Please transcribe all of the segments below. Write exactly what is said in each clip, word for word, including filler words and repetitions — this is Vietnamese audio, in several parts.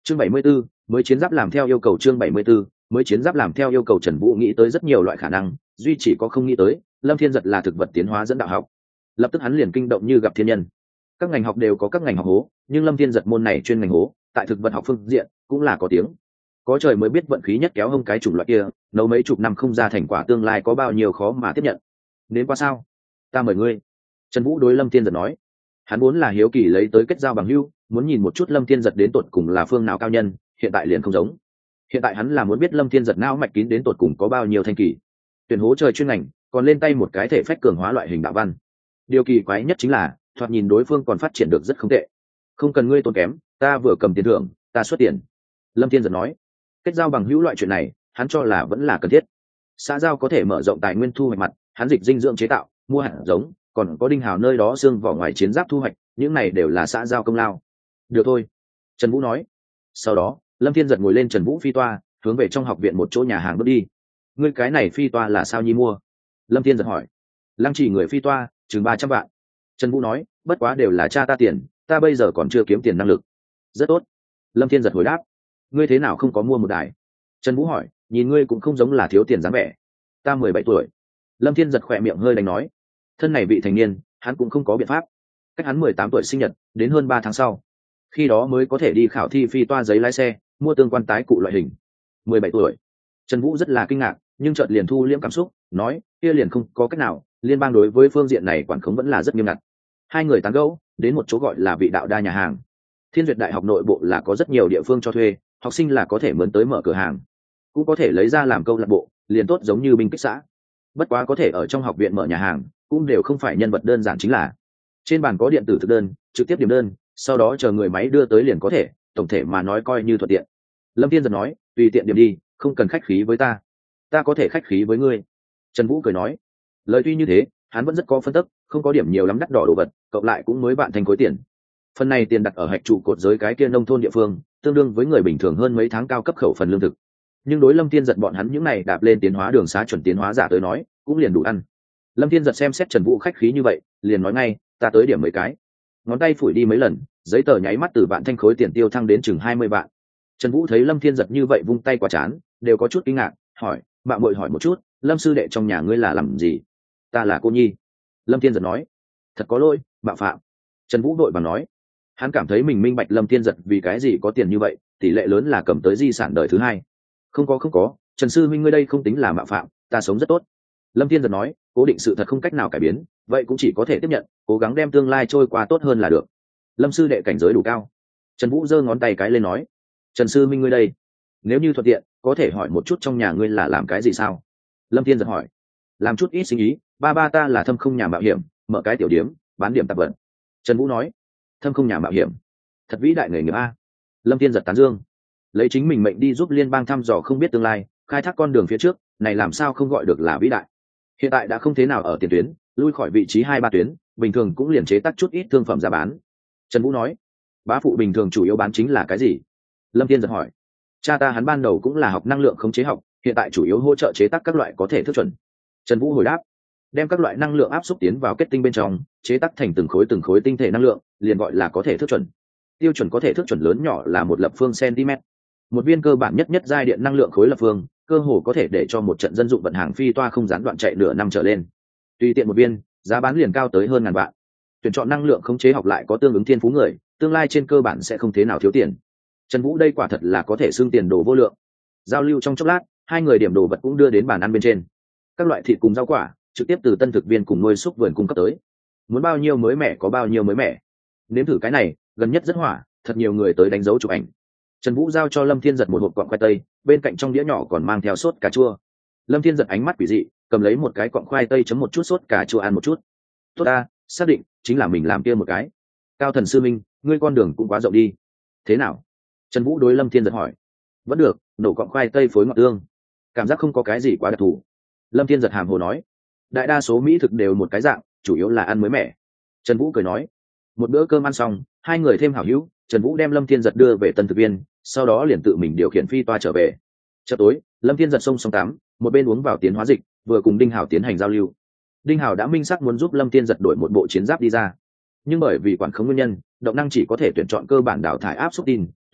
chương bảy mươi 74, mới chiến giáp làm theo yêu cầu. Chương bảy mươi 74, mới chiến giáp làm theo yêu cầu. Trần Vũ nghĩ tới rất nhiều loại khả năng, duy chỉ có không nghĩ tới Lâm Thiên Giật là thực vật tiến hóa dẫn đạo học. Lập tức hắn liền kinh động như gặp thiên nhân. Các ngành học đều có các ngành học hố, nhưng Lâm Thiên Giật môn này chuyên ngành hố, tại thực vật học phương diện cũng là có tiếng. Có trời mới biết vận khí nhất kéo hông cái chủng loại kia, nấu mấy chục năm không ra thành quả tương lai có bao nhiêu khó mà tiếp nhận. Đến qua sao? Ta mời ngươi. Trần Vũ đối Lâm Thiên Giật nói. Hắn muốn là hiếu kỳ lấy tới kết giao bằng hữu, muốn nhìn một chút Lâm Thiên Giật đến tột cùng là phương nào cao nhân, hiện tại liền không giống. Hiện tại hắn là muốn biết Lâm Thiên Giật não mạch kín đến tột cùng có bao nhiêu thanh kỳ. Tuyển hố trời chuyên ngành, còn lên tay một cái thể phách cường hóa loại hình đạo văn. Điều kỳ quái nhất chính là, thoạt nhìn đối phương còn phát triển được rất không tệ. Không cần ngươi tốn kém, ta vừa cầm tiền thưởng, ta xuất tiền. Lâm Thiên Giật nói. Kết giao bằng hữu loại chuyện này, hắn cho là vẫn là cần thiết. Xã giao có thể mở rộng tài nguyên thu hoạch mặt, hắn dịch dinh dưỡng chế tạo, mua hạt giống, còn có Đinh Hào nơi đó xương vỏ ngoài chiến giáp thu hoạch, những này đều là xã giao công lao. Được thôi, Trần Vũ nói. Sau đó, Lâm Thiên Giật ngồi lên Trần Vũ phi toa, hướng về trong học viện một chỗ nhà hàng bước đi. Ngươi cái này phi toa là sao nhi mua? Lâm Thiên Giật hỏi. Lăng Chỉ người phi toa, chừng ba trăm vạn. Trần Vũ nói, bất quá đều là cha ta tiền, ta bây giờ còn chưa kiếm tiền năng lực. Rất tốt. Lâm Thiên Giật hồi đáp. Ngươi thế nào không có mua một đài? Trần Vũ hỏi, nhìn ngươi cũng không giống là thiếu tiền dáng vẻ. Ta mười bảy tuổi. Lâm Thiên Giật khỏe miệng hơi đánh nói. Thân này vị thành niên, hắn cũng không có biện pháp. Cách hắn mười tám tuổi sinh nhật, đến hơn ba tháng sau. Khi đó mới có thể đi khảo thi phi toa giấy lái xe, mua tương quan tái cụ loại hình. mười bảy tuổi. Trần Vũ rất là kinh ngạc, nhưng chợt liền thu liễm cảm xúc, nói, kia liền không có cách nào, liên bang đối với phương diện này quản khống vẫn là rất nghiêm ngặt. Hai người tán gẫu, đến một chỗ gọi là Vị Đạo Đa nhà hàng. Thiên Duyệt Đại học nội bộ là có rất nhiều địa phương cho thuê, học sinh là có thể mướn tới mở cửa hàng, cũng có thể lấy ra làm câu lạc bộ, liền tốt giống như binh kích xã. Bất quá có thể ở trong học viện mở nhà hàng, cũng đều không phải nhân vật đơn giản chính là. Trên bàn có điện tử thực đơn, trực tiếp điểm đơn, sau đó chờ người máy đưa tới liền có thể, tổng thể mà nói coi như thuận tiện. Lâm Thiên Giật nói, tùy tiện điểm đi, không cần khách khí với ta. Ta có thể khách khí với ngươi. Trần Vũ cười nói. Lời tuy như thế, hắn vẫn rất có phân tích, không có điểm nhiều lắm đắt đỏ đồ vật, cộng lại cũng mới bạn thành khối tiền. Phần này tiền đặt ở hạch trụ cột giới cái kia nông thôn địa phương, tương đương với người bình thường hơn mấy tháng cao cấp khẩu phần lương thực. Nhưng đối Lâm Thiên Giật bọn hắn những này đạp lên tiến hóa đường xá chuẩn tiến hóa giả tới nói, cũng liền đủ ăn. Lâm Thiên Giật xem xét Trần Vũ khách khí như vậy, liền nói ngay, ta tới điểm mấy cái. Ngón tay phủi đi mấy lần, giấy tờ nháy mắt từ vạn thanh khối tiền tiêu thăng đến chừng hai mươi vạn. Trần Vũ thấy Lâm Thiên Giật như vậy vung tay quả chán, đều có chút kinh ngạc, hỏi, bạn muội hỏi một chút, Lâm sư đệ trong nhà ngươi là làm gì? Ta là cô nhi. Lâm Thiên Giật nói. Thật có lỗi, bạo phạm. Trần Vũ đội vàng nói. Hắn cảm thấy mình minh bạch Lâm Thiên Giật vì cái gì có tiền như vậy, tỷ lệ lớn là cầm tới di sản đời thứ hai. Không có không có, Trần sư huynh ngươi đây không tính là mạo phạm, ta sống rất tốt. Lâm Thiên Giật nói, cố định sự thật không cách nào cải biến, vậy cũng chỉ có thể tiếp nhận, cố gắng đem tương lai trôi qua tốt hơn là được. Lâm sư đệ cảnh giới đủ cao. Trần Vũ giơ ngón tay cái lên nói, Trần sư huynh ngươi đây, nếu như thuận tiện, có thể hỏi một chút trong nhà ngươi là làm cái gì sao? Lâm Thiên Giật hỏi. Làm chút ít sinh ý, ba ba ta là thâm không nhà mạo hiểm, mở cái tiểu điếm, bán điểm tạp vật. Trần Vũ nói. Thâm không nhà mạo hiểm, thật vĩ đại nghề nghiệp a. Lâm Thiên Giật tán dương. Lấy chính mình mệnh đi giúp liên bang thăm dò không biết tương lai, khai thác con đường phía trước, này làm sao không gọi được là vĩ đại. Hiện tại đã không thế nào ở tiền tuyến, lui khỏi vị trí hai ba tuyến, bình thường cũng liền chế tác chút ít thương phẩm ra bán. Trần Vũ nói. Bá phụ bình thường chủ yếu bán chính là cái gì? Lâm Thiên Giật hỏi. Cha ta hắn ban đầu cũng là học năng lượng khống chế học, hiện tại chủ yếu hỗ trợ chế tác các loại có thể thức chuẩn. Trần Vũ hồi đáp. Đem các loại năng lượng áp xúc tiến vào kết tinh bên trong, chế tác thành từng khối từng khối tinh thể năng lượng, liền gọi là có thể thức chuẩn. Tiêu chuẩn có thể thức chuẩn lớn nhỏ là một lập phương cm. Một viên cơ bản nhất nhất giai điện năng lượng khối lập phương, cơ hồ có thể để cho một trận dân dụng vận hàng phi toa không gián đoạn chạy nửa năm trở lên. Tùy tiện một viên, giá bán liền cao tới hơn ngàn vạn. Tuyển chọn năng lượng khống chế học lại có tương ứng thiên phú người, tương lai trên cơ bản sẽ không thế nào thiếu tiền. Trần Vũ đây quả thật là có thể xương tiền đồ vô lượng. Giao lưu trong chốc lát, hai người điểm đồ vật cũng đưa đến bàn ăn bên trên. Các loại thịt cùng rau quả, trực tiếp từ tân thực viên cùng nuôi súc vườn cung cấp tới. Muốn bao nhiêu mới mẻ có bao nhiêu mới mẻ. Nếm thử cái này, gần nhất rất hỏa, thật nhiều người tới đánh dấu chụp ảnh. Trần Vũ giao cho Lâm Thiên Giật một hộp quặng khoai tây, bên cạnh trong đĩa nhỏ còn mang theo sốt cà chua. Lâm Thiên Giật ánh mắt quỷ dị, cầm lấy một cái quặng khoai tây chấm một chút sốt cà chua ăn một chút. Tốt ta, xác định chính là mình làm kia một cái. Cao thần sư minh, ngươi con đường cũng quá rộng đi. Thế nào? Trần Vũ đối Lâm Thiên Giật hỏi. Vẫn được, nổ quặng khoai tây phối ngọt tương, cảm giác không có cái gì quá đặc thù. Lâm Thiên Giật hàm hồ nói. Đại đa số mỹ thực đều một cái dạng, chủ yếu là ăn mới mẻ. Trần Vũ cười nói. Một bữa cơm ăn xong, hai người thêm hảo hữu, Trần Vũ đem Lâm Thiên Giật đưa về tân thực viên, sau đó liền tự mình điều khiển phi toa trở về. Chợ tối, Lâm Thiên Giật xông xong tắm, một bên uống vào tiến hóa dịch, vừa cùng Đinh Hào tiến hành giao lưu. Đinh Hào đã minh xác muốn giúp Lâm Thiên Giật đổi một bộ chiến giáp đi ra, nhưng bởi vì quản khống nguyên nhân, động năng chỉ có thể tuyển chọn cơ bản đào thải áp xúc tin,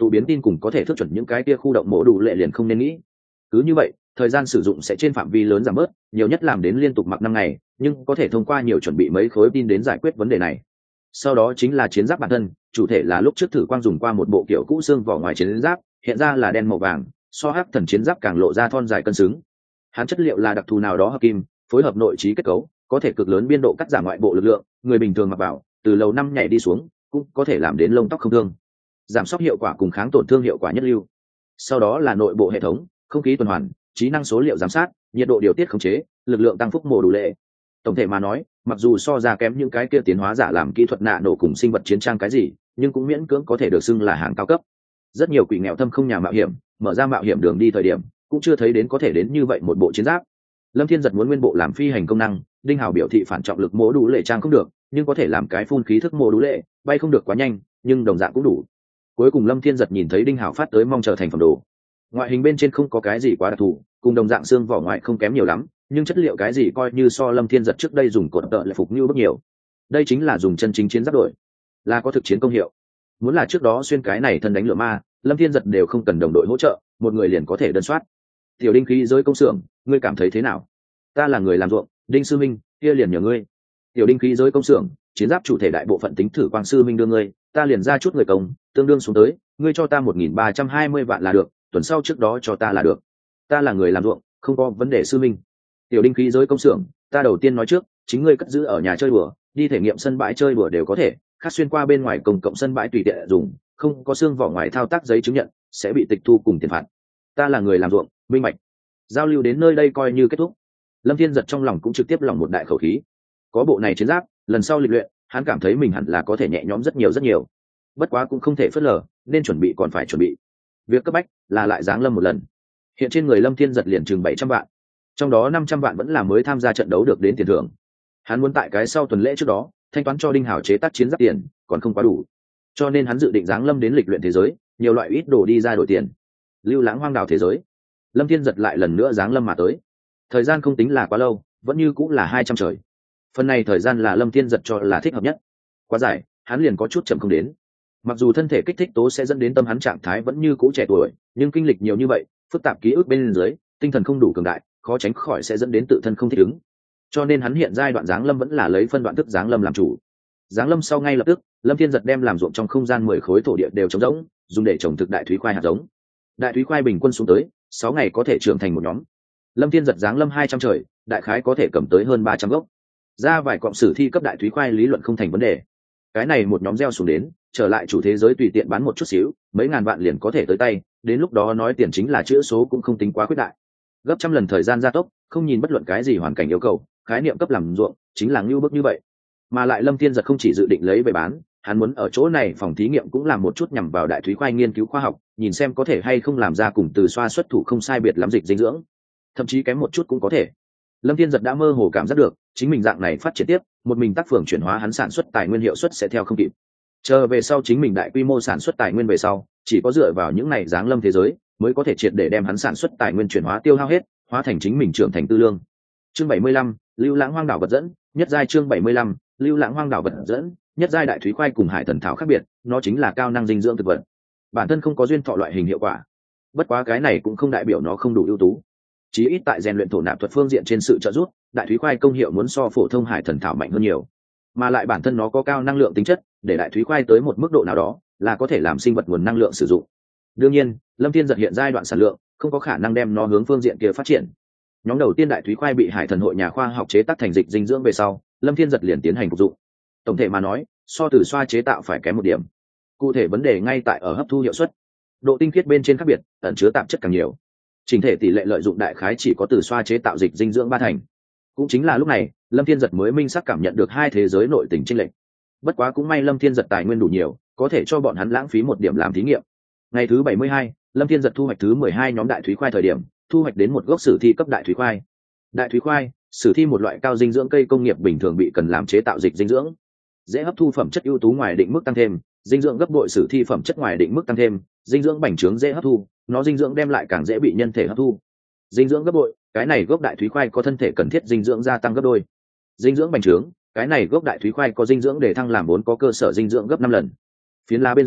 tụ biến tin cùng có thể thức chuẩn những cái kia khu động mổ đủ lệ liền không nên nghĩ. Cứ như vậy thời gian sử dụng sẽ trên phạm vi lớn giảm bớt, nhiều nhất làm đến liên tục mặc năm ngày, nhưng có thể thông qua nhiều chuẩn bị mấy khối tin đến giải quyết vấn đề này. Sau đó chính là chiến giáp bản thân, chủ thể là lúc trước thử quang dùng qua một bộ kiểu cũ xương vỏ ngoài chiến giáp, hiện ra là đen màu vàng, so hắc thần chiến giáp càng lộ ra thon dài cân xứng. Hắn chất liệu là đặc thù nào đó hợp kim, phối hợp nội trí kết cấu, có thể cực lớn biên độ cắt giảm ngoại bộ lực lượng, người bình thường mặc vào, từ lầu năm nhảy đi xuống, cũng có thể làm đến lông tóc không thương. Giảm sóc hiệu quả cùng kháng tổn thương hiệu quả nhất lưu. Sau đó là nội bộ hệ thống, không khí tuần hoàn, trí năng số liệu giám sát, nhiệt độ điều tiết khống chế, lực lượng tăng phúc mổ đủ lệ. Tổng thể mà nói, mặc dù so ra kém những cái kia tiến hóa giả làm kỹ thuật nạ nổ cùng sinh vật chiến trang cái gì, nhưng cũng miễn cưỡng có thể được xưng là hàng cao cấp. Rất nhiều quỷ nghèo thâm không nhà mạo hiểm, mở ra mạo hiểm đường đi thời điểm, cũng chưa thấy đến có thể đến như vậy một bộ chiến giáp. Lâm Thiên giật muốn nguyên bộ làm phi hành công năng, Đinh Hào biểu thị phản trọng lực mổ đủ lệ trang không được, nhưng có thể làm cái phun khí thức mổ đủ lệ, bay không được quá nhanh, nhưng đồng dạng cũng đủ. Cuối cùng Lâm Thiên giật nhìn thấy Đinh Hào phát tới mong chờ thành phẩm đồ. Ngoại hình bên trên không có cái gì quá đặc thù, cùng đồng dạng xương vỏ ngoài không kém nhiều lắm, nhưng chất liệu cái gì coi như so Lâm Thiên giật trước đây dùng cột tợ lại phục như bất nhiều. Đây chính là dùng chân chính chiến giáp đội, là có thực chiến công hiệu. Muốn là trước đó xuyên cái này thân đánh lửa ma, Lâm Thiên giật đều không cần đồng đội hỗ trợ, một người liền có thể đơn soát. Tiểu Đinh khí giới công xưởng, ngươi cảm thấy thế nào? Ta là người làm ruộng, Đinh sư minh, kia liền nhờ ngươi. Tiểu Đinh khí giới công xưởng, chiến giáp chủ thể đại bộ phận tính thử quang sư minh đưa ngươi, ta liền ra chút người công, tương đương xuống tới, ngươi cho ta một nghìn ba trăm hai mươi vạn là được, tuần sau trước đó cho ta là được. Ta là người làm ruộng, không có vấn đề sư minh. Tiểu Đinh khí giới công xưởng, ta đầu tiên nói trước, chính ngươi cất giữ ở nhà chơi đùa, đi thể nghiệm sân bãi chơi đùa đều có thể, khác xuyên qua bên ngoài công cộng sân bãi tùy tiện dùng, không có xương vỏ ngoài thao tác giấy chứng nhận, sẽ bị tịch thu cùng tiền phạt. Ta là người làm ruộng, minh bạch. Giao lưu đến nơi đây coi như kết thúc. Lâm Thiên giật trong lòng cũng trực tiếp lòng một đại khẩu khí. Có bộ này chiến giáp, lần sau lịch luyện, hắn cảm thấy mình hẳn là có thể nhẹ nhõm rất nhiều rất nhiều. Bất quá cũng không thể phớt lờ, nên chuẩn bị còn phải chuẩn bị. Việc cấp bách là lại giáng lâm một lần. Hiện trên người Lâm Thiên giật liền chừng bảy trăm vạn, trong đó năm trăm vạn vẫn là mới tham gia trận đấu được đến tiền thưởng. Hắn muốn tại cái sau tuần lễ trước đó thanh toán cho Đinh Hào chế tác chiến giáp tiền, còn không quá đủ, cho nên hắn dự định giáng lâm đến lịch luyện thế giới, nhiều loại ít đồ đi ra đổi tiền. Lưu lãng hoang đảo thế giới, Lâm Thiên giật lại lần nữa giáng lâm mà tới. Thời gian không tính là quá lâu, vẫn như cũng là hai trăm trời. Phần này thời gian là Lâm Thiên giật cho là thích hợp nhất. Quá dài, hắn liền có chút chậm không đến. Mặc dù thân thể kích thích tố sẽ dẫn đến tâm hắn trạng thái vẫn như cũ trẻ tuổi, nhưng kinh lịch nhiều như vậy, phức tạp ký ức bên dưới, tinh thần không đủ cường đại, khó tránh khỏi sẽ dẫn đến tự thân không thích ứng. Cho nên hắn hiện giai đoạn giáng lâm vẫn là lấy phân đoạn thức giáng lâm làm chủ. Giáng lâm sau ngay lập tức, Lâm Thiên giật đem làm ruộng trong không gian mười khối thổ địa đều trống rỗng, dùng để trồng thực đại thúy khoai hạt giống. Đại thúy khoai bình quân xuống tới, sáu ngày có thể trưởng thành một nhóm. Lâm Thiên giật giáng lâm hai trăm trời, đại khái có thể cầm tới hơn ba trăm gốc. Ra vài cọng sử thi cấp đại thúy khoai lý luận không thành vấn đề. Cái này một nhóm gieo xuống đến, trở lại chủ thế giới tùy tiện bán một chút xíu, mấy ngàn vạn liền có thể tới tay, đến lúc đó nói tiền chính là chữ số cũng không tính quá khuyết đại. Gấp trăm lần thời gian gia tốc, không nhìn bất luận cái gì hoàn cảnh yêu cầu, khái niệm cấp làm ruộng chính là ngưu bức như vậy. Mà lại Lâm Thiên giật không chỉ dự định lấy về bán, hắn muốn ở chỗ này phòng thí nghiệm cũng làm một chút nhằm vào đại thúy khoai nghiên cứu khoa học, nhìn xem có thể hay không làm ra cùng từ xoa xuất thủ không sai biệt lắm dịch dinh dưỡng, thậm chí kém một chút cũng có thể. Lâm Thiên giật đã mơ hồ cảm giác được, chính mình dạng này phát triển tiếp, một mình tác phường chuyển hóa hắn sản xuất tài nguyên hiệu suất sẽ theo không kịp. Chờ về sau chính mình đại quy mô sản xuất tài nguyên về sau, chỉ có dựa vào những này giáng lâm thế giới, mới có thể triệt để đem hắn sản xuất tài nguyên chuyển hóa tiêu hao hết, hóa thành chính mình trưởng thành tư lương. Chương bảy mươi lăm, Lưu Lãng Hoang đảo vật dẫn, nhất giai chương bảy mươi lăm, Lưu Lãng Hoang đảo vật dẫn, nhất giai đại thúy khoai cùng hải thần thảo khác biệt, nó chính là cao năng dinh dưỡng thực vật. Bản thân không có duyên thọ loại hình hiệu quả. Bất quá cái này cũng không đại biểu nó không đủ ưu tú. Chí ít tại rèn luyện thổ nạp thuật phương diện trên sự trợ giúp, đại thúy khoai công hiệu muốn so phổ thông hải thần thảo mạnh hơn nhiều. Mà lại bản thân nó có cao năng lượng tính chất, để đại thúy khoai tới một mức độ nào đó, là có thể làm sinh vật nguồn năng lượng sử dụng. Đương nhiên, Lâm Thiên giật hiện giai đoạn sản lượng, không có khả năng đem nó hướng phương diện kia phát triển. Nhóm đầu tiên đại thúy khoai bị hải thần hội nhà khoa học chế tác thành dịch dinh dưỡng về sau, Lâm Thiên giật liền tiến hành phục dụng. Tổng thể mà nói, so từ xoa chế tạo phải kém một điểm. Cụ thể vấn đề ngay tại ở hấp thu hiệu suất, độ tinh khiết bên trên khác biệt, ẩn chứa tạp chất càng nhiều. Chỉnh thể tỷ lệ lợi dụng đại khái chỉ có từ xoa chế tạo dịch dinh dưỡng ba thành. Cũng chính là lúc này, Lâm Thiên giật mới minh xác cảm nhận được hai thế giới nội tình chênh lệch. Bất quá cũng may Lâm Thiên giật tài nguyên đủ nhiều, có thể cho bọn hắn lãng phí một điểm làm thí nghiệm. Ngày thứ bảy mươi hai, Lâm Thiên giật thu hoạch thứ mười hai nhóm đại thúy khoai thời điểm, thu hoạch đến một gốc sử thi cấp đại thúy khoai. Đại thúy khoai, sử thi một loại cao dinh dưỡng cây công nghiệp bình thường bị cần làm chế tạo dịch dinh dưỡng. Dễ hấp thu phẩm chất ưu tú ngoài định mức tăng thêm, dinh dưỡng gấp bội sử thi phẩm chất ngoài định mức tăng thêm, dinh dưỡng bành trướng dễ hấp thu, nó dinh dưỡng đem lại càng dễ bị nhân thể hấp thu. Dinh dưỡng gấp bội, cái này gốc đại thúy khoai có thân thể cần thiết dinh dưỡng gia tăng gấp đôi. Dinh dưỡng bành trướng, cái này gốc đại thúy khoai có dinh dưỡng để thăng làm vốn có cơ sở dinh dưỡng gấp năm lần. Phiến lá bên dưới,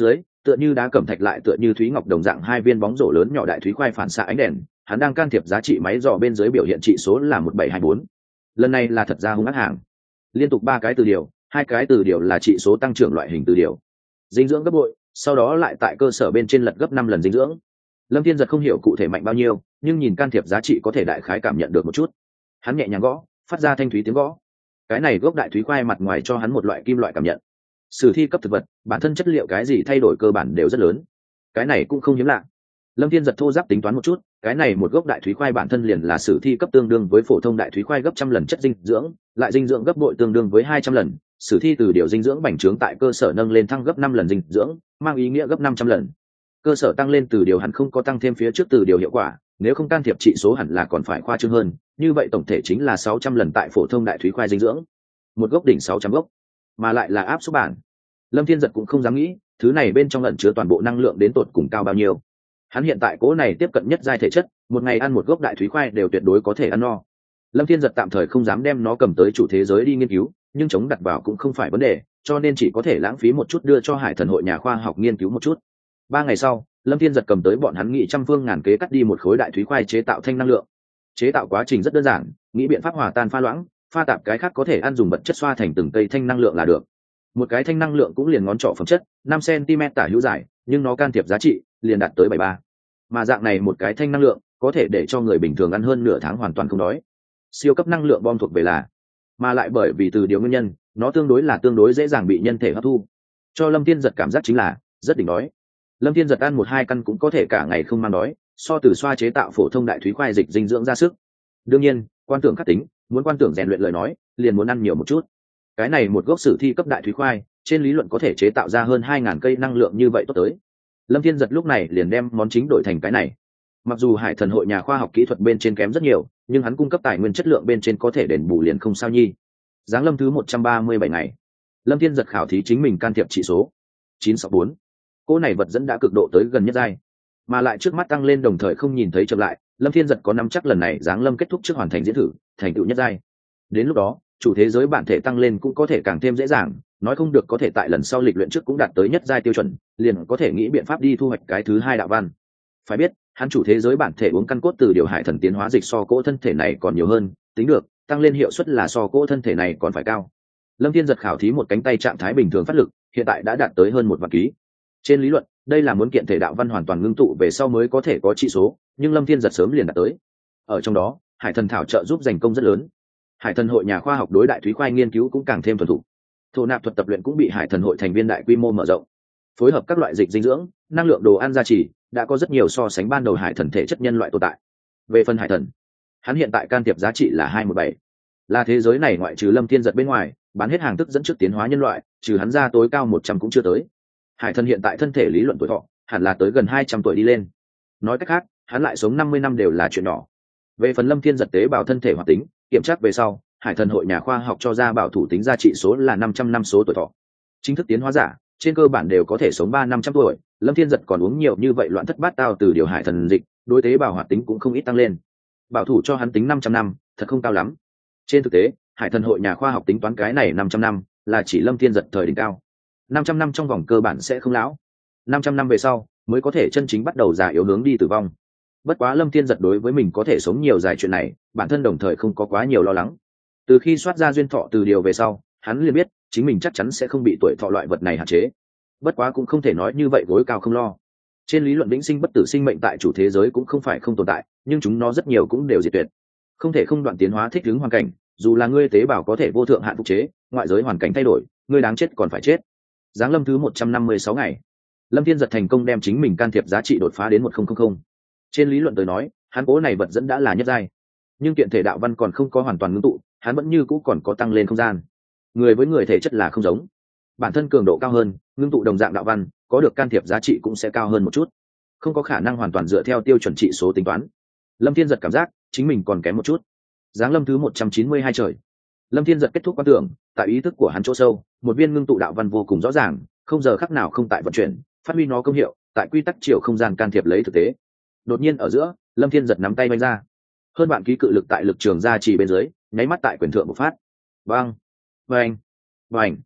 tựa như đá cẩm thạch lại tựa như thúy ngọc đồng dạng hai viên bóng rổ lớn nhỏ đại thúy khoai phản xạ ánh đèn, hắn đang can thiệp giá trị máy dò bên dưới biểu hiện trị số là một bảy hai bốn. Lần này là thật ra hung ác hàng. Liên tục ba cái từ điều, hai cái từ điều là trị số tăng trưởng loại hình từ điều. Dinh dưỡng gấp bội, sau đó lại tại cơ sở bên trên lật gấp năm lần dinh dưỡng. Lâm Thiên Giật không hiểu cụ thể mạnh bao nhiêu, nhưng nhìn can thiệp giá trị có thể đại khái cảm nhận được một chút. Hắn nhẹ nhàng gõ, phát ra thanh thúy tiếng gõ. Cái này gốc đại thúy khoai mặt ngoài cho hắn một loại kim loại cảm nhận. Sử thi cấp thực vật, bản thân chất liệu cái gì thay đổi cơ bản đều rất lớn. Cái này cũng không hiếm lạ. Lâm Thiên Giật thô giáp tính toán một chút, cái này một gốc đại thúy khoai bản thân liền là sử thi cấp tương đương với phổ thông đại thúy khoai gấp trăm lần chất dinh dưỡng, lại dinh dưỡng gấp bội tương đương với hai trăm lần. Sử thi từ điều dinh dưỡng bành trướng tại cơ sở nâng lên thăng gấp năm lần dinh dưỡng, mang ý nghĩa gấp năm trăm lần. Cơ sở tăng lên từ điều hẳn không có tăng thêm phía trước từ điều hiệu quả, nếu không can thiệp trị số hẳn là còn phải khoa trương hơn, như vậy tổng thể chính là sáu trăm lần tại phổ thông đại thúy khoai dinh dưỡng. Một gốc đỉnh sáu trăm gốc, mà lại là áp số bản. Lâm Thiên Giật cũng không dám nghĩ, thứ này bên trong ẩn chứa toàn bộ năng lượng đến tột cùng cao bao nhiêu. Hắn hiện tại cố này tiếp cận nhất giai thể chất, một ngày ăn một gốc đại thúy khoai đều tuyệt đối có thể ăn no. Lâm Thiên Giật tạm thời không dám đem nó cầm tới chủ thế giới đi nghiên cứu, nhưng chống đặt vào cũng không phải vấn đề, cho nên chỉ có thể lãng phí một chút đưa cho Hải Thần hội nhà khoa học nghiên cứu một chút. Ba ngày sau, Lâm Thiên Giật cầm tới bọn hắn nghị trăm phương ngàn kế cắt đi một khối đại thúy khoai chế tạo thanh năng lượng. Chế tạo quá trình rất đơn giản, nghĩ biện pháp hòa tan pha loãng, pha tạp cái khác có thể ăn dùng vật chất xoa thành từng cây thanh năng lượng là được. Một cái thanh năng lượng cũng liền ngón trỏ phẩm chất, năm xăng-ti-mét tả hữu dài, nhưng nó can thiệp giá trị liền đạt tới bảy mươi ba. Mà dạng này một cái thanh năng lượng có thể để cho người bình thường ăn hơn nửa tháng hoàn toàn không đói. Siêu cấp năng lượng bom thuộc về là, mà lại bởi vì từ điều nguyên nhân, nó tương đối là tương đối dễ dàng bị nhân thể hấp thu. Cho Lâm Thiên Giật cảm giác chính là rất đỉnh đói. Lâm Thiên Giật ăn một hai căn cũng có thể cả ngày không mang đói, so từ xoa chế tạo phổ thông đại thúy khoai dịch dinh dưỡng ra sức. Đương nhiên, quan tưởng khắc tính, muốn quan tưởng rèn luyện lời nói, liền muốn ăn nhiều một chút. Cái này một gốc sử thi cấp đại thúy khoai, trên lý luận có thể chế tạo ra hơn hai ngàn cây năng lượng như vậy tốt tới. Lâm Thiên Giật lúc này liền đem món chính đổi thành cái này. Mặc dù Hải Thần hội nhà khoa học kỹ thuật bên trên kém rất nhiều, nhưng hắn cung cấp tài nguyên chất lượng bên trên có thể đền bù liền không sao nhi. Giáng lâm thứ một trăm ba mươi bảy ngày, Lâm Thiên Giật khảo thí chính mình can thiệp trị số chín sáu bốn. Cô này vật dẫn đã cực độ tới gần nhất giai, mà lại trước mắt tăng lên đồng thời không nhìn thấy chậm lại. Lâm Thiên Giật có nắm chắc lần này giáng lâm kết thúc trước hoàn thành diễn thử, thành tựu nhất giai. Đến lúc đó, chủ thế giới bản thể tăng lên cũng có thể càng thêm dễ dàng, nói không được có thể tại lần sau lịch luyện trước cũng đạt tới nhất giai tiêu chuẩn, liền có thể nghĩ biện pháp đi thu hoạch cái thứ hai đạo văn. Phải biết, hắn chủ thế giới bản thể uống căn cốt từ điều hải thần tiến hóa dịch so cỗ thân thể này còn nhiều hơn, tính được, tăng lên hiệu suất là so cỗ thân thể này còn phải cao. Lâm Thiên Giật khảo thí một cánh tay trạng thái bình thường phát lực, hiện tại đã đạt tới hơn một vạn ký. Trên lý luận, đây là muốn kiện thể đạo văn hoàn toàn ngưng tụ về sau mới có thể có trị số, nhưng Lâm Thiên Giật sớm liền đạt tới. Ở trong đó, Hải Thần thảo trợ giúp giành công rất lớn. Hải Thần hội nhà khoa học đối đại thúy khoai nghiên cứu cũng càng thêm thuần thục. Thổ nạp thuật tập luyện cũng bị Hải Thần hội thành viên đại quy mô mở rộng. Phối hợp các loại dịch dinh dưỡng, năng lượng đồ ăn gia trì, đã có rất nhiều so sánh ban đầu Hải Thần thể chất nhân loại tồn tại. Về phần Hải Thần, hắn hiện tại can thiệp giá trị là hai mươi bảy. Là thế giới này ngoại trừ Lâm Thiên Giật bên ngoài, bán hết hàng tức dẫn trước tiến hóa nhân loại, trừ hắn ra tối cao một trăm cũng chưa tới. Hải Thần hiện tại thân thể lý luận tuổi thọ hẳn là tới gần hai trăm tuổi đi lên. Nói cách khác, hắn lại sống năm mươi năm đều là chuyện nhỏ. Về phần Lâm Thiên Giật tế bào thân thể hoạt tính, kiểm tra về sau, Hải Thần hội nhà khoa học cho ra bảo thủ tính giá trị số là năm trăm năm số tuổi thọ. Chính thức tiến hóa giả, trên cơ bản đều có thể sống ba năm trăm tuổi, Lâm Thiên Giật còn uống nhiều như vậy loạn thất bát tao từ điều Hải Thần dịch, đối tế bào hoạt tính cũng không ít tăng lên. Bảo thủ cho hắn tính năm trăm năm, thật không cao lắm. Trên thực tế, Hải Thần hội nhà khoa học tính toán cái này năm trăm năm, là chỉ Lâm Thiên Giật thời đỉnh cao. năm trăm năm trong vòng cơ bản sẽ không lão. năm trăm năm về sau, mới có thể chân chính bắt đầu già yếu hướng đi tử vong. Bất quá Lâm Thiên Giật đối với mình có thể sống nhiều dài chuyện này, bản thân đồng thời không có quá nhiều lo lắng. Từ khi soát ra duyên thọ từ điều về sau, hắn liền biết chính mình chắc chắn sẽ không bị tuổi thọ loại vật này hạn chế. Bất quá cũng không thể nói như vậy gối cao không lo. Trên lý luận vĩnh sinh bất tử sinh mệnh tại chủ thế giới cũng không phải không tồn tại, nhưng chúng nó rất nhiều cũng đều diệt tuyệt. Không thể không đoạn tiến hóa thích ứng hoàn cảnh, dù là ngươi tế bào có thể vô thượng hạn phục chế, ngoại giới hoàn cảnh thay đổi, ngươi đáng chết còn phải chết. Giáng lâm thứ một trăm năm mươi sáu ngày, Lâm Thiên Giật thành công đem chính mình can thiệp giá trị đột phá đến một nghìn. Trên lý luận tới nói, hắn cố này vật dẫn đã là nhất giai, nhưng kiện thể đạo văn còn không có hoàn toàn ngưng tụ, hắn vẫn như cũ còn có tăng lên không gian. Người với người thể chất là không giống, bản thân cường độ cao hơn, ngưng tụ đồng dạng đạo văn, có được can thiệp giá trị cũng sẽ cao hơn một chút, không có khả năng hoàn toàn dựa theo tiêu chuẩn trị số tính toán. Lâm Thiên Giật cảm giác chính mình còn kém một chút. Giáng lâm thứ một trăm chín mươi hai trời, Lâm Thiên Giật kết thúc quan tưởng, tại ý thức của hắn chỗ sâu, một viên ngưng tụ đạo văn vô cùng rõ ràng, không giờ khắc nào không tại vận chuyển, phát huy nó công hiệu, tại quy tắc chiều không gian can thiệp lấy thực tế. Đột nhiên ở giữa, Lâm Thiên Giật nắm tay vung ra, hơn bạn ký cự lực tại lực trường gia trì bên dưới, nháy mắt tại quyền thượng bộc phát. Bang, bang, bang,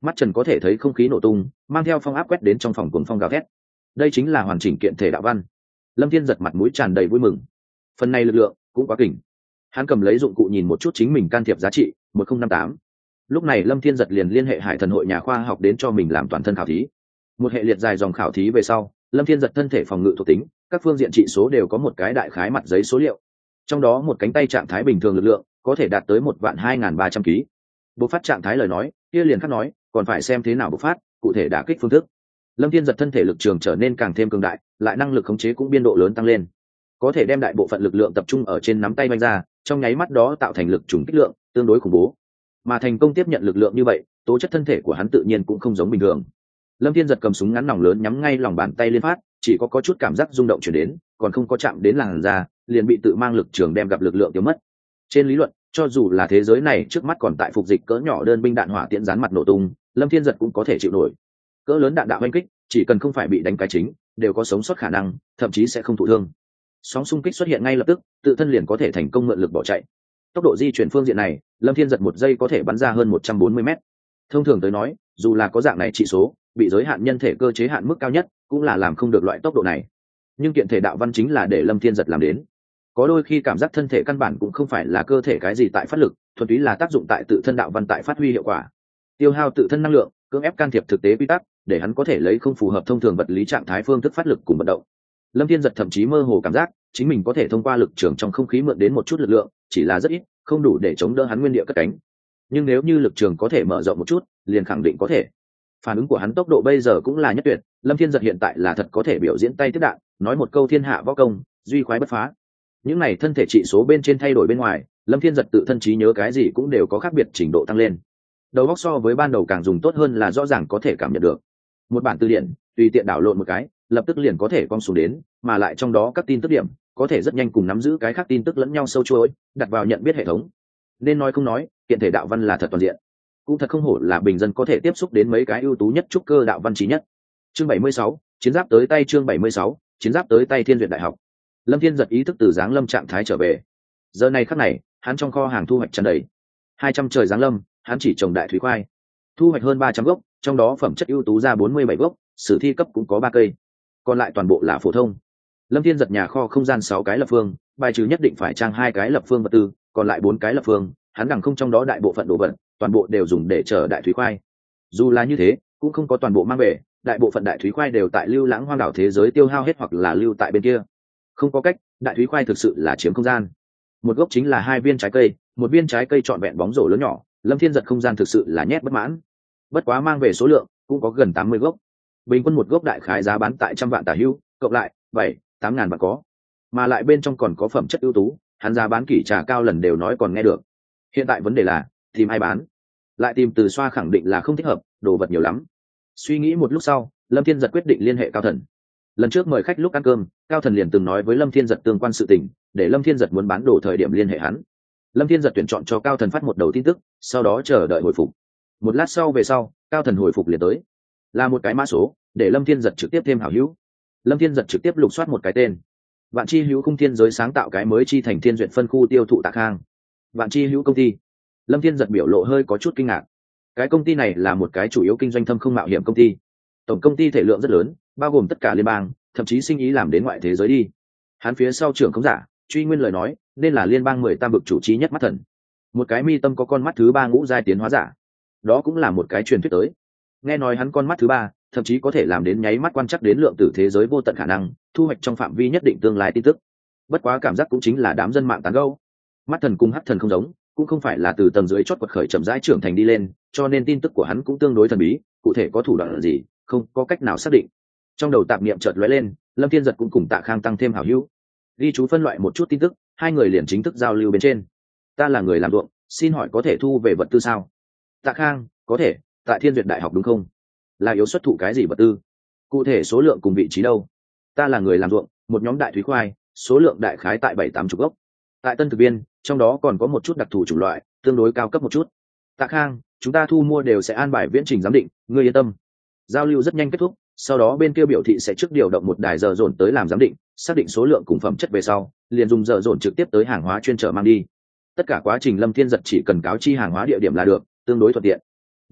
mắt trần có thể thấy không khí nổ tung, mang theo phong áp quét đến trong phòng cuồng phong gào thét. Đây chính là hoàn chỉnh kiện thể đạo văn. Lâm Thiên giật mặt mũi tràn đầy vui mừng. Phần này lực lượng cũng quá kỉnh. Hắn cầm lấy dụng cụ nhìn một chút chính mình can thiệp giá trị một không năm tám. Lúc này Lâm Thiên giật liền liên hệ Hải Thần hội nhà khoa học đến cho mình làm toàn thân khảo thí. Một hệ liệt dài dòng khảo thí về sau, Lâm Thiên giật thân thể phòng ngự thuộc tính, các phương diện trị số đều có một cái đại khái mặt giấy số liệu. Trong đó một cánh tay trạng thái bình thường lực lượng có thể đạt tới một vạn hai nghìn ba trăm ký. Bộc phát trạng thái lời nói, kia liền khác nói, còn phải xem thế nào bộc phát, cụ thể đả kích phương thức. Lâm Thiên giật thân thể lực trường trở nên càng thêm cường đại, lại năng lực khống chế cũng biên độ lớn tăng lên, có thể đem đại bộ phận lực lượng tập trung ở trên nắm tay vung ra, trong nháy mắt đó tạo thành lực trùng kích lượng tương đối khủng bố. Mà thành công tiếp nhận lực lượng như vậy, tố chất thân thể của hắn tự nhiên cũng không giống bình thường. Lâm Thiên giật cầm súng ngắn nòng lớn nhắm ngay lòng bàn tay liên phát, chỉ có có chút cảm giác rung động chuyển đến, còn không có chạm đến làn da, liền bị tự mang lực trường đem gặp lực lượng tiêu mất. Trên lý luận, cho dù là thế giới này trước mắt còn tại phục dịch cỡ nhỏ đơn binh đạn hỏa tiễn dán mặt nổ tung, Lâm Thiên giật cũng có thể chịu nổi. Cỡ lớn đạn đạo oanh kích, chỉ cần không phải bị đánh cái chính, đều có sống sót khả năng, thậm chí sẽ không thụ thương. Sóng xung kích xuất hiện ngay lập tức, tự thân liền có thể thành công mượn lực bỏ chạy. Tốc độ di chuyển phương diện này, Lâm Thiên giật một giây có thể bắn ra hơn một trăm bốn mươi mét. Thông thường tới nói, dù là có dạng này trị số, bị giới hạn nhân thể cơ chế hạn mức cao nhất, cũng là làm không được loại tốc độ này. Nhưng kiện thể đạo văn chính là để Lâm Thiên giật làm đến. Có đôi khi cảm giác thân thể căn bản cũng không phải là cơ thể cái gì tại phát lực, thuần túy là tác dụng tại tự thân đạo văn tại phát huy hiệu quả. Tiêu hao tự thân năng lượng, cưỡng ép can thiệp thực tế quy tắc, để hắn có thể lấy không phù hợp thông thường vật lý trạng thái phương thức phát lực cùng vận động. Lâm Thiên giật thậm chí mơ hồ cảm giác chính mình có thể thông qua lực trường trong không khí mượn đến một chút lực lượng, chỉ là rất ít, không đủ để chống đỡ hắn nguyên địa cất cánh. Nhưng nếu như lực trường có thể mở rộng một chút, liền khẳng định có thể. Phản ứng của hắn tốc độ bây giờ cũng là nhất tuyệt, Lâm Thiên giật hiện tại là thật có thể biểu diễn tay tiếp đạn, nói một câu thiên hạ võ công, duy khoái bất phá. Những này thân thể trị số bên trên thay đổi bên ngoài, Lâm Thiên giật tự thân trí nhớ cái gì cũng đều có khác biệt trình độ tăng lên. Đầu óc so với ban đầu càng dùng tốt hơn là rõ ràng có thể cảm nhận được. Một bản từ điển, tùy tiện đảo lộn một cái, lập tức liền có thể con xuống đến, mà lại trong đó các tin tức điểm có thể rất nhanh cùng nắm giữ cái khác tin tức lẫn nhau sâu chuỗi, đặt vào nhận biết hệ thống. Nên nói không nói, kiện thể đạo văn là thật toàn diện. Cũng thật không hổ là bình dân có thể tiếp xúc đến mấy cái ưu tú nhất trúc cơ đạo văn trí nhất. Chương bảy mươi sáu, chiến giáp tới tay chương bảy mươi sáu, chiến giáp tới tay Thiên Duyệt Đại học. Lâm Thiên giật ý thức từ giáng lâm trạng thái trở về. Giờ này khắc này, hắn trong kho hàng thu hoạch tràn đầy. hai trăm trời giáng lâm, hắn chỉ trồng đại thủy khoai. Thu hoạch hơn ba trăm gốc, trong đó phẩm chất ưu tú ra bốn mươi bảy gốc, sử thi cấp cũng có ba cây. Còn lại toàn bộ là phổ thông. Lâm Thiên giật nhà kho không gian sáu cái lập phương, bài trừ nhất định phải trang hai cái lập phương vật tư, còn lại bốn cái lập phương, hắn đằng không trong đó đại bộ phận đồ vật, toàn bộ đều dùng để chờ đại thủy khoai. Dù là như thế, cũng không có toàn bộ mang về, đại bộ phận đại thủy khoai đều tại lưu lãng hoang đảo thế giới tiêu hao hết hoặc là lưu tại bên kia. Không có cách, đại thủy khoai thực sự là chiếm không gian. Một gốc chính là hai viên trái cây, một viên trái cây trọn vẹn bóng rổ lớn nhỏ, Lâm Thiên giật không gian thực sự là nhét bất mãn. Bất quá mang về số lượng cũng có gần tám mươi gốc. Bình quân một gốc đại khái giá bán tại trăm vạn tả hữu, cộng lại bảy tám ngàn vạn có. Mà lại bên trong còn có phẩm chất ưu tú, hắn giá bán kỷ trà cao lần đều nói còn nghe được. Hiện tại vấn đề là tìm ai bán, lại tìm Từ Xoa khẳng định là không thích hợp, đồ vật nhiều lắm. Suy nghĩ một lúc sau, Lâm Thiên giật quyết định liên hệ Cao Thần. Lần trước mời khách lúc ăn cơm, Cao Thần liền từng nói với Lâm Thiên giật tương quan sự tình, để Lâm Thiên giật muốn bán đồ thời điểm liên hệ hắn. Lâm Thiên giật tuyển chọn cho Cao Thần phát một đầu tin tức, sau đó chờ đợi hồi phục. Một lát sau về sau, Cao Thần hồi phục liền tới, là một cái mã số, để Lâm Thiên giật trực tiếp thêm hảo hữu. Lâm Thiên giật trực tiếp lục soát một cái tên. Vạn Chi Hữu Khung Thiên Giới sáng tạo cái mới chi thành Thiên Duyệt phân khu tiêu thụ Tạ Khang. Vạn Chi Hữu công ty. Lâm Thiên giật biểu lộ hơi có chút kinh ngạc. Cái công ty này là một cái chủ yếu kinh doanh thâm không mạo hiểm công ty. Tổng công ty thể lượng rất lớn, bao gồm tất cả liên bang, thậm chí sinh ý làm đến ngoại thế giới đi. Hắn phía sau trưởng không giả, truy nguyên lời nói, nên là liên bang mười tam bực chủ trí nhất mắt thần. Một cái mi tâm có con mắt thứ ba ngũ giai tiến hóa giả. Đó cũng là một cái truyền thuyết tới. Nghe nói hắn con mắt thứ ba, thậm chí có thể làm đến nháy mắt quan trắc đến lượng tử thế giới vô tận khả năng, thu hoạch trong phạm vi nhất định tương lai tin tức. Bất quá cảm giác cũng chính là đám dân mạng tán gẫu. Mắt thần cùng hắc thần không giống, cũng không phải là từ tầng dưới chót quật khởi chậm rãi trưởng thành đi lên, cho nên tin tức của hắn cũng tương đối thần bí, cụ thể có thủ đoạn gì, không có cách nào xác định. Trong đầu tạp niệm chợt lóe lên, Lâm Thiên giật cũng cùng Tạ Khang tăng thêm hảo hữu. Ghi chú phân loại một chút tin tức, hai người liền chính thức giao lưu bên trên. Ta là người làm ruộng, xin hỏi có thể thu về vật tư sao? Tạ Khang, có thể, tại Thiên Duyệt Đại học đúng không? Là yếu xuất thụ cái gì vật tư? Cụ thể số lượng cùng vị trí đâu? Ta là người làm ruộng, một nhóm đại thúy khoai, số lượng đại khái tại bảy tám chục gốc. Tại Tân Thực Biên, trong đó còn có một chút đặc thù chủng loại, tương đối cao cấp một chút. Tạ Khang, chúng ta thu mua đều sẽ an bài viễn trình giám định, ngươi yên tâm. Giao lưu rất nhanh kết thúc, sau đó bên kia biểu thị sẽ trước điều động một đài giờ dồn tới làm giám định, xác định số lượng cùng phẩm chất về sau, liền dùng giờ dồn trực tiếp tới hàng hóa chuyên trở mang đi. Tất cả quá trình Lâm Thiên giật chỉ cần cáo chi hàng hóa địa điểm là được, tương đối thuận tiện.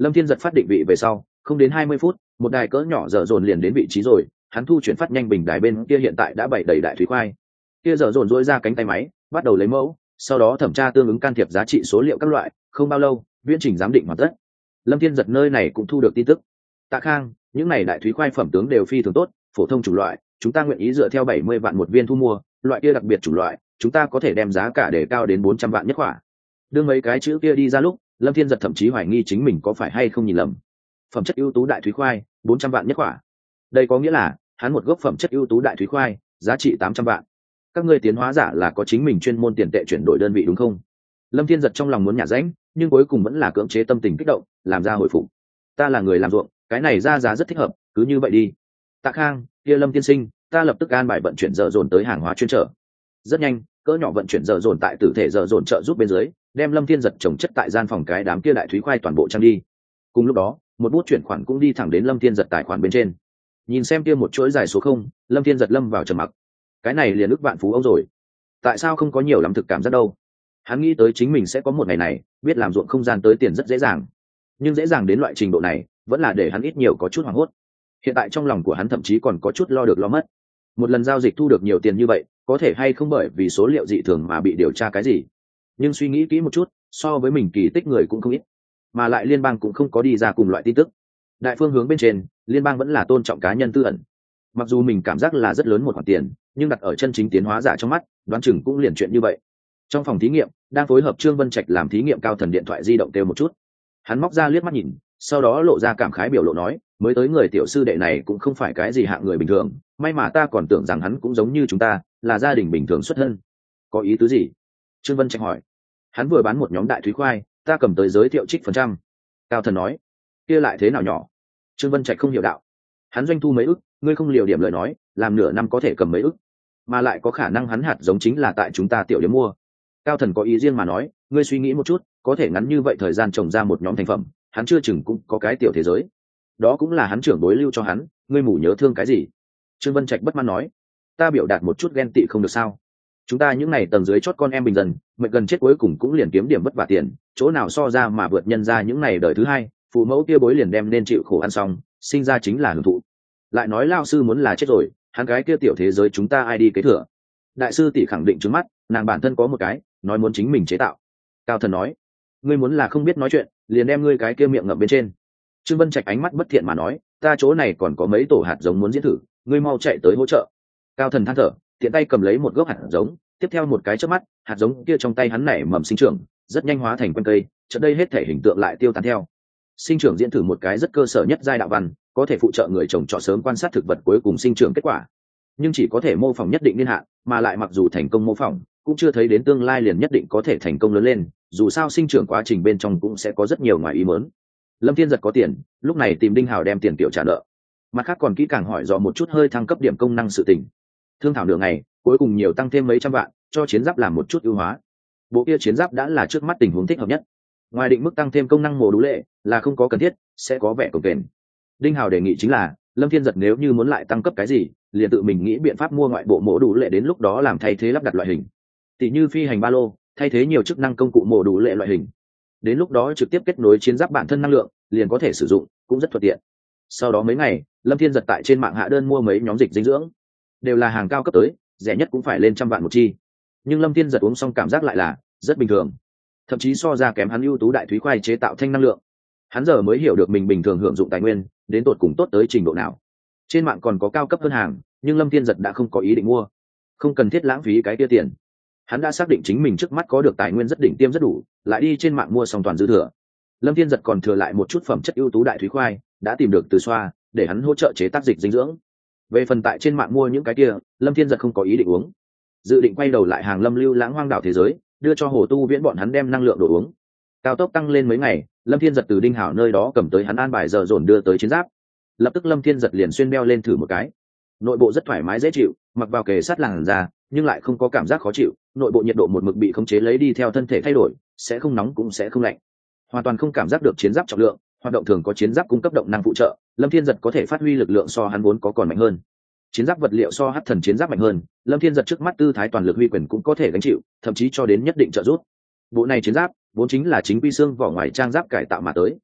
Lâm Thiên giật phát định vị về sau, không đến hai mươi phút, một đài cỡ nhỏ dở dồn liền đến vị trí rồi. Hắn thu chuyển phát nhanh bình đài bên kia hiện tại đã bày đầy đại thủy khoai. Kia dở dồn duỗi ra cánh tay máy, bắt đầu lấy mẫu, sau đó thẩm tra tương ứng can thiệp giá trị số liệu các loại. Không bao lâu, viễn trình giám định hoàn tất. Lâm Thiên giật nơi này cũng thu được tin tức. Tạ Khang, những này đại thủy khoai phẩm tướng đều phi thường tốt, phổ thông chủng loại, chúng ta nguyện ý dựa theo bảy mươi vạn một viên thu mua, loại kia đặc biệt chủng loại, chúng ta có thể đem giá cả để cao đến bốn trăm vạn nhất quả. Đưa mấy cái chữ kia đi ra lúc, Lâm Thiên giật thậm chí hoài nghi chính mình có phải hay không nhìn lầm. Phẩm chất ưu tú đại thủy khoai, bốn trăm vạn nhất quả. Đây có nghĩa là, hắn một gốc phẩm chất ưu tú đại thủy khoai, giá trị tám trăm vạn. Các ngươi tiến hóa giả là có chính mình chuyên môn tiền tệ chuyển đổi đơn vị đúng không? Lâm Thiên giật trong lòng muốn nhả rãnh, nhưng cuối cùng vẫn là cưỡng chế tâm tình kích động, làm ra hồi phục. Ta là người làm ruộng, cái này ra giá rất thích hợp, cứ như vậy đi. Tạ Khang, kia Lâm tiên sinh, ta lập tức an bài vận chuyển dở dồn tới hàng hóa chuyên trở. Rất nhanh, cỡ nhỏ vận chuyển dở dồn tại tử thể dở dồn trợ giúp bên dưới, đem Lâm Thiên giật trồng chất tại gian phòng cái đám kia đại thúy khoai toàn bộ trang đi. Cùng lúc đó, một bút chuyển khoản cũng đi thẳng đến Lâm Thiên giật tài khoản bên trên. Nhìn xem kia một chuỗi dài số không, Lâm Thiên giật lâm vào trầm mặc. Cái này liền ức vạn phú ông rồi. Tại sao không có nhiều lắm thực cảm giác đâu? Hắn nghĩ tới chính mình sẽ có một ngày này, biết làm ruộng không gian tới tiền rất dễ dàng. Nhưng dễ dàng đến loại trình độ này, vẫn là để hắn ít nhiều có chút hoảng hốt. Hiện tại trong lòng của hắn thậm chí còn có chút lo được lo mất. Một lần giao dịch thu được nhiều tiền như vậy, có thể hay không bởi vì số liệu dị thường mà bị điều tra cái gì? Nhưng suy nghĩ kỹ một chút, so với mình kỳ tích người cũng không ít, mà lại liên bang cũng không có đi ra cùng loại tin tức. Đại phương hướng bên trên, liên bang vẫn là tôn trọng cá nhân tư ẩn. Mặc dù mình cảm giác là rất lớn một khoản tiền, nhưng đặt ở chân chính tiến hóa giả trong mắt, đoán chừng cũng liền chuyện như vậy. Trong phòng thí nghiệm, đang phối hợp Trương Vân Trạch làm thí nghiệm cao thần điện thoại di động kêu một chút. Hắn móc ra liếc mắt nhìn, sau đó lộ ra cảm khái biểu lộ nói, mới tới người tiểu sư đệ này cũng không phải cái gì hạng người bình thường, may mà ta còn tưởng rằng hắn cũng giống như chúng ta, là gia đình bình thường xuất thân. Có ý tứ gì? Trương Vân Trạch hỏi. Hắn vừa bán một nhóm đại thúy khoai, ta cầm tới giới thiệu trích phần trăm. Cao thần nói. Kia lại thế nào nhỏ? Trương Vân Trạch không hiểu đạo. Hắn doanh thu mấy ức, ngươi không liều điểm lời nói, làm nửa năm có thể cầm mấy ức, mà lại có khả năng hắn hạt giống chính là tại chúng ta tiểu điểm mua. Cao thần có ý riêng mà nói, ngươi suy nghĩ một chút, có thể ngắn như vậy thời gian trồng ra một nhóm thành phẩm, hắn chưa chừng cũng có cái tiểu thế giới. Đó cũng là hắn trưởng bối lưu cho hắn, ngươi mù nhớ thương cái gì? Trương Vân Trạch bất mãn nói, ta biểu đạt một chút ghen tị không được sao? Chúng ta những này tầng dưới chót con em bình dân, mệnh gần chết cuối cùng cũng liền kiếm điểm vất vả tiền, chỗ nào so ra mà vượt nhân ra những này đời thứ hai, phụ mẫu kia bối liền đem nên chịu khổ ăn xong, sinh ra chính là hưởng thụ. Lại nói lao sư muốn là chết rồi, hắn cái kia tiểu thế giới chúng ta ai đi kế thừa? Đại sư tỷ khẳng định trước mắt, nàng bản thân có một cái, nói muốn chính mình chế tạo. Cao thần nói, ngươi muốn là không biết nói chuyện, liền đem ngươi cái kia miệng ngậm bên trên. Trương Vân Trạch ánh mắt bất thiện mà nói, ta chỗ này còn có mấy tổ hạt giống muốn diễn thử, ngươi mau chạy tới hỗ trợ. Cao thần than thở, tiện tay cầm lấy một gốc hạt giống, tiếp theo một cái chớp mắt, hạt giống kia trong tay hắn nảy mầm sinh trưởng, rất nhanh hóa thành quân cây, chợt đây hết thể hình tượng lại tiêu tán theo. Sinh trưởng diễn thử một cái rất cơ sở nhất giai đạo văn, có thể phụ trợ người trồng trọt sớm quan sát thực vật cuối cùng sinh trưởng kết quả, nhưng chỉ có thể mô phỏng nhất định niên hạn, mà lại mặc dù thành công mô phỏng, cũng chưa thấy đến tương lai liền nhất định có thể thành công lớn lên, dù sao sinh trưởng quá trình bên trong cũng sẽ có rất nhiều ngoài ý muốn. Lâm Thiên giật có tiền, lúc này tìm Đinh Hào đem tiền tiểu trả nợ, mặt khác còn kỹ càng hỏi dò một chút hơi thăng cấp điểm công năng sự tình. Thương thảo nửa ngày, cuối cùng nhiều tăng thêm mấy trăm vạn, cho chiến giáp làm một chút ưu hóa. Bộ kia chiến giáp đã là trước mắt tình huống thích hợp nhất. Ngoài định mức tăng thêm công năng mồ đũ lệ là không có cần thiết, sẽ có vẻ cồng kềnh. Đinh Hào đề nghị chính là, Lâm Thiên giật nếu như muốn lại tăng cấp cái gì, liền tự mình nghĩ biện pháp mua ngoại bộ mổ đủ lệ đến lúc đó làm thay thế lắp đặt loại hình, tỷ như phi hành ba lô, thay thế nhiều chức năng công cụ mổ đủ lệ loại hình. Đến lúc đó trực tiếp kết nối chiến giáp bản thân năng lượng, liền có thể sử dụng, cũng rất thuận tiện. Sau đó mấy ngày, Lâm Thiên giật tại trên mạng hạ đơn mua mấy nhóm dịch dinh dưỡng, đều là hàng cao cấp tới, rẻ nhất cũng phải lên trăm vạn một chi. Nhưng Lâm Thiên giật uống xong cảm giác lại là rất bình thường, thậm chí so ra kém hắn ưu tú đại thúy khoai chế tạo thanh năng lượng. Hắn giờ mới hiểu được mình bình thường hưởng dụng tài nguyên đến tột cùng tốt tới trình độ nào. Trên mạng còn có cao cấp hơn hàng, nhưng Lâm Thiên giật đã không có ý định mua, không cần thiết lãng phí cái kia tiền. Hắn đã xác định chính mình trước mắt có được tài nguyên rất đỉnh tiêm rất đủ, lại đi trên mạng mua xong toàn dư thừa. Lâm Thiên giật còn thừa lại một chút phẩm chất ưu tú đại thúy khoai, đã tìm được từ xoa để hắn hỗ trợ chế tác dịch dinh dưỡng. Về phần tại trên mạng mua những cái kia, Lâm Thiên giật không có ý định uống, dự định quay đầu lại hàng lâm lưu lãng hoang đảo thế giới, đưa cho Hồ Tu Viễn bọn hắn đem năng lượng đồ uống. Cao tốc tăng lên mấy ngày, Lâm Thiên giật từ Đinh Hảo nơi đó cầm tới hắn an bài giờ dồn đưa tới chiến giáp. Lập tức Lâm Thiên giật liền xuyên đeo lên thử một cái, nội bộ rất thoải mái dễ chịu, mặc vào kề sát làn da nhưng lại không có cảm giác khó chịu, nội bộ nhiệt độ một mực bị khống chế lấy đi theo thân thể thay đổi, sẽ không nóng cũng sẽ không lạnh, hoàn toàn không cảm giác được chiến giáp trọng lượng. Hoạt động thường có chiến giáp cung cấp động năng phụ trợ, Lâm Thiên giật có thể phát huy lực lượng so hắn vốn có còn mạnh hơn. Chiến giáp vật liệu so hắc thần chiến giáp mạnh hơn, Lâm Thiên giật trước mắt tư thái toàn lực huy quyền cũng có thể gánh chịu, thậm chí cho đến nhất định trợ giúp. Bộ này chiến giáp vốn chính là chính quy xương vỏ ngoài trang giáp cải tạo mà tới.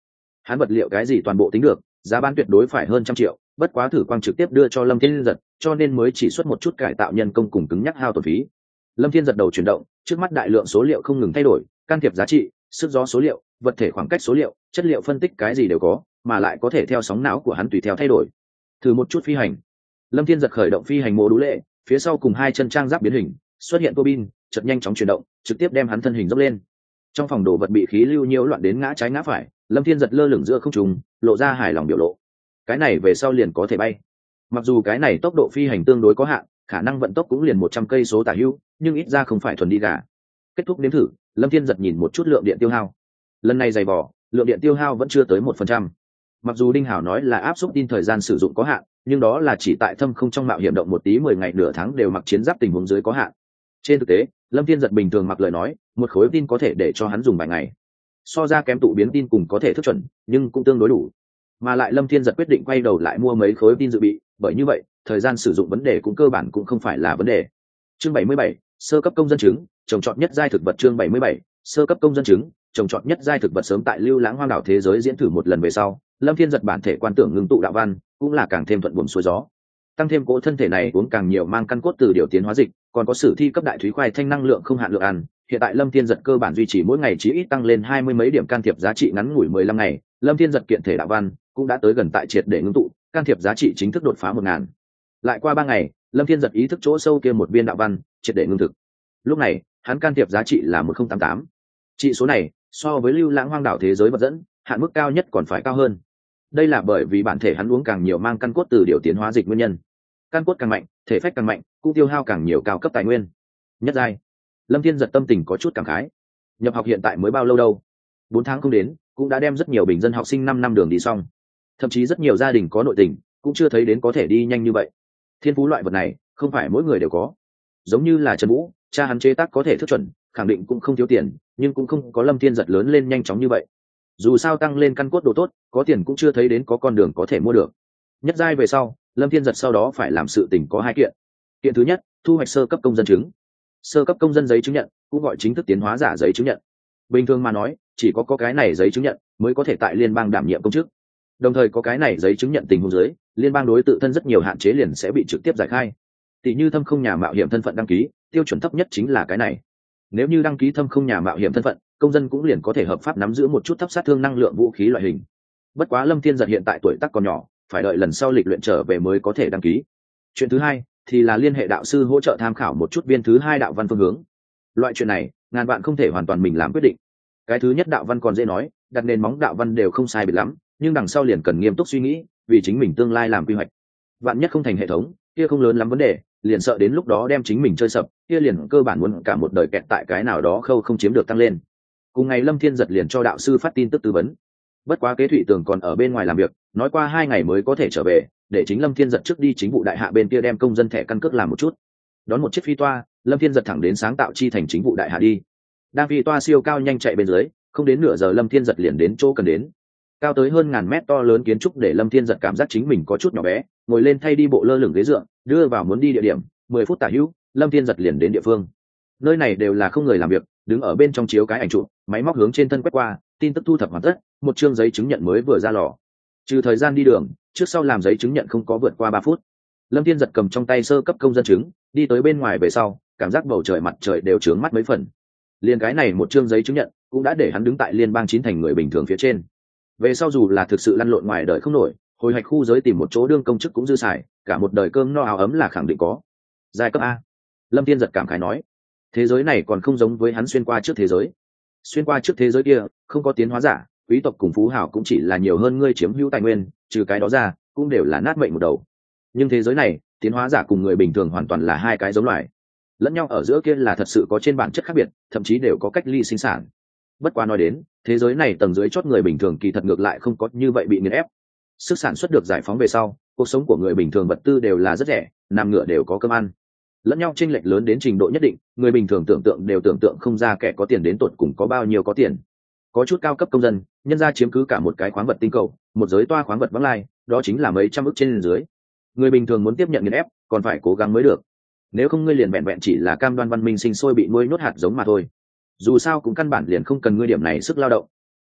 hắn vật liệu cái gì toàn bộ tính được, giá bán tuyệt đối phải hơn trăm triệu, bất quá thử quang trực tiếp đưa cho Lâm Thiên Giật, cho nên mới chỉ xuất một chút cải tạo nhân công cùng cứng nhắc hao tổn phí. Lâm Thiên Giật đầu chuyển động, trước mắt đại lượng số liệu không ngừng thay đổi, can thiệp giá trị, sức gió số liệu, vật thể khoảng cách số liệu, chất liệu phân tích cái gì đều có, mà lại có thể theo sóng não của hắn tùy theo thay đổi. Thử một chút phi hành. Lâm Thiên Giật khởi động phi hành mô đũ lệ, phía sau cùng hai chân trang giáp biến hình, xuất hiện tua bin, chợt nhanh chóng chuyển động, trực tiếp đem hắn thân hình dốc lên. Trong phòng đồ vật bị khí lưu nhiễu loạn đến ngã trái ngã phải, Lâm Thiên Giật lơ lửng giữa không trung, lộ ra hài lòng biểu lộ. Cái này về sau liền có thể bay. Mặc dù cái này tốc độ phi hành tương đối có hạn, khả năng vận tốc cũng liền một trăm cây số tả hữu, nhưng ít ra không phải thuần đi gà. Kết thúc nếm thử, Lâm Thiên Giật nhìn một chút lượng điện tiêu hao. Lần này dày vò, lượng điện tiêu hao vẫn chưa tới một phần trăm. Mặc dù Đinh Hảo nói là áp suất tin thời gian sử dụng có hạn, nhưng đó là chỉ tại thâm không trong mạo hiểm động một tí mười ngày nửa tháng đều mặc chiến giáp tình huống dưới có hạn. Trên thực tế, Lâm Thiên Giật bình thường mặc lời nói, một khối tin có thể để cho hắn dùng vài ngày. So ra kém tụ biến tin cùng có thể thức chuẩn, nhưng cũng tương đối đủ. Mà lại Lâm Thiên Giật quyết định quay đầu lại mua mấy khối tin dự bị, bởi như vậy, thời gian sử dụng vấn đề cũng cơ bản cũng không phải là vấn đề. Chương bảy mươi bảy, sơ cấp công dân chứng, trồng trọt nhất giai thực vật. Chương bảy mươi bảy, sơ cấp công dân chứng, trồng trọt nhất giai thực vật. Sớm tại Lưu Lãng Hoang đảo thế giới diễn thử một lần về sau, Lâm Thiên Giật bản thể quan tưởng ngưng tụ đạo văn, cũng là càng thêm thuận buồm xuôi gió. Tăng thêm cỗ thân thể này uống càng nhiều mang căn cốt từ điều tiến hóa dịch, còn có sử thi cấp đại thúy khoai thanh năng lượng không hạn lượng ăn. Hiện tại Lâm Thiên Giật cơ bản duy trì mỗi ngày chí ít tăng lên hai mươi mấy điểm can thiệp giá trị, ngắn ngủi mười lăm ngày, Lâm Thiên Giật kiện thể đạo văn cũng đã tới gần tại triệt để ngưng tụ, can thiệp giá trị chính thức đột phá một ngàn. Lại qua ba ngày, Lâm Thiên Giật ý thức chỗ sâu kia một viên đạo văn triệt để ngưng thực. Lúc này, hắn can thiệp giá trị là một nghìn tám tám. Trị số này so với Lưu Lãng Hoang đảo thế giới vật dẫn, hạn mức cao nhất còn phải cao hơn. Đây là bởi vì bản thể hắn uống càng nhiều mang căn cốt từ điều tiến hóa dịch nguyên nhân. Căn cốt càng mạnh, thể phách càng mạnh, cũng tiêu hao càng nhiều cao cấp tài nguyên. Nhất giai. Lâm Thiên Giật tâm tình có chút cảm khái. Nhập học hiện tại mới bao lâu đâu? Bốn tháng không đến, cũng đã đem rất nhiều bình dân học sinh năm năm đường đi xong. Thậm chí rất nhiều gia đình có nội tình, cũng chưa thấy đến có thể đi nhanh như vậy. Thiên phú loại vật này, không phải mỗi người đều có. Giống như là Trần Vũ, cha hắn chế tác có thể thức chuẩn, khẳng định cũng không thiếu tiền, nhưng cũng không có Lâm Thiên Giật lớn lên nhanh chóng như vậy. Dù sao tăng lên căn cốt độ tốt, có tiền cũng chưa thấy đến có con đường có thể mua được. Nhất giai về sau, Lâm Thiên Giật sau đó phải làm sự tình có hai kiện. Kiện thứ nhất, thu hoạch sơ cấp công dân chứng. Sơ cấp công dân giấy chứng nhận, cũng gọi chính thức tiến hóa giả giấy chứng nhận. Bình thường mà nói, chỉ có có cái này giấy chứng nhận mới có thể tại liên bang đảm nhiệm công chức. Đồng thời có cái này giấy chứng nhận tình huống dưới, liên bang đối tự thân rất nhiều hạn chế liền sẽ bị trực tiếp giải khai. Tỷ như thâm không nhà mạo hiểm thân phận đăng ký, tiêu chuẩn thấp nhất chính là cái này. Nếu như đăng ký thâm không nhà mạo hiểm thân phận, công dân cũng liền có thể hợp pháp nắm giữ một chút thấp sát thương năng lượng vũ khí loại hình. Bất quá Lâm Thiên Giật hiện tại tuổi tác còn nhỏ, phải đợi lần sau lịch luyện trở về mới có thể đăng ký. Chuyện thứ hai thì là liên hệ đạo sư hỗ trợ tham khảo một chút viên thứ hai đạo văn phương hướng. Loại chuyện này, ngàn bạn không thể hoàn toàn mình làm quyết định. Cái thứ nhất đạo văn còn dễ nói, đặt nền móng đạo văn đều không sai biệt lắm, nhưng đằng sau liền cần nghiêm túc suy nghĩ, vì chính mình tương lai làm quy hoạch. Vạn nhất không thành hệ thống, kia không lớn lắm vấn đề, liền sợ đến lúc đó đem chính mình chơi sập, kia liền cơ bản muốn cả một đời kẹt tại cái nào đó khâu không chiếm được tăng lên. Cùng ngày Lâm Thiên Giật liền cho đạo sư phát tin tức tư vấn. Bất quá Kế Thụy Tường còn ở bên ngoài làm việc, nói qua hai ngày mới có thể trở về, để chính Lâm Thiên Giật trước đi chính vụ đại hạ bên kia đem công dân thẻ căn cước làm một chút. Đón một chiếc phi toa, Lâm Thiên Giật thẳng đến sáng tạo chi thành chính vụ đại hạ đi. Đang phi toa siêu cao nhanh chạy bên dưới, không đến nửa giờ Lâm Thiên Giật liền đến chỗ cần đến. Cao tới hơn ngàn mét to lớn kiến trúc để Lâm Thiên Giật cảm giác chính mình có chút nhỏ bé, ngồi lên thay đi bộ lơ lửng ghế dựa, đưa vào muốn đi địa điểm, mười phút tả hữu, Lâm Thiên Giật liền đến địa phương. Nơi này đều là không người làm việc, đứng ở bên trong chiếu cái ảnh chụp, máy móc hướng trên thân quét qua, tin tức thu thập hoàn tất, một chương giấy chứng nhận mới vừa ra lò. Trừ thời gian đi đường, trước sau làm giấy chứng nhận không có vượt qua ba phút. Lâm Thiên Giật cầm trong tay sơ cấp công dân chứng, đi tới bên ngoài về sau, cảm giác bầu trời mặt trời đều trướng mắt mấy phần. Liên cái này một chương giấy chứng nhận, cũng đã để hắn đứng tại liên bang chín thành người bình thường phía trên. Về sau dù là thực sự lăn lộn ngoài đời không nổi, hồi hạch khu giới tìm một chỗ đương công chức cũng dư xài, cả một đời cơm no áo ấm là khẳng định có. Giai cấp A. Lâm Thiên Giật cảm khái nói, thế giới này còn không giống với hắn xuyên qua trước thế giới. Xuyên qua trước thế giới kia, không có tiến hóa giả, quý tộc cùng phú hảo cũng chỉ là nhiều hơn ngươi chiếm hữu tài nguyên, trừ cái đó ra, cũng đều là nát mệnh một đầu. Nhưng thế giới này, tiến hóa giả cùng người bình thường hoàn toàn là hai cái giống loài. Lẫn nhau ở giữa kia là thật sự có trên bản chất khác biệt, thậm chí đều có cách ly sinh sản. Bất quá nói đến, thế giới này tầng dưới chót người bình thường kỳ thật ngược lại không có như vậy bị nghiền ép. Sức sản xuất được giải phóng về sau, cuộc sống của người bình thường vật tư đều là rất rẻ, nằm ngựa đều có cơm ăn. Lẫn nhau chênh lệch lớn đến trình độ nhất định, người bình thường tưởng tượng đều tưởng tượng không ra kẻ có tiền đến tột cùng có bao nhiêu có tiền. Có chút cao cấp công dân, nhân ra chiếm cứ cả một cái khoáng vật tinh cầu, một giới toa khoáng vật vắng lai, đó chính là mấy trăm ức trên dưới. Người bình thường muốn tiếp nhận nghiền ép, còn phải cố gắng mới được. Nếu không ngươi liền vẹn vẹn chỉ là cam đoan văn minh sinh sôi bị nuôi nhốt hạt giống mà thôi. Dù sao cũng căn bản liền không cần ngươi điểm này sức lao động.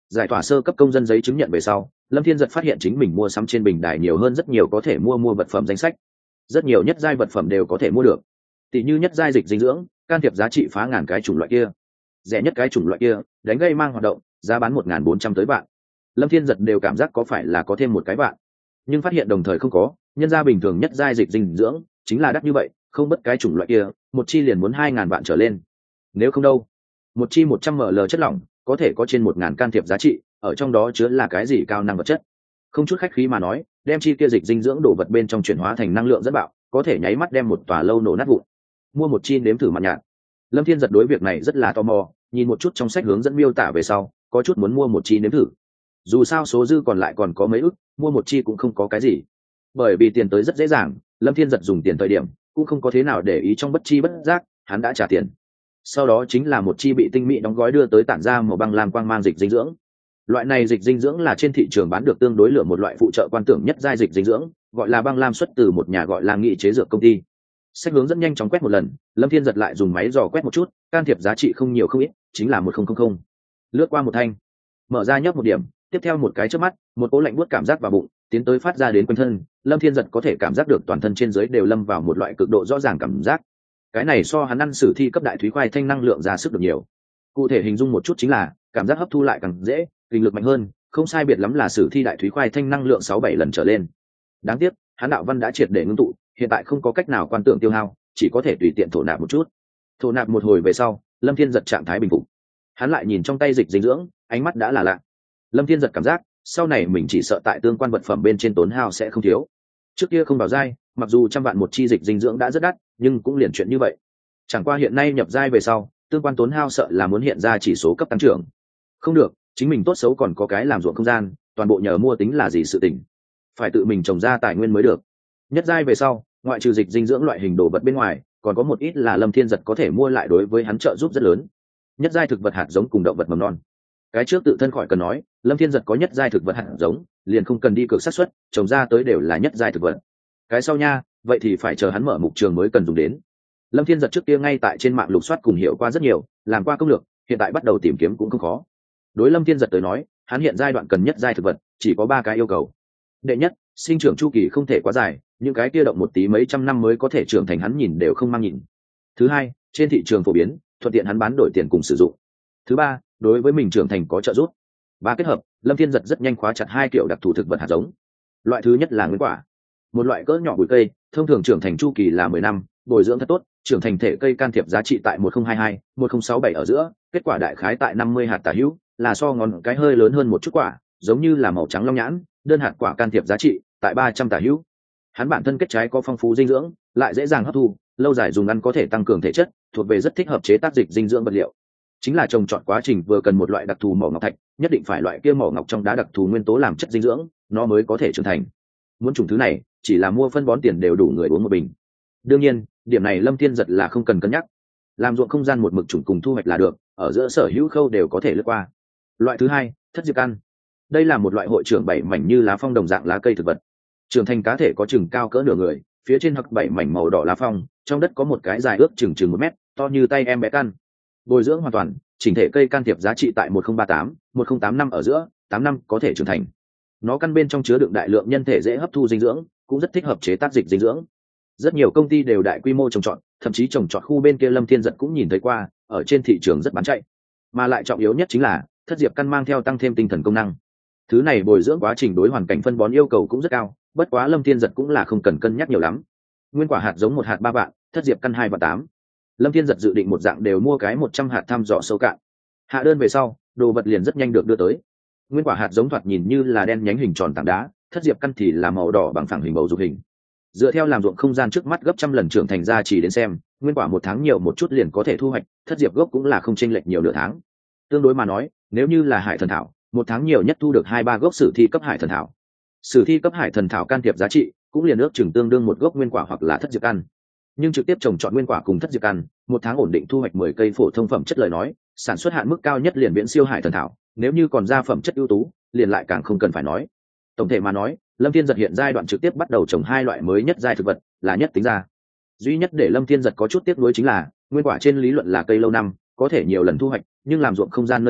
Giải tỏa sơ cấp công dân giấy chứng nhận về sau, Lâm Thiên Giật phát hiện chính mình mua sắm trên bình đài nhiều hơn rất nhiều có thể mua mua vật phẩm danh sách. Rất nhiều nhất giai vật phẩm đều có thể mua được. Tỷ như nhất giai dịch dinh dưỡng, can thiệp giá trị phá ngàn cái chủng loại kia. Rẻ nhất cái chủng loại kia, đánh gây mang hoạt động, giá bán một nghìn bốn trăm tới vạn. Lâm Thiên Giật đều cảm giác có phải là có thêm một cái vạn, nhưng phát hiện đồng thời không có, nhân gia bình thường nhất giai dịch dinh dưỡng chính là đắt như vậy, không bất cái chủng loại kia, một chi liền muốn hai ngàn vạn trở lên. Nếu không đâu, một chi một trăm ml chất lỏng có thể có trên một ngàn can thiệp giá trị, ở trong đó chứa là cái gì cao năng vật chất. Không chút khách khí mà nói, đem chi kia dịch dinh dưỡng đồ vật bên trong chuyển hóa thành năng lượng dẫn bạo, có thể nháy mắt đem một tòa lâu nổ nát vụn. Mua một chi nếm thử mặn nhạt. Lâm Thiên Giật đối việc này rất là tò mò, nhìn một chút trong sách hướng dẫn miêu tả về sau, có chút muốn mua một chi nếm thử. Dù sao số dư còn lại còn có mấy ức, mua một chi cũng không có cái gì. Bởi vì tiền tới rất dễ dàng, Lâm Thiên Giật dùng tiền thời điểm cũng không có thế nào để ý, trong bất chi bất giác hắn đã trả tiền. Sau đó chính là một chi bị tinh mỹ đóng gói đưa tới tản ra màu băng lam quang mang dịch dinh dưỡng. Loại này dịch dinh dưỡng là trên thị trường bán được tương đối lựa một loại phụ trợ quan tưởng nhất giai dịch dinh dưỡng, gọi là băng lam, xuất từ một nhà gọi là Nghị chế dược công ty. Sách hướng dẫn nhanh chóng quét một lần, Lâm Thiên Giật lại dùng máy dò quét một chút, can thiệp giá trị không nhiều không ít, chính là một nghìn. Lướt qua một thanh, mở ra nhấp một điểm, tiếp theo một cái chớp mắt, một cỗ lạnh buốt cảm giác vào bụng tiến tới phát ra đến quanh thân. Lâm Thiên Giật có thể cảm giác được toàn thân trên dưới đều lâm vào một loại cực độ rõ ràng cảm giác. Cái này so hắn ăn sử thi cấp đại thúy khoai thanh năng lượng ra sức được nhiều. Cụ thể hình dung một chút chính là cảm giác hấp thu lại càng dễ, kinh lực mạnh hơn, không sai biệt lắm là sử thi đại thúy khoai thanh năng lượng sáu bảy lần trở lên. Đáng tiếc hắn đạo văn đã triệt để ngưng tụ, hiện tại không có cách nào quan tưởng tiêu hao, chỉ có thể tùy tiện thổ nạp một chút. Thổ nạp một hồi về sau, Lâm Thiên Giật trạng thái bình phục. Hắn lại nhìn trong tay dịch dinh dưỡng, ánh mắt đã là lạ. Lâm Thiên Giật cảm giác sau này mình chỉ sợ tại tương quan vật phẩm bên trên tốn hao sẽ không thiếu. Trước kia không vào giai, mặc dù trăm vạn một chi dịch dinh dưỡng đã rất đắt, nhưng cũng liền chuyện như vậy. Chẳng qua hiện nay nhập giai về sau, tương quan tốn hao sợ là muốn hiện ra chỉ số cấp tăng trưởng. Không được, chính mình tốt xấu còn có cái làm ruộng không gian, toàn bộ nhờ mua tính là gì sự tình. Phải tự mình trồng ra tài nguyên mới được. Nhất giai về sau, ngoại trừ dịch dinh dưỡng loại hình đồ vật bên ngoài, còn có một ít là Lâm Thiên Giật có thể mua lại, đối với hắn trợ giúp rất lớn. Nhất giai thực vật hạt giống cùng động vật mầm non. Cái trước tự thân khỏi cần nói, Lâm Thiên Giật có nhất giai thực vật hạt giống, liền không cần đi cược xác suất, trồng ra tới đều là nhất giai thực vật. Cái sau nha, vậy thì phải chờ hắn mở mục trường mới cần dùng đến. Lâm Thiên Giật trước kia ngay tại trên mạng lục soát cùng hiểu qua rất nhiều, làm qua công lược, hiện tại bắt đầu tìm kiếm cũng không khó. Đối Lâm Thiên Giật tới nói, hắn hiện giai đoạn cần nhất giai thực vật, chỉ có ba cái yêu cầu. Đệ nhất, sinh trưởng chu kỳ không thể quá dài, những cái kia động một tí mấy trăm năm mới có thể trưởng thành hắn nhìn đều không mang nhìn. Thứ hai, trên thị trường phổ biến, thuận tiện hắn bán đổi tiền cùng sử dụng. Thứ ba, đối với mình trưởng thành có trợ giúp. Ba kết hợp, Lâm Thiên Giật rất nhanh khóa chặt hai kiểu đặc thù thực vật hạt giống. Loại thứ nhất là nguyên quả, một loại cỡ nhỏ bụi cây, thông thường trưởng thành chu kỳ là mười năm, bồi dưỡng thật tốt, trưởng thành thể cây can thiệp giá trị tại một nghìn hai mươi hai, một nghìn sáu mươi bảy ở giữa, kết quả đại khái tại năm mươi hạt tả hữu, là so ngón cái hơi lớn hơn một chút quả, giống như là màu trắng long nhãn, đơn hạt quả can thiệp giá trị tại ba trăm tả hữu. Hắn bản thân kết trái có phong phú dinh dưỡng, lại dễ dàng hấp thu, lâu dài dùng ăn có thể tăng cường thể chất, thuộc về rất thích hợp chế tác dịch dinh dưỡng vật liệu. Chính là trồng trọt quá trình vừa cần một loại đặc thù mỏ ngọc thạch, nhất định phải loại kia mỏ ngọc trong đá đặc thù nguyên tố làm chất dinh dưỡng, nó mới có thể trưởng thành. Muốn trồng thứ này, chỉ là mua phân bón tiền đều đủ người uống một bình. Đương nhiên, điểm này Lâm Thiên Giật là không cần cân nhắc. Làm ruộng không gian một mực trồng cùng thu hoạch là được, ở giữa sở hữu khâu đều có thể lướt qua. Loại thứ hai, thất diệp căn. Đây là một loại hội trưởng bảy mảnh như lá phong đồng dạng lá cây thực vật. Trưởng thành cá thể có chừng cao cỡ nửa người, phía trên hoặc bảy mảnh màu đỏ lá phong, trong đất có một cái dài ước chừng chừng một mét, to như tay em bé căn. Bồi dưỡng hoàn toàn, chỉnh thể cây can thiệp giá trị tại một nghìn ba mươi tám, một nghìn tám mươi năm ở giữa, tám năm có thể trưởng thành. Nó căn bên trong chứa đựng đại lượng nhân thể dễ hấp thu dinh dưỡng, cũng rất thích hợp chế tác dịch dinh dưỡng. Rất nhiều công ty đều đại quy mô trồng trọt, thậm chí trồng trọt khu bên kia Lâm Thiên Giật cũng nhìn thấy qua, ở trên thị trường rất bán chạy. Mà lại trọng yếu nhất chính là thất diệp căn mang theo tăng thêm tinh thần công năng. Thứ này bồi dưỡng quá trình đối hoàn cảnh phân bón yêu cầu cũng rất cao, bất quá Lâm Thiên Giật cũng là không cần cân nhắc nhiều lắm. Nguyên quả hạt giống một hạt ba vạn, thất diệp căn hai và tám. Lâm Thiên Giật dự định một dạng đều mua cái một trăm hạt thăm dò sâu cạn. Hạ đơn về sau, đồ vật liền rất nhanh được đưa tới. Nguyên quả hạt giống thoạt nhìn như là đen nhánh hình tròn tảng đá, thất diệp căn thì là màu đỏ bằng phẳng hình bầu dục hình. Dựa theo làm ruộng không gian trước mắt gấp trăm lần trưởng thành ra chỉ đến xem, nguyên quả một tháng nhiều một chút liền có thể thu hoạch, thất diệp gốc cũng là không chênh lệch nhiều nửa tháng. Tương đối mà nói, nếu như là hải thần thảo, một tháng nhiều nhất thu được hai ba gốc sử thi cấp hải thần thảo. Sử thi cấp hải thần thảo can thiệp giá trị cũng liền ước chừng tương đương một gốc nguyên quả hoặc là thất diệp căn. Nhưng trực tiếp trồng trọt nguyên quả cùng thất diệp căn, một tháng ổn định thu hoạch mười cây phổ thông phẩm chất lời nói, sản xuất hạn mức cao nhất liền viễn siêu hải thần thảo, nếu như còn ra phẩm chất ưu tú, liền lại càng không cần phải nói. Tổng thể mà nói, Lâm Thiên Giật hiện giai đoạn trực tiếp bắt đầu trồng hai loại mới nhất giai thực vật, là nhất tính ra. Duy nhất để Lâm Thiên Giật có chút tiếc nuối chính là, nguyên quả trên lý luận là cây lâu năm, có thể nhiều lần thu hoạch, nhưng làm ruộng không gian nơi này,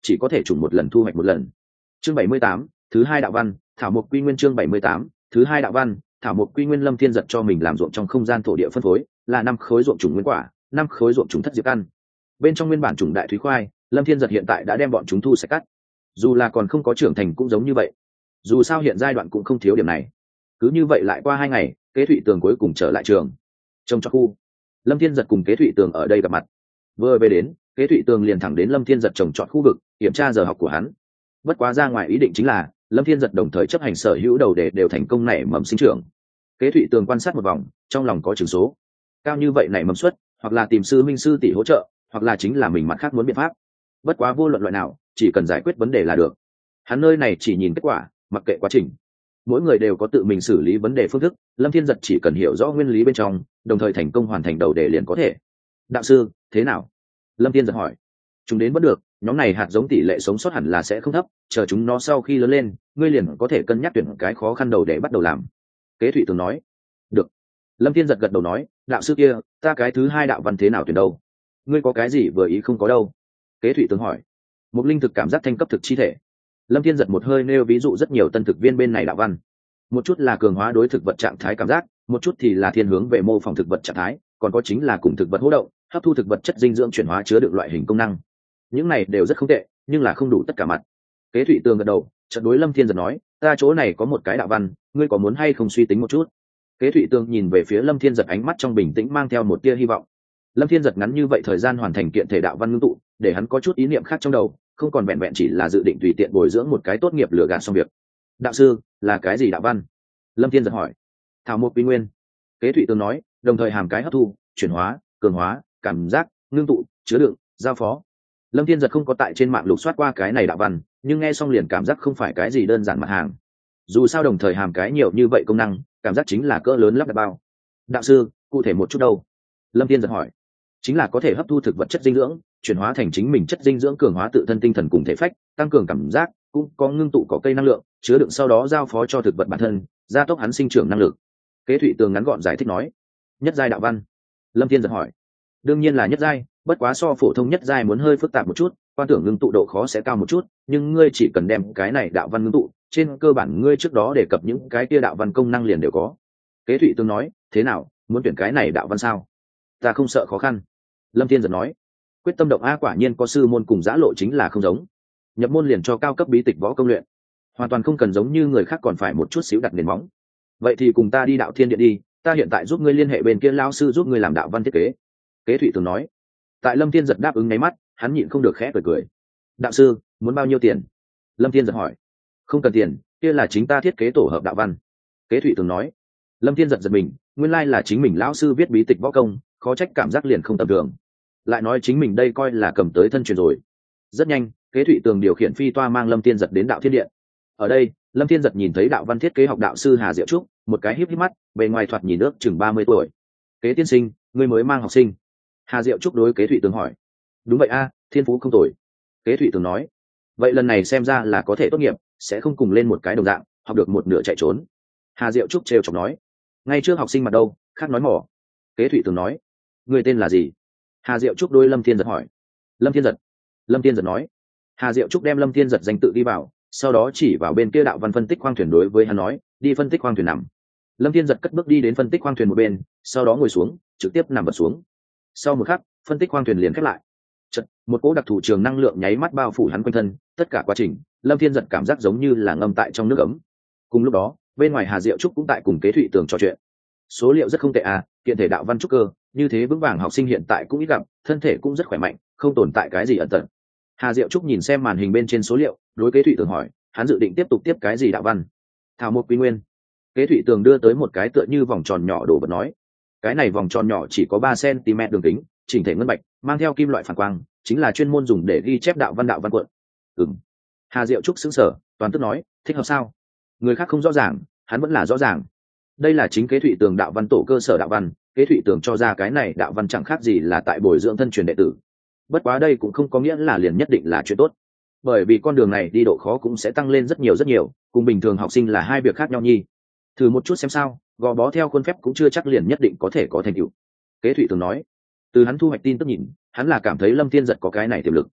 chỉ có thể trùng một lần thu hoạch một lần. Chương bảy mươi tám, thứ hai đạo văn, thảo mộc quy nguyên. Chương bảy mươi tám, thứ hai đạo văn, thảo mộc quy nguyên. Lâm Thiên Giật cho mình làm ruộng trong không gian thổ địa phân phối là năm khối ruộng trùng nguyên quả, năm khối ruộng trùng thất diệp ăn. Bên trong nguyên bản trùng đại thúy khoai, Lâm Thiên Giật hiện tại đã đem bọn chúng thu sạch cắt. Dù là còn không có trưởng thành cũng giống như vậy. Dù sao hiện giai đoạn cũng không thiếu điểm này. Cứ như vậy lại qua hai ngày, Kế Thụy Tường cuối cùng trở lại trường. Trong cho khu, Lâm Thiên Giật cùng Kế Thụy Tường ở đây gặp mặt. Vừa về đến, Kế Thụy Tường liền thẳng đến Lâm Thiên Giật trồng trọt khu vực, kiểm tra giờ học của hắn. Bất quá ra ngoài ý định chính là, Lâm Thiên Giật đồng thời chấp hành sở hữu đầu đề đều thành công nảy mầm sinh trưởng. Kế Thụy Tường quan sát một vòng, trong lòng có chừng số. Cao như vậy nảy mầm suất, hoặc là tìm sư minh sư tỷ hỗ trợ, hoặc là chính là mình mặt khác muốn biện pháp. Bất quá vô luận loại nào, chỉ cần giải quyết vấn đề là được. Hắn nơi này chỉ nhìn kết quả, mặc kệ quá trình. Mỗi người đều có tự mình xử lý vấn đề phương thức, Lâm Thiên Giật chỉ cần hiểu rõ nguyên lý bên trong, đồng thời thành công hoàn thành đầu đề liền có thể. Đạo sư, thế nào? Lâm Thiên Giật hỏi. Chúng đến vẫn được, nhóm này hạt giống tỷ lệ sống sót hẳn là sẽ không thấp, chờ chúng nó sau khi lớn lên, ngươi liền có thể cân nhắc tuyển cái khó khăn đầu để bắt đầu làm. Kế Thụy Tường nói. Được. Lâm Thiên Giật gật đầu nói, đạo sư kia, ta cái thứ hai đạo văn thế nào tuyển đâu? Ngươi có cái gì vừa ý không có đâu? Kế Thụy Tường hỏi. Một linh thực cảm giác thanh cấp thực chi thể. Lâm Thiên Giật một hơi nêu ví dụ rất nhiều tân thực viên bên này đạo văn. Một chút là cường hóa đối thực vật trạng thái cảm giác, một chút thì là thiên hướng về mô phỏng thực vật trạng thái, còn có chính là cùng thực vật hỗ động, hấp thu thực vật chất dinh dưỡng chuyển hóa chứa đựng loại hình công năng. Những này đều rất không tệ, nhưng là không đủ tất cả mặt. Kế Thụy Tường gật đầu, chợt đối Lâm Thiên Giật nói, ta chỗ này có một cái đạo văn, ngươi có muốn hay không suy tính một chút? Kế Thụy Tường nhìn về phía Lâm Thiên Giật, ánh mắt trong bình tĩnh mang theo một tia hy vọng. Lâm Thiên Giật ngắn như vậy thời gian hoàn thành kiện thể đạo văn ngưng tụ, để hắn có chút ý niệm khác trong đầu, không còn vẹn vẹn chỉ là dự định tùy tiện bồi dưỡng một cái tốt nghiệp lừa gạt xong việc. Đạo sư, là cái gì đạo văn? Lâm Thiên Giật hỏi. Thảo mộc quy nguyên. Kế Thụy Tường nói, đồng thời hàm cái hấp thu, chuyển hóa, cường hóa, cảm giác, ngưng tụ, chứa đựng, giao phó. Lâm Thiên Giật không có tại trên mạng lục soát qua cái này đạo văn, nhưng nghe xong liền cảm giác không phải cái gì đơn giản mặt hàng. Dù sao đồng thời hàm cái nhiều như vậy công năng, cảm giác chính là cỡ lớn lắp đặt bao. Đạo sư, cụ thể một chút đâu? Lâm Thiên Giật hỏi. Chính là có thể hấp thu thực vật chất dinh dưỡng, chuyển hóa thành chính mình chất dinh dưỡng, cường hóa tự thân tinh thần cùng thể phách, tăng cường cảm giác, cũng có ngưng tụ có cây năng lượng, chứa đựng sau đó giao phó cho thực vật bản thân, gia tốc hắn sinh trưởng năng lực. Kế Thụy Tường ngắn gọn giải thích nói. Nhất giai đạo văn. Lâm Thiên Giật hỏi. Đương nhiên là nhất giai, bất quá so phổ thông nhất giai muốn hơi phức tạp một chút, quan tưởng ngưng tụ độ khó sẽ cao một chút, nhưng ngươi chỉ cần đem cái này đạo văn ngưng tụ, trên cơ bản ngươi trước đó đề cập những cái kia đạo văn công năng liền đều có. Kế Thụy Tường nói, thế nào, muốn tuyển cái này đạo văn sao? Ta không sợ khó khăn. Lâm Thiên Giật nói, quyết tâm động a, quả nhiên có sư môn cùng giã lộ chính là không giống. Nhập môn liền cho cao cấp bí tịch võ công luyện, hoàn toàn không cần giống như người khác còn phải một chút xíu đặt nền móng. Vậy thì cùng ta đi đạo thiên điện đi, ta hiện tại giúp ngươi liên hệ bên kia lao sư giúp ngươi làm đạo văn thiết kế. Kế Thụy Tường nói. Tại Lâm Thiên Giật đáp ứng nháy mắt, hắn nhịn không được khẽ cười cười. Đạo sư, muốn bao nhiêu tiền? Lâm Thiên Giật hỏi. Không cần tiền, kia là chính ta thiết kế tổ hợp đạo văn. Kế Thụy Tường nói. Lâm Thiên Giật giật mình, nguyên lai là chính mình lão sư viết bí tịch võ công, khó trách cảm giác liền không tầm thường. Lại nói chính mình đây coi là cầm tới thân truyền rồi. Rất nhanh, Kế Thụy Tường điều khiển phi toa mang Lâm Thiên Giật đến đạo thiên điện. Ở đây, Lâm Thiên Giật nhìn thấy đạo văn thiết kế học đạo sư Hà Diệu Trúc, một cái híp híp mắt, bề ngoài thoạt nhìn ước chừng ba mươi tuổi. Kế tiên sinh, ngươi mới mang học sinh? Hà Diệu Trúc đối Kế Thụy Tường hỏi. Đúng vậy a, thiên phú không tồi. Kế Thụy Tường nói. Vậy lần này xem ra là có thể tốt nghiệp, sẽ không cùng lên một cái đồng dạng, học được một nửa chạy trốn. Hà Diệu Trúc trêu chọc nói. Ngay trước học sinh mặt đâu, khác nói mỏ. Kế Thụy Tường nói. Người tên là gì? Hà Diệu Trúc đôi Lâm Thiên Giật hỏi. Lâm Thiên Giật. Lâm Thiên Giật nói. Hà Diệu Trúc đem Lâm Thiên Giật danh tự đi vào, sau đó chỉ vào bên kia đạo văn phân tích khoang thuyền đối với hắn nói, đi phân tích khoang thuyền nằm. Lâm Thiên Giật cất bước đi đến phân tích khoang thuyền một bên, sau đó ngồi xuống, trực tiếp nằm vật xuống. Sau một khắc, phân tích khoang thuyền liền khép lại. Chật, một cỗ đặc thù trường năng lượng nháy mắt bao phủ hắn quanh thân, tất cả quá trình, Lâm Thiên Giật cảm giác giống như là ngâm tại trong nước ấm. Cùng lúc đó, bên ngoài Hà Diệu Trúc cũng tại cùng Kế Thụy Tường trò chuyện. Số liệu rất không tệ à, kiện thể đạo văn trúc cơ, như thế vững vàng học sinh hiện tại cũng ít gặp, thân thể cũng rất khỏe mạnh, không tồn tại cái gì ẩn tật. Hà Diệu Trúc nhìn xem màn hình bên trên số liệu, đối Kế Thụy Tường hỏi, hắn dự định tiếp tục tiếp cái gì đạo văn? Thảo mộc quy nguyên. Kế Thụy Tường đưa tới một cái tựa như vòng tròn nhỏ đồ vật nói, cái này vòng tròn nhỏ chỉ có ba xăng-ti-mét đường kính, chỉnh thể ngân bạch, mang theo kim loại phản quang, chính là chuyên môn dùng để ghi chép đạo văn đạo văn cuộn. Ừm. Hà Diệu Trúc sững sờ, toàn tức nói, thích hợp sao? Người khác không rõ ràng, hắn vẫn là rõ ràng. Đây là chính Kế Thụy Tường đạo văn tổ cơ sở đạo văn, Kế Thụy Tường cho ra cái này đạo văn chẳng khác gì là tại bồi dưỡng thân truyền đệ tử. Bất quá đây cũng không có nghĩa là liền nhất định là chuyện tốt, bởi vì con đường này đi độ khó cũng sẽ tăng lên rất nhiều rất nhiều, cùng bình thường học sinh là hai việc khác nhau nhi. Thử một chút xem sao, gò bó theo khuôn phép cũng chưa chắc liền nhất định có thể có thành tựu. Kế Thụy Tường nói. Từ hắn thu hoạch tin tức nhìn, hắn là cảm thấy Lâm Thiên Giật có cái này tiềm lực.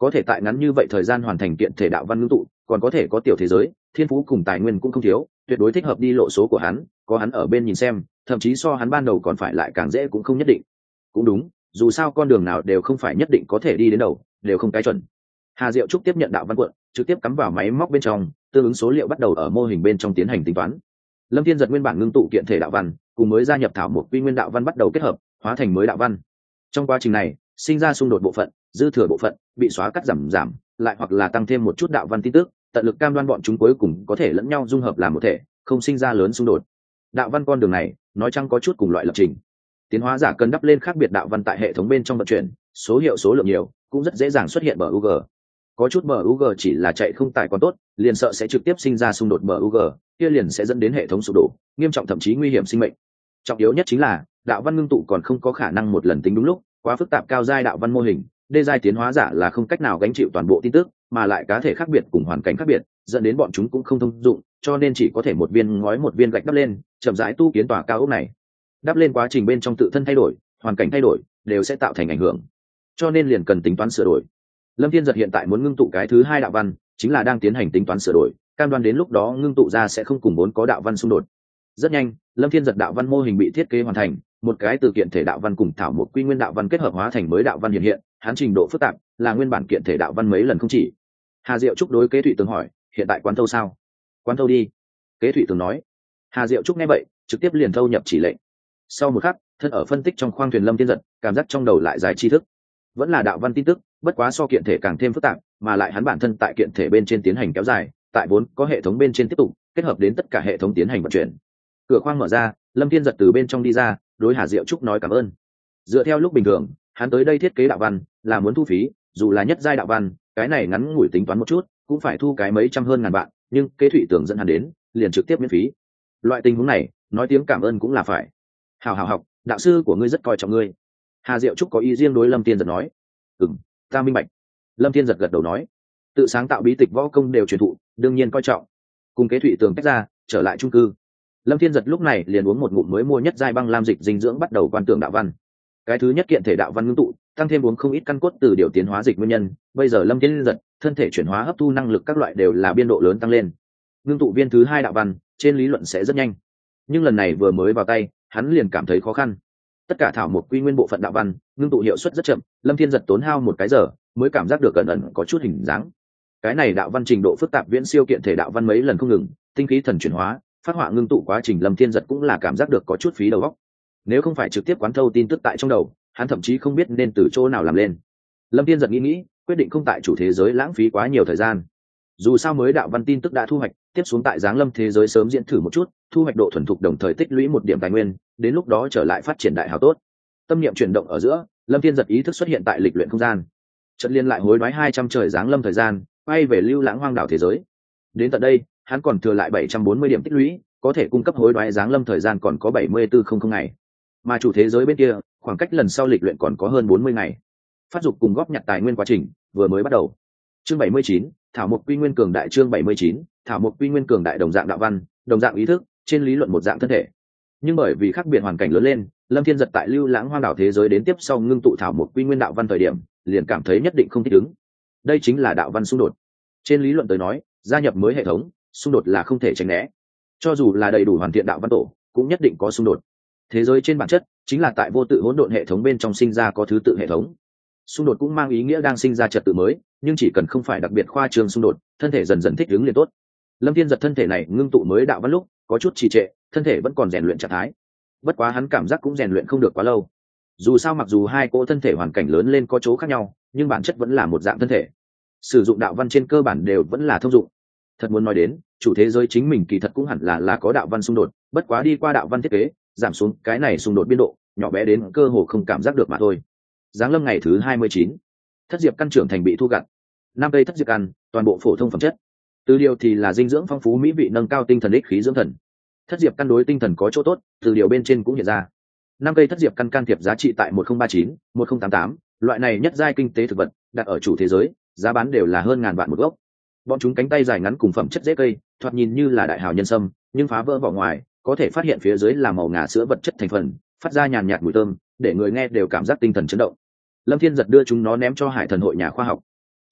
có thể tại ngắn như vậy thời gian hoàn thành kiện thể đạo văn ngưng tụ, còn có thể có tiểu thế giới, thiên phú cùng tài nguyên cũng không thiếu, tuyệt đối thích hợp đi lộ số của hắn, có hắn ở bên nhìn xem, thậm chí so hắn ban đầu còn phải lại càng dễ cũng không nhất định. Cũng đúng, dù sao con đường nào đều không phải nhất định có thể đi đến đầu, đều không cái chuẩn. Hà Diệu Trúc tiếp nhận đạo văn cuộn, trực tiếp cắm vào máy móc bên trong, tương ứng số liệu bắt đầu ở mô hình bên trong tiến hành tính toán. Lâm Thiên Giật nguyên bản ngưng tụ kiện thể đạo văn, cùng mới gia nhập thảo một quy nguyên đạo văn bắt đầu kết hợp, hóa thành mới đạo văn. Trong quá trình này, sinh ra xung đột bộ phận, dư thừa bộ phận bị xóa cắt giảm giảm, lại hoặc là tăng thêm một chút đạo văn tin tức, tận lực cam đoan bọn chúng cuối cùng có thể lẫn nhau dung hợp làm một thể, không sinh ra lớn xung đột. Đạo văn con đường này, nói chăng có chút cùng loại lập trình. Tiến hóa giả cần đắp lên khác biệt đạo văn tại hệ thống bên trong vận chuyển, số hiệu số lượng nhiều, cũng rất dễ dàng xuất hiện bug. Có chút bug chỉ là chạy không tải còn tốt, liền sợ sẽ trực tiếp sinh ra xung đột bug, kia liền sẽ dẫn đến hệ thống sụp đổ, nghiêm trọng thậm chí nguy hiểm sinh mệnh. Trọng yếu nhất chính là, đạo văn ngưng tụ còn không có khả năng một lần tính đúng lúc, quá phức tạp cao giai đạo văn mô hình, đê giai tiến hóa giả là không cách nào gánh chịu toàn bộ tin tức, mà lại cá thể khác biệt cùng hoàn cảnh khác biệt, dẫn đến bọn chúng cũng không thông dụng, cho nên chỉ có thể một viên ngói một viên gạch đắp lên, chậm rãi tu kiến tòa cao ốc này. Đắp lên quá trình bên trong tự thân thay đổi, hoàn cảnh thay đổi, đều sẽ tạo thành ảnh hưởng, cho nên liền cần tính toán sửa đổi. Lâm Thiên Giật hiện tại muốn ngưng tụ cái thứ hai đạo văn, chính là đang tiến hành tính toán sửa đổi, cam đoan đến lúc đó ngưng tụ ra sẽ không cùng vốn có đạo văn xung đột. Rất nhanh, Lâm Thiên Giật đạo văn mô hình bị thiết kế hoàn thành, một cái từ kiện thể đạo văn cùng thảo một quy nguyên đạo văn kết hợp hóa thành mới đạo văn hiện hiện, hắn trình độ phức tạp, là nguyên bản kiện thể đạo văn mấy lần không chỉ. Hà Diệu Trúc đối Kế Thụy Tường hỏi, hiện tại quán thâu sao? Quán thâu đi. Kế Thụy Tường nói. Hà Diệu Trúc nghe vậy, trực tiếp liền thâu nhập chỉ lệnh. Sau một khắc, thân ở phân tích trong khoang thuyền Lâm Thiên Giật, cảm giác trong đầu lại dài tri thức. Vẫn là đạo văn tin tức, bất quá so kiện thể càng thêm phức tạp, mà lại hắn bản thân tại kiện thể bên trên tiến hành kéo dài, tại vốn có hệ thống bên trên tiếp tục kết hợp đến tất cả hệ thống tiến hành vận chuyển. Cửa khoang mở ra, Lâm Thiên Giật từ bên trong đi ra, đối Hà Diệu Trúc nói cảm ơn. Dựa theo lúc bình thường, hắn tới đây thiết kế đạo văn là muốn thu phí, dù là nhất giai đạo văn, cái này ngắn ngủi tính toán một chút, cũng phải thu cái mấy trăm hơn ngàn vạn, nhưng Kế Thụy Tường dẫn hắn đến, liền trực tiếp miễn phí. Loại tình huống này, nói tiếng cảm ơn cũng là phải. Hào hào học, đạo sư của ngươi rất coi trọng ngươi. Hà Diệu Trúc có ý riêng đối Lâm Thiên Giật nói. Ừm, ta minh bạch. Lâm Thiên Giật gật đầu nói. Tự sáng tạo bí tịch võ công đều truyền thụ, đương nhiên coi trọng. Cùng Kế Thụy Tường tách ra, trở lại chung cư. Lâm Thiên Giật lúc này liền uống một ngụm mới mua nhất giai băng lam dịch dinh dưỡng, bắt đầu quan tưởng đạo văn. Cái thứ nhất kiện thể đạo văn ngưng tụ, tăng thêm uống không ít căn cốt từ điều tiến hóa dịch nguyên nhân, bây giờ Lâm Thiên Giật thân thể chuyển hóa hấp thu năng lực các loại đều là biên độ lớn tăng lên. Ngưng tụ viên thứ hai đạo văn, trên lý luận sẽ rất nhanh, nhưng lần này vừa mới vào tay, hắn liền cảm thấy khó khăn. Tất cả thảo một quy nguyên bộ phận đạo văn, ngưng tụ hiệu suất rất chậm, Lâm Thiên Giật tốn hao một cái giờ mới cảm giác được ẩn ẩn có chút hình dáng. Cái này đạo văn trình độ phức tạp viễn siêu kiện thể đạo văn mấy lần không ngừng, tinh khí thần chuyển hóa, phát họa ngưng tụ quá trình Lâm Thiên Giật cũng là cảm giác được có chút phí đầu óc. Nếu không phải trực tiếp quán thâu tin tức tại trong đầu, hắn thậm chí không biết nên từ chỗ nào làm lên. Lâm Thiên Giật nghĩ nghĩ, quyết định không tại chủ thế giới lãng phí quá nhiều thời gian. Dù sao mới đạo văn tin tức đã thu hoạch, tiếp xuống tại giáng lâm thế giới sớm diễn thử một chút, thu hoạch độ thuần thục đồng thời tích lũy một điểm tài nguyên, đến lúc đó trở lại phát triển đại hào tốt. Tâm niệm chuyển động ở giữa, Lâm Thiên Giật ý thức xuất hiện tại lịch luyện không gian. Chợt liên lại hối đoái hai trăm trời giáng lâm thời gian, quay về lưu lãng hoang đảo thế giới. Đến tận đây, hắn còn thừa lại bảy trăm bốn mươi điểm tích lũy, có thể cung cấp hối đoái giáng lâm thời gian còn có bảy mươi bốn không không ngày. Mà chủ thế giới bên kia, khoảng cách lần sau lịch luyện còn có hơn bốn mươi ngày. Phát dục cùng góp nhặt tài nguyên quá trình vừa mới bắt đầu. Chương bảy mươi chín, thảo mục quy nguyên cường đại. Chương bảy mươi chín, thảo mục quy nguyên cường đại. Đồng dạng đạo văn, đồng dạng ý thức, trên lý luận một dạng thân thể, nhưng bởi vì khác biệt hoàn cảnh lớn lên, Lâm Thiên Giật tại lưu lãng hoang đảo thế giới đến tiếp sau ngưng tụ thảo mục quy nguyên đạo văn thời điểm, liền cảm thấy nhất định không thích ứng. Đây chính là đạo văn xung đột. Trên lý luận tới nói, gia nhập mới hệ thống, xung đột là không thể tránh né. Cho dù là đầy đủ hoàn thiện đạo văn tổ, cũng nhất định có xung đột. Thế giới trên bản chất chính là tại vô tự hỗn độn hệ thống bên trong sinh ra có thứ tự hệ thống. Xung đột cũng mang ý nghĩa đang sinh ra trật tự mới, nhưng chỉ cần không phải đặc biệt khoa trương xung đột, thân thể dần dần thích ứng liền tốt. Lâm Thiên Giật thân thể này ngưng tụ mới đạo văn lúc có chút trì trệ, thân thể vẫn còn rèn luyện trạng thái. Bất quá hắn cảm giác cũng rèn luyện không được quá lâu. Dù sao mặc dù hai cỗ thân thể hoàn cảnh lớn lên có chỗ khác nhau, nhưng bản chất vẫn là một dạng thân thể. Sử dụng đạo văn trên cơ bản đều vẫn là thông dụng. Thật muốn nói đến, chủ thế giới chính mình kỳ thật cũng hẳn là là có đạo văn xung đột, bất quá đi qua đạo văn thiết kế, giảm xuống cái này xung đột biên độ, nhỏ bé đến cơ hồ không cảm giác được mà thôi. Giáng lâm ngày thứ hai mươi chín, thất diệp căn trưởng thành bị thu gặt. Năm cây thất diệp căn, toàn bộ phổ thông phẩm chất. Từ điều thì là dinh dưỡng phong phú mỹ vị nâng cao tinh thần ích khí dưỡng thần. Thất diệp căn đối tinh thần có chỗ tốt, từ điều bên trên cũng hiện ra. Năm cây thất diệp căn can thiệp giá trị tại một không ba chín, một không tám tám, loại này nhất giai kinh tế thực vật, đặt ở chủ thế giới, giá bán đều là hơn ngàn vạn một gốc. Bọn chúng cánh tay dài ngắn cùng phẩm chất dễ cây, thoạt nhìn như là đại hào nhân sâm, nhưng phá vỡ vỏ ngoài, có thể phát hiện phía dưới là màu ngà sữa vật chất thành phần, phát ra nhàn nhạt mùi thơm, để người nghe đều cảm giác tinh thần chấn động. Lâm Thiên Giật đưa chúng nó ném cho Hải Thần hội nhà khoa học.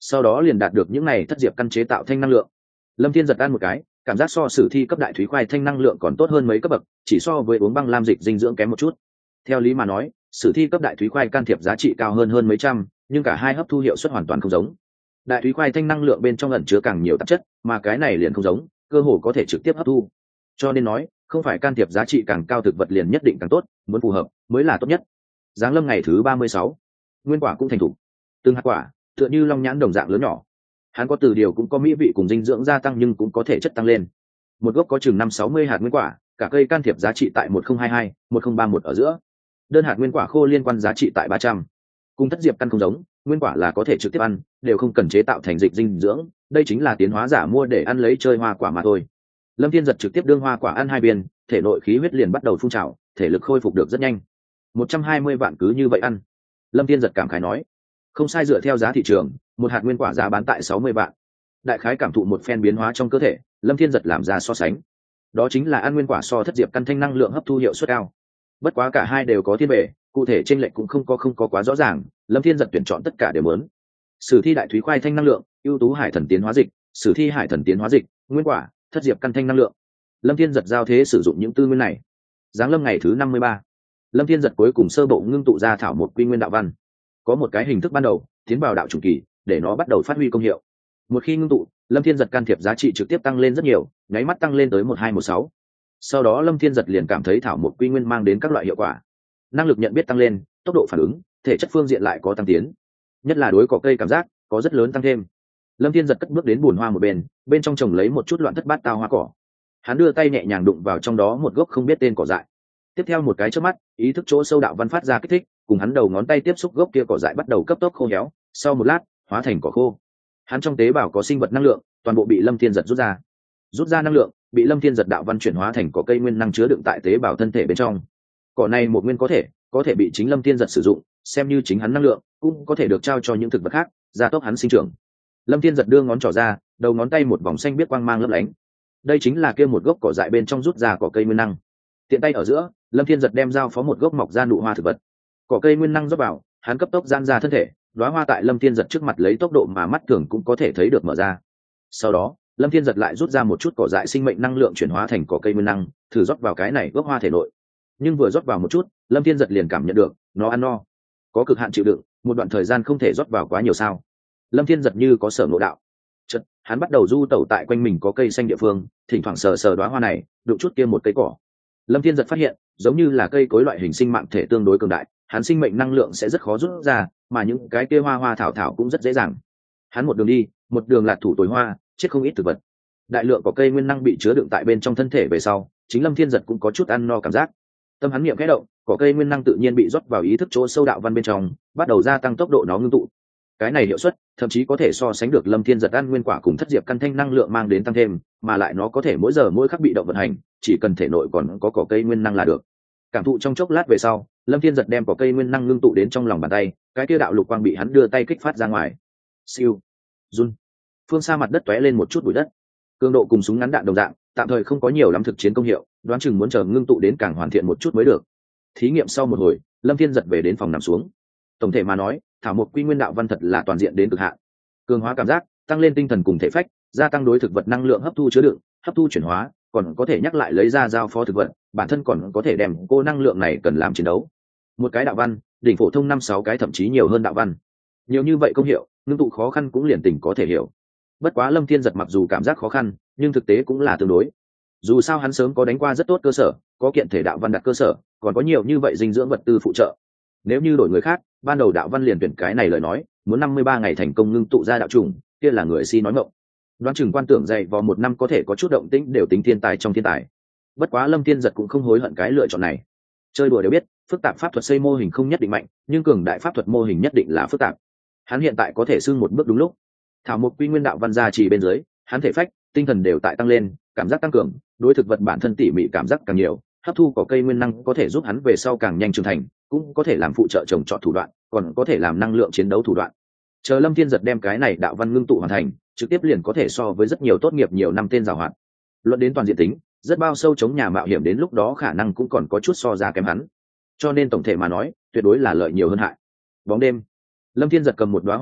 sau đó liền đạt được những này thất diệp căn chế tạo thanh năng lượng. Lâm Thiên giật ăn một cái, cảm giác so sử thi cấp đại thúy khoai thanh năng lượng còn tốt hơn mấy cấp bậc, chỉ so với uống băng lam dịch dinh dưỡng kém một chút. Theo lý mà nói, sử thi cấp đại thúy khoai can thiệp giá trị cao hơn hơn mấy trăm, nhưng cả hai hấp thu hiệu suất hoàn toàn không giống. Đại thúy khoai thanh năng lượng bên trong ẩn chứa càng nhiều tạp chất, mà cái này liền không giống, cơ hồ có thể trực tiếp hấp thu. Cho nên nói, không phải can thiệp giá trị càng cao thực vật liền nhất định càng tốt, muốn phù hợp mới là tốt nhất. Giáng lâm ngày thứ ba mươi sáu, nguyên quả cũng thành thủ. Từng hạt quả, tựa như long nhãn đồng dạng lớn nhỏ. Hắn có từ điều cũng có mỹ vị cùng dinh dưỡng gia tăng nhưng cũng có thể chất tăng lên. Một gốc có chừng năm sáu mươi hạt nguyên quả, cả cây can thiệp giá trị tại một không hai hai, một không ba một ở giữa. Đơn hạt nguyên quả khô liên quan giá trị tại ba trăm. Cùng thất diệp căn không giống, nguyên quả là có thể trực tiếp ăn, đều không cần chế tạo thành dịch dinh dưỡng, đây chính là tiến hóa giả mua để ăn lấy chơi hoa quả mà thôi. Lâm Thiên giật trực tiếp đương hoa quả ăn hai viên, thể nội khí huyết liền bắt đầu phun trào, thể lực khôi phục được rất nhanh. một trăm hai mươi vạn cứ như vậy ăn. Lâm Thiên giật cảm khái nói, không sai, dựa theo giá thị trường, một hạt nguyên quả giá bán tại sáu mươi vạn. Đại khái cảm thụ một phen biến hóa trong cơ thể, Lâm Thiên giật làm ra so sánh. Đó chính là ăn nguyên quả so thất diệp căn thanh năng lượng hấp thu hiệu suất cao. Bất quá cả hai đều có thiên về, cụ thể chênh lệch cũng không có không có quá rõ ràng, Lâm Thiên giật tuyển chọn tất cả đều muốn. Sử thi đại thúy khoai thanh năng lượng, ưu tú hải thần tiến hóa dịch, sử thi hải thần tiến hóa dịch, nguyên quả, thất diệp căn thanh năng lượng. Lâm Thiên giật giao thế sử dụng những tư nguyên này. Giáng lâm ngày thứ năm mươi ba, Lâm Thiên giật cuối cùng sơ bộ ngưng tụ ra thảo một quy nguyên đạo văn. Có một cái hình thức ban đầu, tiến vào đạo chủ kỳ, để nó bắt đầu phát huy công hiệu. Một khi ngưng tụ, Lâm Thiên giật can thiệp giá trị trực tiếp tăng lên rất nhiều, nháy mắt tăng lên tới một hai một sáu. Sau đó Lâm Thiên giật liền cảm thấy thảo một quy nguyên mang đến các loại hiệu quả. Năng lực nhận biết tăng lên, tốc độ phản ứng, thể chất phương diện lại có tăng tiến. Nhất là đối cỏ cây cảm giác có rất lớn tăng thêm. Lâm Thiên giật cất bước đến bùn hoa một bên, bên trong trồng lấy một chút loạn thất bát tao hoa cỏ. Hắn đưa tay nhẹ nhàng đụng vào trong đó một gốc không biết tên cỏ dại. Tiếp theo một cái chớp mắt, ý thức chỗ sâu đạo văn phát ra kích thích, cùng hắn đầu ngón tay tiếp xúc gốc kia cỏ dại bắt đầu cấp tốc khô héo, sau một lát, hóa thành cỏ khô. Hắn trong tế bào có sinh vật năng lượng, toàn bộ bị Lâm Thiên giật rút ra. Rút ra năng lượng, bị Lâm Thiên giật đạo văn chuyển hóa thành cỏ cây nguyên năng chứa đựng tại tế bào thân thể bên trong. Cỏ này một nguyên có thể, có thể bị chính Lâm Thiên giật sử dụng, xem như chính hắn năng lượng, cũng có thể được trao cho những thực vật khác, gia tốc hắn sinh trưởng. Lâm Thiên giật đưa ngón trỏ ra, đầu ngón tay một vòng xanh biết quang mang lấp lánh. Đây chính là kia một gốc cỏ dại bên trong rút ra cỏ cây nguyên năng. Tiện tay ở giữa, Lâm Thiên giật đem giao phó một gốc mọc ra nụ hoa thực vật. Cỏ cây nguyên năng rót vào, hắn cấp tốc giãn ra thân thể, đóa hoa tại Lâm Thiên giật trước mặt lấy tốc độ mà mắt thường cũng có thể thấy được mở ra. Sau đó, Lâm Thiên giật lại rút ra một chút cỏ dại sinh mệnh năng lượng chuyển hóa thành cỏ cây nguyên năng, thử rót vào cái này gốc hoa thể nội. Nhưng vừa rót vào một chút, Lâm Thiên giật liền cảm nhận được, nó ăn no, có cực hạn chịu đựng, một đoạn thời gian không thể rót vào quá nhiều sao? Lâm Thiên giật như có sở ngộ đạo. Chợt, hắn bắt đầu du tẩu tại quanh mình có cây xanh địa phương, thỉnh thoảng sờ sờ đóa hoa này, đụng chút kia một cây cỏ. Lâm Thiên giật phát hiện, giống như là cây cối loại hình sinh mạng thể tương đối cường đại, hắn sinh mệnh năng lượng sẽ rất khó rút ra, mà những cái kia hoa hoa thảo thảo cũng rất dễ dàng. Hắn một đường đi, một đường lạc thủ tối hoa, chết không ít thực vật. Đại lượng có cây nguyên năng bị chứa đựng tại bên trong thân thể về sau, chính Lâm Thiên giật cũng có chút ăn no cảm giác. Tâm hắn niệm khẽ động, có cây nguyên năng tự nhiên bị rót vào ý thức chỗ sâu đạo văn bên trong, bắt đầu gia tăng tốc độ nó ngưng tụ. Cái này hiệu suất thậm chí có thể so sánh được Lâm Thiên giật ăn nguyên quả cùng thất diệp căn thanh năng lượng mang đến tăng thêm, mà lại nó có thể mỗi giờ mỗi khắc bị động vận hành, chỉ cần thể nội còn có cỏ cây nguyên năng là được. Cảm thụ trong chốc lát về sau, Lâm Thiên giật đem cỏ cây nguyên năng ngưng tụ đến trong lòng bàn tay, cái kia đạo lục quang bị hắn đưa tay kích phát ra ngoài. Siêu, run. Phương xa mặt đất tóe lên một chút bụi đất. Cường độ cùng súng ngắn đạn đồng dạng, tạm thời không có nhiều lắm thực chiến công hiệu, đoán chừng muốn chờ ngưng tụ đến càng hoàn thiện một chút mới được. Thí nghiệm sau một hồi, Lâm Thiên giật về đến phòng nằm xuống. Tổng thể mà nói, thảo mộc quy nguyên đạo văn thật là toàn diện đến cực hạn. Cường hóa cảm giác, tăng lên tinh thần cùng thể phách, gia tăng đối thực vật năng lượng hấp thu chứa đựng, hấp thu chuyển hóa, còn có thể nhắc lại lấy ra giao phó thực vật, bản thân còn có thể đem cô năng lượng này cần làm chiến đấu. Một cái đạo văn, đỉnh phổ thông năm sáu cái thậm chí nhiều hơn đạo văn. Nhiều như vậy công hiệu, ngưng tụ khó khăn cũng liền tỉnh có thể hiểu. Bất quá Lâm Thiên giật mặc dù cảm giác khó khăn, nhưng thực tế cũng là tương đối. Dù sao hắn sớm có đánh qua rất tốt cơ sở, có kiện thể đạo văn đặt cơ sở, còn có nhiều như vậy dinh dưỡng vật tư phụ trợ. Nếu như đổi người khác, ban đầu đạo văn liền tuyển cái này lời nói, muốn năm mươi ba ngày thành công ngưng tụ ra đạo trùng, kia là người si nói mộng. Đoán chừng quan tưởng dày vào một năm có thể có chút động tĩnh đều tính thiên tài trong thiên tài. Bất quá Lâm Thiên giật cũng không hối hận cái lựa chọn này. Chơi đùa đều biết, phức tạp pháp thuật xây mô hình không nhất định mạnh, nhưng cường đại pháp thuật mô hình nhất định là phức tạp. Hắn hiện tại có thể xưng một bước đúng lúc. Thảo mộc quy nguyên đạo văn gia trì bên dưới, hắn thể phách, tinh thần đều tại tăng lên, cảm giác tăng cường, đối thực vật bản thân tỉ mỉ cảm giác càng nhiều, hấp thu cỏ cây nguyên năng có thể giúp hắn về sau càng nhanh trưởng thành, cũng có thể làm phụ trợ trồng trọt thủ đoạn, còn có thể làm năng lượng chiến đấu thủ đoạn. Chờ Lâm Thiên giật đem cái này đạo văn ngưng tụ hoàn thành, trực tiếp liền có thể so với rất nhiều tốt nghiệp nhiều năm tên giàu hoạt. Luận đến toàn diện tính, rất bao sâu chống nhà mạo hiểm đến lúc đó khả năng cũng còn có chút so ra kém hắn. Cho nên tổng thể mà nói, tuyệt đối là lợi nhiều hơn hại. Bóng đêm, Lâm Thiên giật cầm một đóa hoa bao,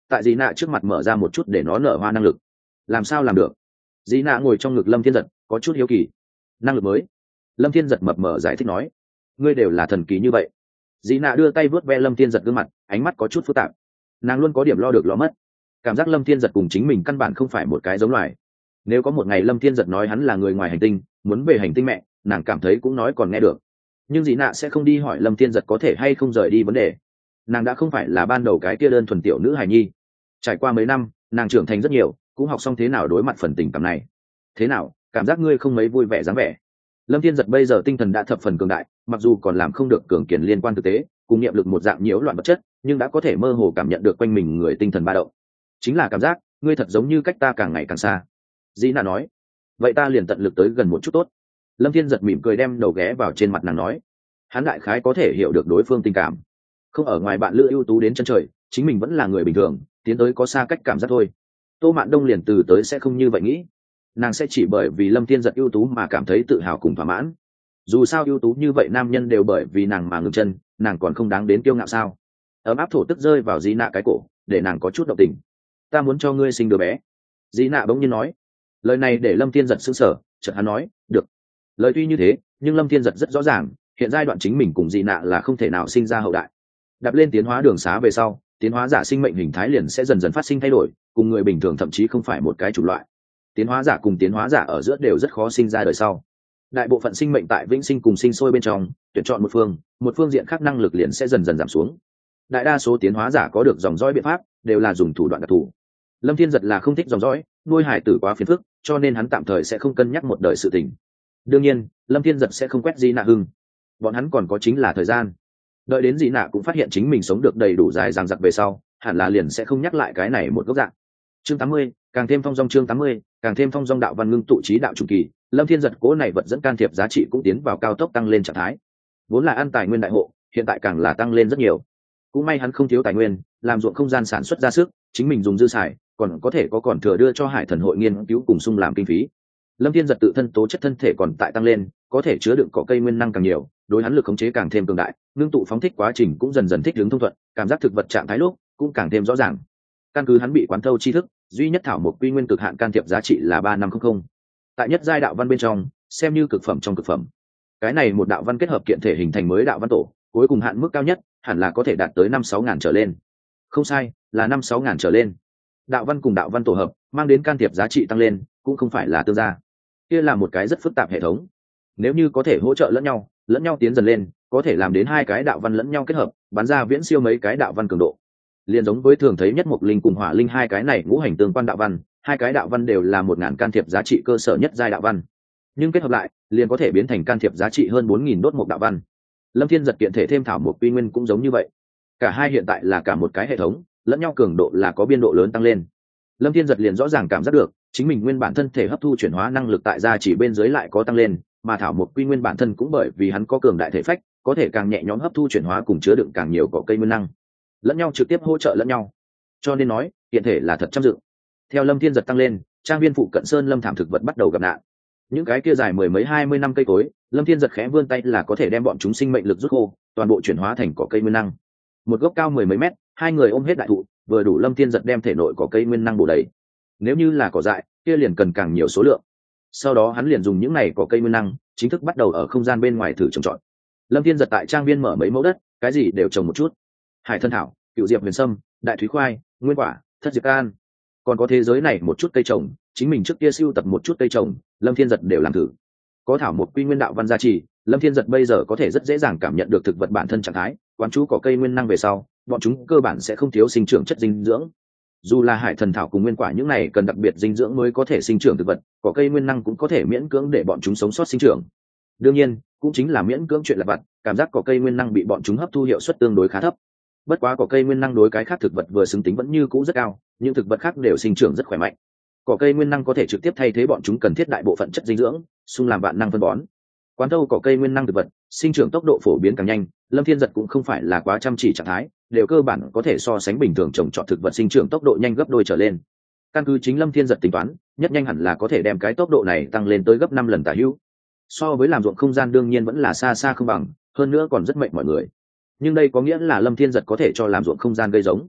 tại dĩ nạ trước mặt mở ra một chút để nó nở hoa năng lực. Làm sao làm được? Dĩ nạ ngồi trong ngực Lâm Thiên Giật có chút hiếu kỳ. Năng lực mới. Lâm Thiên Giật mập mờ giải thích nói, ngươi đều là thần kỳ như vậy. Dĩ nạ đưa tay vuốt ve Lâm Thiên Giật gương mặt, ánh mắt có chút phức tạp. Nàng luôn có điểm lo được lo mất, cảm giác Lâm Thiên Giật cùng chính mình căn bản không phải một cái giống loài. Nếu có một ngày Lâm Thiên Giật nói hắn là người ngoài hành tinh, muốn về hành tinh mẹ, nàng cảm thấy cũng nói còn nghe được. Nhưng dĩ nạ sẽ không đi hỏi Lâm Thiên Giật có thể hay không rời đi vấn đề. Nàng đã không phải là ban đầu cái kia đơn thuần tiểu nữ hài nhi. Trải qua mấy năm, nàng trưởng thành rất nhiều, cũng học xong thế nào đối mặt phần tình cảm này. Thế nào, cảm giác ngươi không mấy vui vẻ dáng vẻ? Lâm Thiên Giật bây giờ tinh thần đã thập phần cường đại, mặc dù còn làm không được cường kiền liên quan thực tế cùng niệm lực một dạng nhiễu loạn vật chất, nhưng đã có thể mơ hồ cảm nhận được quanh mình người tinh thần ba động. Chính là cảm giác ngươi thật giống như cách ta càng ngày càng xa. Dĩ nạ nói, vậy ta liền tận lực tới gần một chút tốt. Lâm Thiên Giật mỉm cười đem đầu ghé vào trên mặt nàng nói, hắn đại khái có thể hiểu được đối phương tình cảm. Không ở ngoài bạn lữ ưu tú đến chân trời, chính mình vẫn là người bình thường, tiến tới có xa cách cảm giác thôi. Tô Mạn Đông liền từ tới sẽ không như vậy nghĩ, nàng sẽ chỉ bởi vì Lâm Thiên Giật ưu tú mà cảm thấy tự hào cùng thỏa mãn. Dù sao ưu tú như vậy nam nhân đều bởi vì nàng mà ngừng chân, nàng còn không đáng đến kiêu ngạo sao? Ấm áp thổ tức rơi vào Dĩ Nạ cái cổ, để nàng có chút động tình. Ta muốn cho ngươi sinh đứa bé. Dĩ Nạ bỗng nhiên nói. Lời này để Lâm Thiên Giật sững sờ, chợt hắn nói, được. Lời tuy như thế, nhưng Lâm Thiên Giật rất rõ ràng, hiện giai đoạn chính mình cùng Dĩ Nạ là không thể nào sinh ra hậu đại. Đạp lên tiến hóa đường xá về sau, tiến hóa giả sinh mệnh hình thái liền sẽ dần dần phát sinh thay đổi, cùng người bình thường thậm chí không phải một cái chủng loại. Tiến hóa giả cùng tiến hóa giả ở giữa đều rất khó sinh ra đời sau. Đại bộ phận sinh mệnh tại vĩnh sinh cùng sinh sôi bên trong, tuyển chọn một phương, một phương diện khác năng lực liền sẽ dần dần giảm xuống. Đại đa số tiến hóa giả có được dòng dõi biện pháp, đều là dùng thủ đoạn đặc thù. Lâm Thiên Giật là không thích dòng dõi, nuôi hải tử quá phiền phức, cho nên hắn tạm thời sẽ không cân nhắc một đời sự tình. Đương nhiên, Lâm Thiên Giật sẽ không quét Dĩ Nạ hưng. Bọn hắn còn có chính là thời gian. Đợi đến Dĩ Nạ cũng phát hiện chính mình sống được đầy đủ dài dằng dặc về sau, hẳn là liền sẽ không nhắc lại cái này một gốc dạng. Chương tám mươi, càng thêm phong dong chương tám mươi, càng thêm phong dong đạo văn ngưng tụ trí đạo chủ kỳ, Lâm Thiên Giật cố này vật dẫn can thiệp giá trị cũng tiến vào cao tốc tăng lên trạng thái. Vốn là ăn tài nguyên đại hộ, hiện tại càng là tăng lên rất nhiều. Cũng may hắn không thiếu tài nguyên, làm ruộng không gian sản xuất ra sức, chính mình dùng dư xài, còn có thể có còn thừa đưa cho Hải Thần hội nghiên cứu cùng sung làm kinh phí. Lâm Thiên Giật tự thân tố chất thân thể còn tại tăng lên, có thể chứa đựng cỏ cây nguyên năng càng nhiều, đối hắn lực khống chế càng thêm cường đại, ngưng tụ phóng thích quá trình cũng dần dần thích ứng thông thuận, cảm giác thực vật trạng thái lúc cũng càng thêm rõ ràng. Căn cứ hắn bị quán thâu tri thức, duy nhất thảo một quy nguyên cực hạn can thiệp giá trị là ba năm không không. Tại nhất giai đạo văn bên trong, xem như cực phẩm trong cực phẩm. Cái này một đạo văn kết hợp kiện thể hình thành mới đạo văn tổ, cuối cùng hạn mức cao nhất hẳn là có thể đạt tới năm sáu ngàn trở lên. Không sai, là năm sáu ngàn trở lên. Đạo văn cùng đạo văn tổ hợp, mang đến can thiệp giá trị tăng lên, cũng không phải là tương gia. Kia là một cái rất phức tạp hệ thống. Nếu như có thể hỗ trợ lẫn nhau, lẫn nhau tiến dần lên, có thể làm đến hai cái đạo văn lẫn nhau kết hợp, bắn ra viễn siêu mấy cái đạo văn cường độ. Liên giống với thường thấy nhất mộc linh cùng hỏa linh hai cái này ngũ hành tương quan đạo văn, hai cái đạo văn đều là một ngàn can thiệp giá trị cơ sở nhất giai đạo văn, nhưng kết hợp lại liền có thể biến thành can thiệp giá trị hơn bốn nghìn đốt mộc đạo văn. Lâm Thiên Giật kiện thể thêm thảo mộc quy nguyên cũng giống như vậy, cả hai hiện tại là cả một cái hệ thống, lẫn nhau cường độ là có biên độ lớn tăng lên. Lâm Thiên Giật liền rõ ràng cảm giác được chính mình nguyên bản thân thể hấp thu chuyển hóa năng lực tại gia chỉ bên dưới lại có tăng lên, mà thảo mộc quy nguyên bản thân cũng bởi vì hắn có cường đại thể phách, có thể càng nhẹ nhõm hấp thu chuyển hóa cùng chứa đựng càng nhiều cỏ cây nguyên năng, lẫn nhau trực tiếp hỗ trợ lẫn nhau, cho nên nói hiện thể là thật trăm dự. Theo Lâm Thiên Giật tăng lên, trang viên phụ cận sơn lâm thảm thực vật bắt đầu gặp nạn. Những cái kia dài mười mấy hai mươi năm cây cối, Lâm Thiên Giật khẽ vươn tay là có thể đem bọn chúng sinh mệnh lực rút khô, toàn bộ chuyển hóa thành cỏ cây nguyên năng. Một gốc cao mười mấy mét, hai người ôm hết đại thụ, vừa đủ Lâm Thiên Giật đem thể nội cỏ cây nguyên năng bổ đầy. Nếu như là cỏ dại, kia liền cần càng nhiều số lượng. Sau đó hắn liền dùng những này cỏ cây nguyên năng, chính thức bắt đầu ở không gian bên ngoài thử trồng trọt. Lâm Thiên Giật tại trang viên mở mấy mẫu đất, cái gì đều trồng một chút. Hải thân thảo, cựu diệp huyền sâm, đại thúy khoai, nguyên quả, thất diệp can, còn có thế giới này một chút cây trồng, chính mình trước kia sưu tập một chút cây trồng, Lâm Thiên Giật đều làm thử. Có thảo một quy nguyên đạo văn gia trì, Lâm Thiên Giật bây giờ có thể rất dễ dàng cảm nhận được thực vật bản thân trạng thái, quán chú có cây nguyên năng về sau, bọn chúng cơ bản sẽ không thiếu sinh trưởng chất dinh dưỡng. Dù là hải thần thảo cùng nguyên quả những này cần đặc biệt dinh dưỡng mới có thể sinh trưởng thực vật, có cây nguyên năng cũng có thể miễn cưỡng để bọn chúng sống sót sinh trưởng. Đương nhiên, cũng chính là miễn cưỡng chuyện lặt vặt, cảm giác có cây nguyên năng bị bọn chúng hấp thu hiệu suất tương đối khá thấp. Bất quá có cây nguyên năng đối cái khác thực vật vừa xứng tính vẫn như cũ rất cao, những thực vật khác đều sinh trưởng rất khỏe mạnh. Cỏ cây nguyên năng có thể trực tiếp thay thế bọn chúng cần thiết đại bộ phận chất dinh dưỡng, xung làm vạn năng phân bón. Quán thâu cỏ cây nguyên năng thực vật, sinh trưởng tốc độ phổ biến càng nhanh, Lâm Thiên Giật cũng không phải là quá chăm chỉ trạng thái, đều cơ bản có thể so sánh bình thường trồng trọt thực vật sinh trưởng tốc độ nhanh gấp đôi trở lên. Căn cứ chính Lâm Thiên Giật tính toán, nhất nhanh hẳn là có thể đem cái tốc độ này tăng lên tới gấp năm lần tả hữu. So với làm ruộng không gian đương nhiên vẫn là xa xa không bằng, hơn nữa còn rất mệnh mọi người. Nhưng đây có nghĩa là Lâm Thiên Giật có thể cho làm ruộng không gian gây giống.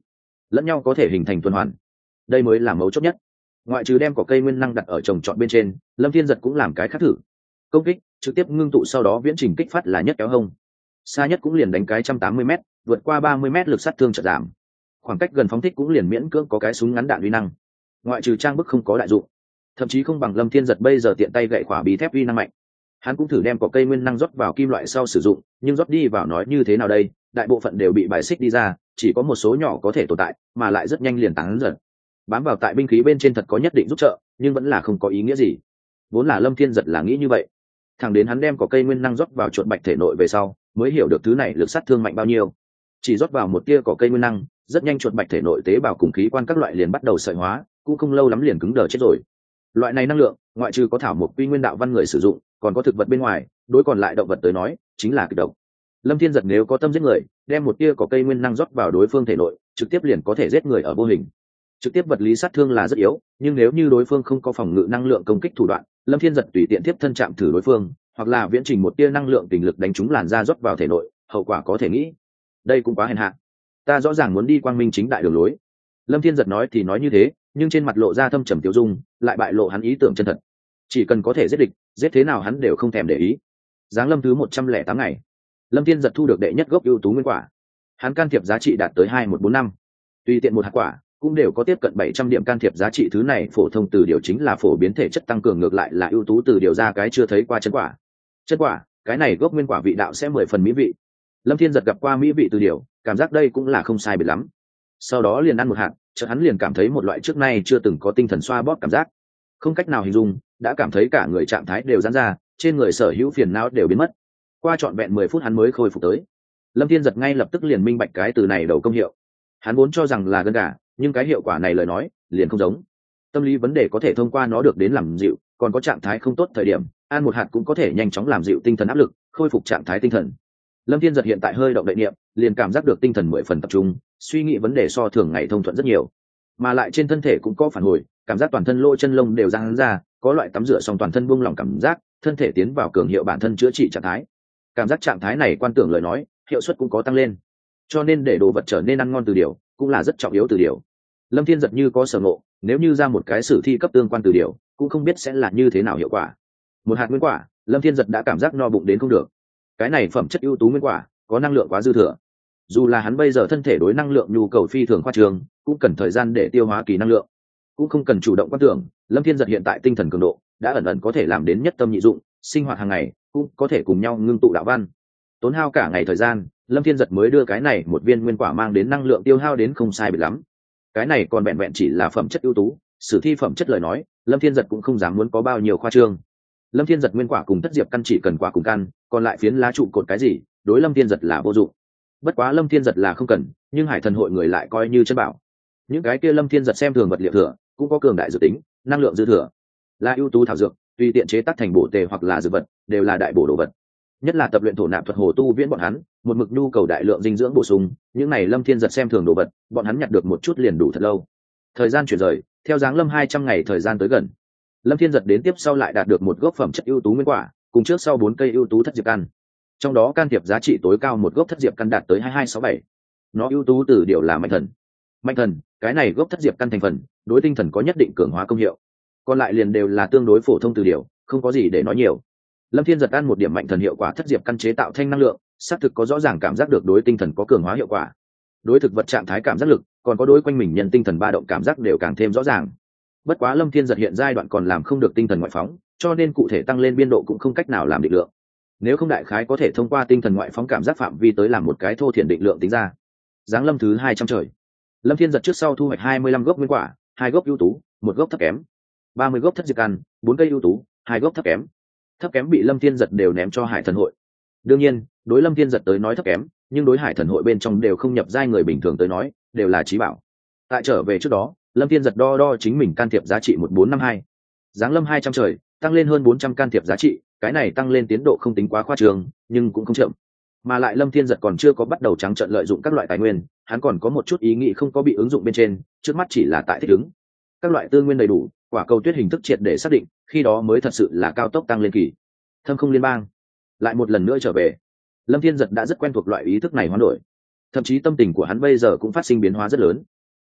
lẫn nhau có thể hình thành tuần hoàn. Đây mới là mấu chốt nhất. Ngoại trừ đem cỏ cây nguyên năng đặt ở trồng trọt bên trên, Lâm Thiên Giật cũng làm cái khác thử. Công kích trực tiếp ngưng tụ, sau đó viễn trình kích phát là nhất kéo hông, xa nhất cũng liền đánh cái một trăm tám mươi mét, vượt qua ba mươi mét lực sát thương chợt giảm. Khoảng cách gần phóng thích cũng liền miễn cưỡng có cái súng ngắn đạn uy năng. Ngoại trừ trang bức không có đại dụng, thậm chí không bằng Lâm Thiên Giật bây giờ tiện tay gậy khỏa bí thép uy năng mạnh. Hắn cũng thử đem cỏ cây nguyên năng rót vào kim loại sau sử dụng, nhưng rót đi vào nói như thế nào đây, đại bộ phận đều bị bài xích đi ra, chỉ có một số nhỏ có thể tồn tại, mà lại rất nhanh liền tán dần. Bám vào tại binh khí bên trên thật có nhất định giúp trợ, nhưng vẫn là không có ý nghĩa gì. Vốn là Lâm Thiên Giật là nghĩ như vậy, thẳng đến hắn đem cỏ cây nguyên năng rót vào chuột bạch thể nội về sau, mới hiểu được thứ này lực sát thương mạnh bao nhiêu. Chỉ rót vào một tia cỏ cây nguyên năng, rất nhanh chuột bạch thể nội tế bào cùng khí quan các loại liền bắt đầu sợi hóa, cũng không lâu lắm liền cứng đờ chết rồi. Loại này năng lượng, ngoại trừ có thảo mộc quy nguyên đạo văn người sử dụng, còn có thực vật bên ngoài, đối còn lại động vật tới nói, chính là kịch độc. Lâm Thiên Giật nếu có tâm giết người, đem một tia cỏ cây nguyên năng rót vào đối phương thể nội, trực tiếp liền có thể giết người ở vô hình. Trực tiếp vật lý sát thương là rất yếu, nhưng nếu như đối phương không có phòng ngự năng lượng công kích thủ đoạn, Lâm Thiên Giật tùy tiện tiếp thân chạm thử đối phương, hoặc là viễn trình một tia năng lượng tình lực đánh trúng làn da rót vào thể nội, hậu quả có thể nghĩ. Đây cũng quá hèn hạ. Ta rõ ràng muốn đi quang minh chính đại đường lối. Lâm Thiên Giật nói thì nói như thế, nhưng trên mặt lộ ra thâm trầm tiêu dung, lại bại lộ hắn ý tưởng chân thật. Chỉ cần có thể giết địch, giết thế nào hắn đều không thèm để ý. Giáng lâm thứ một trăm lẻ tám ngày, Lâm Thiên Giật thu được đệ nhất gốc ưu tú nguyên quả. Hắn can thiệp giá trị đạt tới hai một bốn năm, tùy tiện một hạt quả cũng đều có tiếp cận bảy trăm điểm can thiệp giá trị. Thứ này phổ thông từ điều chính là phổ biến thể chất tăng cường, ngược lại là ưu tú từ điều ra cái chưa thấy qua chân quả. Chân quả, cái này gốc nguyên quả vị đạo sẽ mười phần mỹ vị. Lâm Thiên Giật gặp qua mỹ vị từ điều, cảm giác đây cũng là không sai biệt lắm. Sau đó liền ăn một hạt, chợt hắn liền cảm thấy một loại trước nay chưa từng có tinh thần xoa bóp cảm giác, không cách nào hình dung, đã cảm thấy cả người trạng thái đều giãn ra, trên người sở hữu phiền não đều biến mất. Qua trọn vẹn mười phút hắn mới khôi phục tới. Lâm Thiên Giật ngay lập tức liền minh bạch cái từ này đầu công hiệu. Hắn vốn cho rằng là gân gà, nhưng cái hiệu quả này lời nói liền không giống. Tâm lý vấn đề có thể thông qua nó được đến làm dịu, còn có trạng thái không tốt thời điểm, ăn một hạt cũng có thể nhanh chóng làm dịu tinh thần áp lực, khôi phục trạng thái tinh thần. Lâm Thiên Giật hiện tại hơi động đậy niệm, liền cảm giác được tinh thần mười phần tập trung, suy nghĩ vấn đề so thường ngày thông thuận rất nhiều, mà lại trên thân thể cũng có phản hồi, cảm giác toàn thân lỗ chân lông đều giãn ra, có loại tắm rửa xong toàn thân buông lỏng cảm giác, thân thể tiến vào cường hiệu bản thân chữa trị trạng thái. Cảm giác trạng thái này quan tưởng lời nói, hiệu suất cũng có tăng lên. Cho nên để đồ vật trở nên ăn ngon từ điều, cũng là rất trọng yếu từ điều. Lâm Thiên Giật như có sở ngộ, nếu như ra một cái sử thi cấp tương quan từ điều, cũng không biết sẽ là như thế nào hiệu quả. Một hạt nguyên quả, Lâm Thiên Giật đã cảm giác no bụng đến không được. Cái này phẩm chất ưu tú nguyên quả, có năng lượng quá dư thừa. Dù là hắn bây giờ thân thể đối năng lượng nhu cầu phi thường khoa trương, cũng cần thời gian để tiêu hóa kỳ năng lượng, cũng không cần chủ động quan tưởng. Lâm Thiên Giật hiện tại tinh thần cường độ đã ẩn ẩn có thể làm đến nhất tâm nhị dụng, sinh hoạt hàng ngày cũng có thể cùng nhau ngưng tụ đạo văn. Tốn hao cả ngày thời gian, Lâm Thiên Giật mới đưa cái này một viên nguyên quả mang đến năng lượng tiêu hao đến không sai biệt lắm. Cái này còn vẹn vẹn chỉ là phẩm chất ưu tú, sử thi phẩm chất lời nói, Lâm Thiên Giật cũng không dám muốn có bao nhiêu khoa trương. Lâm Thiên Giật nguyên quả cùng thất diệp căn chỉ cần quả cùng căn, còn lại phiến lá trụ cột cái gì, đối Lâm Thiên Giật là vô dụng. Bất quá Lâm Thiên Giật là không cần, nhưng Hải Thần hội người lại coi như chân bảo. Những cái kia Lâm Thiên Giật xem thường vật liệu thừa, cũng có cường đại dự tính, năng lượng dư thừa, là ưu tú thảo dược, tùy tiện chế tác thành bổ tề hoặc là dược vật, đều là đại bổ đồ vật. Nhất là tập luyện thổ nạp thuật hồ tu viễn bọn hắn, một mực nhu cầu đại lượng dinh dưỡng bổ sung, những này Lâm Thiên Giật xem thường đồ vật, bọn hắn nhặt được một chút liền đủ thật lâu. Thời gian chuyển rời, theo dáng Lâm hai trăm ngày thời gian tới gần, Lâm Thiên Giật đến tiếp sau lại đạt được một gốc phẩm chất ưu tú nguyên quả, cùng trước sau bốn cây ưu tú thất diệp căn. Trong đó can thiệp giá trị tối cao một gốc thất diệp căn đạt tới hai hai sáu bảy. Nó ưu tú từ điều là mạnh thần. Mạnh thần, cái này gốc thất diệp căn thành phần, đối tinh thần có nhất định cường hóa công hiệu. Còn lại liền đều là tương đối phổ thông từ điều, không có gì để nói nhiều. Lâm Thiên Giật ăn một điểm mạnh thần hiệu quả thất diệp căn chế tạo thanh năng lượng, xác thực có rõ ràng cảm giác được đối tinh thần có cường hóa hiệu quả. Đối thực vật trạng thái cảm giác lực, còn có đối quanh mình nhân tinh thần ba động cảm giác đều càng thêm rõ ràng. Bất quá Lâm Thiên Giật hiện giai đoạn còn làm không được tinh thần ngoại phóng, cho nên cụ thể tăng lên biên độ cũng không cách nào làm định lượng. Nếu không đại khái có thể thông qua tinh thần ngoại phóng cảm giác phạm vi tới làm một cái thô thiển định lượng tính ra. Giáng lâm thứ hai trăm trời, Lâm Thiên Giật trước sau thu hoạch hai mươi lăm gốc nguyên quả, hai gốc ưu tú, một gốc thấp kém, ba mươi gốc thất diệp căn, bốn cây ưu tú, hai gốc thấp kém. Thấp kém bị Lâm Thiên Giật đều ném cho Hải Thần hội. Đương nhiên, đối Lâm Thiên Giật tới nói thấp kém, nhưng đối Hải Thần hội bên trong đều không nhập giai người bình thường tới nói, đều là chí bảo. Tại trở về trước đó, Lâm Thiên Giật đo đo chính mình can thiệp giá trị một bốn năm hai. Giáng lâm hai trăm trời, tăng lên hơn bốn trăm can thiệp giá trị, cái này tăng lên tiến độ không tính quá khoa trương, nhưng cũng không chậm. Mà lại Lâm Thiên Giật còn chưa có bắt đầu trắng trợn lợi dụng các loại tài nguyên, hắn còn có một chút ý nghĩ không có bị ứng dụng bên trên, trước mắt chỉ là tại thích ứng. Các loại tư nguyên đầy đủ, quả cầu tuyết hình thức triệt để xác định, khi đó mới thật sự là cao tốc tăng lên kỳ. Thâm không liên bang lại một lần nữa trở về. Lâm Thiên Giật đã rất quen thuộc loại ý thức này hoán đổi, thậm chí tâm tình của hắn bây giờ cũng phát sinh biến hóa rất lớn.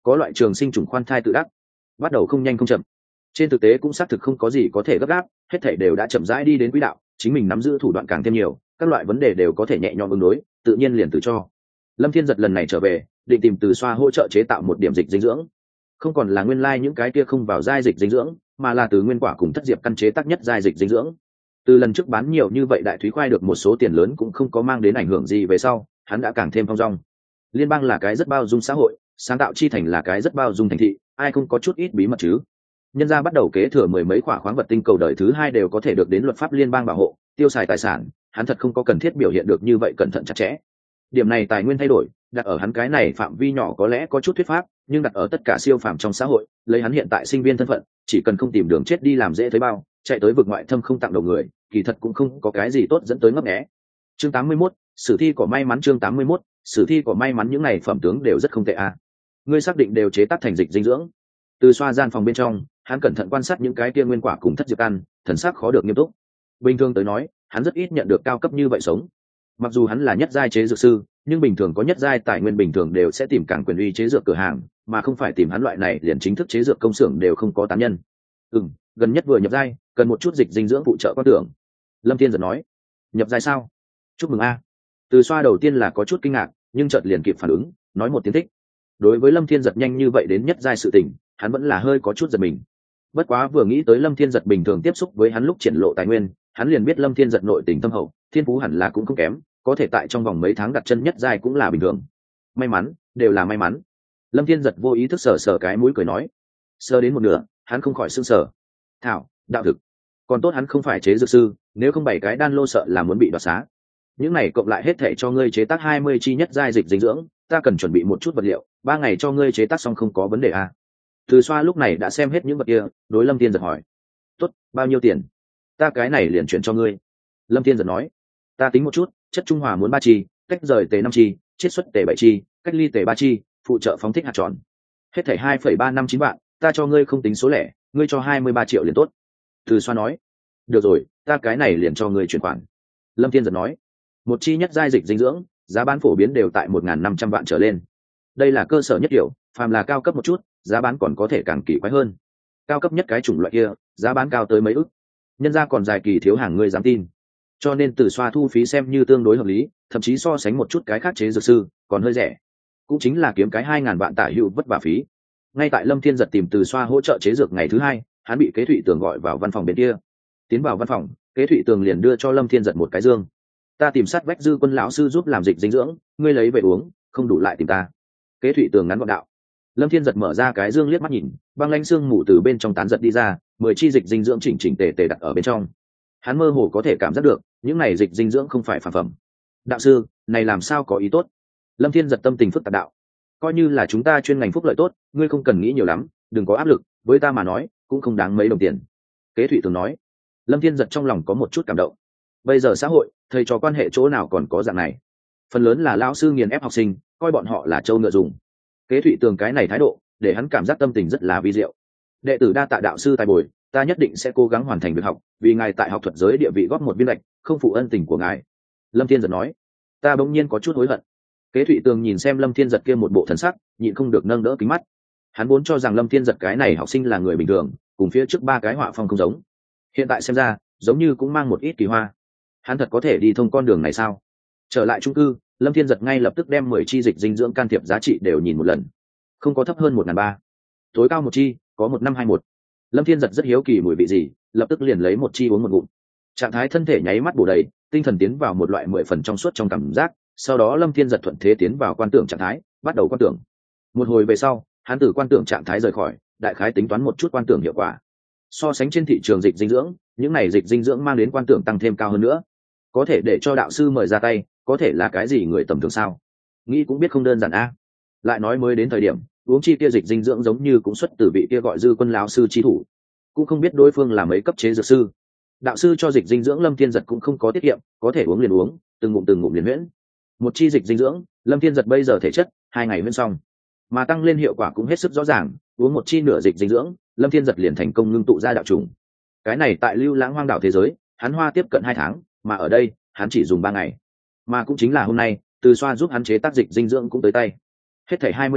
có loại trường sinh trùng khoan thai tự đắc, bắt đầu không nhanh không chậm. Trên thực tế cũng xác thực không có gì có thể gấp gáp, hết thảy đều đã chậm rãi đi đến quỹ đạo, chính mình nắm giữ thủ đoạn càng thêm nhiều, các loại vấn đề đều có thể nhẹ nhõm ứng đối, tự nhiên liền từ cho. Lâm Thiên Giật lần này trở về, định tìm Từ Xoa hỗ trợ chế tạo một điểm dịch dinh dưỡng, không còn là nguyên lai like những cái kia không vào giai dịch dinh dưỡng, mà là từ nguyên quả cùng thất diệp căn chế tác nhất giai dịch dinh dưỡng. Từ lần trước bán nhiều như vậy đại thúy khoai được một số tiền lớn cũng không có mang đến ảnh hưởng gì về sau, hắn đã càng thêm phong dong. Liên bang là cái rất bao dung xã hội, sáng tạo chi thành là cái rất bao dung thành thị, ai không có chút ít bí mật chứ. Nhân gia bắt đầu kế thừa mười mấy quả khoáng vật tinh cầu đời thứ hai đều có thể được đến luật pháp liên bang bảo hộ, tiêu xài tài sản, hắn thật không có cần thiết biểu hiện được như vậy cẩn thận chặt chẽ. Điểm này tài nguyên thay đổi, đặt ở hắn cái này phạm vi nhỏ có lẽ có chút thuyết pháp, nhưng đặt ở tất cả siêu phàm trong xã hội, lấy hắn hiện tại sinh viên thân phận, chỉ cần không tìm đường chết đi làm dễ thấy bao, chạy tới vực ngoại thâm không tặng đầu người, kỳ thật cũng không có cái gì tốt dẫn tới ngấp nghé. Chương tám mươi mốt, sử thi của may mắn. Chương tám mươi mốt, sử thi của may mắn. Những này phẩm tướng đều rất không tệ à. Ngươi xác định đều chế tác thành dịch dinh dưỡng. Từ Xoa gian phòng bên trong, hắn cẩn thận quan sát những cái kia nguyên quả cùng thất diệp ăn, thần sắc khó được nghiêm túc. Bình thường tới nói, hắn rất ít nhận được cao cấp như vậy sống. Mặc dù hắn là nhất giai chế dược sư, nhưng bình thường có nhất giai tài nguyên bình thường đều sẽ tìm cảng quyền uy chế dược cửa hàng, mà không phải tìm hắn loại này liền chính thức chế dược công xưởng đều không có tán nhân. Ừm, gần nhất vừa nhập giai, cần một chút dịch dinh dưỡng phụ trợ quan tưởng. Lâm Thiên giật nói. Nhập giai sao? Chúc mừng a. Từ Xoa đầu tiên là có chút kinh ngạc, nhưng chợt liền kịp phản ứng, nói một tiếng thích. Đối với Lâm Thiên giật nhanh như vậy đến nhất giai sự tình, hắn vẫn là hơi có chút giật mình. Bất quá vừa nghĩ tới Lâm Thiên giật bình thường tiếp xúc với hắn lúc triển lộ tài nguyên, hắn liền biết Lâm Thiên giật nội tình thâm hậu, thiên phú hẳn là cũng không kém, có thể tại trong vòng mấy tháng đặt chân nhất giai cũng là bình thường. May mắn, đều là may mắn. Lâm Thiên giật vô ý thức sờ sờ cái mũi cười nói. Sờ đến một nửa, hắn không khỏi sưng sờ. Thảo, đạo thực. Còn tốt hắn không phải chế dược sư, nếu không bảy cái đan lô sợ là muốn bị đoạt xá. Những này cộng lại hết thảy cho ngươi chế tác hai mươi chi nhất giai dịch dinh dưỡng, ta cần chuẩn bị một chút vật liệu, ba ngày cho ngươi chế tác xong không có vấn đề à. Từ Xoa lúc này đã xem hết những vật kia, đối Lâm Thiên giật hỏi. Tốt, bao nhiêu tiền? Ta cái này liền chuyển cho ngươi. Lâm Thiên giật nói. Ta tính một chút, chất trung hòa muốn ba chi, cách rời tề năm chi, chiết xuất tề bảy chi, cách ly tề ba chi, phụ trợ phóng thích hạt tròn. Hết thảy hai phẩy ba năm chín vạn, ta cho ngươi không tính số lẻ, ngươi cho hai mươi ba triệu liền tốt. Từ Xoa nói. Được rồi, ta cái này liền cho ngươi chuyển khoản. Lâm Thiên giật nói. Một chi nhất giai dịch dinh dưỡng, giá bán phổ biến đều tại một nghìn năm trăm vạn trở lên. Đây là cơ sở nhất kiểu, phàm là cao cấp một chút, giá bán còn có thể càng kỳ quái hơn. Cao cấp nhất cái chủng loại kia, giá bán cao tới mấy ức. Nhân ra còn dài kỳ thiếu hàng ngươi dám tin. Cho nên Từ Xoa thu phí xem như tương đối hợp lý, thậm chí so sánh một chút cái khác chế dược sư, còn hơi rẻ. Cũng chính là kiếm cái hai ngàn vạn tả hữu vất vả phí. Ngay tại Lâm Thiên giật tìm Từ Xoa hỗ trợ chế dược ngày thứ hai, hắn bị Kế Thụy Tường gọi vào văn phòng bên kia. Tiến vào văn phòng, Kế Thụy Tường liền đưa cho Lâm Thiên giật một cái dương. Ta tìm sát vách Dư Quân lão sư giúp làm dịch dinh dưỡng, ngươi lấy về uống, không đủ lại tìm ta. Kế Thụy Tường ngắn gọn đạo. Lâm Thiên giật mở ra cái dương liếc mắt nhìn, băng lãnh xương mù từ bên trong tán giật đi ra, mười chi dịch dinh dưỡng chỉnh chỉnh tề tề đặt ở bên trong. Hắn mơ hồ có thể cảm giác được, những này dịch dinh dưỡng không phải phàm phẩm. Đạo sư, này làm sao có ý tốt? Lâm Thiên giật tâm tình phức tạp đạo. Coi như là chúng ta chuyên ngành phúc lợi tốt, ngươi không cần nghĩ nhiều lắm, đừng có áp lực, với ta mà nói, cũng không đáng mấy đồng tiền. Kế Thụy Tường nói. Lâm Thiên giật trong lòng có một chút cảm động. Bây giờ xã hội, thầy trò quan hệ chỗ nào còn có dạng này? Phần lớn là lão sư nghiền ép học sinh, coi bọn họ là trâu ngựa dùng. Kế Thụy Tường cái này thái độ, để hắn cảm giác tâm tình rất là vi diệu. Đệ tử đa tạ đạo sư tài bồi, ta nhất định sẽ cố gắng hoàn thành việc học, vì ngài tại học thuật giới địa vị góp một viên lệch, không phụ ân tình của ngài. Lâm Thiên giật nói. Ta bỗng nhiên có chút hối hận. Kế Thụy Tường nhìn xem Lâm Thiên giật kia một bộ thần sắc, nhịn không được nâng đỡ kính mắt. Hắn vốn cho rằng Lâm Thiên giật cái này học sinh là người bình thường, cùng phía trước ba cái họa phong không giống. Hiện tại xem ra, giống như cũng mang một ít kỳ hoa. Hắn thật có thể đi thông con đường này sao? Trở lại chung cư, Lâm Thiên giật ngay lập tức đem mười chi dịch dinh dưỡng can thiệp giá trị đều nhìn một lần. Không có thấp hơn một ngàn ba, tối cao một chi có một năm hai một. Lâm Thiên giật rất hiếu kỳ mùi vị gì, lập tức liền lấy một chi uống một ngụm. Trạng thái thân thể nháy mắt bổ đầy, tinh thần tiến vào một loại mười phần trong suốt trong cảm giác. Sau đó Lâm Thiên giật thuận thế tiến vào quan tưởng trạng thái, bắt đầu quan tưởng. Một hồi về sau, hắn từ quan tưởng trạng thái rời khỏi, đại khái tính toán một chút quan tưởng hiệu quả. So sánh trên thị trường dịch dinh dưỡng, những này dịch dinh dưỡng mang đến quan tưởng tăng thêm cao hơn nữa. Có thể để cho đạo sư mời ra tay, có thể là cái gì người tầm thường sao? Nghĩ cũng biết không đơn giản a. Lại nói mới đến thời điểm, uống chi kia dịch dinh dưỡng giống như cũng xuất từ vị kia gọi Dư Quân lão sư chi thủ, cũng không biết đối phương là mấy cấp chế dược sư. Đạo sư cho dịch dinh dưỡng Lâm Thiên giật cũng không có tiết kiệm, có thể uống liền uống, từng ngụm từng ngụm liền huyễn. Một chi dịch dinh dưỡng, Lâm Thiên giật bây giờ thể chất hai ngày huyễn xong, mà tăng lên hiệu quả cũng hết sức rõ ràng. Uống một chi nửa dịch dinh dưỡng, Lâm Thiên giật liền thành công ngưng tụ ra đạo trùng. Cái này tại Lưu Lãng hoang đảo thế giới, hắn hoa tiếp cận hai tháng, mà ở đây, hắn chỉ dùng ba ngày. Mà cũng chính là hôm nay, Từ Xoa giúp hắn chế tác dịch dinh dưỡng cũng tới tay. Hết thảy hai mươi chi,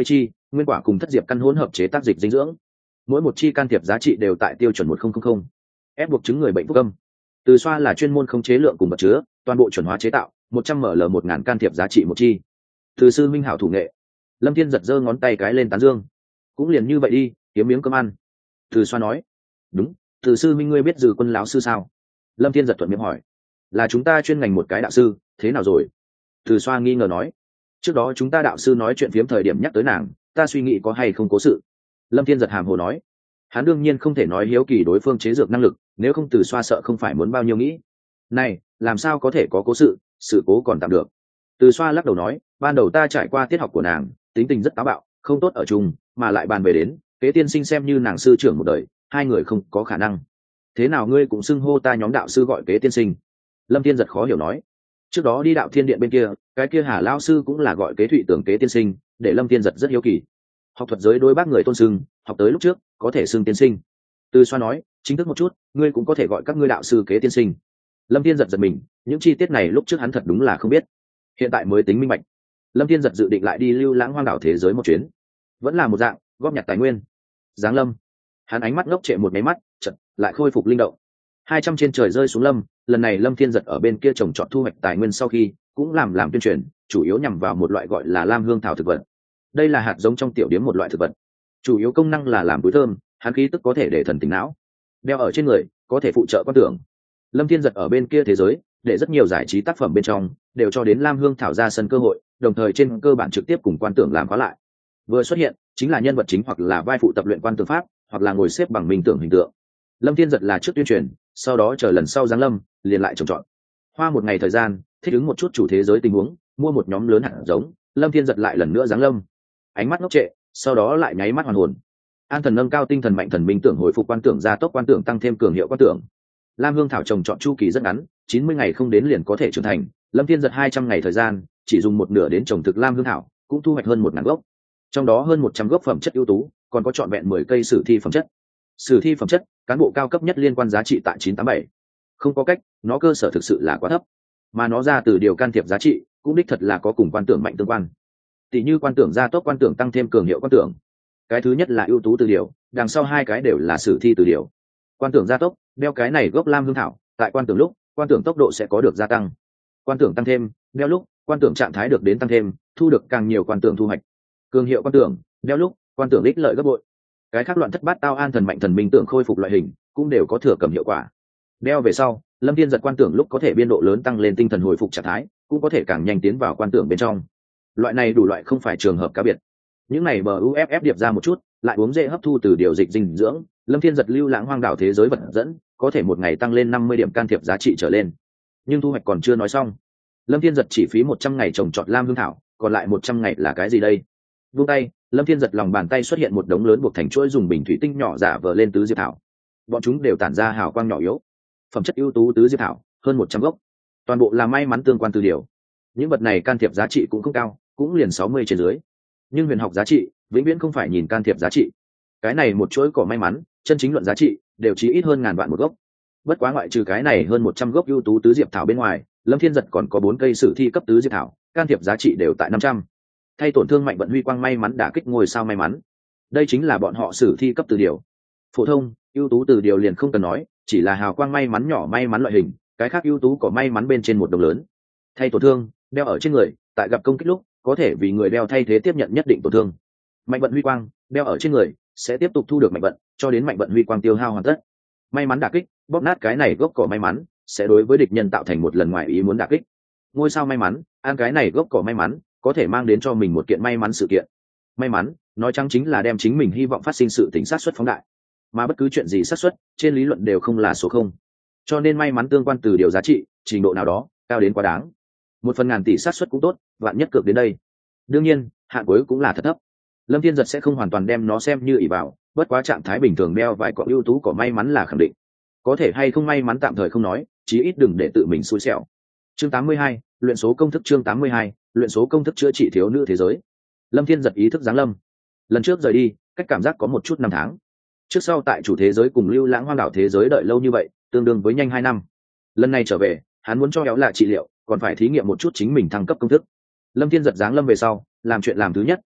nguyên quả cùng thất diệp căn hỗn hợp chế tác dịch dinh dưỡng. Mỗi một chi can thiệp giá trị đều tại tiêu chuẩn một nghìn. Ép buộc chứng người bệnh phúc âm. Từ xoa là chuyên môn khống chế lượng cùng vật chứa, toàn bộ chuẩn hóa chế tạo, một trăm ml một ngàn can thiệp giá trị một chi. Từ sư minh hảo thủ nghệ. Lâm Thiên giật giơ ngón tay cái lên tán dương. Cũng liền như vậy đi, kiếm miếng cơm ăn. Từ xoa nói. Đúng, từ sư minh ngươi biết Dư Quân lão sư sao? Lâm Thiên giật thuận miệng hỏi. Là chúng ta chuyên ngành một cái đạo sư, thế nào rồi? Từ xoa nghi ngờ nói. Trước đó chúng ta đạo sư nói chuyện phiếm thời điểm nhắc tới nàng, ta suy nghĩ có hay không cố sự. Lâm Thiên giật hàm hồ nói. Hắn đương nhiên không thể nói hiếu kỳ đối phương chế dược năng lực, nếu không từ xoa sợ không phải muốn bao nhiêu nghĩ. Này, làm sao có thể có cố sự, sự cố còn tạm được. Từ xoa lắc đầu nói, ban đầu ta trải qua tiết học của nàng, tính tình rất táo bạo, không tốt ở chung, mà lại bàn về đến, kế tiên sinh xem như nàng sư trưởng một đời, hai người không có khả năng. Thế nào ngươi cũng xưng hô ta nhóm đạo sư gọi kế tiên sinh? Lâm Thiên giật khó hiểu nói. Trước đó đi đạo thiên điện bên kia, cái kia Hà lão sư cũng là gọi kế thụy tưởng kế tiên sinh, để Lâm Thiên giật rất hiếu kỳ. Học thuật giới đối bác người tôn xưng, học tới lúc trước có thể xưng tiên sinh. Từ xoa nói, chính thức một chút, ngươi cũng có thể gọi các ngươi đạo sư kế tiên sinh. Lâm Thiên giật giật mình, những chi tiết này lúc trước hắn thật đúng là không biết, hiện tại mới tính minh bạch. Lâm Thiên giật dự định lại đi lưu lãng hoang đảo thế giới một chuyến, vẫn là một dạng góp nhặt tài nguyên. Giáng lâm, hắn ánh mắt ngốc trệ một máy mắt, chợt lại khôi phục linh động. Hai trăm trên trời rơi xuống lâm, lần này Lâm Thiên giật ở bên kia trồng trọt thu hoạch tài nguyên sau khi cũng làm làm tuyên truyền, chủ yếu nhằm vào một loại gọi là lam hương thảo thực vật. Đây là hạt giống trong tiểu điếm một loại thực vật, chủ yếu công năng là làm túi thơm, hắn khí tức có thể để thần tỉnh não, đeo ở trên người có thể phụ trợ quan tưởng. Lâm Thiên giật ở bên kia thế giới để rất nhiều giải trí tác phẩm bên trong đều cho đến lam hương thảo ra sân cơ hội, đồng thời trên cơ bản trực tiếp cùng quan tưởng làm khóa lại. Vừa xuất hiện chính là nhân vật chính hoặc là vai phụ tập luyện quan tưởng pháp, hoặc là ngồi xếp bằng minh tưởng hình tượng. Lâm Thiên giật là trước tuyên truyền, sau đó chờ lần sau giáng lâm liền lại trồng trọt. Hoa một ngày thời gian thích ứng một chút chủ thế giới tình huống, mua một nhóm lớn hạt giống. Lâm Thiên giật lại lần nữa giáng lâm, ánh mắt ngốc trệ, sau đó lại nháy mắt hoàn hồn. An thần nâng cao tinh thần mạnh thần minh tưởng hồi phục quan tưởng, gia tốc quan tưởng, tăng thêm cường hiệu quan tưởng. Lam hương thảo trồng trọt chu kỳ rất ngắn, chín mươi ngày không đến liền có thể trưởng thành. Lâm Thiên giật hai trăm ngày thời gian chỉ dùng một nửa đến trồng thực lam hương thảo, cũng thu hoạch hơn một ngàn gốc, trong đó hơn một trăm gốc phẩm chất ưu tú, còn có trọn vẹn mười cây sử thi phẩm chất. Sử thi phẩm chất, cán bộ cao cấp nhất liên quan giá trị tại chín tám bảy. Không có cách, nó cơ sở thực sự là quá thấp, mà nó ra từ điều can thiệp giá trị cũng đích thật là có cùng quan tưởng mạnh tương quan. Tỷ như quan tưởng gia tốc, quan tưởng tăng thêm cường hiệu quan tưởng. Cái thứ nhất là ưu tú từ điều, đằng sau hai cái đều là sử thi từ điều. Quan tưởng gia tốc, đeo cái này gốc lam hương thảo, tại quan tưởng lúc, quan tưởng tốc độ sẽ có được gia tăng. Quan tưởng tăng thêm, đeo lúc, quan tưởng trạng thái được đến tăng thêm, thu được càng nhiều quan tưởng thu hoạch. Cường hiệu quan tưởng, đeo lúc, quan tưởng ích lợi gấp bội. Cái khác loạn thất bát tao an thần mạnh thần minh tưởng khôi phục loại hình cũng đều có thừa cầm hiệu quả. Đeo về sau, Lâm Thiên giật quan tưởng lúc có thể biên độ lớn tăng lên tinh thần hồi phục trạng thái, cũng có thể càng nhanh tiến vào quan tưởng bên trong. Loại này đủ loại không phải trường hợp cá biệt. Những này bờ u ép ép điệp ra một chút, lại uống dễ hấp thu từ điều dịch dinh dưỡng, Lâm Thiên giật lưu lãng hoang đảo thế giới vật dẫn, có thể một ngày tăng lên năm mươi điểm can thiệp giá trị trở lên. Nhưng thu hoạch còn chưa nói xong. Lâm Thiên giật chỉ phí một trăm ngày trồng trọt lam hương thảo, còn lại một trăm ngày là cái gì đây? Vung tay, Lâm Thiên giật lòng bàn tay xuất hiện một đống lớn buộc thành chuỗi dùng bình thủy tinh nhỏ giả vờ lên tứ diệp thảo. Bọn chúng đều tản ra hào quang nhỏ yếu. Phẩm chất ưu tú tứ diệp thảo, hơn một trăm gốc. Toàn bộ là may mắn tương quan từ điều. Những vật này can thiệp giá trị cũng không cao, cũng liền sáu mươi trên dưới. Nhưng huyền học giá trị, vĩnh viễn không phải nhìn can thiệp giá trị. Cái này một chuỗi cỏ may mắn, chân chính luận giá trị, đều chỉ ít hơn ngàn vạn một gốc. Bất quá ngoại trừ cái này hơn một trăm gốc ưu tú tứ diệp thảo bên ngoài, Lâm Thiên giật còn có bốn cây sử thi cấp tứ diệp thảo, can thiệp giá trị đều tại năm trăm. Thay tổn thương mạnh vận huy quang may mắn đả kích ngôi sao may mắn. Đây chính là bọn họ sử thi cấp từ điều. Phổ thông, ưu tú từ điều liền không cần nói, chỉ là hào quang may mắn nhỏ may mắn loại hình, cái khác ưu tú có may mắn bên trên một đồng lớn. Thay tổn thương, đeo ở trên người, tại gặp công kích lúc, có thể vì người đeo thay thế tiếp nhận nhất định tổn thương. Mạnh vận huy quang, đeo ở trên người, sẽ tiếp tục thu được mạnh vận, cho đến mạnh vận huy quang tiêu hao hoàn tất. May mắn đả kích, bóp nát cái này gốc cỏ may mắn, sẽ đối với địch nhân tạo thành một lần ngoài ý muốn đả kích. Ngôi sao may mắn, ăn cái này gốc cỏ may mắn, có thể mang đến cho mình một kiện may mắn sự kiện. May mắn, nói chăng chính là đem chính mình hy vọng phát sinh sự tính sát suất phóng đại, mà bất cứ chuyện gì sát suất, trên lý luận đều không là số không. Cho nên may mắn tương quan từ điều giá trị, trình độ nào đó, cao đến quá đáng. Một phần ngàn tỷ sát suất cũng tốt, vạn nhất cược đến đây. Đương nhiên, hạn cuối cũng là thật thấp. Lâm Thiên giật sẽ không hoàn toàn đem nó xem như ỷ vào, bất quá trạng thái bình thường đeo vài cọng ưu tú có may mắn là khẳng định. Có thể hay không may mắn tạm thời không nói, chí ít đừng để tự mình xui xẻo. Chương tám mươi hai, luyện số công thức. Chương tám mươi hai, luyện số công thức chữa trị thiếu nữ thế giới. Lâm Thiên giật ý thức giáng lâm. Lần trước rời đi, cách cảm giác có một chút năm tháng. Trước sau tại chủ thế giới cùng lưu lãng hoang đảo thế giới đợi lâu như vậy, tương đương với nhanh hai năm. Lần này trở về, hắn muốn cho éo là trị liệu, còn phải thí nghiệm một chút chính mình thăng cấp công thức. Lâm Thiên giật giáng lâm về sau, làm chuyện làm thứ nhất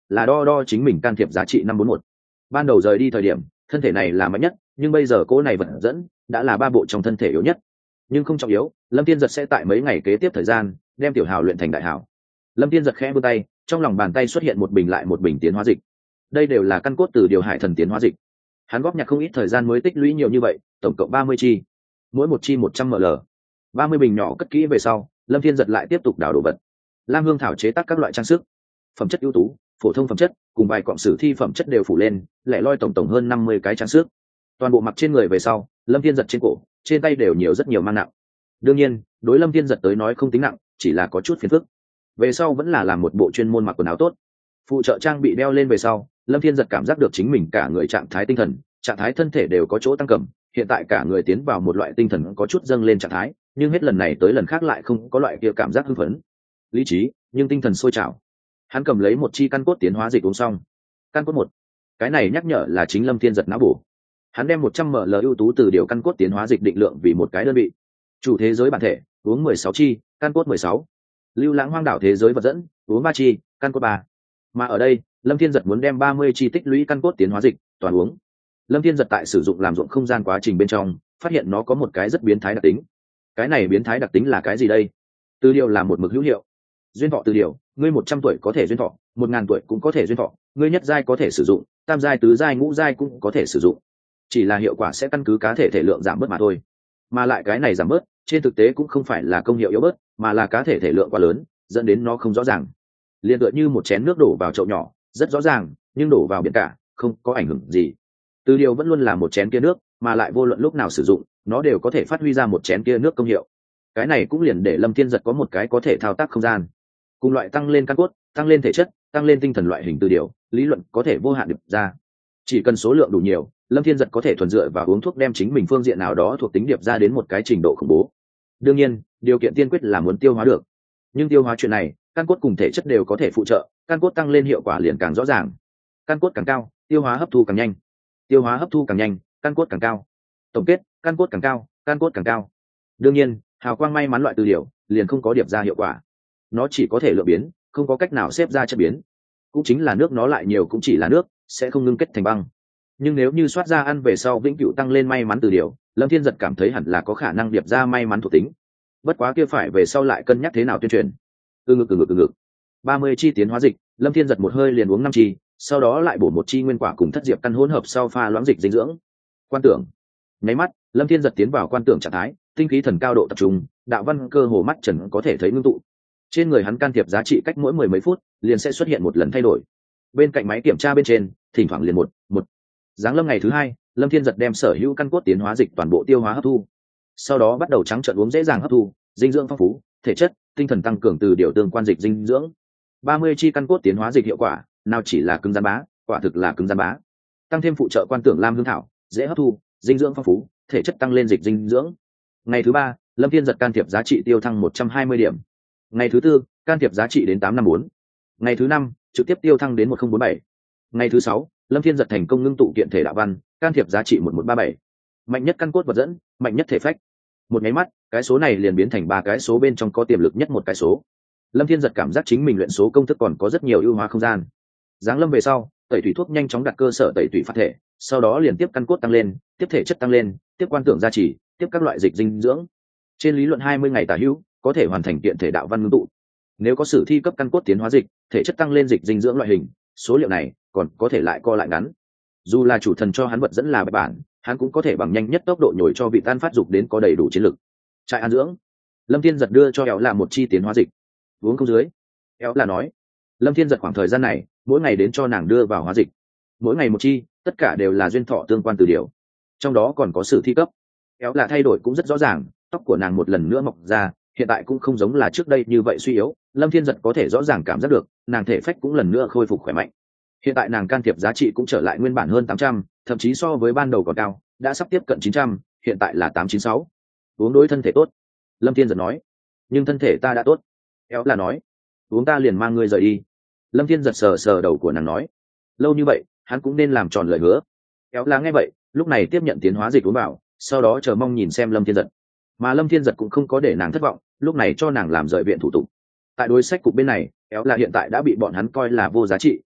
là đo đo chính mình can thiệp giá trị năm bốn một. Ban đầu rời đi thời điểm thân thể này là mạnh nhất, nhưng bây giờ cỗ này vật dẫn đã là ba bộ trong thân thể yếu nhất. Nhưng không trọng yếu, Lâm Thiên Giật sẽ tại mấy ngày kế tiếp thời gian đem tiểu hào luyện thành đại hào. Lâm Thiên Giật khẽ vươn tay, trong lòng bàn tay xuất hiện một bình lại một bình tiến hóa dịch. Đây đều là căn cốt từ điều hải thần tiến hóa dịch. Hắn góp nhặt không ít thời gian mới tích lũy nhiều như vậy, tổng cộng ba mươi chi, mỗi một chi một trăm ml. ba mươi bình nhỏ cất kỹ về sau, Lâm Thiên Giật lại tiếp tục đào đồ vật. Lam Hương thảo chế tác các loại trang sức, phẩm chất ưu tú, phổ thông phẩm chất, cùng vài cọng sử thi phẩm chất đều phủ lên, lẻ loi tổng tổng hơn năm mươi cái trang sức. Toàn bộ mặc trên người về sau, Lâm Thiên Giật trên cổ, trên tay đều nhiều rất nhiều mang nặng. Đương nhiên, đối Lâm Thiên Giật tới nói không tính nặng, chỉ là có chút phiền phức. Về sau vẫn là làm một bộ chuyên môn mặc quần áo tốt. Phụ trợ trang bị đeo lên về sau, Lâm Thiên Giật cảm giác được chính mình cả người trạng thái tinh thần, trạng thái thân thể đều có chỗ tăng cầm, hiện tại cả người tiến vào một loại tinh thần có chút dâng lên trạng thái, nhưng hết lần này tới lần khác lại không có loại kia cảm giác hưng phấn, lý trí, nhưng tinh thần sôi trào. Hắn cầm lấy một chi căn cốt tiến hóa dịch uống xong. Căn cốt một, cái này nhắc nhở là chính Lâm Thiên Giật não bổ. Hắn đem một trăm ml ưu tú từ điều căn cốt tiến hóa dịch định lượng vì một cái đơn vị. Chủ thế giới bản thể, uống mười sáu chi, căn cốt mười sáu. Lưu lãng hoang đảo thế giới vật dẫn, uống ba chi, căn cốt ba. Mà ở đây, Lâm Thiên Giật muốn đem ba mươi chi tích lũy căn cốt tiến hóa dịch toàn uống. Lâm Thiên Giật tại sử dụng làm ruộng không gian quá trình bên trong, phát hiện nó có một cái rất biến thái đặc tính. Cái này biến thái đặc tính là cái gì đây? Từ điều là một mực hữu hiệu. Duyên thọ từ điều, ngươi một trăm tuổi có thể duyên thọ, một ngàn tuổi cũng có thể duyên thọ, ngươi nhất giai có thể sử dụng, tam giai, tứ giai, ngũ giai cũng có thể sử dụng. Chỉ là hiệu quả sẽ căn cứ cá thể thể lượng giảm bớt mà thôi. Mà lại cái này giảm bớt, trên thực tế cũng không phải là công hiệu yếu bớt, mà là cá thể thể lượng quá lớn, dẫn đến nó không rõ ràng. Liên tựa như một chén nước đổ vào chậu nhỏ, rất rõ ràng, nhưng đổ vào biển cả, không có ảnh hưởng gì. Từ điều vẫn luôn là một chén kia nước, mà lại vô luận lúc nào sử dụng, nó đều có thể phát huy ra một chén kia nước công hiệu. Cái này cũng liền để Lâm Thiên Giật có một cái có thể thao tác không gian. Cùng loại tăng lên căn cốt, tăng lên thể chất, tăng lên tinh thần loại hình từ điều, lý luận có thể vô hạn điệp ra. Chỉ cần số lượng đủ nhiều, Lâm Thiên Giật có thể thuần dựa và uống thuốc đem chính mình phương diện nào đó thuộc tính điệp ra đến một cái trình độ khủng bố. Đương nhiên, điều kiện tiên quyết là muốn tiêu hóa được. Nhưng tiêu hóa chuyện này, căn cốt cùng thể chất đều có thể phụ trợ, căn cốt tăng lên hiệu quả liền càng rõ ràng. Căn cốt càng cao, tiêu hóa hấp thu càng nhanh. Tiêu hóa hấp thu càng nhanh, căn cốt càng cao. Tổng kết, căn cốt càng cao, căn cốt càng cao. Đương nhiên, hào quang may mắn loại từ điều liền không có điệp ra hiệu quả. Nó chỉ có thể lượng biến, không có cách nào xếp ra chất biến. Cũng chính là nước nó lại nhiều cũng chỉ là nước, sẽ không ngưng kết thành băng. Nhưng nếu như soát ra ăn về sau vĩnh cửu tăng lên may mắn từ điều, Lâm Thiên Giật cảm thấy hẳn là có khả năng điệp ra may mắn thuộc tính. Bất quá kia phải về sau lại cân nhắc thế nào tuyên truyền. từ ngực từ ngực từ ngực ba mươi chi tiến hóa dịch, Lâm Thiên Giật một hơi liền uống năm chi, sau đó lại bổ một chi nguyên quả cùng thất diệp căn hỗn hợp sau pha loãng dịch dinh dưỡng. Quan tưởng, nháy mắt, Lâm Thiên Giật tiến vào quan tưởng trạng thái, tinh khí thần cao độ tập trung, đạo văn cơ hồ mắt trần có thể thấy ngưng tụ. Trên người hắn can thiệp giá trị cách mỗi mười mấy phút liền sẽ xuất hiện một lần thay đổi. Bên cạnh máy kiểm tra bên trên, thỉnh thoảng liền một một. Giáng lâm ngày thứ hai, Lâm Thiên Giật đem sở hữu căn cốt tiến hóa dịch toàn bộ tiêu hóa hấp thu. Sau đó bắt đầu trắng trợn uống dễ dàng hấp thu, dinh dưỡng phong phú, thể chất, tinh thần tăng cường từ điều tương quan dịch dinh dưỡng. ba mươi chi căn cốt tiến hóa dịch hiệu quả, nào chỉ là cứng rắn bá, quả thực là cứng rắn bá. Tăng thêm phụ trợ quan tưởng lam hương thảo, dễ hấp thu, dinh dưỡng phong phú, thể chất tăng lên dịch dinh dưỡng. Ngày thứ ba, Lâm Thiên Giật can thiệp giá trị tiêu thăng một trăm hai mươi điểm. Ngày thứ tư, can thiệp giá trị đến tám trăm năm mươi bốn. Ngày thứ năm, trực tiếp tiêu thăng đến một nghìn bốn mươi bảy. Ngày thứ sáu, Lâm Thiên Giật thành công ngưng tụ kiện thể đạo văn, can thiệp giá trị một nghìn một trăm ba mươi bảy. Mạnh nhất căn cốt vật dẫn, mạnh nhất thể phách. Một nháy mắt, cái số này liền biến thành ba cái số bên trong có tiềm lực nhất một cái số. Lâm Thiên Giật cảm giác chính mình luyện số công thức còn có rất nhiều ưu hóa không gian. Giáng lâm về sau, tẩy thủy thuốc nhanh chóng đặt cơ sở tẩy thủy phát thể, sau đó liền tiếp căn cốt tăng lên, tiếp thể chất tăng lên, tiếp quan tưởng gia trì, tiếp các loại dịch dinh dưỡng. Trên lý luận hai mươi ngày tả hữu, có thể hoàn thành kiện thể đạo văn ngưng tụ. Nếu có sử thi cấp căn cốt tiến hóa dịch, thể chất tăng lên dịch dinh dưỡng loại hình, số liệu này còn có thể lại co lại ngắn. Dù là chủ thần cho hắn vật dẫn là bài bản, hắn cũng có thể bằng nhanh nhất tốc độ nhồi cho vị tan phát dục đến có đầy đủ chiến lực. Trại an dưỡng, Lâm Thiên Giật đưa cho éo là một chi tiến hóa dịch. Uống không dưới. Éo là nói. Lâm Thiên Giật khoảng thời gian này, mỗi ngày đến cho nàng đưa vào hóa dịch. Mỗi ngày một chi, tất cả đều là duyên thọ tương quan từ điều. Trong đó còn có sử thi cấp. Éo là thay đổi cũng rất rõ ràng, tóc của nàng một lần nữa mọc ra, hiện tại cũng không giống là trước đây như vậy suy yếu. Lâm Thiên Giật có thể rõ ràng cảm giác được, nàng thể phách cũng lần nữa khôi phục khỏe mạnh. Hiện tại nàng can thiệp giá trị cũng trở lại nguyên bản hơn tám trăm, thậm chí so với ban đầu còn cao, đã sắp tiếp cận chín trăm, hiện tại là tám trăm chín mươi sáu. Uống đối thân thể tốt. Lâm Thiên Giật nói. Nhưng thân thể ta đã tốt. Éo là nói. Uống ta liền mang ngươi rời đi. Lâm Thiên Giật sờ sờ đầu của nàng nói. Lâu như vậy, hắn cũng nên làm tròn lời hứa. Éo là nghe vậy, lúc này tiếp nhận tiến hóa dịch uống vào, sau đó chờ mong nhìn xem Lâm Thiên Giật. Mà Lâm Thiên Giật cũng không có để nàng thất vọng, lúc này cho nàng làm rời viện thủ tục. Tại đối sách cục bên này, Éo là hiện tại đã bị bọn hắn coi là vô giá trị,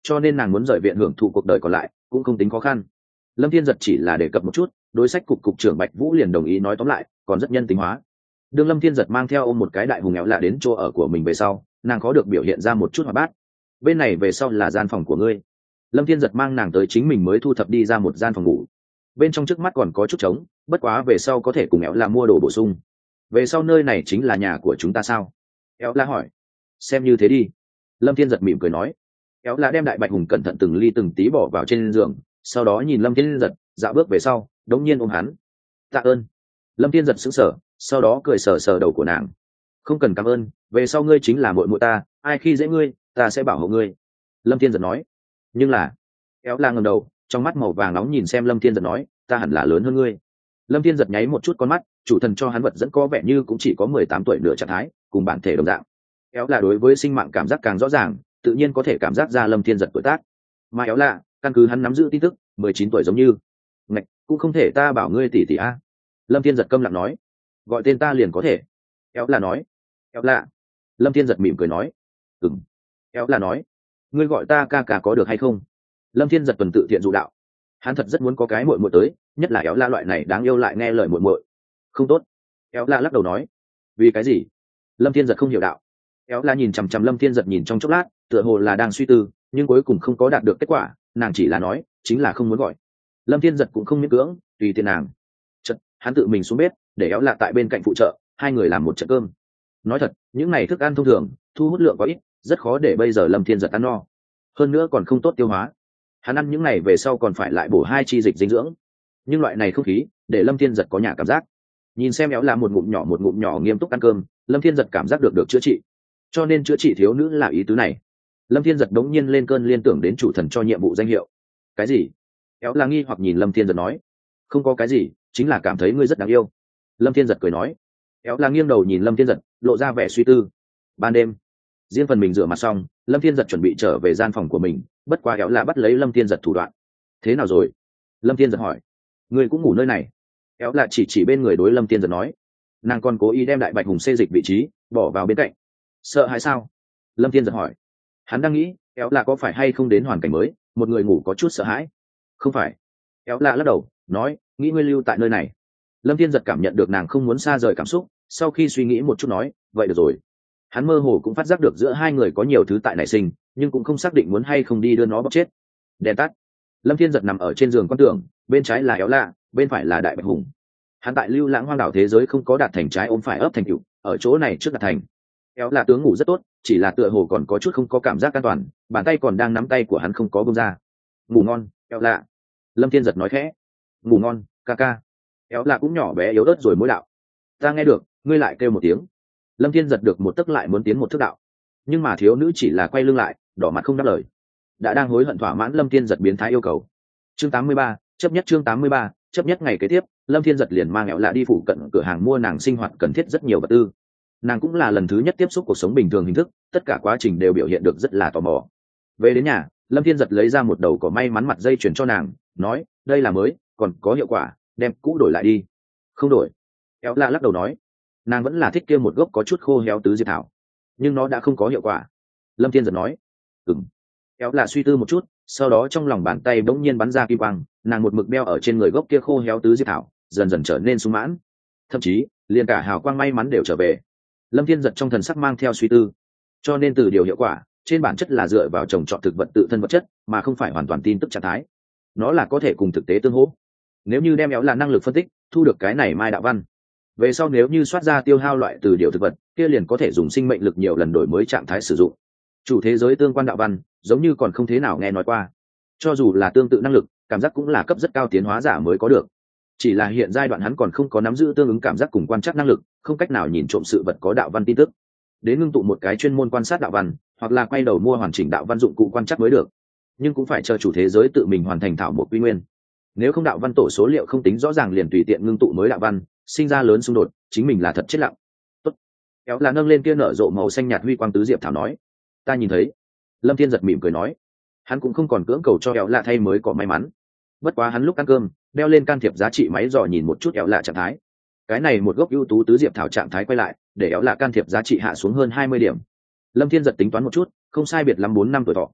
cho nên nàng muốn rời viện hưởng thụ cuộc đời còn lại cũng không tính khó khăn. Lâm Thiên Giật chỉ là đề cập một chút, đối sách cục cục trưởng Bạch Vũ liền đồng ý nói tóm lại còn rất nhân tính hóa. Đương Lâm Thiên Giật mang theo ôm một cái đại hùng éo lạ đến chỗ ở của mình về sau, nàng có được biểu hiện ra một chút hoạt bát. Bên này về sau là gian phòng của ngươi. Lâm Thiên Giật mang nàng tới chính mình mới thu thập đi ra một gian phòng ngủ. Bên trong trước mắt còn có chút trống, bất quá về sau có thể cùng éo lạ mua đồ bổ sung. Về sau nơi này chính là nhà của chúng ta sao? Éo lạ hỏi. Xem như thế đi. Lâm Thiên Giật mỉm cười nói. Éo lạ đem đại bạch hùng cẩn thận từng ly từng tí bỏ vào trên giường, sau đó nhìn Lâm Thiên Giật, dạo bước về sau, đống nhiên ôm hắn. Tạ ơn. Lâm Thiên Giật sững sờ, sau đó cười sờ sờ đầu của nàng. Không cần cảm ơn, về sau ngươi chính là muội muội ta, ai khi dễ ngươi ta sẽ bảo hộ ngươi. Lâm Thiên Giật nói. Nhưng là, Éo la ngẩng đầu, trong mắt màu vàng nóng nhìn xem Lâm Thiên Giật nói, ta hẳn là lớn hơn ngươi. Lâm Thiên Giật nháy một chút con mắt, chủ thần cho hắn vật dẫn có vẻ như cũng chỉ có mười tám tuổi nửa trạng thái, cùng bản thể đồng dạng. Éo la đối với sinh mạng cảm giác càng rõ ràng, tự nhiên có thể cảm giác ra Lâm Thiên Giật tuổi tác. Mà Éo la, căn cứ hắn nắm giữ tin tức, mười chín tuổi giống như. Ngạch, cũng không thể ta bảo ngươi tỷ tỷ a. Lâm Thiên Giật câm lặng nói, gọi tên ta liền có thể. Éo la nói. Éo la. Lâm Thiên Giật mỉm cười nói, ừm. Éo la nói, ngươi gọi ta ca ca có được hay không? Lâm Thiên Giật tuần tự thiện dụ đạo, hắn thật rất muốn có cái muội muội tới, nhất là Éo la loại này đáng yêu lại nghe lời muội muội. Không tốt. Éo la lắc đầu nói, vì cái gì? Lâm Thiên Giật không hiểu đạo. Éo la nhìn chằm chằm Lâm Thiên Giật nhìn trong chốc lát, tựa hồ là đang suy tư, nhưng cuối cùng không có đạt được kết quả, nàng chỉ là nói, chính là không muốn gọi. Lâm Thiên Giật cũng không miễn cưỡng, tùy tiện nàng. Chợt, hắn tự mình xuống bếp, để Éo la tại bên cạnh phụ trợ, hai người làm một trận cơm. Nói thật, những này thức ăn thông thường, thu hút lượng có ít, rất khó để bây giờ Lâm Thiên Giật ăn no. Hơn nữa còn không tốt tiêu hóa. Hắn ăn những này về sau còn phải lại bổ hai chi dịch dinh dưỡng. Nhưng loại này không khí, để Lâm Thiên Giật có nhà cảm giác. Nhìn xem Éo la một ngụm nhỏ một ngụm nhỏ nghiêm túc ăn cơm, Lâm Thiên Giật cảm giác được được chữa trị. Cho nên chữa trị thiếu nữ là ý tứ này. Lâm Thiên Giật đống nhiên lên cơn liên tưởng đến chủ thần cho nhiệm vụ danh hiệu. Cái gì? Éo la nghi hoặc nhìn Lâm Thiên Giật nói. Không có cái gì, chính là cảm thấy ngươi rất đáng yêu. Lâm Thiên Giật cười nói. Éo la nghiêng đầu nhìn Lâm Thiên Giật, lộ ra vẻ suy tư. Ban đêm, riêng phần mình rửa mặt xong, Lâm Thiên Giật chuẩn bị trở về gian phòng của mình, bất quá Éo la bắt lấy Lâm Thiên Giật thủ đoạn. Thế nào rồi? Lâm Thiên Giật hỏi. Ngươi cũng ngủ nơi này? Éo la chỉ chỉ bên người đối Lâm Thiên Giật nói. Nàng còn cố ý đem đại bạch hùng xê dịch vị trí, bỏ vào bên cạnh. Sợ hãi sao? Lâm Thiên Giật hỏi. Hắn đang nghĩ, Éo la có phải hay không đến hoàn cảnh mới, một người ngủ có chút sợ hãi. Không phải. Éo la lắc đầu, nói, nghĩ ngươi lưu tại nơi này. Lâm Thiên Giật cảm nhận được nàng không muốn xa rời cảm xúc, sau khi suy nghĩ một chút nói, vậy được rồi. Hắn mơ hồ cũng phát giác được giữa hai người có nhiều thứ tại nảy sinh, nhưng cũng không xác định muốn hay không đi đưa nó bóc chết. Đèn tắt. Lâm Thiên Giật nằm ở trên giường quan tưởng, bên trái là Éo la, bên phải là đại bạch hùng. Hắn tại lưu lãng hoang đảo thế giới không có đạt thành trái ôm phải ấp thành cựu, ở chỗ này trước đạt thành. Éo la tướng ngủ rất tốt, chỉ là tựa hồ còn có chút không có cảm giác an toàn, bàn tay còn đang nắm tay của hắn không có buông ra. Ngủ ngon, Éo la. Lâm Thiên Giật nói khẽ. Ngủ ngon, ca ca. Éo la cũng nhỏ bé yếu ớt rồi mối đạo. Ta nghe được, ngươi lại kêu một tiếng. Lâm Thiên Giật được một tấc lại muốn tiến một thước đạo, nhưng mà thiếu nữ chỉ là quay lưng lại, đỏ mặt không đáp lời. Đã đang hối hận thỏa mãn Lâm Thiên Giật biến thái yêu cầu. Chương tám mươi ba, chấp nhất chương tám mươi ba, chấp nhất ngày kế tiếp, Lâm Thiên Giật liền mang Éo la đi phụ cận cửa hàng mua nàng sinh hoạt cần thiết rất nhiều vật tư. Nàng cũng là lần thứ nhất tiếp xúc cuộc sống bình thường hình thức, tất cả quá trình đều biểu hiện được rất là tò mò. Về đến nhà, Lâm Thiên Giật lấy ra một đầu cỏ may mắn mặt dây chuyền cho nàng, nói, đây là mới, còn có hiệu quả, đem cũ đổi lại đi. Không đổi. Éo la lắc đầu nói, nàng vẫn là thích kia một gốc có chút khô héo tứ diệp thảo, nhưng nó đã không có hiệu quả. Lâm Thiên Giật nói, ừm. Éo la suy tư một chút, sau đó trong lòng bàn tay bỗng nhiên bắn ra kim quang, nàng một mực đeo ở trên người gốc kia khô héo tứ diệp thảo, dần dần trở nên sung mãn, thậm chí liền cả hào quang may mắn đều trở về. Lâm Thiên Giật trong thần sắc mang theo suy tư, cho nên từ điều hiệu quả trên bản chất là dựa vào trồng trọt thực vật tự thân vật chất, mà không phải hoàn toàn tin tức trạng thái. Nó là có thể cùng thực tế tương hỗ. Nếu như đem Éo là năng lực phân tích, thu được cái này mai đạo văn, về sau nếu như soát ra tiêu hao loại từ điều thực vật, kia liền có thể dùng sinh mệnh lực nhiều lần đổi mới trạng thái sử dụng. Chủ thế giới tương quan đạo văn, giống như còn không thế nào nghe nói qua. Cho dù là tương tự năng lực, cảm giác cũng là cấp rất cao tiến hóa giả mới có được. Chỉ là hiện giai đoạn hắn còn không có nắm giữ tương ứng cảm giác cùng quan trắc năng lực, không cách nào nhìn trộm sự vật có đạo văn tin tức. Đến ngưng tụ một cái chuyên môn quan sát đạo văn, hoặc là quay đầu mua hoàn chỉnh đạo văn dụng cụ quan trắc mới được. Nhưng cũng phải chờ chủ thế giới tự mình hoàn thành thảo một quy nguyên. Nếu không đạo văn tổ số liệu không tính rõ ràng liền tùy tiện ngưng tụ mới đạo văn, sinh ra lớn xung đột, chính mình là thật chết lặng. Tốt. Kéo là nâng lên kia nở rộ màu xanh nhạt huy quang tứ diệp thảo nói, ta nhìn thấy. Lâm Thiên Giật mỉm cười nói, hắn cũng không còn cưỡng cầu cho kéo lạ thay mới có may mắn. Bất quá hắn lúc ăn cơm, đeo lên can thiệp giá trị máy dò nhìn một chút kéo lạ trạng thái. Cái này một gốc ưu tú tứ diệp thảo trạng thái quay lại, để kéo lạ can thiệp giá trị hạ xuống hơn hai mươi điểm. Lâm Thiên Giật tính toán một chút, không sai biệt lắm bốn năm tuổi thọ.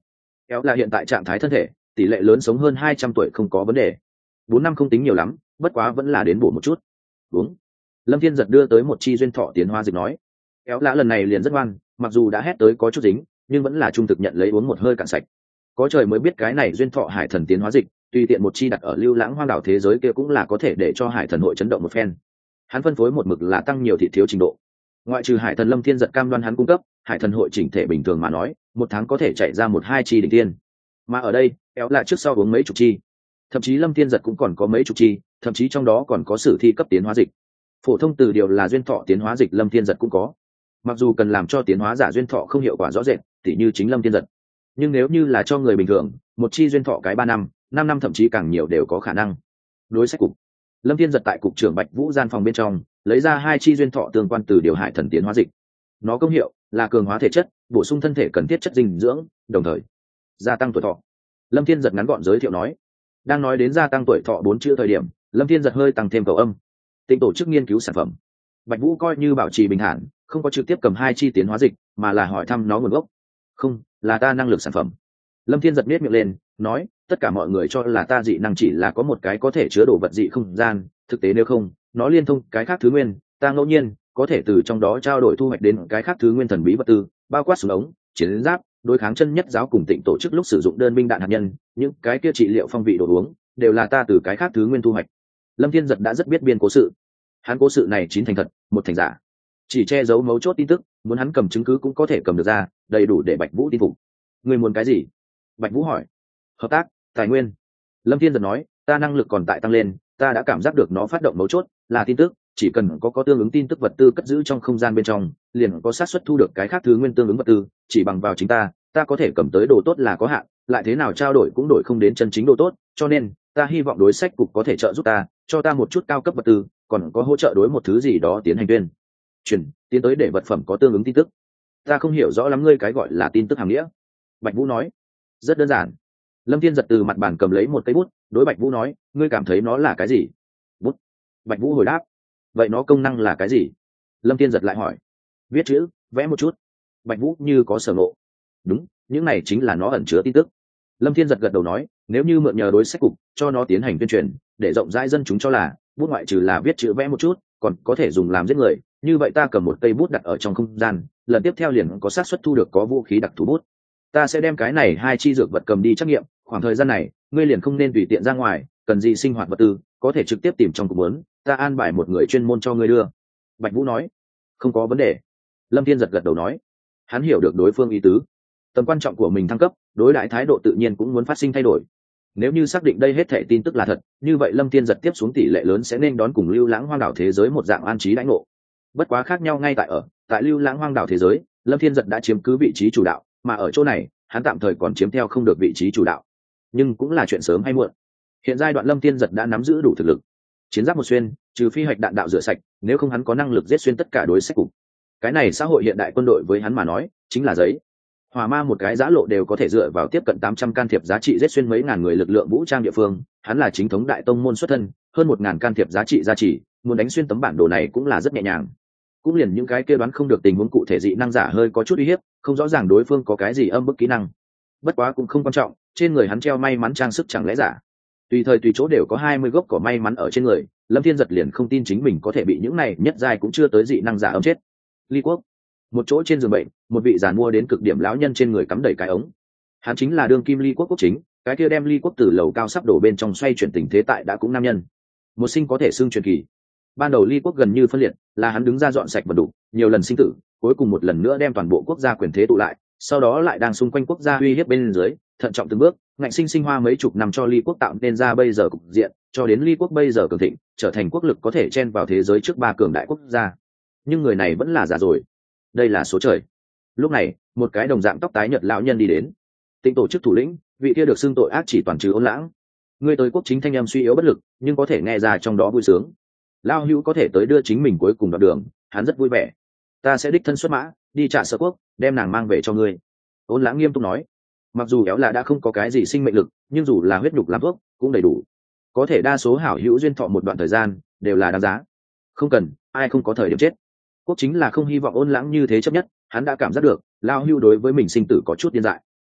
Éo là hiện tại trạng thái thân thể tỷ lệ lớn sống hơn hai trăm tuổi không có vấn đề. Bốn năm không tính nhiều lắm, bất quá vẫn là đến bổ một chút. Đúng. Lâm Thiên giật đưa tới một chi duyên thọ tiến hóa dịch nói. Éo là lần này liền rất ngoan, mặc dù đã hét tới có chút dính, nhưng vẫn là trung thực nhận lấy uống một hơi cạn sạch. Có trời mới biết cái này duyên thọ hải thần tiến hóa dịch, tùy tiện một chi đặt ở lưu lãng hoang đảo thế giới kia cũng là có thể để cho hải thần hội chấn động một phen. Hắn phân phối một mực là tăng nhiều thị thiếu trình độ. Ngoại trừ hải thần Lâm Thiên giật cam đoan hắn cung cấp, hải thần hội chỉnh thể bình thường mà nói, một tháng có thể chạy ra một hai chi đỉnh tiên. Mà ở đây, Éo là trước sau uống mấy chục chi. Thậm chí Lâm Thiên giật cũng còn có mấy chục chi, thậm chí trong đó còn có sử thi cấp tiến hóa dịch. Phổ thông từ điều là duyên thọ tiến hóa dịch Lâm Thiên giật cũng có. Mặc dù cần làm cho tiến hóa giả duyên thọ không hiệu quả rõ rệt, tỉ như chính Lâm Thiên giật, nhưng nếu như là cho người bình thường, một chi duyên thọ cái ba năm năm năm thậm chí càng nhiều đều có khả năng. Đối sách cục, Lâm Thiên giật tại cục trưởng Bạch Vũ gian phòng bên trong lấy ra hai chi duyên thọ tương quan từ điều hải thần tiến hóa dịch. Nó công hiệu là cường hóa thể chất, bổ sung thân thể cần thiết chất dinh dưỡng, đồng thời gia tăng tuổi thọ. Lâm Thiên giật ngắn gọn giới thiệu nói. Đang nói đến gia tăng tuổi thọ bốn chữ thời điểm, Lâm Thiên giật hơi tăng thêm cầu âm. Tinh tổ chức nghiên cứu sản phẩm. Bạch Vũ coi như bảo trì bình thản, không có trực tiếp cầm hai chi tiến hóa dịch, mà là hỏi thăm nó nguồn gốc. Không, là ta năng lực sản phẩm. Lâm Thiên giật biết miệng lên, nói, tất cả mọi người cho là ta dị năng chỉ là có một cái có thể chứa đồ vật dị không gian, thực tế nếu không, nó liên thông cái khác thứ nguyên, ta ngẫu nhiên có thể từ trong đó trao đổi thu hoạch đến cái khác thứ nguyên thần bí vật tư, bao quát súng ống, chiến giáp, đối kháng chân nhất giáo cùng Tịnh tổ chức lúc sử dụng đơn binh đạn hạt nhân, những cái kia trị liệu phong vị đồ uống, đều là ta từ cái khác thứ nguyên thu hoạch. Lâm Thiên giật đã rất biết biên cố sự. Hắn cố sự này chín thành thật, một thành giả, chỉ che giấu mấu chốt tin tức, muốn hắn cầm chứng cứ cũng có thể cầm được ra, đầy đủ để Bạch Vũ tin phục. Người muốn cái gì? Bạch Vũ hỏi. Hợp tác, tài nguyên. Lâm Thiên giật nói, ta năng lực còn tại tăng lên, ta đã cảm giác được nó phát động mấu chốt là tin tức, chỉ cần có có tương ứng tin tức vật tư cất giữ trong không gian bên trong, liền có xác suất thu được cái khác thứ nguyên tương ứng vật tư, chỉ bằng vào chính ta, ta có thể cầm tới đồ tốt là có hạn, lại thế nào trao đổi cũng đổi không đến chân chính đồ tốt, cho nên ta hy vọng đối sách cục có thể trợ giúp ta, cho ta một chút cao cấp vật tư, còn có hỗ trợ đối một thứ gì đó tiến hành tuyên truyền, tiến tới để vật phẩm có tương ứng tin tức. Ta không hiểu rõ lắm ngươi cái gọi là tin tức hàm nghĩa. Bạch Vũ nói. Rất đơn giản. Lâm Thiên giật từ mặt bàn cầm lấy một cây bút, đối Bạch Vũ nói, ngươi cảm thấy nó là cái gì? Bút. Bạch Vũ hồi đáp. Vậy nó công năng là cái gì? Lâm Thiên giật lại hỏi. Viết chữ, vẽ một chút. Bạch Vũ như có sở ngộ. Đúng, những này chính là nó ẩn chứa tin tức. Lâm Thiên giật gật đầu nói, nếu như mượn nhờ đối sách cục cho nó tiến hành tuyên truyền, để rộng rãi dân chúng cho là bút ngoại trừ là viết chữ vẽ một chút, còn có thể dùng làm giết người, như vậy ta cầm một cây bút đặt ở trong không gian, lần tiếp theo liền có xác suất thu được có vũ khí đặc thù bút. Ta sẽ đem cái này hai chi dược vật cầm đi trắc nghiệm, khoảng thời gian này ngươi liền không nên tùy tiện ra ngoài, cần gì sinh hoạt vật tư có thể trực tiếp tìm trong cục muốn, ta an bài một người chuyên môn cho ngươi đưa. Bạch Vũ nói. Không có vấn đề. Lâm Thiên giật gật đầu nói. Hắn hiểu được đối phương ý tứ, tầm quan trọng của mình thăng cấp, đối đãi thái độ tự nhiên cũng muốn phát sinh thay đổi. Nếu như xác định đây hết thảy tin tức là thật, như vậy Lâm Thiên giật tiếp xuống tỷ lệ lớn sẽ nên đón cùng lưu lãng hoang đảo thế giới một dạng an trí đãi ngộ. Bất quá khác nhau ngay tại ở, tại lưu lãng hoang đảo thế giới, Lâm Thiên giật đã chiếm cứ vị trí chủ đạo, mà ở chỗ này, hắn tạm thời còn chiếm theo không được vị trí chủ đạo. Nhưng cũng là chuyện sớm hay muộn. Hiện giai đoạn Lâm Thiên giật đã nắm giữ đủ thực lực. Chiến giáp một xuyên, trừ phi hoạch đạn đạo rửa sạch, nếu không hắn có năng lực giết xuyên tất cả đối sách cục. Cái này xã hội hiện đại quân đội với hắn mà nói, chính là giấy. Hỏa ma một cái giã lộ đều có thể dựa vào tiếp cận tám trăm can thiệp giá trị giết xuyên mấy ngàn người lực lượng vũ trang địa phương, hắn là chính thống đại tông môn xuất thân, hơn một ngàn can thiệp giá trị giá trị, muốn đánh xuyên tấm bản đồ này cũng là rất nhẹ nhàng. Cũng liền những cái kia đoán không được tình huống cụ thể dị năng giả hơi có chút uy hiếp, không rõ ràng đối phương có cái gì âm bức kỹ năng. Bất quá cũng không quan trọng, trên người hắn treo may mắn trang sức chẳng lẽ giả. Tùy thời tùy chỗ đều có hai mươi gốc cỏ may mắn ở trên người, Lâm Thiên giật liền không tin chính mình có thể bị những này nhất giai cũng chưa tới dị năng giả âm chết. Ly Quốc, một chỗ trên giường bệnh, một vị giàn mua đến cực điểm lão nhân trên người cắm đầy cái ống. Hắn chính là đương kim Ly Quốc quốc chính, cái kia đem Ly Quốc từ lầu cao sắp đổ bên trong xoay chuyển tình thế tại đã cũng nam nhân. Một sinh có thể xưng truyền kỳ. Ban đầu Ly Quốc gần như phân liệt, là hắn đứng ra dọn sạch vật đủ, nhiều lần sinh tử, cuối cùng một lần nữa đem toàn bộ quốc gia quyền thế tụ lại, sau đó lại đang xung quanh quốc gia uy hiếp bên dưới, thận trọng từng bước, ngạnh sinh sinh hoa mấy chục năm cho Ly Quốc tạo nên ra bây giờ cục diện, cho đến Ly Quốc bây giờ cường thịnh, trở thành quốc lực có thể chen vào thế giới trước ba cường đại quốc gia. Nhưng người này vẫn là giả rồi. Đây là số trời. Lúc này, một cái đồng dạng tóc tái nhợt lão nhân đi đến. Tịnh tổ chức thủ lĩnh, vị kia được xưng tội ác chỉ toàn trừ Ôn Lãng. Người tới quốc chính thanh âm suy yếu bất lực, nhưng có thể nghe ra trong đó vui sướng. Lao hữu có thể tới đưa chính mình cuối cùng đoạn đường, hắn rất vui vẻ. Ta sẽ đích thân xuất mã, đi trả sở quốc, đem nàng mang về cho ngươi. Ôn Lãng nghiêm túc nói. Mặc dù Éo là đã không có cái gì sinh mệnh lực, nhưng dù là huyết nhục làm thuốc cũng đầy đủ. Có thể đa số hảo hữu duyên thọ một đoạn thời gian đều là đáng giá. Không cần, ai không có thời điểm chết. Quốc chính là không hy vọng Ôn Lãng như thế chấp nhất, hắn đã cảm giác được Lao hữu đối với mình sinh tử có chút điên dại.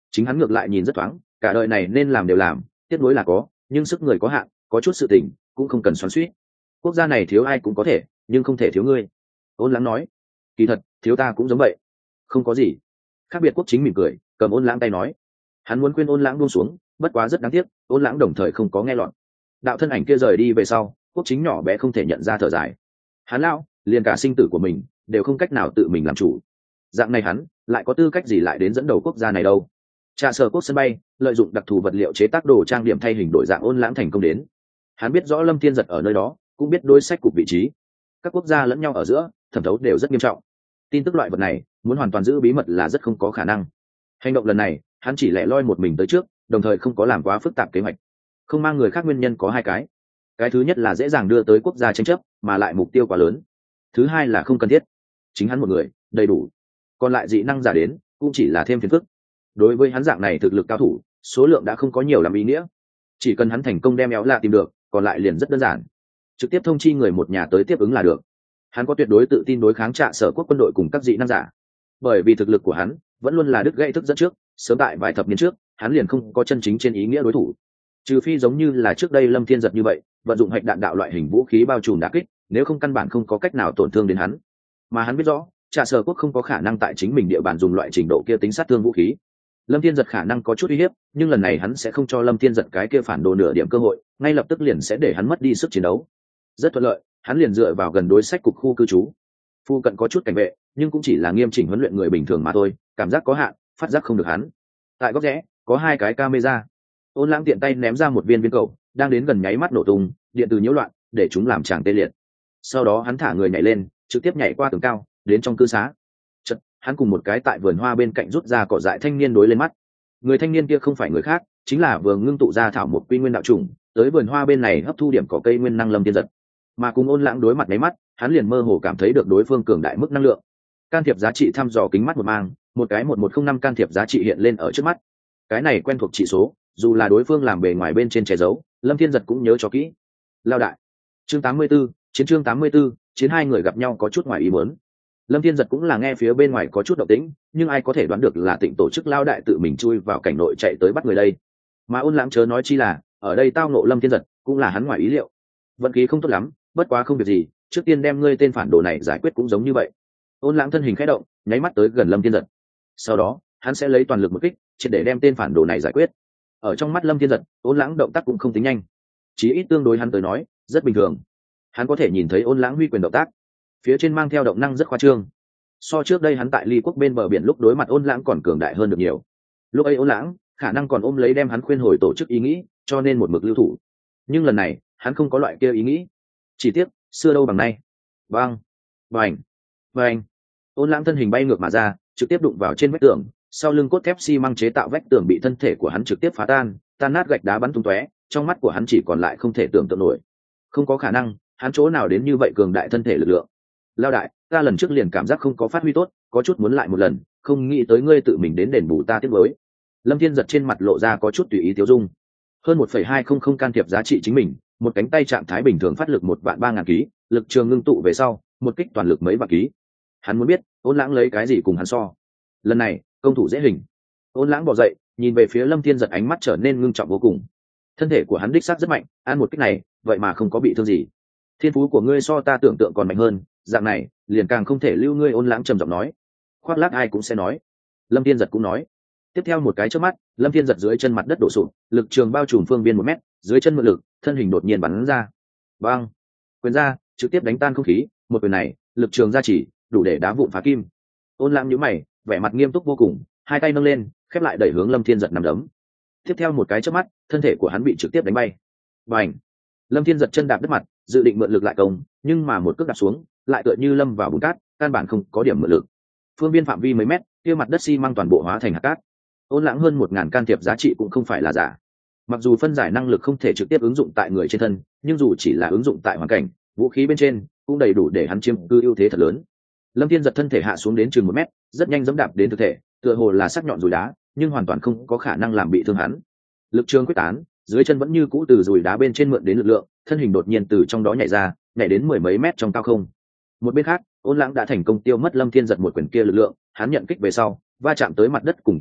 Chính hắn ngược lại nhìn rất thoáng, cả đời này nên làm đều làm, tiếc nuối là có, nhưng sức người có hạn, có chút sự tình cũng không cần xoắn xuýt. Quốc gia này thiếu ai cũng có thể, nhưng không thể thiếu ngươi. Ôn Lãng nói. Kỳ thật, thiếu ta cũng giống vậy. Không có gì. Khác biệt Quốc Chính mỉm cười, cầm Ôn Lãng tay nói. Hắn muốn khuyên Ôn Lãng buông xuống, bất quá rất đáng tiếc, Ôn Lãng đồng thời không có nghe lọt. Đạo thân ảnh kia rời đi về sau, Quốc Chính nhỏ bé không thể nhận ra thở dài. Hắn lão, liền cả sinh tử của mình đều không cách nào tự mình làm chủ. Dạng này hắn lại có tư cách gì lại đến dẫn đầu quốc gia này đâu? Trà Sở Quốc sân bay, lợi dụng đặc thù vật liệu chế tác đồ trang điểm thay hình đổi dạng Ôn Lãng thành công đến. Hắn biết rõ Lâm Thiên Giật ở nơi đó, cũng biết đối sách cục vị trí. Các quốc gia lẫn nhau ở giữa, thẩm thấu đều rất nghiêm trọng. Tin tức loại vật này, muốn hoàn toàn giữ bí mật là rất không có khả năng. Hành động lần này, hắn chỉ lẻ loi một mình tới trước, đồng thời không có làm quá phức tạp kế hoạch. Không mang người khác nguyên nhân có hai cái. Cái thứ nhất là dễ dàng đưa tới quốc gia tranh chấp, mà lại mục tiêu quá lớn. Thứ hai là không cần thiết. Chính hắn một người, đầy đủ. Còn lại dị năng giả đến, cũng chỉ là thêm phiền phức. Đối với hắn dạng này thực lực cao thủ, số lượng đã không có nhiều làm ý nghĩa. Chỉ cần hắn thành công đem Éo La tìm được, còn lại liền rất đơn giản. Trực tiếp thông chi người một nhà tới tiếp ứng là được. Hắn có tuyệt đối tự tin đối kháng Trạ Sở Quốc quân đội cùng các dị năng giả. Bởi vì thực lực của hắn vẫn luôn là đứt gãy thức dẫn trước, sớm tại vài thập niên trước, hắn liền không có chân chính trên ý nghĩa đối thủ. Trừ phi giống như là trước đây Lâm Thiên Giật như vậy, vận dụng hạch đạn đạo loại hình vũ khí bao trùm đả kích, nếu không căn bản không có cách nào tổn thương đến hắn. Mà hắn biết rõ, Trạ Sở Quốc không có khả năng tại chính mình địa bàn dùng loại trình độ kia tính sát thương vũ khí. Lâm Thiên Giật khả năng có chút uy hiếp, nhưng lần này hắn sẽ không cho Lâm Thiên Giật cái kia phản đồ nửa điểm cơ hội, ngay lập tức liền sẽ để hắn mất đi sức chiến đấu. Rất thuận lợi, hắn liền dựa vào gần đối sách cục khu cư trú. Phu cận có chút cảnh vệ, nhưng cũng chỉ là nghiêm chỉnh huấn luyện người bình thường mà thôi, cảm giác có hạn, phát giác không được hắn. Tại góc rẽ, có hai cái camera. Ôn Lãng tiện tay ném ra một viên viên cầu, đang đến gần nháy mắt nổ tung, điện từ nhiễu loạn, để chúng làm chàng tê liệt. Sau đó hắn thả người nhảy lên, trực tiếp nhảy qua tường cao, đến trong cư xá. Chợt, hắn cùng một cái tại vườn hoa bên cạnh rút ra cỏ dại thanh niên đối lên mắt. Người thanh niên kia không phải người khác, chính là vừa ngưng tụ ra thảo một quy nguyên đạo trùng, tới vườn hoa bên này hấp thu điểm cỏ cây nguyên năng Lâm Thiên Giật. Mà cùng Ôn Lãng đối mặt mấy mắt, hắn liền mơ hồ cảm thấy được đối phương cường đại mức năng lượng. Can thiệp giá trị thăm dò kính mắt một mang, một cái một một không năm can thiệp giá trị hiện lên ở trước mắt. Cái này quen thuộc trị số, dù là đối phương làm bề ngoài bên trên che giấu, Lâm Thiên Giật cũng nhớ cho kỹ. Lao đại. Chương tám mươi 84, chiến chương tám mươi 84, chiến hai người gặp nhau có chút ngoài ý muốn. Lâm Thiên Giật cũng là nghe phía bên ngoài có chút động tĩnh, nhưng ai có thể đoán được là Tịnh tổ chức lao đại tự mình chui vào cảnh nội chạy tới bắt người đây. Mà Ôn Lãng chớ nói chi là, ở đây tao ngộ Lâm Thiên Giật, cũng là hắn ngoài ý liệu. Vận khí không tốt lắm, bất quá không việc gì, trước tiên đem ngươi tên phản đồ này giải quyết cũng giống như vậy. Ôn Lãng thân hình khẽ động, nháy mắt tới gần Lâm Thiên Giật. Sau đó, hắn sẽ lấy toàn lực một kích, triệt để đem tên phản đồ này giải quyết. Ở trong mắt Lâm Thiên Giật, Ôn Lãng động tác cũng không tính nhanh, chí ít tương đối hắn tới nói, rất bình thường. Hắn có thể nhìn thấy Ôn Lãng huy quyền động tác, phía trên mang theo động năng rất khoa trương. So trước đây hắn tại Ly Quốc bên bờ biển lúc đối mặt Ôn Lãng còn cường đại hơn được nhiều. Lúc ấy Ôn Lãng khả năng còn ôm lấy đem hắn khuyên hồi tổ chức ý nghĩ, cho nên một mực lưu thủ. Nhưng lần này, hắn không có loại kia ý nghĩ. Chỉ tiếc, xưa đâu bằng nay. Bang, bành, bành. Ôn Lãng thân hình bay ngược mà ra, trực tiếp đụng vào trên vách tường, sau lưng cốt thép xi măng chế tạo vách tường bị thân thể của hắn trực tiếp phá tan, tan nát gạch đá bắn tung tóe, trong mắt của hắn chỉ còn lại không thể tưởng tượng nổi. Không có khả năng, hắn chỗ nào đến như vậy cường đại thân thể lực lượng. Lao đại, ta lần trước liền cảm giác không có phát huy tốt, có chút muốn lại một lần, không nghĩ tới ngươi tự mình đến đền bù ta tiếp với. Lâm Thiên Giật trên mặt lộ ra có chút tùy ý tiêu dung. Hơn một phẩy hai không không can thiệp giá trị chính mình, một cánh tay trạng thái bình thường phát lực một vạn ba ngàn ký, lực trường ngưng tụ về sau, một kích toàn lực mấy vạn ký. Hắn muốn biết, Ôn Lãng lấy cái gì cùng hắn so. Lần này, công thủ dễ hình. Ôn Lãng bò dậy, nhìn về phía Lâm Thiên Giật, ánh mắt trở nên ngưng trọng vô cùng. Thân thể của hắn đích xác rất mạnh, ăn một kích này, vậy mà không có bị thương gì. Thiên phú của ngươi so ta tưởng tượng còn mạnh hơn, dạng này, liền càng không thể lưu ngươi. Ôn Lãng trầm giọng nói. Khoác lác ai cũng sẽ nói. Lâm Thiên Giật cũng nói. Tiếp theo một cái chớp mắt, Lâm Thiên Giật dưới chân mặt đất đổ sụp, lực trường bao trùm phương biên một mét, dưới chân mượn lực, thân hình đột nhiên bắn ra. Bang! Quyền ra, trực tiếp đánh tan không khí, một quyền này, lực trường gia chỉ, đủ để đá vụn phá kim. Ôn Lãng nhíu mày, vẻ mặt nghiêm túc vô cùng, hai tay nâng lên, khép lại đẩy hướng Lâm Thiên Giật nằm đấm. Tiếp theo một cái chớp mắt, thân thể của hắn bị trực tiếp đánh bay. Bành! Lâm Thiên Giật chân đạp đất mặt, dự định mượn lực lại công, nhưng mà một cước đạp xuống, lại tựa như lâm vào bùn cát, căn bản không có điểm mượn lực. Phương biên phạm vi mấy mét, kia mặt đất xi măng toàn bộ hóa thành hạt cát. Ôn Lãng hơn một ngàn can thiệp giá trị cũng không phải là giả. Mặc dù phân giải năng lực không thể trực tiếp ứng dụng tại người trên thân, nhưng dù chỉ là ứng dụng tại hoàn cảnh, vũ khí bên trên, cũng đầy đủ để hắn chiếm cư ưu thế thật lớn. Lâm Thiên Giật thân thể hạ xuống đến chừng một mét, rất nhanh giẫm đạp đến thực thể, tựa hồ là sắc nhọn dùi đá, nhưng hoàn toàn không có khả năng làm bị thương hắn. Lực trường quyết tán, dưới chân vẫn như cũ từ dùi đá bên trên mượn đến lực lượng, thân hình đột nhiên từ trong đó nhảy ra, nhảy đến mười mấy mét trong cao không. Một bên khác, Ôn Lãng đã thành công tiêu mất Lâm Thiên Giật một quyền kia lực lượng, hắn nhận kích về sau, va chạm tới mặt đất cùng kiến trúc,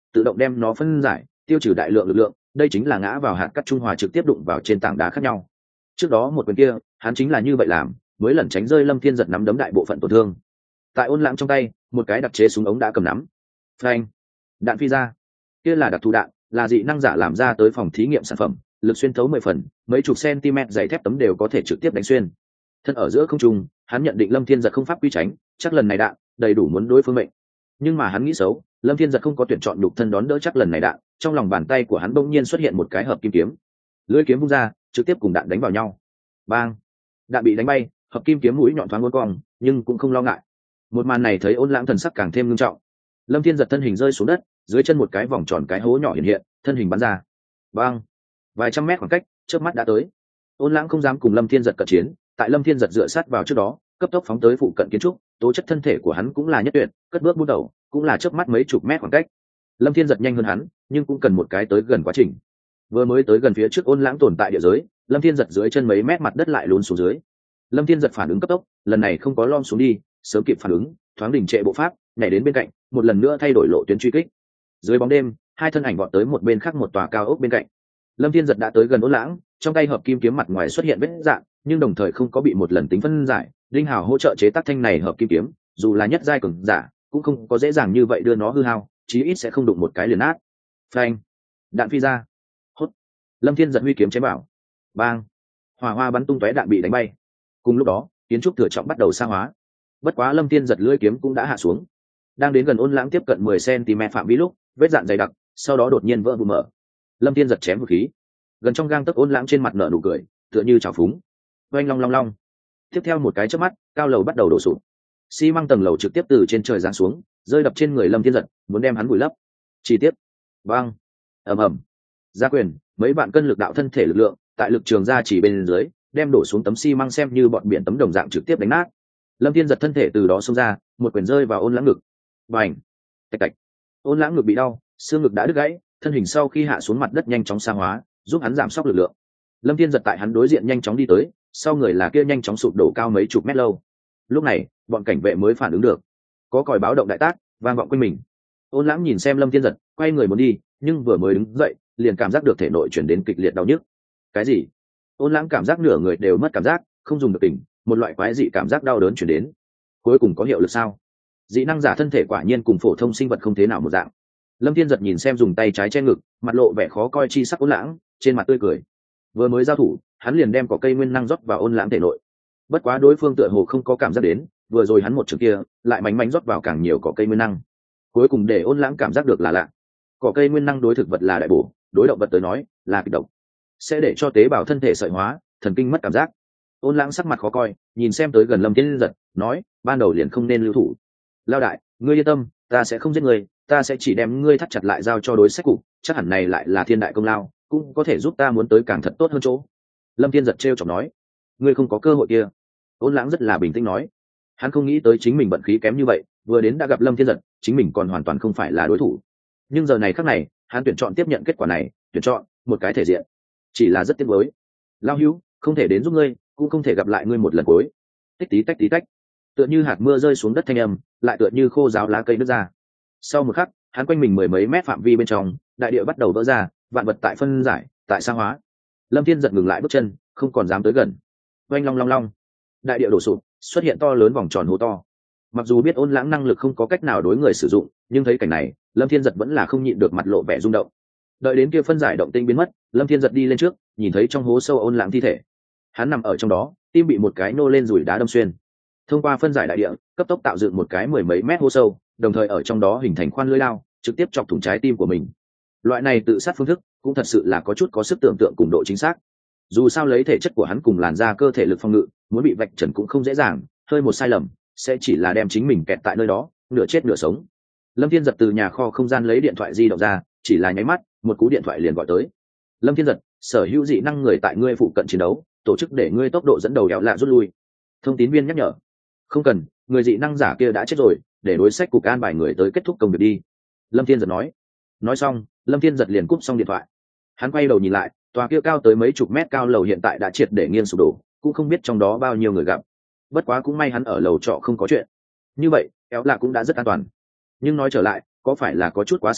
tự động đem nó phân giải tiêu trừ đại lượng lực lượng. Đây chính là ngã vào hạt cắt trung hòa trực tiếp đụng vào trên tảng đá khác nhau. Trước đó một quyền kia hắn chính là như vậy làm, mới lẩn tránh rơi Lâm Thiên Giật nắm đấm đại bộ phận tổn thương. Tại Ôn Lãng trong tay, một cái đặc chế súng ống đã cầm nắm. Phanh! Đạn phi ra. Kia là đặc thù đạn, là dị năng giả làm ra tới phòng thí nghiệm sản phẩm, lực xuyên thấu mười phần, mấy chục cm dày thép tấm đều có thể trực tiếp đánh xuyên. Thân ở giữa không trung, hắn nhận định Lâm Thiên Giật không pháp quy tránh, chắc lần này đạn đầy đủ muốn đối phương mệnh. Nhưng mà hắn nghĩ xấu, Lâm Thiên Giật không có tuyển chọn nhục thân đón đỡ chắc lần này đạn, trong lòng bàn tay của hắn bỗng nhiên xuất hiện một cái hợp kim kiếm. Lưỡi kiếm vung ra, trực tiếp cùng đạn đánh vào nhau. Bang! Đạn bị đánh bay, hợp kim kiếm mũi nhọn thoáng uốn cong, nhưng cũng không lo ngại. Một màn này thấy Ôn Lãng thần sắc càng thêm nghiêm trọng. Lâm Thiên Giật thân hình rơi xuống đất, dưới chân một cái vòng tròn cái hố nhỏ hiện hiện, thân hình bắn ra. Bang! Vài trăm mét khoảng cách, chớp mắt đã tới. Ôn Lãng không dám cùng Lâm Thiên Giật cận chiến, tại Lâm Thiên Giật dựa sát vào trước đó, cấp tốc phóng tới phụ cận kiến trúc, tố chất thân thể của hắn cũng là nhất tuyệt, cất bước bút đầu, cũng là chớp mắt mấy chục mét khoảng cách. Lâm Thiên Giật nhanh hơn hắn, nhưng cũng cần một cái tới gần quá trình. Vừa mới tới gần phía trước Ôn Lãng tồn tại địa giới, Lâm Thiên Giật dưới chân mấy mét mặt đất lại lún xuống dưới. Lâm Thiên Giật phản ứng cấp tốc, lần này không có lom xuống đi, sớm kịp phản ứng, thoáng đình trệ bộ pháp, nhảy đến bên cạnh, một lần nữa thay đổi lộ tuyến truy kích. Dưới bóng đêm, hai thân ảnh vọt tới một bên khác một tòa cao ốc bên cạnh. Lâm Thiên Giật đã tới gần Ôn Lãng, trong tay hợp kim kiếm mặt ngoài xuất hiện vết rạn, nhưng đồng thời không có bị một lần tính phân giải. Đinh Hào hỗ trợ chế tác thanh này hợp kim kiếm, dù là nhất giai cường giả, cũng không có dễ dàng như vậy đưa nó hư hao, chí ít sẽ không đụng một cái liền nát. Phanh! Đạn phi ra. Hốt! Lâm Thiên Giật huy kiếm chém vào. Bang! Hỏa hoa bắn tung tóe, đạn bị đánh bay. Cùng lúc đó, kiến trúc thừa trọng bắt đầu sa hóa. Bất quá Lâm Thiên Giật lưỡi kiếm cũng đã hạ xuống. Đang đến gần Ôn Lãng tiếp cận mười cm phạm vi lúc, vết dạn dày đặc, sau đó đột nhiên vỡ vụn mở. Lâm Thiên Giật chém vũ khí. Gần trong gang tấc Ôn Lãng trên mặt nở nụ cười, tựa như trào phúng. Oanh long long long. Tiếp theo một cái chớp mắt, cao lầu bắt đầu đổ sụp. Xi măng tầng lầu trực tiếp từ trên trời giáng xuống, rơi đập trên người Lâm Thiên Giật, muốn đem hắn vùi lấp. Chi tiết. Bang. Ầm ầm. Gia quyền, mấy bạn cân lực đạo thân thể lực lượng, tại lực trường ra chỉ bên dưới, đem đổ xuống tấm xi măng xem như bọn biển tấm đồng dạng trực tiếp đánh nát. Lâm Thiên Giật thân thể từ đó xông ra, một quyền rơi vào Ôn Lãng ngực. Bành. Tạch tạch. Ôn Lãng ngực bị đau, xương ngực đã đứt gãy, thân hình sau khi hạ xuống mặt đất nhanh chóng sa hóa, giúp hắn giảm sốc lực lượng. Lâm Thiên Giật tại hắn đối diện nhanh chóng đi tới, sau người là kia nhanh chóng sụp đổ cao mấy chục mét lâu. Lúc này, bọn cảnh vệ mới phản ứng được, có còi báo động đại tác vang vọng quanh mình. Ôn Lãng nhìn xem Lâm Thiên Giật, quay người muốn đi, nhưng vừa mới đứng dậy, liền cảm giác được thể nội chuyển đến kịch liệt đau nhức. Cái gì? Ôn Lãng cảm giác nửa người đều mất cảm giác, không dùng được tỉnh, một loại quái dị cảm giác đau đớn chuyển đến. Cuối cùng có hiệu lực sao? Dị năng giả thân thể quả nhiên cùng phổ thông sinh vật không thế nào một dạng. Lâm Thiên Giật nhìn xem dùng tay trái che ngực, mặt lộ vẻ khó coi chi sắc Ôn Lãng, trên mặt tươi cười. Vừa mới giao thủ, hắn liền đem cỏ cây nguyên năng rót vào Ôn Lãng thể nội. Bất quá đối phương tựa hồ không có cảm giác đến, vừa rồi hắn một trường kia lại mánh mánh rót vào càng nhiều cỏ cây nguyên năng, cuối cùng để Ôn Lãng cảm giác được là lạ. Cỏ cây nguyên năng đối thực vật là đại bổ, đối động vật tới nói là kịch độc, sẽ để cho tế bào thân thể sợi hóa, thần kinh mất cảm giác. Ôn Lãng sắc mặt khó coi, nhìn xem tới gần Lâm Thiên Giật, nói, ban đầu liền không nên lưu thủ. Lao đại, ngươi yên tâm, ta sẽ không giết ngươi, ta sẽ chỉ đem ngươi thắt chặt lại giao cho đối sách cục, chắc hẳn này lại là thiên đại công lao, cũng có thể giúp ta muốn tới càng thật tốt hơn chỗ. Lâm Thiên Giật trêu chọc nói, ngươi không có cơ hội kia. Ôn Lãng rất là bình tĩnh nói, hắn không nghĩ tới chính mình vận khí kém như vậy, vừa đến đã gặp Lâm Thiên Giật, chính mình còn hoàn toàn không phải là đối thủ. Nhưng giờ này khắc này, hắn tuyển chọn tiếp nhận kết quả này, tuyển chọn một cái thể diện, chỉ là rất tiếc nuối. Lao hữu, không thể đến giúp ngươi, cũng không thể gặp lại ngươi một lần cuối. Tích tí tách tí tách, tựa như hạt mưa rơi xuống đất thanh âm, lại tựa như khô ráo lá cây nứt ra. Sau một khắc, hắn quanh mình mười mấy mét phạm vi bên trong, đại địa bắt đầu vỡ ra, vạn vật tại phân giải, tại sa hóa. Lâm Thiên Giật ngừng lại bước chân, không còn dám tới gần. Oanh long long long, đại địa đổ sụp, xuất hiện to lớn vòng tròn hố to. Mặc dù biết Ôn Lãng năng lực không có cách nào đối người sử dụng, nhưng thấy cảnh này, Lâm Thiên Giật vẫn là không nhịn được mặt lộ vẻ rung động. Đợi đến kia phân giải động tinh biến mất, Lâm Thiên Giật đi lên trước, nhìn thấy trong hố sâu Ôn Lãng thi thể. Hắn nằm ở trong đó, tim bị một cái nô lên rủi đá đâm xuyên. Thông qua phân giải đại địa, cấp tốc tạo dựng một cái mười mấy mét hố sâu, đồng thời ở trong đó hình thành khoan lưỡi lao, trực tiếp chọc thủng trái tim của mình. Loại này tự sát phương thức cũng thật sự là có chút có sức tưởng tượng cùng độ chính xác. Dù sao lấy thể chất của hắn cùng làn da cơ thể lực phòng ngự, muốn bị vạch trần cũng không dễ dàng, hơi một sai lầm sẽ chỉ là đem chính mình kẹt tại nơi đó, nửa chết nửa sống. Lâm Thiên Giật từ nhà kho không gian lấy điện thoại di động ra, chỉ là nháy mắt, một cú điện thoại liền gọi tới. Lâm Thiên Giật, sở hữu dị năng người tại ngươi phụ cận chiến đấu, tổ chức để ngươi tốc độ dẫn đầu éo lạ rút lui. Thông tín viên nhắc nhở. Không cần, người dị năng giả kia đã chết rồi, để đối sách cục an bài người tới kết thúc công việc đi. Lâm Thiên Giật nói. Nói xong, Lâm Thiên Giật liền cúp xong điện thoại. Hắn quay đầu nhìn lại, tòa kia cao tới mấy chục mét cao lầu hiện tại đã triệt để nghiêng sụp đổ, cũng không biết trong đó bao nhiêu người gặp. Bất quá cũng may hắn ở lầu trọ không có chuyện. Như vậy, éo lạ cũng đã rất an toàn. Nhưng nói trở lại, có phải là có chút quá xảo hợp,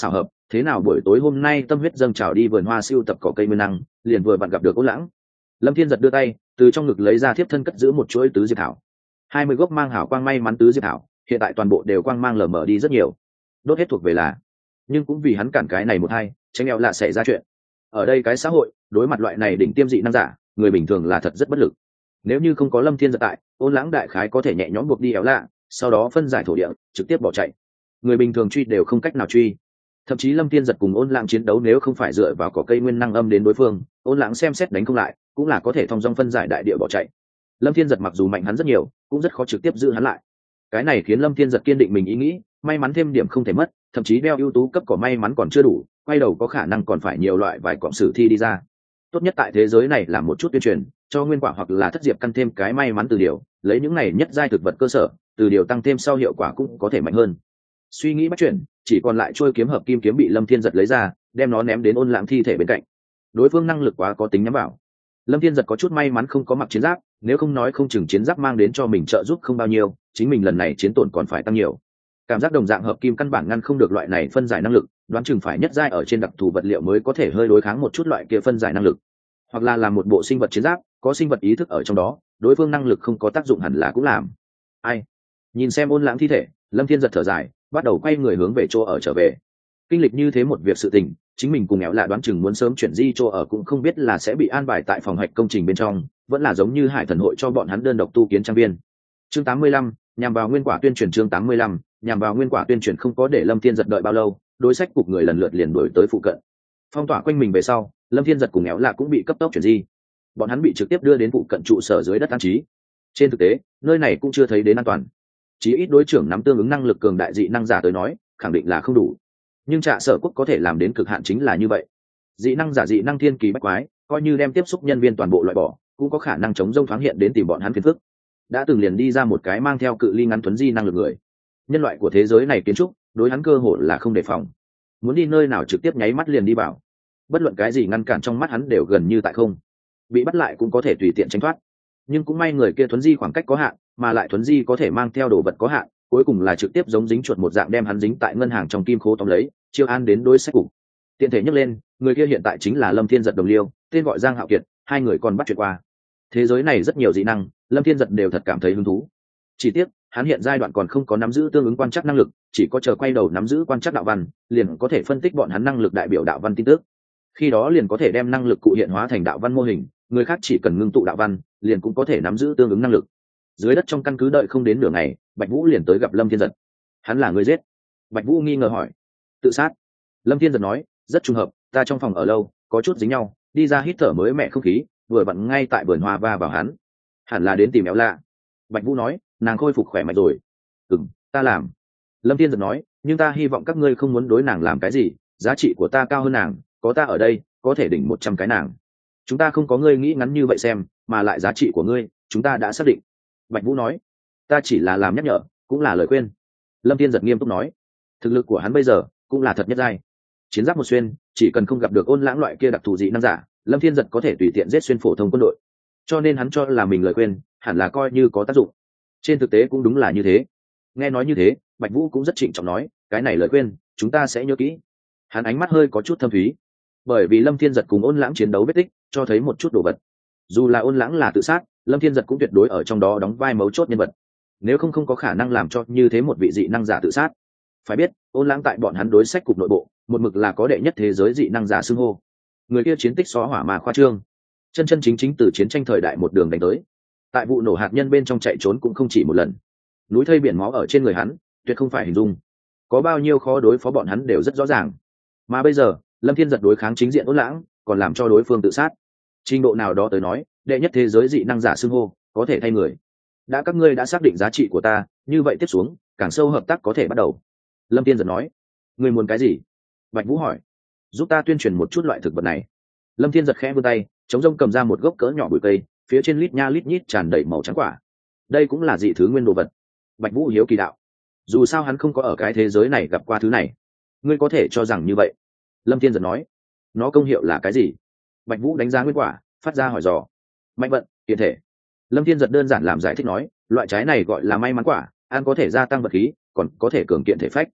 thế nào buổi tối hôm nay tâm huyết dâng trào đi vườn hoa siêu tập cỏ cây nguyên năng, liền vừa vặn gặp được ôn lãng. Lâm Thiên giật đưa tay từ trong ngực lấy ra thiếp thân cất giữ một chuỗi tứ diệp thảo, hai mươi gốc mang hảo quang may mắn tứ diệp thảo hiện tại toàn bộ đều quang mang lờ mờ đi rất nhiều, đốt hết thuộc về là, nhưng cũng vì hắn cản cái này một hai tránh eo lạ xảy ra chuyện. Ở đây cái xã hội đối mặt loại này đỉnh tiêm dị năng giả, người bình thường là thật rất bất lực. Nếu như không có Lâm Thiên giật tại, ôn lãng đại khái có thể nhẹ nhõm buộc đi éo lạ, sau đó phân giải thổ địa trực tiếp bỏ chạy, người bình thường truy đều không cách nào truy. Thậm chí Lâm Thiên giật cùng ôn lãng chiến đấu nếu không phải dựa vào cỏ cây nguyên năng âm đến đối phương, ôn lãng xem xét đánh không lại cũng là có thể thong dong phân giải đại địa bỏ chạy. Lâm Thiên giật mặc dù mạnh hắn rất nhiều, cũng rất khó trực tiếp giữ hắn lại. Cái này khiến Lâm Thiên giật kiên định mình ý nghĩ, may mắn thêm điểm không thể mất, thậm chí đeo ưu tú cấp cỏ may mắn còn chưa đủ, quay đầu có khả năng còn phải nhiều loại vài cọng sử thi đi ra. Tốt nhất tại thế giới này là một chút tuyên truyền cho nguyên quả hoặc là thất diệp căn thêm cái may mắn từ điều, lấy những này nhất giai thực vật cơ sở, từ điều tăng thêm sau hiệu quả cũng có thể mạnh hơn. Suy nghĩ bắt chuyển, chỉ còn lại trôi kiếm hợp kim kiếm bị Lâm Thiên giật lấy ra, đem nó ném đến ôn lãng thi thể bên cạnh. Đối phương năng lực quá có tính nhắm vào. Lâm Thiên giật có chút may mắn không có mặc chiến giáp, nếu không nói không chừng chiến giáp mang đến cho mình trợ giúp không bao nhiêu, chính mình lần này chiến tổn còn phải tăng nhiều. Cảm giác đồng dạng hợp kim căn bản ngăn không được loại này phân giải năng lực, đoán chừng phải nhất giai ở trên đặc thù vật liệu mới có thể hơi đối kháng một chút loại kia phân giải năng lực, hoặc là làm một bộ sinh vật chiến giáp có sinh vật ý thức ở trong đó, đối phương năng lực không có tác dụng hẳn là cũng làm. Ai nhìn xem ôn lãng thi thể, Lâm Thiên giật thở dài, bắt đầu quay người hướng về chỗ ở trở về. Kinh lịch như thế một việc sự tình, chính mình cùng éo lạ đoán chừng muốn sớm chuyển di chỗ ở cũng không biết là sẽ bị an bài tại phòng hạch công trình bên trong, vẫn là giống như Hải Thần hội cho bọn hắn đơn độc tu kiến trang viên. Chương tám mươi lăm, nhằm vào nguyên quả tuyên truyền. Chương tám mươi lăm, nhằm vào nguyên quả tuyên truyền không có để Lâm Thiên giật đợi bao lâu, đối sách cục người lần lượt liền đuổi tới phụ cận. Phong tỏa quanh mình về sau, Lâm Thiên giật cùng éo lạ cũng bị cấp tốc chuyển di. Bọn hắn bị trực tiếp đưa đến phụ cận trụ sở dưới đất an trí. Trên thực tế, nơi này cũng chưa thấy đến an toàn. Chí ít đối trưởng nắm tương ứng năng lực cường đại dị năng giả tới nói, khẳng định là không đủ. Nhưng Trạ Sở Quốc có thể làm đến cực hạn chính là như vậy. Dị năng giả dị năng thiên kỳ bách quái, coi như đem tiếp xúc nhân viên toàn bộ loại bỏ, cũng có khả năng chống rông thoáng hiện đến tìm bọn hắn phiền phức. Đã từng liền đi ra một cái mang theo cự ly ngắn thuấn di năng lực người. Nhân loại của thế giới này kiến trúc, đối hắn cơ hội là không đề phòng. Muốn đi nơi nào trực tiếp nháy mắt liền đi vào. Bất luận cái gì ngăn cản trong mắt hắn đều gần như tại không. Bị bắt lại cũng có thể tùy tiện tránh thoát. Nhưng cũng may người kia thuấn di khoảng cách có hạn, mà lại thuấn di có thể mang theo đồ vật có hạn, cuối cùng là trực tiếp giống dính chuột một dạng đem hắn dính tại ngân hàng trong kim khố tóm lấy, chiêu an đến đối sách cục. Tiện thể nhắc lên, người kia hiện tại chính là Lâm Thiên giật đồng liêu, tên gọi Giang Hạo Kiệt, hai người còn bắt chuyện qua. Thế giới này rất nhiều dị năng, Lâm Thiên giật đều thật cảm thấy hứng thú. Chỉ tiếc, hắn hiện giai đoạn còn không có nắm giữ tương ứng quan trắc năng lực, chỉ có chờ quay đầu nắm giữ quan trắc đạo văn, liền có thể phân tích bọn hắn năng lực đại biểu đạo văn tin tức. Khi đó liền có thể đem năng lực cụ hiện hóa thành đạo văn mô hình, người khác chỉ cần ngưng tụ đạo văn, liền cũng có thể nắm giữ tương ứng năng lực. Dưới đất trong căn cứ đợi không đến nửa ngày, Bạch Vũ liền tới gặp Lâm Thiên giật. Hắn là người giết? Bạch Vũ nghi ngờ hỏi. Tự sát. Lâm Thiên giật nói, rất trùng hợp, ta trong phòng ở lâu, có chút dính nhau, đi ra hít thở mới mẻ không khí, vừa vặn ngay tại vườn hoa va vào hắn. Hẳn là đến tìm éo lạ. Bạch Vũ nói, nàng khôi phục khỏe mạnh rồi. Ừm, ta làm. Lâm Thiên giật nói, nhưng ta hy vọng các ngươi không muốn đối nàng làm cái gì, giá trị của ta cao hơn nàng, có ta ở đây, có thể đỉnh một trăm cái nàng. Chúng ta không có ngươi nghĩ ngắn như vậy xem, mà lại giá trị của ngươi, chúng ta đã xác định. Bạch Vũ nói, ta chỉ là làm nhắc nhở, cũng là lời khuyên. Lâm Thiên giật nghiêm túc nói, thực lực của hắn bây giờ cũng là thật nhất giai. Chiến giáp một xuyên, chỉ cần không gặp được ôn lãng loại kia đặc thù dị năng giả, Lâm Thiên giật có thể tùy tiện giết xuyên phổ thông quân đội. Cho nên hắn cho là mình lời khuyên, hẳn là coi như có tác dụng. Trên thực tế cũng đúng là như thế. Nghe nói như thế, Bạch Vũ cũng rất trịnh trọng nói, cái này lời khuyên, chúng ta sẽ nhớ kỹ. Hắn ánh mắt hơi có chút thâm thúy, bởi vì Lâm Thiên giật cùng ôn lãng chiến đấu vết tích, cho thấy một chút đồ vật. Dù là ôn lãng là tự sát, Lâm Thiên giật cũng tuyệt đối ở trong đó đóng vai mấu chốt nhân vật. Nếu không không có khả năng làm cho như thế một vị dị năng giả tự sát. Phải biết, ôn lãng tại bọn hắn đối sách cục nội bộ, một mực là có đệ nhất thế giới dị năng giả xưng hô. Người kia chiến tích xóa hỏa mà khoa trương, chân chân chính chính từ chiến tranh thời đại một đường đánh tới. Tại vụ nổ hạt nhân bên trong chạy trốn cũng không chỉ một lần. Núi thây biển máu ở trên người hắn, tuyệt không phải hình dung. Có bao nhiêu khó đối phó bọn hắn đều rất rõ ràng. Mà bây giờ, Lâm Thiên giật đối kháng chính diện ôn lãng, còn làm cho đối phương tự sát. Trình độ nào đó tới nói, đệ nhất thế giới dị năng giả xưng hô có thể thay người. Đã các ngươi đã xác định giá trị của ta, như vậy tiếp xuống, càng sâu hợp tác có thể bắt đầu. Lâm Thiên giật nói, ngươi muốn cái gì? Bạch Vũ hỏi. Giúp ta tuyên truyền một chút loại thực vật này. Lâm Thiên giật khẽ vươn tay, chống rông cầm ra một gốc cỡ nhỏ bụi cây, phía trên lít nha lít nhít tràn đầy màu trắng quả. Đây cũng là dị thứ nguyên đồ vật. Bạch Vũ hiếu kỳ đạo, dù sao hắn không có ở cái thế giới này gặp qua thứ này. Ngươi có thể cho rằng như vậy. Lâm Thiên giật nói, nó công hiệu là cái gì? Bạch Vũ đánh giá nguyên quả, phát ra hỏi dò. Mạnh vận, kiện thể. Lâm Thiên giật đơn giản làm giải thích nói, loại trái này gọi là may mắn quả, ăn có thể gia tăng vật khí, còn có thể cường kiện thể phách.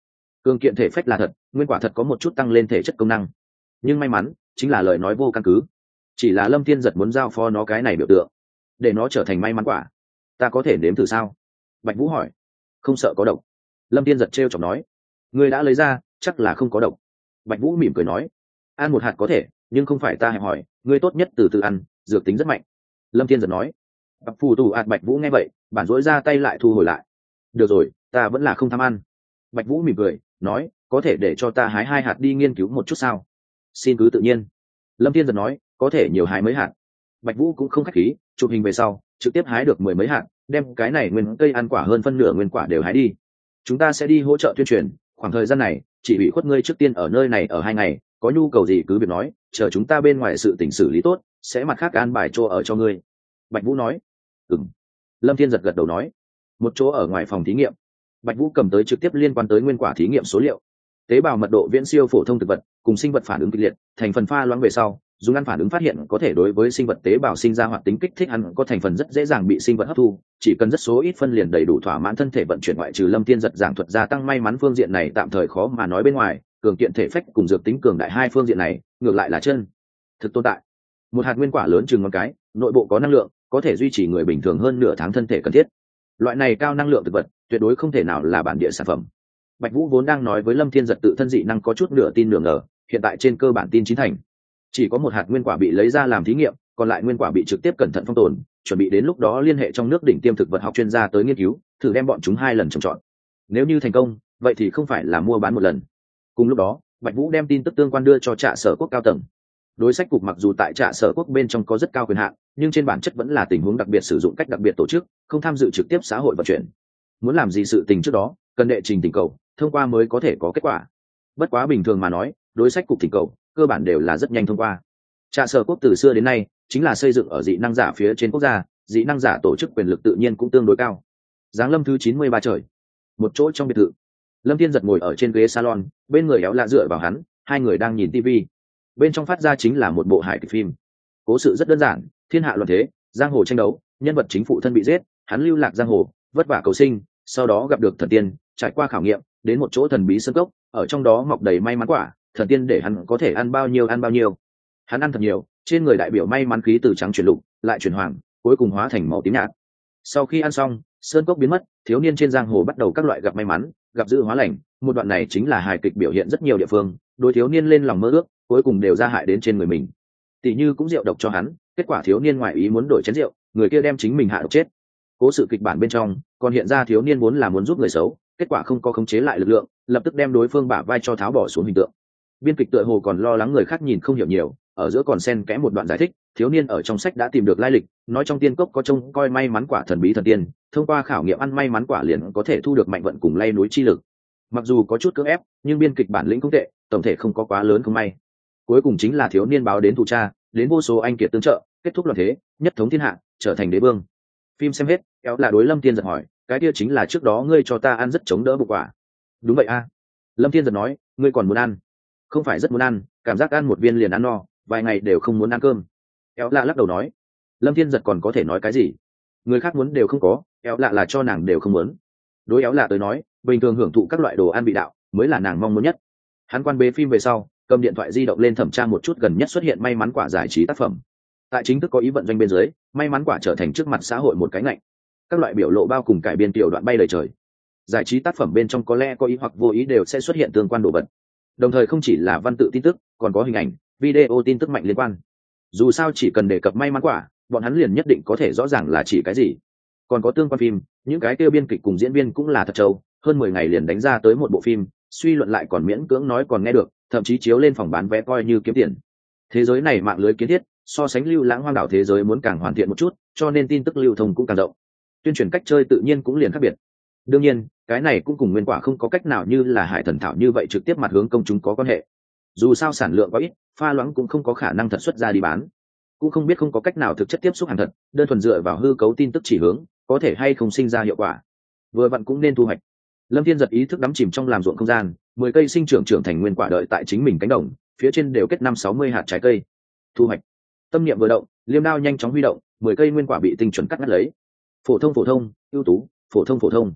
cường kiện thể phách là thật, nguyên quả thật có một chút tăng lên thể chất công năng, nhưng may mắn chính là lời nói vô căn cứ. Chỉ là Lâm Thiên Giật muốn giao phó nó cái này biểu tượng, để nó trở thành may mắn quả. Ta có thể nếm thử sao? Bạch Vũ hỏi. Không sợ có độc. Lâm Thiên Giật trêu chọc nói. Ngươi đã lấy ra, chắc là không có độc. Bạch Vũ mỉm cười nói. Ăn một hạt có thể, nhưng không phải ta hẹp hỏi, ngươi tốt nhất từ từ ăn, dược tính rất mạnh. Lâm Thiên Giật nói. Bạch phù tù ạt Bạch Vũ nghe vậy, bản rỗi ra tay lại thu hồi lại. Được rồi, ta vẫn là không tham ăn. Bạch Vũ mỉm cười, nói, có thể để cho ta hái hai hạt đi nghiên cứu một chút sao? Xin cứ tự nhiên. Lâm Thiên Giật nói, có thể nhiều hái mấy hạt. Bạch Vũ cũng không khách khí, chụp hình về sau, trực tiếp hái được mười mấy hạt, đem cái này nguyên cây ăn quả hơn phân nửa nguyên quả đều hái đi. Chúng ta sẽ đi hỗ trợ tuyên truyền, khoảng thời gian này, chỉ bị khuất ngươi trước tiên ở nơi này ở hai ngày, có nhu cầu gì cứ việc nói, chờ chúng ta bên ngoài sự tình xử lý tốt, sẽ mặt khác an bài chỗ ở cho ngươi. Bạch Vũ nói. Ừm. Lâm Thiên Giật gật đầu nói. Một chỗ ở ngoài phòng thí nghiệm. Bạch Vũ cầm tới trực tiếp liên quan tới nguyên quả thí nghiệm số liệu. Tế bào mật độ viễn siêu phổ thông thực vật, cùng sinh vật phản ứng kịch liệt, thành phần pha loãng về sau, dùng ăn phản ứng phát hiện có thể đối với sinh vật tế bào sinh ra hoạt tính kích thích, ăn có thành phần rất dễ dàng bị sinh vật hấp thu, chỉ cần rất số ít phân liền đầy đủ thỏa mãn thân thể vận chuyển. Ngoại trừ Lâm Thiên Giật giảng thuật gia tăng may mắn phương diện này tạm thời khó mà nói bên ngoài, cường kiện thể phách cùng dược tính cường đại hai phương diện này, ngược lại là chân thực tồn tại. Một hạt nguyên quả lớn chừng ngón cái, nội bộ có năng lượng, có thể duy trì người bình thường hơn nửa tháng thân thể cần thiết. Loại này cao năng lượng thực vật, tuyệt đối không thể nào là bản địa sản phẩm. Bạch Vũ vốn đang nói với Lâm Thiên Giật tự thân dị năng có chút nửa tin nửa ngờ, hiện tại trên cơ bản tin chín thành. Chỉ có một hạt nguyên quả bị lấy ra làm thí nghiệm, còn lại nguyên quả bị trực tiếp cẩn thận phong tồn, chuẩn bị đến lúc đó liên hệ trong nước đỉnh tiêm thực vật học chuyên gia tới nghiên cứu, thử đem bọn chúng hai lần trồng trọt. Nếu như thành công, vậy thì không phải là mua bán một lần. Cùng lúc đó, Bạch Vũ đem tin tức tương quan đưa cho Trạ Sở Quốc cao tầng. Đối sách cục mặc dù tại Trạ Sở Quốc bên trong có rất cao quyền hạn, nhưng trên bản chất vẫn là tình huống đặc biệt sử dụng cách đặc biệt tổ chức, không tham dự trực tiếp xã hội vận chuyển. Muốn làm gì sự tình trước đó, cần đệ trình thỉnh cầu, thông qua mới có thể có kết quả. Bất quá bình thường mà nói, đối sách cục thỉnh cầu cơ bản đều là rất nhanh thông qua. Trạ Sở Quốc từ xưa đến nay chính là xây dựng ở dị năng giả phía trên quốc gia, dị năng giả tổ chức quyền lực tự nhiên cũng tương đối cao. Giáng lâm thứ chín mươi ba trời, một chỗ trong biệt thự. Lâm Thiên Giật ngồi ở trên ghế salon, bên người Éo Lạ dựa vào hắn, hai người đang nhìn tivi. Bên trong phát ra chính là một bộ hài kịch phim. Cố sự rất đơn giản, thiên hạ loạn thế, giang hồ tranh đấu, nhân vật chính phụ thân bị giết, hắn lưu lạc giang hồ, vất vả cầu sinh, sau đó gặp được thần tiên, trải qua khảo nghiệm, đến một chỗ thần bí sơn cốc, ở trong đó mọc đầy may mắn quả, thần tiên để hắn có thể ăn bao nhiêu ăn bao nhiêu. Hắn ăn thật nhiều, trên người đại biểu may mắn khí từ trắng chuyển lục, lại chuyển hoàng, cuối cùng hóa thành màu tím nhạt. Sau khi ăn xong, sơn cốc biến mất, thiếu niên trên giang hồ bắt đầu các loại gặp may mắn, gặp dữ hóa lành. Một đoạn này chính là hài kịch biểu hiện rất nhiều địa phương, đối thiếu niên lên lòng mơ ước, cuối cùng đều ra hại đến trên người mình. Tỷ như cũng rượu độc cho hắn, kết quả thiếu niên ngoại ý muốn đổi chén rượu, người kia đem chính mình hạ độc chết. Cố sự kịch bản bên trong còn hiện ra thiếu niên vốn là muốn giúp người xấu, kết quả không có khống chế lại lực lượng, lập tức đem đối phương bả vai cho tháo bỏ xuống hình tượng. Biên kịch tựa hồ còn lo lắng người khác nhìn không hiểu nhiều, ở giữa còn xen kẽ một đoạn giải thích, thiếu niên ở trong sách đã tìm được lai lịch, nói trong tiên cốc có trông coi may mắn quả thần bí thần tiên, thông qua khảo nghiệm ăn may mắn quả liền có thể thu được mạnh vận cùng lay núi chi lực. Mặc dù có chút cưỡng ép, nhưng biên kịch bản lĩnh không tệ, tổng thể không có quá lớn không may. Cuối cùng chính là thiếu niên báo đến thù cha, đến vô số anh kiệt tương trợ, kết thúc loạn thế, nhất thống thiên hạ, trở thành đế vương. Phim xem hết, Éo là đối Lâm Thiên Giật hỏi, cái kia chính là trước đó ngươi cho ta ăn rất chống đỡ bụng quả. Đúng vậy a. Lâm Thiên Giật nói, ngươi còn muốn ăn? Không phải rất muốn ăn, cảm giác ăn một viên liền ăn no, vài ngày đều không muốn ăn cơm. Éo lạ lắc đầu nói. Lâm Thiên Giật còn có thể nói cái gì? Người khác muốn đều không có, Éo lạ là cho nàng đều không muốn. Đối Éo lạ tới nói, bình thường hưởng thụ các loại đồ ăn vị đạo mới là nàng mong muốn nhất. Hắn quan bế phim về sau, cầm điện thoại di động lên thẩm tra một chút gần nhất xuất hiện may mắn quả giải trí tác phẩm. Tại chính thức có ý vận doanh bên dưới, may mắn quả trở thành trước mặt xã hội một cái ngạnh. Các loại biểu lộ bao cùng cải biên tiểu đoạn bay lời trời. Giải trí tác phẩm bên trong có lẽ có ý hoặc vô ý đều sẽ xuất hiện tương quan đồ vật. Đồng thời không chỉ là văn tự tin tức, còn có hình ảnh, video tin tức mạnh liên quan. Dù sao chỉ cần đề cập may mắn quả, bọn hắn liền nhất định có thể rõ ràng là chỉ cái gì. Còn có tương quan phim, những cái tiêu biên kịch cùng diễn viên cũng là thật trâu, hơn mười ngày liền đánh ra tới một bộ phim, suy luận lại còn miễn cưỡng nói còn nghe được, thậm chí chiếu lên phòng bán vé coi như kiếm tiền. Thế giới này mạng lưới kiến thiết, so sánh lưu lãng hoang đảo thế giới muốn càng hoàn thiện một chút, cho nên tin tức lưu thông cũng càng rộng. Tuyên truyền cách chơi tự nhiên cũng liền khác biệt. Đương nhiên, cái này cũng cùng nguyên quả không có cách nào như là hải thần thảo như vậy trực tiếp mặt hướng công chúng có quan hệ. Dù sao sản lượng có ít, pha loãng cũng không có khả năng thật xuất ra đi bán. Cũng không biết không có cách nào thực chất tiếp xúc hàng thật, đơn thuần dựa vào hư cấu tin tức chỉ hướng, có thể hay không sinh ra hiệu quả. Vừa vặn cũng nên thu hoạch. Lâm Thiên Giật ý thức đắm chìm trong làm ruộng không gian, mười cây sinh trưởng trưởng thành nguyên quả đợi tại chính mình cánh đồng, phía trên đều kết năm sáu mươi hạt trái cây. Thu hoạch. Tâm niệm vừa động, liêm đao nhanh chóng huy động, mười cây nguyên quả bị tinh chuẩn cắt ngắt lấy. Phổ thông phổ thông, ưu tú, phổ thông phổ thông.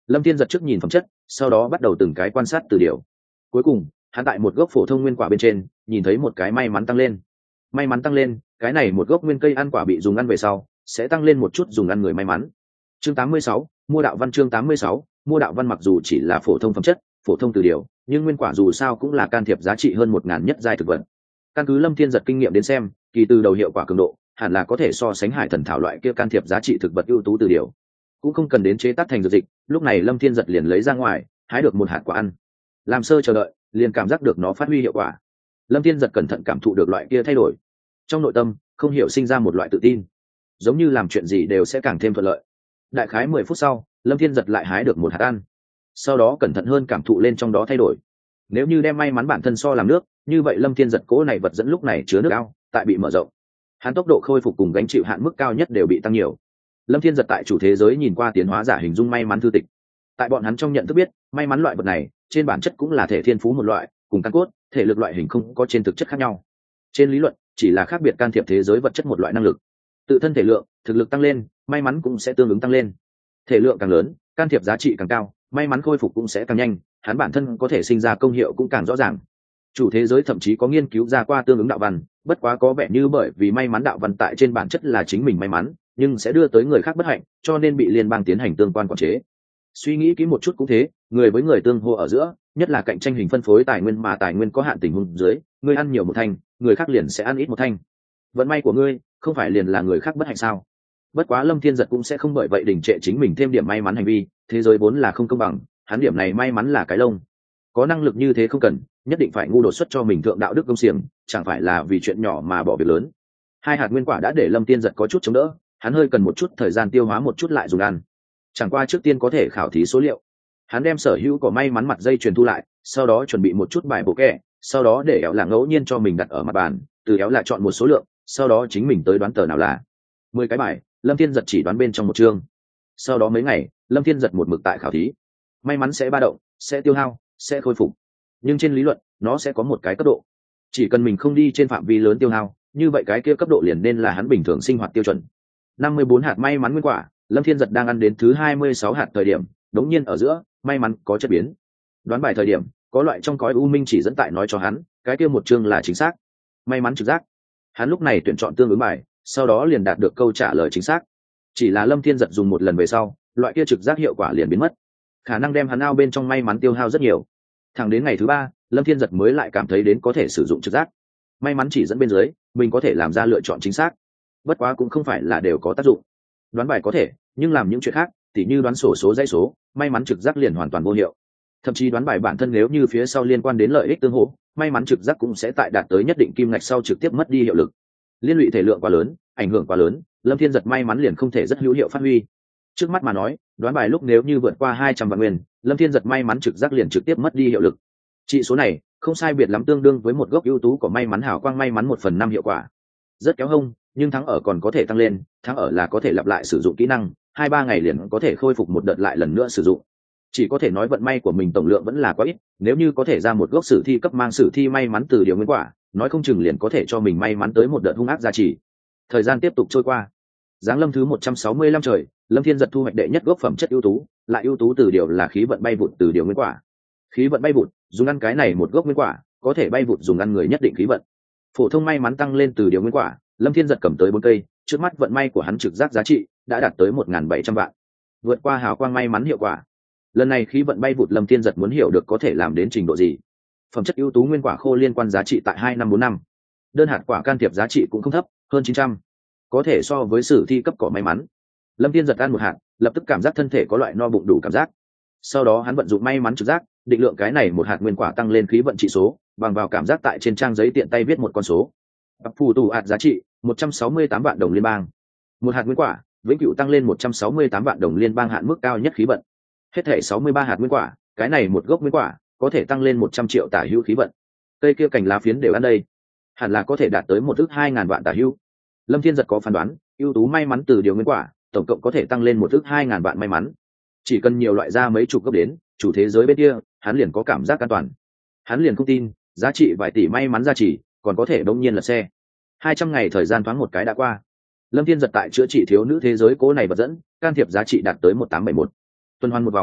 Lâm Thiên giật trước nhìn phẩm chất, sau đó bắt đầu từng cái quan sát từ điều. Cuối cùng hắn tại một gốc phổ thông nguyên quả bên trên nhìn thấy một cái may mắn tăng lên. May mắn tăng lên, cái này một gốc nguyên cây ăn quả bị dùng ăn về sau sẽ tăng lên một chút dùng ăn người may mắn. Chương tám mươi sáu, mua đạo văn. Chương tám mươi sáu, mua đạo văn. Mặc dù chỉ là phổ thông phẩm chất, phổ thông từ điều, nhưng nguyên quả dù sao cũng là can thiệp giá trị hơn một ngàn nhất giai thực vật. Căn cứ Lâm Thiên giật kinh nghiệm đến xem, kỳ từ đầu hiệu quả cường độ hẳn là có thể so sánh hải thần thảo loại kia can thiệp giá trị thực vật ưu tú từ điều, cũng không cần đến chế tác thành dược dịch. Lúc này Lâm Thiên giật liền lấy ra ngoài, hái được một hạt quả ăn, làm sơ chờ đợi, liền cảm giác được nó phát huy hiệu quả. Lâm Thiên giật cẩn thận cảm thụ được loại kia thay đổi, trong nội tâm không hiểu sinh ra một loại tự tin, giống như làm chuyện gì đều sẽ càng thêm thuận lợi. Đại khái mười phút sau, Lâm Thiên giật lại hái được một hạt ăn, sau đó cẩn thận hơn cảm thụ lên trong đó thay đổi. Nếu như đem may mắn bản thân so làm nước, như vậy Lâm Thiên giật cỗ này vật dẫn lúc này chứa nước ao tại bị mở rộng, hắn tốc độ khôi phục cùng gánh chịu hạn mức cao nhất đều bị tăng nhiều. Lâm Thiên giật tại chủ thế giới nhìn qua tiến hóa giả hình dung may mắn thư tịch, tại bọn hắn trong nhận thức biết, may mắn loại vật này trên bản chất cũng là thể thiên phú một loại, cùng căn cốt thể lực loại hình không có trên thực chất khác nhau. Trên lý luận chỉ là khác biệt can thiệp thế giới vật chất một loại năng lực. Tự thân thể lượng, thực lực tăng lên, may mắn cũng sẽ tương ứng tăng lên. Thể lượng càng lớn, can thiệp giá trị càng cao, may mắn khôi phục cũng sẽ càng nhanh, hắn bản thân có thể sinh ra công hiệu cũng càng rõ ràng. Chủ thế giới thậm chí có nghiên cứu ra qua tương ứng đạo văn, bất quá có vẻ như bởi vì may mắn đạo văn tại trên bản chất là chính mình may mắn, nhưng sẽ đưa tới người khác bất hạnh, cho nên bị liên bang tiến hành tương quan quản chế. Suy nghĩ kỹ một chút cũng thế, người với người tương hô ở giữa, nhất là cạnh tranh hình phân phối tài nguyên mà tài nguyên có hạn tình huống dưới, người ăn nhiều một thanh, người khác liền sẽ ăn ít một thanh. Vận may của ngươi không phải liền là người khác bất hạnh sao? Bất quá Lâm Thiên giật cũng sẽ không bởi vậy đình trệ chính mình thêm điểm may mắn hành vi, thế giới vốn là không công bằng, hắn điểm này may mắn là cái lông. Có năng lực như thế không cần, nhất định phải ngu đột xuất cho mình thượng đạo đức công xiềng, chẳng phải là vì chuyện nhỏ mà bỏ việc lớn. Hai hạt nguyên quả đã để Lâm Thiên giật có chút chống đỡ, hắn hơi cần một chút thời gian tiêu hóa một chút lại dùng ăn. Chẳng qua trước tiên có thể khảo thí số liệu. Hắn đem sở hữu có may mắn mặt dây chuyền thu lại, sau đó chuẩn bị một chút bài bộ kẻ, sau đó để éo là ngẫu nhiên cho mình đặt ở mặt bàn, từ éo là chọn một số lượng, sau đó chính mình tới đoán tờ nào là mười cái bài. Lâm Thiên giật chỉ đoán bên trong một chương. Sau đó mấy ngày, Lâm Thiên giật một mực tại khảo thí. May mắn sẽ ba động, sẽ tiêu hao, sẽ khôi phục, nhưng trên lý luận nó sẽ có một cái cấp độ. Chỉ cần mình không đi trên phạm vi lớn tiêu hao, như vậy cái kia cấp độ liền nên là hắn bình thường sinh hoạt tiêu chuẩn. Năm mươi bốn hạt may mắn nguyên quả, Lâm Thiên giật đang ăn đến thứ hai mươi sáu hạt thời điểm, đống nhiên ở giữa may mắn có chất biến. Đoán bài thời điểm có loại trong cõi u minh chỉ dẫn tại nói cho hắn cái kia một chương là chính xác. May mắn trực giác. Hắn lúc này tuyển chọn tương ứng bài, sau đó liền đạt được câu trả lời chính xác. Chỉ là Lâm Thiên giật dùng một lần về sau, loại kia trực giác hiệu quả liền biến mất, khả năng đem hắn ao bên trong may mắn tiêu hao rất nhiều. Thẳng đến ngày thứ ba, Lâm Thiên giật mới lại cảm thấy đến có thể sử dụng trực giác. May mắn chỉ dẫn bên dưới, mình có thể làm ra lựa chọn chính xác. Bất quá cũng không phải là đều có tác dụng. Đoán bài có thể, nhưng làm những chuyện khác, tỉ như đoán sổ số dãy số, may mắn trực giác liền hoàn toàn vô hiệu. Thậm chí đoán bài bản thân nếu như phía sau liên quan đến lợi ích tương hỗ, may mắn trực giác cũng sẽ tại đạt tới nhất định kim ngạch sau trực tiếp mất đi hiệu lực. Liên lụy thể lượng quá lớn, ảnh hưởng quá lớn, Lâm Thiên giật may mắn liền không thể rất hữu hiệu phát huy. Trước mắt mà nói, đoán bài lúc nếu như vượt qua hai trăm vạn nguyên, Lâm Thiên giật may mắn trực giác liền trực tiếp mất đi hiệu lực. Trị số này không sai biệt lắm tương đương với một gốc ưu tú của may mắn hào quang may mắn một phần năm hiệu quả. Rất kéo hông, nhưng thắng ở còn có thể tăng lên, thắng ở là có thể lặp lại sử dụng kỹ năng, hai ba ngày liền có thể khôi phục một đợt lại lần nữa sử dụng. Chỉ có thể nói vận may của mình tổng lượng vẫn là quá ít, nếu như có thể ra một gốc sử thi cấp mang sử thi may mắn từ điều nguyên quả, nói không chừng liền có thể cho mình may mắn tới một đợt hung ác gia trì. Thời gian tiếp tục trôi qua. Giáng lâm thứ một trăm sáu mươi lăm trời, Lâm Thiên giật thu hoạch đệ nhất gốc phẩm chất ưu tú, lại ưu tú từ điều là khí vận bay vụt từ điều nguyên quả. Khí vận bay vụt, dùng ăn cái này một gốc nguyên quả, có thể bay vụt dùng ăn người nhất định khí vận. Phổ thông may mắn tăng lên từ điều nguyên quả, Lâm Thiên giật cầm tới bốn cây, trước mắt vận may của hắn trực giác giá trị đã đạt tới một nghìn bảy trăm vạn, vượt qua hào quang may mắn hiệu quả. Lần này khí vận bay vụt, Lâm Thiên giật muốn hiểu được có thể làm đến trình độ gì. Phẩm chất ưu tú nguyên quả khô liên quan giá trị tại hai năm bốn năm, đơn hạt quả can thiệp giá trị cũng không thấp, hơn chín trăm, có thể so với sử thi cấp cỏ may mắn. Lâm Thiên giật ăn một hạt, lập tức cảm giác thân thể có loại no bụng đủ cảm giác. Sau đó hắn vận dụng may mắn trực giác, định lượng cái này một hạt nguyên quả tăng lên khí vận trị số, bằng vào cảm giác tại trên trang giấy tiện tay viết một con số. Phù tù hạt giá trị một trăm sáu mươi tám vạn đồng liên bang. Một hạt nguyên quả vĩnh cửu tăng lên một trăm sáu mươi tám vạn đồng liên bang hạn mức cao nhất khí vận. Hết thể sáu mươi ba hạt nguyên quả, cái này một gốc nguyên quả có thể tăng lên một trăm triệu tả hữu khí vận. Cây kia cành lá phiến đều ăn đây, hẳn là có thể đạt tới một ước hai ngàn vạn tả hữu. Lâm Thiên giật có phán đoán, ưu tú may mắn từ điều nguyên quả, tổng cộng có thể tăng lên một ước hai ngàn vạn may mắn. Chỉ cần nhiều loại ra mấy chục gốc đến, chủ thế giới bên kia, hắn liền có cảm giác an toàn. Hắn liền không tin, giá trị vài tỷ may mắn gia trì, còn có thể đông nhiên lật xe. Hai trăm ngày thời gian thoáng một cái đã qua. Lâm Thiên giật tại chữa trị thiếu nữ thế giới cố này vật dẫn, can thiệp giá trị đạt tới một tám bảy một. Tuần hoàn một vòng,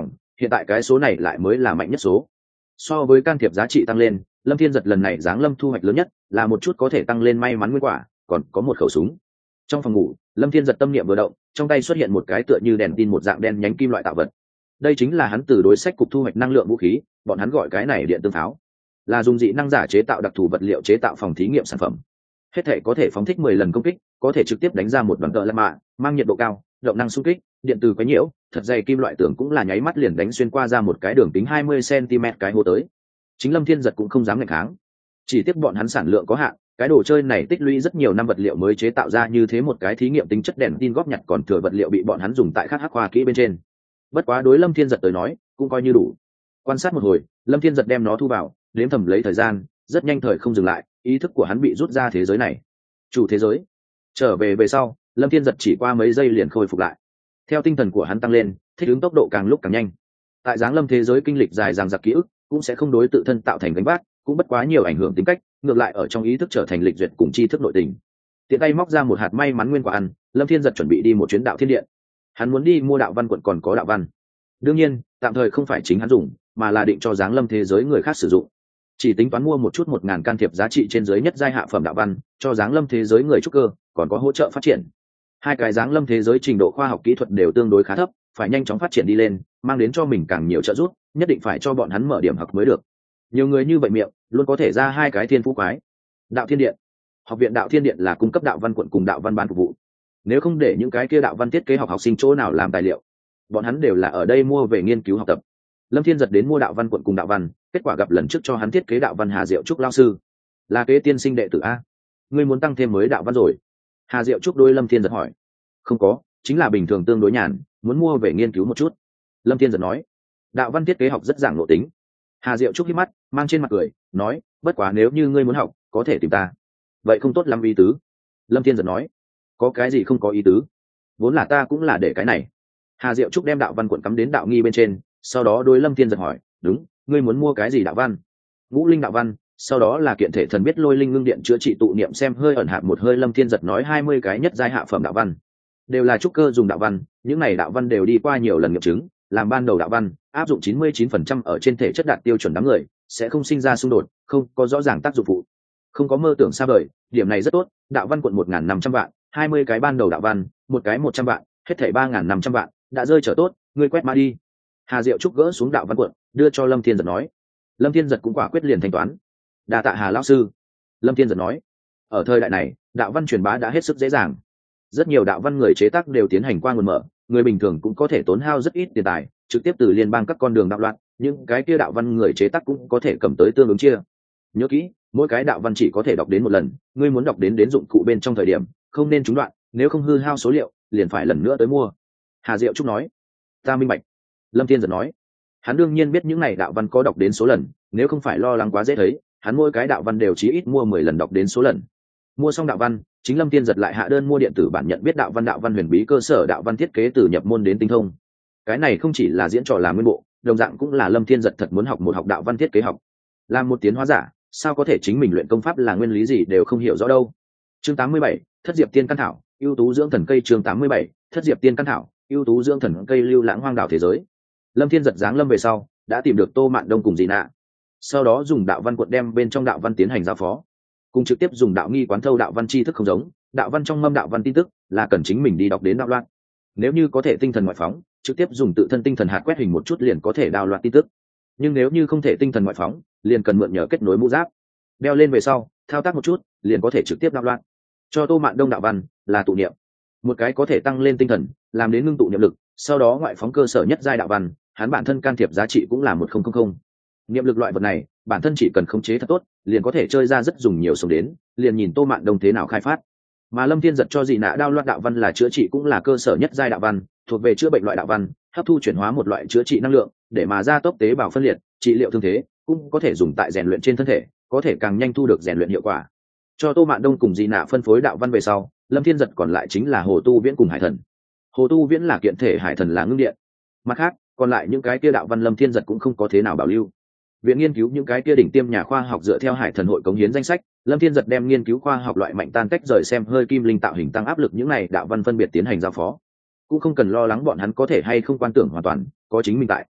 hiện tại cái số này lại mới là mạnh nhất số. So với can thiệp giá trị tăng lên, Lâm Thiên Giật lần này giáng lâm thu hoạch lớn nhất là một chút có thể tăng lên may mắn nguyên quả, còn có một khẩu súng. Trong phòng ngủ, Lâm Thiên Giật tâm niệm vừa động, trong tay xuất hiện một cái tựa như đèn tin một dạng đen nhánh kim loại tạo vật. Đây chính là hắn từ đối sách cục thu hoạch năng lượng vũ khí, bọn hắn gọi cái này điện tương pháo, là dùng dị năng giả chế tạo đặc thù vật liệu chế tạo phòng thí nghiệm sản phẩm. Hết thể có thể phóng thích mười lần công kích, có thể trực tiếp đánh ra một đoàn tợ lạ mạ, mang nhiệt độ cao, động năng xung kích, điện từ quấy nhiễu, thật dày kim loại tưởng cũng là nháy mắt liền đánh xuyên qua ra một cái đường kính hai mươi xăng-ti-mét cái hố tới. Chính Lâm Thiên Giật cũng không dám nghịch kháng. Chỉ tiếc bọn hắn sản lượng có hạn, cái đồ chơi này tích lũy rất nhiều năm vật liệu mới chế tạo ra như thế một cái thí nghiệm tính chất đèn tin góp nhặt, còn thừa vật liệu bị bọn hắn dùng tại khắc hắc khoa kỹ bên trên. Bất quá đối Lâm Thiên Giật tới nói, cũng coi như đủ. Quan sát một hồi, Lâm Thiên Giật đem nó thu vào, đếm thầm lấy thời gian, rất nhanh thời không dừng lại, ý thức của hắn bị rút ra thế giới này. Chủ thế giới. Trở về về sau, Lâm Thiên Giật chỉ qua mấy giây liền khôi phục lại. Theo tinh thần của hắn tăng lên, thích ứng tốc độ càng lúc càng nhanh. Tại giáng lâm thế giới kinh lịch dài dằng dặc ký ức, cũng sẽ không đối tự thân tạo thành gánh vác, cũng bất quá nhiều ảnh hưởng tính cách, ngược lại ở trong ý thức trở thành lịch duyệt cùng tri thức nội tình. Tiện tay móc ra một hạt may mắn nguyên quả ăn, Lâm Thiên Giật chuẩn bị đi một chuyến đạo thiên điện. Hắn muốn đi mua đạo văn quận còn có đạo văn. Đương nhiên, tạm thời không phải chính hắn dùng, mà là định cho giáng lâm thế giới người khác sử dụng. Chỉ tính toán mua một chút một ngàn can thiệp giá trị trên dưới nhất giai hạ phẩm đạo văn, cho giáng lâm thế giới người trúc cơ, còn có hỗ trợ phát triển. Hai cái giáng lâm thế giới trình độ khoa học kỹ thuật đều tương đối khá thấp, phải nhanh chóng phát triển đi lên, mang đến cho mình càng nhiều trợ giúp, nhất định phải cho bọn hắn mở điểm học mới được. Nhiều người như vậy miệng, luôn có thể ra hai cái thiên phú quái. Đạo Thiên Điện. Học viện Đạo Thiên Điện là cung cấp đạo văn quận cùng đạo văn bán phục vụ. Nếu không để những cái kia đạo văn thiết kế học học sinh chỗ nào làm tài liệu, bọn hắn đều là ở đây mua về nghiên cứu học tập. Lâm Thiên Giật đến mua đạo văn quận cùng đạo văn, kết quả gặp lần trước cho hắn thiết kế đạo văn Hà Diệu Trúc lao sư, là kế tiên sinh đệ tử a. Ngươi muốn tăng thêm mới đạo văn rồi? Hà Diệu Trúc đối Lâm Thiên Giật hỏi. Không có, chính là bình thường tương đối nhàn, muốn mua về nghiên cứu một chút. Lâm Thiên Giật nói. Đạo văn thiết kế học rất giảng nội tính. Hà Diệu Trúc hít mắt, mang trên mặt cười, nói, bất quá nếu như ngươi muốn học, có thể tìm ta. Vậy không tốt lắm ý tứ. Lâm Thiên Giật nói. Có cái gì không có ý tứ? Vốn là ta cũng là để cái này. Hà Diệu Trúc đem đạo văn cuộn cắm đến đạo nghi bên trên, sau đó đối Lâm Thiên Giật hỏi, đúng, ngươi muốn mua cái gì đạo văn? Ngũ linh đạo văn, sau đó là kiện thể thần biết lôi linh ngưng điện chữa trị tụ niệm xem hơi ẩn hạp một hơi. Lâm Thiên Giật nói hai mươi cái nhất giai hạ phẩm đạo văn, đều là trúc cơ dùng đạo văn, những này đạo văn đều đi qua nhiều lần nghiệm chứng, làm ban đầu đạo văn, áp dụng chín mươi chín phần trăm ở trên thể chất đạt tiêu chuẩn đám người, sẽ không sinh ra xung đột, không có rõ ràng tác dụng phụ, không có mơ tưởng xa vời, điểm này rất tốt. Đạo văn quận một nghìn năm trăm vạn, hai mươi cái ban đầu đạo văn, một cái một trăm vạn, hết thảy ba nghìn năm trăm vạn, đã rơi trở tốt, ngươi quét mã đi. Hà Diệu Trúc gỡ xuống đạo văn quận, đưa cho Lâm Thiên Giật nói. Lâm Thiên Giật cũng quả quyết liền thanh toán. Đa tạ Hà lão sư. Lâm Thiên Giật nói. Ở thời đại này, đạo văn truyền bá đã hết sức dễ dàng. Rất nhiều đạo văn người chế tác đều tiến hành qua nguồn mở, người bình thường cũng có thể tốn hao rất ít tiền tài, trực tiếp từ liên bang các con đường đạo loạn, những cái kia đạo văn người chế tác cũng có thể cầm tới tương ứng chia. Nhớ kỹ, mỗi cái đạo văn chỉ có thể đọc đến một lần, ngươi muốn đọc đến đến dụng cụ bên trong thời điểm, không nên trúng đoạn, nếu không hư hao số liệu, liền phải lần nữa tới mua. Hà Diệu Trúc nói. Ta minh bạch. Lâm Thiên Giật nói. Hắn đương nhiên biết những này đạo văn có đọc đến số lần, nếu không phải lo lắng quá dễ thấy, hắn mỗi cái đạo văn đều chí ít mua mười lần đọc đến số lần. Mua xong đạo văn, chính Lâm Thiên Giật lại hạ đơn mua điện tử bản nhận biết đạo văn đạo văn huyền bí cơ sở đạo văn thiết kế từ nhập môn đến tinh thông. Cái này không chỉ là diễn trò làm nguyên bộ, đồng dạng cũng là Lâm Thiên Giật thật muốn học một học đạo văn thiết kế học. Làm một tiến hóa giả, sao có thể chính mình luyện công pháp là nguyên lý gì đều không hiểu rõ đâu. Chương tám mươi bảy, Thất Diệp Tiên căn thảo, ưu tú dưỡng thần cây. Chương tám mươi bảy, Thất Diệp Tiên căn thảo, ưu tú dưỡng thần cây. Lưu lãng hoang đảo thế giới. Lâm Thiên Giật giáng lâm về sau, đã tìm được Tô Mạn Đông cùng Dị Nạ, sau đó dùng đạo văn cuộn đem bên trong đạo văn tiến hành giao phó, cùng trực tiếp dùng đạo nghi quán thâu đạo văn tri thức không giống. Đạo văn trong mâm đạo văn tin tức là cần chính mình đi đọc đến đạo loạn, nếu như có thể tinh thần ngoại phóng, trực tiếp dùng tự thân tinh thần hạt quét hình một chút liền có thể đào loạn tin tức, nhưng nếu như không thể tinh thần ngoại phóng, liền cần mượn nhờ kết nối mũ giáp, đeo lên về sau thao tác một chút liền có thể trực tiếp đạo loạn. Cho Tô Mạn Đông đạo văn là tụ niệm, một cái có thể tăng lên tinh thần, làm đến ngưng tụ niệm lực, sau đó ngoại phóng cơ sở nhất giai đạo văn, hắn bản thân can thiệp giá trị cũng là một không không không. Niệm lực loại vật này, bản thân chỉ cần khống chế thật tốt, liền có thể chơi ra rất dùng nhiều sống đến, liền nhìn Tô Mạn Đông thế nào khai phát. Mà Lâm Thiên Giật cho Dị Nạ đao loạn đạo văn là chữa trị, cũng là cơ sở nhất giai đạo văn, thuộc về chữa bệnh loại đạo văn, hấp thu chuyển hóa một loại chữa trị năng lượng, để mà gia tốc tế bào phân liệt, trị liệu thương thế, cũng có thể dùng tại rèn luyện trên thân thể, có thể càng nhanh thu được rèn luyện hiệu quả. Cho Tô Mạn Đông cùng Dị Nạ phân phối đạo văn về sau, Lâm Thiên Giật còn lại chính là Hồ Tu Viễn cùng Hải Thần. Hồ Tu Viễn là kiện thể, Hải Thần là ngưng điện. Mặt khác, còn lại những cái kia đạo văn Lâm Thiên Giật cũng không có thế nào bảo lưu. Viện nghiên cứu những cái kia đỉnh tiêm nhà khoa học dựa theo Hải Thần hội cống hiến danh sách, Lâm Thiên Giật đem nghiên cứu khoa học loại mạnh tan cách rời xem hơi kim linh tạo hình tăng áp lực những này đạo văn phân biệt tiến hành giao phó, cũng không cần lo lắng bọn hắn có thể hay không quan tưởng hoàn toàn, có chính mình tại,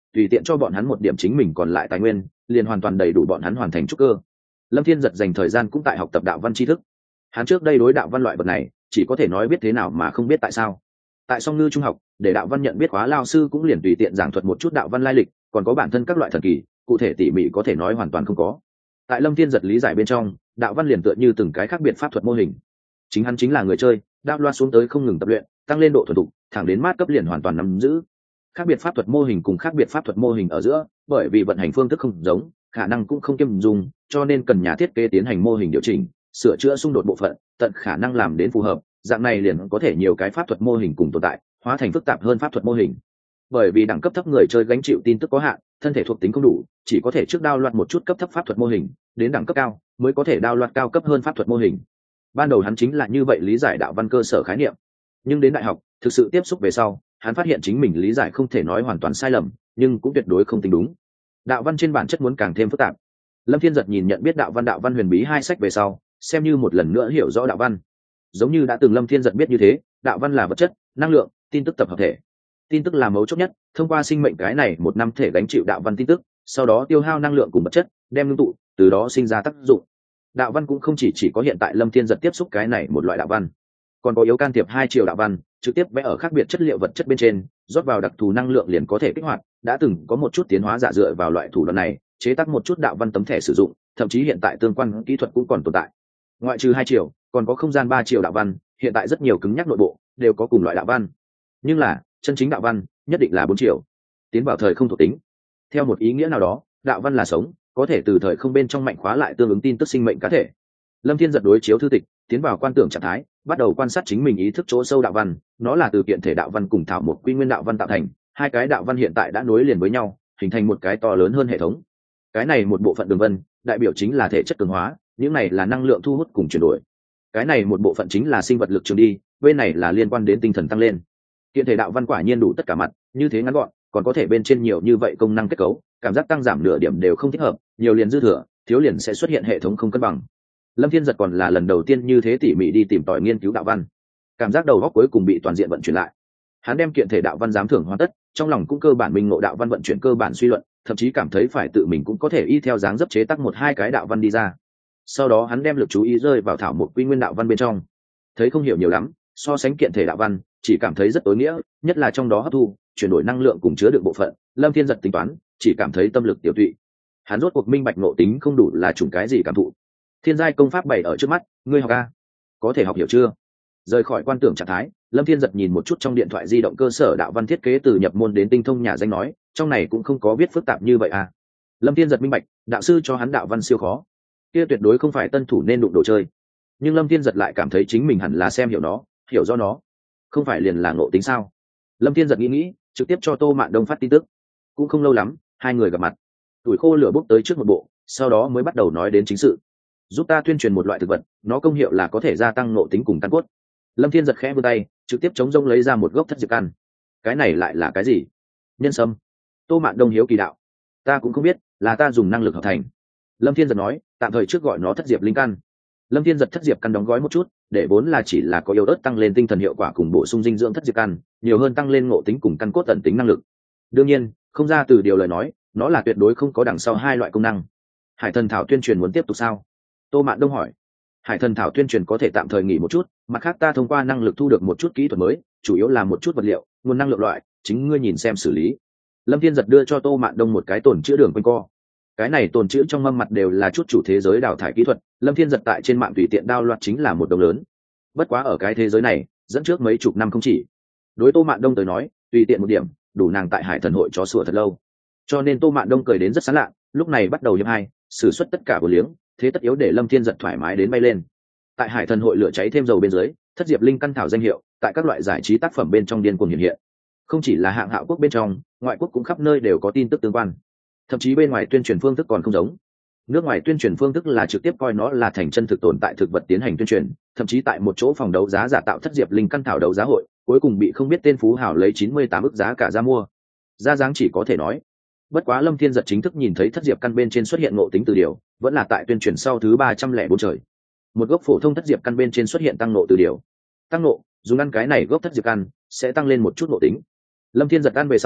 tùy tiện cho bọn hắn một điểm chính mình còn lại tài nguyên, liền hoàn toàn đầy đủ bọn hắn hoàn thành trúc cơ. Lâm Thiên Giật dành thời gian cũng tại học tập đạo văn tri thức. Hắn trước đây đối đạo văn loại vật này chỉ có thể nói biết thế nào mà không biết tại sao. Tại Song Ngư trung học, để đạo văn nhận biết khóa lao sư cũng liền tùy tiện giảng thuật một chút đạo văn lai lịch, còn có bản thân các loại thần kỳ, cụ thể tỉ mỉ có thể nói hoàn toàn không có. Tại Lâm Thiên Giật lý giải bên trong, đạo văn liền tựa như từng cái khác biệt pháp thuật mô hình. Chính hắn chính là người chơi, đạo loa xuống tới không ngừng tập luyện, tăng lên độ thuần thục, thẳng đến mát cấp liền hoàn toàn nắm giữ. Khác biệt pháp thuật mô hình cùng khác biệt pháp thuật mô hình ở giữa, bởi vì vận hành phương thức không giống, khả năng cũng không kiêm dùng, cho nên cần nhà thiết kế tiến hành mô hình điều chỉnh, sửa chữa xung đột bộ phận, tận khả năng làm đến phù hợp, dạng này liền có thể nhiều cái pháp thuật mô hình cùng tồn tại, hóa thành phức tạp hơn pháp thuật mô hình. Bởi vì đẳng cấp thấp người chơi gánh chịu tin tức có hạn, thân thể thuộc tính không đủ, chỉ có thể trước đao loạt một chút cấp thấp pháp thuật mô hình, đến đẳng cấp cao mới có thể đao loạt cao cấp hơn pháp thuật mô hình. Ban đầu hắn chính là như vậy lý giải đạo văn cơ sở khái niệm, nhưng đến đại học thực sự tiếp xúc về sau, hắn phát hiện chính mình lý giải không thể nói hoàn toàn sai lầm, nhưng cũng tuyệt đối không tính đúng. Đạo văn trên bản chất muốn càng thêm phức tạp. Lâm Thiên Giật nhìn nhận biết đạo văn đạo văn huyền bí hai sách về sau, xem như một lần nữa hiểu rõ đạo văn. Giống như đã từng Lâm Thiên Giật biết như thế, đạo văn là vật chất, năng lượng, tin tức tập hợp thể. Tin tức là mấu chốt nhất, thông qua sinh mệnh cái này một năm thể gánh chịu đạo văn tin tức, sau đó tiêu hao năng lượng cùng vật chất, đem ngưng tụ, từ đó sinh ra tác dụng. Đạo văn cũng không chỉ chỉ có hiện tại Lâm Thiên Giật tiếp xúc cái này một loại đạo văn, còn có yếu can thiệp hai chiều đạo văn, trực tiếp vẽ ở khác biệt chất liệu vật chất bên trên, rót vào đặc thù năng lượng liền có thể kích hoạt. Đã từng có một chút tiến hóa giả dựa vào loại thủ đoạn này, chế tác một chút đạo văn tấm thẻ sử dụng, thậm chí hiện tại tương quan kỹ thuật cũng còn tồn tại. Ngoại trừ hai chiều, còn có không gian ba chiều đạo văn, hiện tại rất nhiều cứng nhắc nội bộ đều có cùng loại đạo văn. Nhưng là chân chính đạo văn nhất định là bốn chiều, tiến vào thời không thuộc tính. Theo một ý nghĩa nào đó, đạo văn là sống, có thể từ thời không bên trong mạnh khóa lại tương ứng tin tức sinh mệnh cá thể. Lâm Thiên Giật đối chiếu thư tịch, tiến vào quan tưởng trạng thái, bắt đầu quan sát chính mình ý thức chỗ sâu đạo văn. Nó là từ kiện thể đạo văn cùng thảo một quy nguyên đạo văn tạo thành, hai cái đạo văn hiện tại đã nối liền với nhau, hình thành một cái to lớn hơn hệ thống. Cái này một bộ phận đường vân đại biểu chính là thể chất cường hóa, những này là năng lượng thu hút cùng chuyển đổi. Cái này một bộ phận chính là sinh vật lực trường đi, bên này là liên quan đến tinh thần tăng lên. Kiện thể đạo văn quả nhiên đủ tất cả mặt, như thế ngắn gọn, còn có thể bên trên nhiều như vậy công năng kết cấu, cảm giác tăng giảm nửa điểm đều không thích hợp, nhiều liền dư thừa, thiếu liền sẽ xuất hiện hệ thống không cân bằng. Lâm Thiên Giật còn là lần đầu tiên như thế tỉ mỉ đi tìm tòi nghiên cứu đạo văn, cảm giác đầu óc cuối cùng bị toàn diện vận chuyển lại. Hắn đem kiện thể đạo văn giám thưởng hoàn tất, trong lòng cũng cơ bản minh ngộ đạo văn vận chuyển cơ bản suy luận, thậm chí cảm thấy phải tự mình cũng có thể y theo dáng dấp chế tác một hai cái đạo văn đi ra. Sau đó hắn đem lực chú ý rơi vào thảo một quy nguyên đạo văn bên trong, thấy không hiểu nhiều lắm, so sánh kiện thể đạo văn, chỉ cảm thấy rất tối nghĩa, nhất là trong đó hấp thu, chuyển đổi năng lượng cùng chứa đựng bộ phận, Lâm Thiên Giật tính toán, chỉ cảm thấy tâm lực tiểu tụy. Hắn rốt cuộc minh bạch ngộ tính không đủ là chủng cái gì cảm thụ. Thiên giai công pháp bày ở trước mắt, ngươi học a, có thể học hiểu chưa? Rời khỏi quan tưởng trạng thái, Lâm Thiên Giật nhìn một chút trong điện thoại di động cơ sở đạo văn thiết kế từ nhập môn đến tinh thông nhà danh nói, trong này cũng không có viết phức tạp như vậy à. Lâm Thiên Giật minh bạch, đạo sư cho hắn đạo văn siêu khó, kia tuyệt đối không phải tân thủ nên đụng đồ chơi. Nhưng Lâm Thiên Giật lại cảm thấy chính mình hẳn là xem hiểu nó, hiểu do nó, không phải liền là ngộ tính sao? Lâm Thiên Giật nghĩ nghĩ, trực tiếp cho Tô Mạn Đông phát tin tức. Cũng không lâu lắm, hai người gặp mặt. Tuổi khô lửa bốc tới trước một bộ, sau đó mới bắt đầu nói đến chính sự. Giúp ta tuyên truyền một loại thực vật, nó công hiệu là có thể gia tăng ngộ tính cùng căn cốt. Lâm Thiên Giật khẽ vươn tay, trực tiếp chống rông lấy ra một gốc thất diệp căn. Cái này lại là cái gì? Nhân sâm. Tô Mạn Đông hiếu kỳ đạo. Ta cũng không biết, là ta dùng năng lực hợp thành. Lâm Thiên Giật nói, tạm thời trước gọi nó thất diệp linh căn. Lâm Thiên Giật thất diệp căn đóng gói một chút, để vốn là chỉ là có yếu ớt tăng lên tinh thần hiệu quả cùng bổ sung dinh dưỡng thất diệp căn, nhiều hơn tăng lên ngộ tính cùng căn cốt tận tính năng lực. Đương nhiên, không ra từ điều lời nói, nó là tuyệt đối không có đằng sau hai loại công năng. Hải thần thảo tuyên truyền muốn tiếp tục sao? Tô Mạn Đông hỏi. Hải thần thảo tuyên truyền có thể tạm thời nghỉ một chút, mặt khác ta thông qua năng lực thu được một chút kỹ thuật mới, chủ yếu là một chút vật liệu, nguồn năng lượng loại, chính ngươi nhìn xem xử lý. Lâm Thiên Giật đưa cho Tô Mạn Đông một cái tồn chữ đường quanh co. Cái này tồn chữ trong mâm mặt đều là chút chủ thế giới đào thải kỹ thuật, Lâm Thiên Giật tại trên mạng tùy tiện đao loạt chính là một đồng lớn. Bất quá ở cái thế giới này, dẫn trước mấy chục năm không chỉ. Đối Tô Mạn Đông tới nói, tùy tiện một điểm, đủ nàng tại Hải thần hội chó sủa thật lâu. Cho nên Tô Mạn Đông cười đến rất sán lạ, lúc này bắt đầu hiệp hai, sử xuất tất cả của liếng, thế tất yếu để Lâm Thiên Giật thoải mái đến bay lên. Tại Hải thần hội lửa cháy thêm dầu bên dưới, thất diệp linh căn thảo danh hiệu tại các loại giải trí tác phẩm bên trong điên cuồng hiện hiện. Không chỉ là hạng hạo quốc bên trong, ngoại quốc cũng khắp nơi đều có tin tức tương quan. Thậm chí bên ngoài tuyên truyền phương thức còn không giống. Nước ngoài tuyên truyền phương thức là trực tiếp coi nó là thành chân thực tồn tại thực vật tiến hành tuyên truyền, thậm chí tại một chỗ phòng đấu giá giả tạo thất diệp linh căn thảo đấu giá hội, cuối cùng bị không biết tên phú hào lấy chín mươi tám ức giá cả ra mua. Ra dáng chỉ có thể nói. Bất quá Lâm Thiên Giật chính thức nhìn thấy thất diệp căn bên trên xuất hiện ngộ tính từ điều, vẫn là tại tuyên truyền sau thứ ba trăm lẻ bốn trời. Một gốc phổ thông thất diệp căn bên trên xuất hiện tăng ngộ từ điều. Tăng ngộ, dùng ăn cái này gốc thất diệp căn sẽ tăng lên một chút ngộ tính. Lâm Thiên Giật ăn về sau,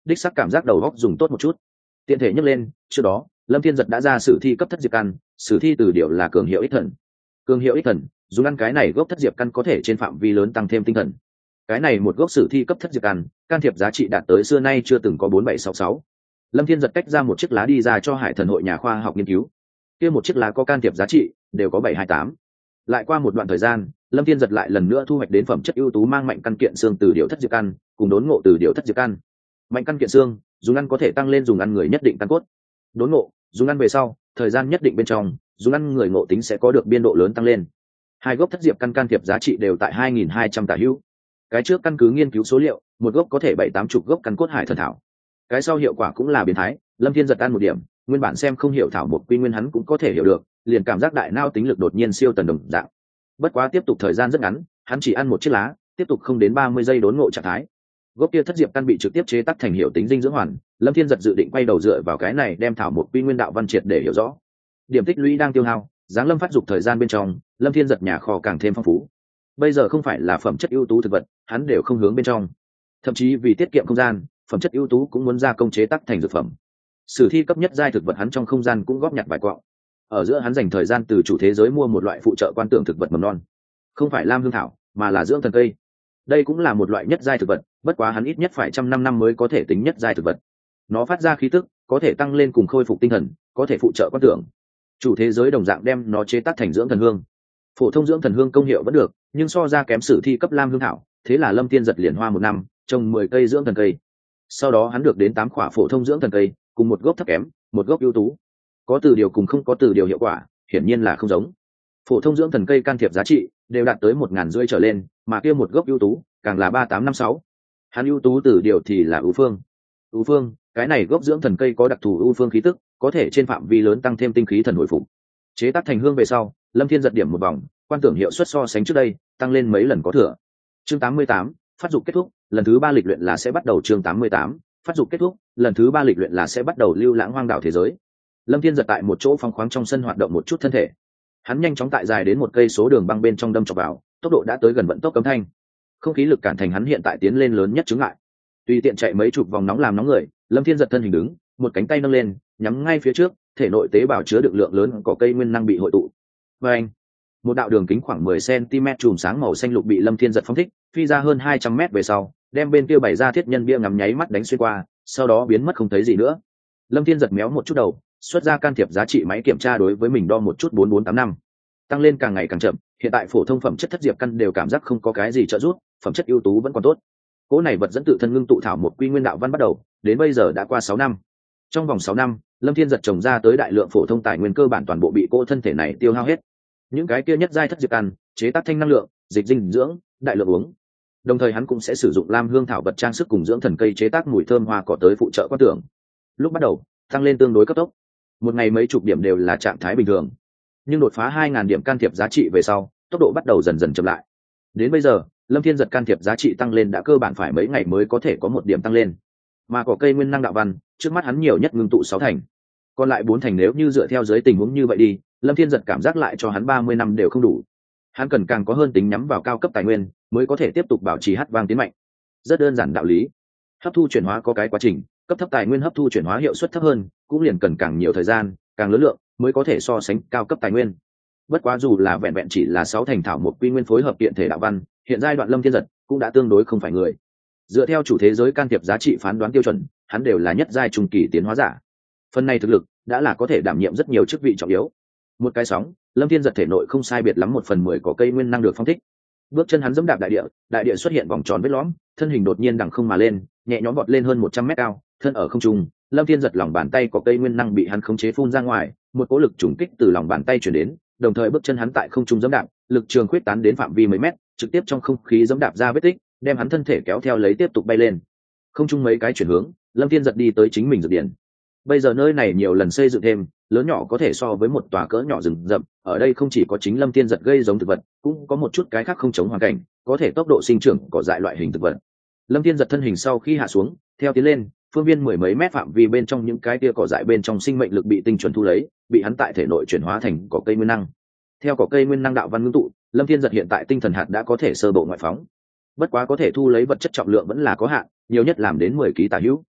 đích sắc cảm giác đầu góc dùng tốt một chút. Tiện thể nhắc lên, trước đó Lâm Thiên Giật đã ra sử thi cấp thất diệp căn, sử thi từ điều là cường hiệu ích thần. Cường hiệu ích thần, dùng ăn cái này gốc thất diệp căn có thể trên phạm vi lớn tăng thêm tinh thần. Cái này một gốc sử thi cấp thất diệp căn, can thiệp giá trị đạt tới xưa nay chưa từng có bốn bảy sáu sáu. Lâm Thiên Giật tách ra một chiếc lá đi ra cho Hải Thần hội nhà khoa học nghiên cứu. Kia một chiếc lá có can thiệp giá trị đều có bảy hai tám. Lại qua một đoạn thời gian, Lâm Thiên Giật lại lần nữa thu hoạch đến phẩm chất ưu tú mang mạnh căn kiện xương từ điều thất diệp căn, cùng đốn ngộ từ điều thất diệp căn. Mạnh căn kiện xương, dùng ăn có thể tăng lên dùng ăn người nhất định căn cốt. Đốn ngộ, dùng ăn về sau, thời gian nhất định bên trong, dùng ăn người ngộ tính sẽ có được biên độ lớn tăng lên. Hai gốc thất diệp căn can thiệp giá trị đều tại hai nghìn hai trăm tả hữu. Cái trước căn cứ nghiên cứu số liệu, một gốc có thể bảy tám chục gốc căn cốt hải thần thảo. Cái sau hiệu quả cũng là biến thái, Lâm Thiên Giật ăn một điểm, nguyên bản xem không hiểu thảo một quy nguyên hắn cũng có thể hiểu được, liền cảm giác đại não tính lực đột nhiên siêu tần đồng dạng. Bất quá tiếp tục thời gian rất ngắn, hắn chỉ ăn một chiếc lá, tiếp tục không đến ba mươi giây đốn ngộ trạng thái. Gốc kia thất diệp căn bị trực tiếp chế tác thành hiệu tính dinh dưỡng hoàn, Lâm Thiên Giật dự định quay đầu dựa vào cái này đem thảo một quy nguyên đạo văn triệt để hiểu rõ. Điểm tích lũy đang tiêu hao, giáng lâm phát dục thời gian bên trong, Lâm Thiên Giật nhà kho càng thêm phong phú. Bây giờ không phải là phẩm chất ưu tú thực vật, hắn đều không hướng bên trong. Thậm chí vì tiết kiệm không gian, phẩm chất ưu tú cũng muốn gia công chế tác thành dược phẩm. Sử thi cấp nhất giai thực vật hắn trong không gian cũng góp nhặt vài quặng. Ở giữa hắn dành thời gian từ chủ thế giới mua một loại phụ trợ quan tưởng thực vật mầm non, không phải lam hương thảo, mà là dưỡng thần cây. Đây cũng là một loại nhất giai thực vật, bất quá hắn ít nhất phải trăm năm năm mới có thể tính nhất giai thực vật. Nó phát ra khí tức, có thể tăng lên cùng khôi phục tinh thần, có thể phụ trợ quan tưởng. Chủ thế giới đồng dạng đem nó chế tác thành dưỡng thần hương. Phổ thông dưỡng thần hương công hiệu vẫn được, nhưng so ra kém sử thi cấp lam hương thảo, thế là Lâm Thiên Giật liền hoa một năm trồng mười cây dưỡng thần cây. Sau đó hắn được đến tám quả phổ thông dưỡng thần cây, cùng một gốc thấp kém, một gốc ưu tú. Có từ điều cùng không có từ điều hiệu quả, hiển nhiên là không giống. Phổ thông dưỡng thần cây can thiệp giá trị đều đạt tới một ngàn rưỡi trở lên, mà kia một gốc ưu tú càng là ba tám năm sáu. Hắn ưu tú từ điều thì là ưu phương. Ưu phương, cái này gốc dưỡng thần cây có đặc thù ưu phương khí tức, có thể trên phạm vi lớn tăng thêm tinh khí thần hồi phục. Chế tác thành hương về sau, Lâm Thiên Giật điểm một vòng, quan tưởng hiệu suất so sánh trước đây tăng lên mấy lần có thừa. Chương tám mươi tám, phát dục kết thúc, lần thứ ba lịch luyện là sẽ bắt đầu. Chương tám mươi tám, phát dục kết thúc, lần thứ ba lịch luyện là sẽ bắt đầu lưu lãng hoang đảo thế giới. Lâm Thiên Giật tại một chỗ phong khoáng trong sân hoạt động một chút thân thể. Hắn nhanh chóng tại dài đến một cây số đường băng bên trong đâm chọc vào, tốc độ đã tới gần vận tốc cấm thanh. Không khí lực cản thành hắn hiện tại tiến lên lớn nhất chướng ngại. Tùy tiện chạy mấy chục vòng nóng làm nóng người, Lâm Thiên Giật thân hình đứng, một cánh tay nâng lên, nhắm ngay phía trước, thể nội tế bào chứa được lượng lớn có cây nguyên năng bị hội tụ. Và anh, một đạo đường kính khoảng mười xăng-ti-mét chùm sáng màu xanh lục bị Lâm Thiên Giật phóng thích, phi ra hơn hai trăm mét về sau, đem bên kia bày ra thiết nhân bia ngắm nháy mắt đánh xuyên qua, sau đó biến mất không thấy gì nữa. Lâm Thiên Giật méo một chút đầu, xuất ra can thiệp giá trị máy kiểm tra đối với mình đo một chút bốn bốn tám năm, tăng lên càng ngày càng chậm. Hiện tại phổ thông phẩm chất thất diệp căn đều cảm giác không có cái gì trợ giúp, phẩm chất ưu tú vẫn còn tốt. Cỗ này vật dẫn tự thân ngưng tụ thảo một quy nguyên đạo văn bắt đầu, đến bây giờ đã qua sáu năm. Trong vòng sáu năm, Lâm Thiên Giật trồng ra tới đại lượng phổ thông tài nguyên cơ bản toàn bộ bị cỗ thân thể này tiêu hao hết. Những cái kia nhất giai thất diệp căn, chế tác thanh năng lượng, dịch dinh dưỡng, đại lượng uống. Đồng thời hắn cũng sẽ sử dụng lam hương thảo vật trang sức cùng dưỡng thần cây chế tác mùi thơm hoa cỏ tới phụ trợ quan tưởng. Lúc bắt đầu, tăng lên tương đối cấp tốc. Một ngày mấy chục điểm đều là trạng thái bình thường. Nhưng đột phá hai nghìn điểm can thiệp giá trị về sau, tốc độ bắt đầu dần dần chậm lại. Đến bây giờ, Lâm Thiên Giật can thiệp giá trị tăng lên đã cơ bản phải mấy ngày mới có thể có một điểm tăng lên. Mà cỏ cây nguyên năng đạo văn, trước mắt hắn nhiều nhất ngưng tụ sáu thành. Còn lại bốn thành nếu như dựa theo dưới tình huống như vậy đi, Lâm Thiên Giật cảm giác lại cho hắn ba mươi năm đều không đủ. Hắn cần càng có hơn tính nhắm vào cao cấp tài nguyên, mới có thể tiếp tục bảo trì hát vang tiến mạnh. Rất đơn giản đạo lý. Hấp thu chuyển hóa có cái quá trình, cấp thấp tài nguyên hấp thu chuyển hóa hiệu suất thấp hơn, cũng liền cần càng nhiều thời gian, càng lớn lượng mới có thể so sánh cao cấp tài nguyên. Bất quá dù là vẹn vẹn chỉ là sáu thành thảo một quy nguyên phối hợp kiện thể đạo văn, hiện giai đoạn Lâm Thiên Giật cũng đã tương đối không phải người. Dựa theo chủ thế giới can thiệp giá trị phán đoán tiêu chuẩn, hắn đều là nhất giai trung kỳ tiến hóa giả. Phần này thực lực đã là có thể đảm nhiệm rất nhiều chức vị trọng yếu. Một cái sóng, Lâm Thiên Giật thể nội không sai biệt lắm một phần mười có cây nguyên năng được phong thích. Bước chân hắn giẫm đạp đại địa, đại địa xuất hiện vòng tròn vết lõm, thân hình đột nhiên đằng không mà lên, nhẹ nhõm vọt lên hơn một trăm mét cao, thân ở không trung. Lâm Thiên Giật lòng bàn tay có cây nguyên năng bị hắn khống chế phun ra ngoài, một cỗ lực trùng kích từ lòng bàn tay truyền đến, đồng thời bước chân hắn tại không trung giẫm đạp, lực trường khuyết tán đến phạm vi mấy mét, trực tiếp trong không khí giẫm đạp ra vết tích, đem hắn thân thể kéo theo lấy tiếp tục bay lên. Không trung mấy cái chuyển hướng, Lâm Thiên Giật đi tới chính mình dược điển. Bây giờ nơi này nhiều lần xây dựng thêm, lớn nhỏ có thể so với một tòa cỡ nhỏ rừng rậm, ở đây không chỉ có chính Lâm Thiên Giật gây giống thực vật, cũng có một chút cái khác không chống hoàn cảnh, có thể tốc độ sinh trưởng cỏ dại loại hình thực vật. Lâm Thiên Giật thân hình sau khi hạ xuống, theo tiến lên, phương viên mười mấy mét phạm vi bên trong những cái tia cỏ dại bên trong sinh mệnh lực bị tinh chuẩn thu lấy, bị hắn tại thể nội chuyển hóa thành cỏ cây nguyên năng. Theo cỏ cây nguyên năng đạo văn ngưng tụ, Lâm Thiên Giật hiện tại tinh thần hạt đã có thể sơ bộ ngoại phóng. Bất quá có thể thu lấy vật chất trọng lượng vẫn là có hạn, nhiều nhất làm đến mười ký tả hữu.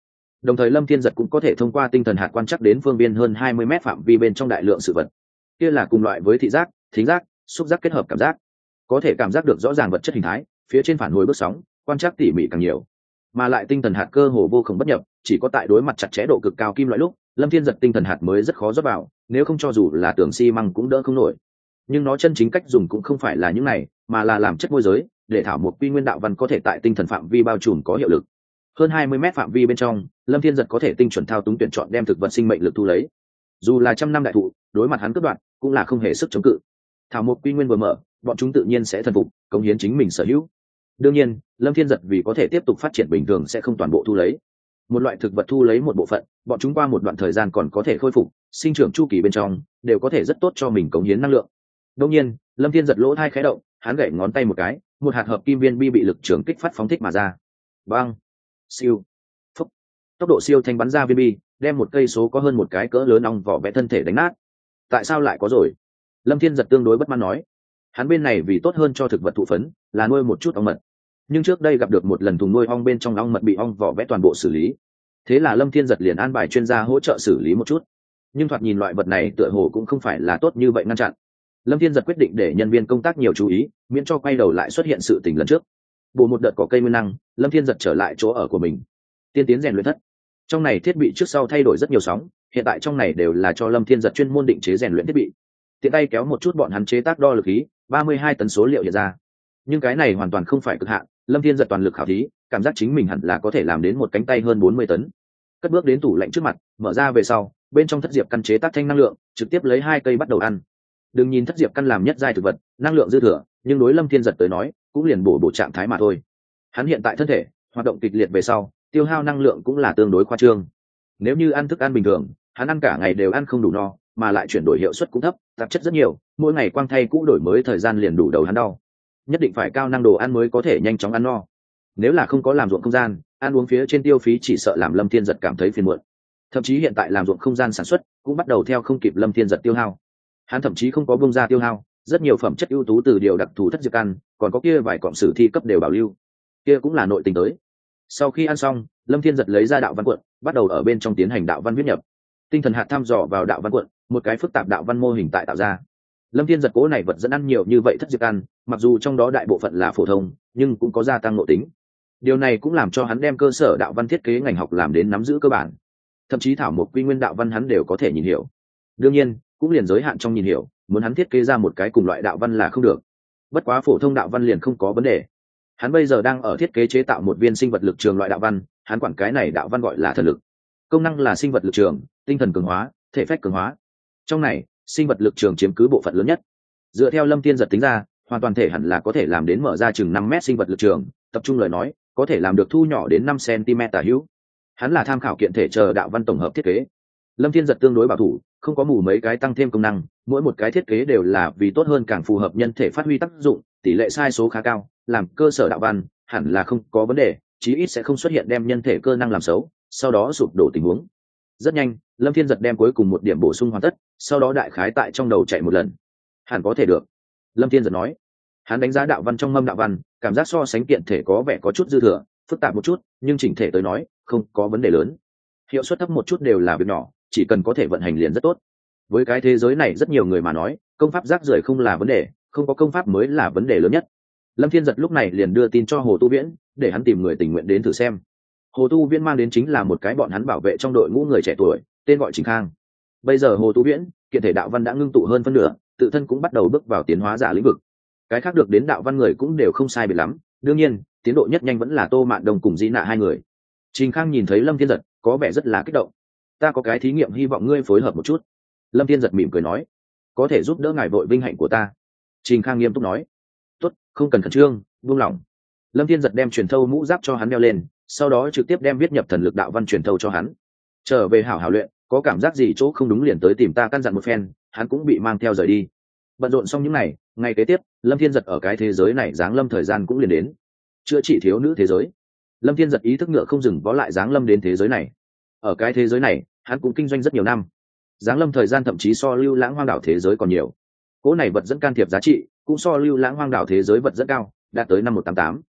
Đồng thời Lâm Thiên Giật cũng có thể thông qua tinh thần hạt quan trắc đến phương viên hơn hai mươi mét phạm vi bên trong đại lượng sự vật. Kia là cùng loại với thị giác, thính giác, xúc giác kết hợp cảm giác, có thể cảm giác được rõ ràng vật chất hình thái, phía trên phản hồi bước sóng, quan trắc tỉ mỉ càng nhiều. Mà lại tinh thần hạt cơ hồ vô cùng bất nhập, chỉ có tại đối mặt chặt chẽ độ cực cao kim loại lúc, Lâm Thiên Giật tinh thần hạt mới rất khó rót vào, nếu không cho dù là tường xi măng cũng đỡ không nổi. Nhưng nó chân chính cách dùng cũng không phải là những này, mà là làm chất môi giới, để thảo một quy nguyên đạo văn có thể tại tinh thần phạm vi bao trùm có hiệu lực. Hơn hai mươi mét phạm vi bên trong, Lâm Thiên Giật có thể tinh chuẩn thao túng tuyển chọn đem thực vật sinh mệnh lực thu lấy. Dù là trăm năm đại thụ, đối mặt hắn cướp đoạt, cũng là không hề sức chống cự. Thảo một quy nguyên vừa mở, bọn chúng tự nhiên sẽ thần phục, cống hiến chính mình sở hữu. Đương nhiên, Lâm Thiên Giật vì có thể tiếp tục phát triển bình thường sẽ không toàn bộ thu lấy. Một loại thực vật thu lấy một bộ phận, bọn chúng qua một đoạn thời gian còn có thể khôi phục, sinh trưởng chu kỳ bên trong đều có thể rất tốt cho mình cống hiến năng lượng. Đương nhiên, Lâm Thiên Giật lỗ tai khẽ động, hắn gảy ngón tay một cái, một hạt hợp kim viên bi bị lực trường kích phát phóng thích mà ra. Bang! Siêu! Phúc! Tốc độ siêu thanh bắn ra viên bi, đem một cây số có hơn một cái cỡ lớn ong vỏ vẽ thân thể đánh nát. Tại sao lại có rồi? Lâm Thiên Giật tương đối bất mãn nói. Hắn bên này vì tốt hơn cho thực vật thụ phấn, là nuôi một chút ong mật. Nhưng trước đây gặp được một lần thùng nuôi ong bên trong ong mật bị ong vỏ vẽ toàn bộ xử lý. Thế là Lâm Thiên Giật liền an bài chuyên gia hỗ trợ xử lý một chút. Nhưng thoạt nhìn loại vật này tựa hồ cũng không phải là tốt như vậy ngăn chặn. Lâm Thiên Giật quyết định để nhân viên công tác nhiều chú ý, miễn cho quay đầu lại xuất hiện sự tình lần trước. Bổ một đợt cỏ cây nguyên năng, Lâm Thiên Giật trở lại chỗ ở của mình. Tiên tiến rèn luyện thất. Trong này thiết bị trước sau thay đổi rất nhiều sóng, hiện tại trong này đều là cho Lâm Thiên Giật chuyên môn định chế rèn luyện thiết bị. Tiện tay kéo một chút bọn hắn chế tác đo lực khí, ba mươi hai tấn số liệu hiện ra. Nhưng cái này hoàn toàn không phải cực hạn, Lâm Thiên Giật toàn lực khảo thí, cảm giác chính mình hẳn là có thể làm đến một cánh tay hơn bốn mươi tấn. Cất bước đến tủ lạnh trước mặt, mở ra về sau, bên trong thất diệp căn chế tác thanh năng lượng, trực tiếp lấy hai cây bắt đầu ăn. Đừng nhìn thất diệp căn làm nhất giai thực vật, năng lượng dư thừa, nhưng đối Lâm Thiên Giật tới nói, cũng liền bổ bổ trạng thái mà thôi. Hắn hiện tại thân thể hoạt động kịch liệt về sau, tiêu hao năng lượng cũng là tương đối khoa trương. Nếu như ăn thức ăn bình thường, hắn ăn cả ngày đều ăn không đủ no, mà lại chuyển đổi hiệu suất cũng thấp, tạp chất rất nhiều, mỗi ngày quang thay cũ đổi mới thời gian liền đủ đầu hắn đau. Nhất định phải cao năng đồ ăn mới có thể nhanh chóng ăn no. Nếu là không có làm ruộng không gian, ăn uống phía trên tiêu phí chỉ sợ làm Lâm Thiên Giật cảm thấy phiền muộn. Thậm chí hiện tại làm ruộng không gian sản xuất cũng bắt đầu theo không kịp Lâm Thiên Giật tiêu hao. Hắn thậm chí không có bung ra tiêu hao, rất nhiều phẩm chất ưu tú từ điều đặc thù thất diệp căn, còn có kia vài cọng sử thi cấp đều bảo lưu. Kia cũng là nội tình tới. Sau khi ăn xong, Lâm Thiên Giật lấy ra đạo văn cuộn, bắt đầu ở bên trong tiến hành đạo văn viết nhập. Tinh thần hạt thăm dò vào đạo văn cuộn, một cái phức tạp đạo văn mô hình tại tạo ra. Lâm Thiên Giật cố này vật dẫn ăn nhiều như vậy thất diệp căn, mặc dù trong đó đại bộ phận là phổ thông, nhưng cũng có gia tăng nội tính. Điều này cũng làm cho hắn đem cơ sở đạo văn thiết kế ngành học làm đến nắm giữ cơ bản. Thậm chí thảo một quy nguyên đạo văn hắn đều có thể nhìn hiểu. Đương nhiên, cũng liền giới hạn trong nhìn hiểu, muốn hắn thiết kế ra một cái cùng loại đạo văn là không được. Bất quá phổ thông đạo văn liền không có vấn đề. Hắn bây giờ đang ở thiết kế chế tạo một viên sinh vật lực trường loại đạo văn, hắn quản cái này đạo văn gọi là thần lực. Công năng là sinh vật lực trường, tinh thần cường hóa, thể phách cường hóa. Trong này, sinh vật lực trường chiếm cứ bộ phận lớn nhất. Dựa theo Lâm Thiên Giật tính ra, hoàn toàn thể hẳn là có thể làm đến mở ra chừng năm mét sinh vật lực trường, tập trung lời nói, có thể làm được thu nhỏ đến năm xăng-ti-mét tả hữu. Hắn là tham khảo kiện thể chờ đạo văn tổng hợp thiết kế. Lâm Thiên Giật tương đối bảo thủ, không có mù mấy cái tăng thêm công năng, mỗi một cái thiết kế đều là vì tốt hơn càng phù hợp nhân thể phát huy tác dụng, tỷ lệ sai số khá cao, làm cơ sở đạo văn hẳn là không có vấn đề, chí ít sẽ không xuất hiện đem nhân thể cơ năng làm xấu, sau đó sụp đổ tình huống. Rất nhanh, Lâm Thiên Giật đem cuối cùng một điểm bổ sung hoàn tất, sau đó đại khái tại trong đầu chạy một lần. Hẳn có thể được. Lâm Thiên Giật nói. Hắn đánh giá đạo văn trong mâm đạo văn, cảm giác so sánh kiện thể có vẻ có chút dư thừa, phức tạp một chút, nhưng chỉnh thể tới nói, không có vấn đề lớn. Hiệu suất thấp một chút đều là việc nhỏ, chỉ cần có thể vận hành liền rất tốt. Với cái thế giới này rất nhiều người mà nói, công pháp rác rưởi không là vấn đề, không có công pháp mới là vấn đề lớn nhất. Lâm Thiên Giật lúc này liền đưa tin cho Hồ Tu Viễn, để hắn tìm người tình nguyện đến thử xem. Hồ Tu Viễn mang đến chính là một cái bọn hắn bảo vệ trong đội ngũ người trẻ tuổi, tên gọi Trình Khang. Bây giờ Hồ Tu Viễn, kiện thể đạo văn đã ngưng tụ hơn phân nửa, tự thân cũng bắt đầu bước vào tiến hóa giả lĩnh vực. Cái khác được đến đạo văn người cũng đều không sai biệt lắm, đương nhiên, tiến độ nhất nhanh vẫn là Tô Mạn Đồng cùng Di Nạ hai người. Trình Khang nhìn thấy Lâm Thiên Giật, có vẻ rất là kích động. Ta có cái thí nghiệm hy vọng ngươi phối hợp một chút. Lâm Thiên Giật mỉm cười nói, có thể giúp đỡ ngài vội vinh hạnh của ta. Trình Khang nghiêm túc nói, tốt, không cần khẩn trương, buông lỏng. Lâm Thiên Giật đem truyền thâu mũ giáp cho hắn đeo lên, sau đó trực tiếp đem viết nhập thần lực đạo văn truyền thâu cho hắn. Trở về hảo hảo luyện, có cảm giác gì chỗ không đúng liền tới tìm ta căn dặn một phen, hắn cũng bị mang theo rời đi. Bận rộn xong những ngày, ngày kế tiếp, Lâm Thiên Giật ở cái thế giới này giáng lâm thời gian cũng liền đến. Chữa trị thiếu nữ thế giới. Lâm Thiên Giật ý thức ngựa không dừng vó lại giáng lâm đến thế giới này. Ở cái thế giới này, hắn cũng kinh doanh rất nhiều năm. Giáng lâm thời gian thậm chí so Lưu Lãng Hoang Đảo thế giới còn nhiều. Cỗ này vật dẫn can thiệp giá trị cũng so Lưu Lãng Hoang Đảo thế giới vật dẫn cao, đạt tới năm một tám tám.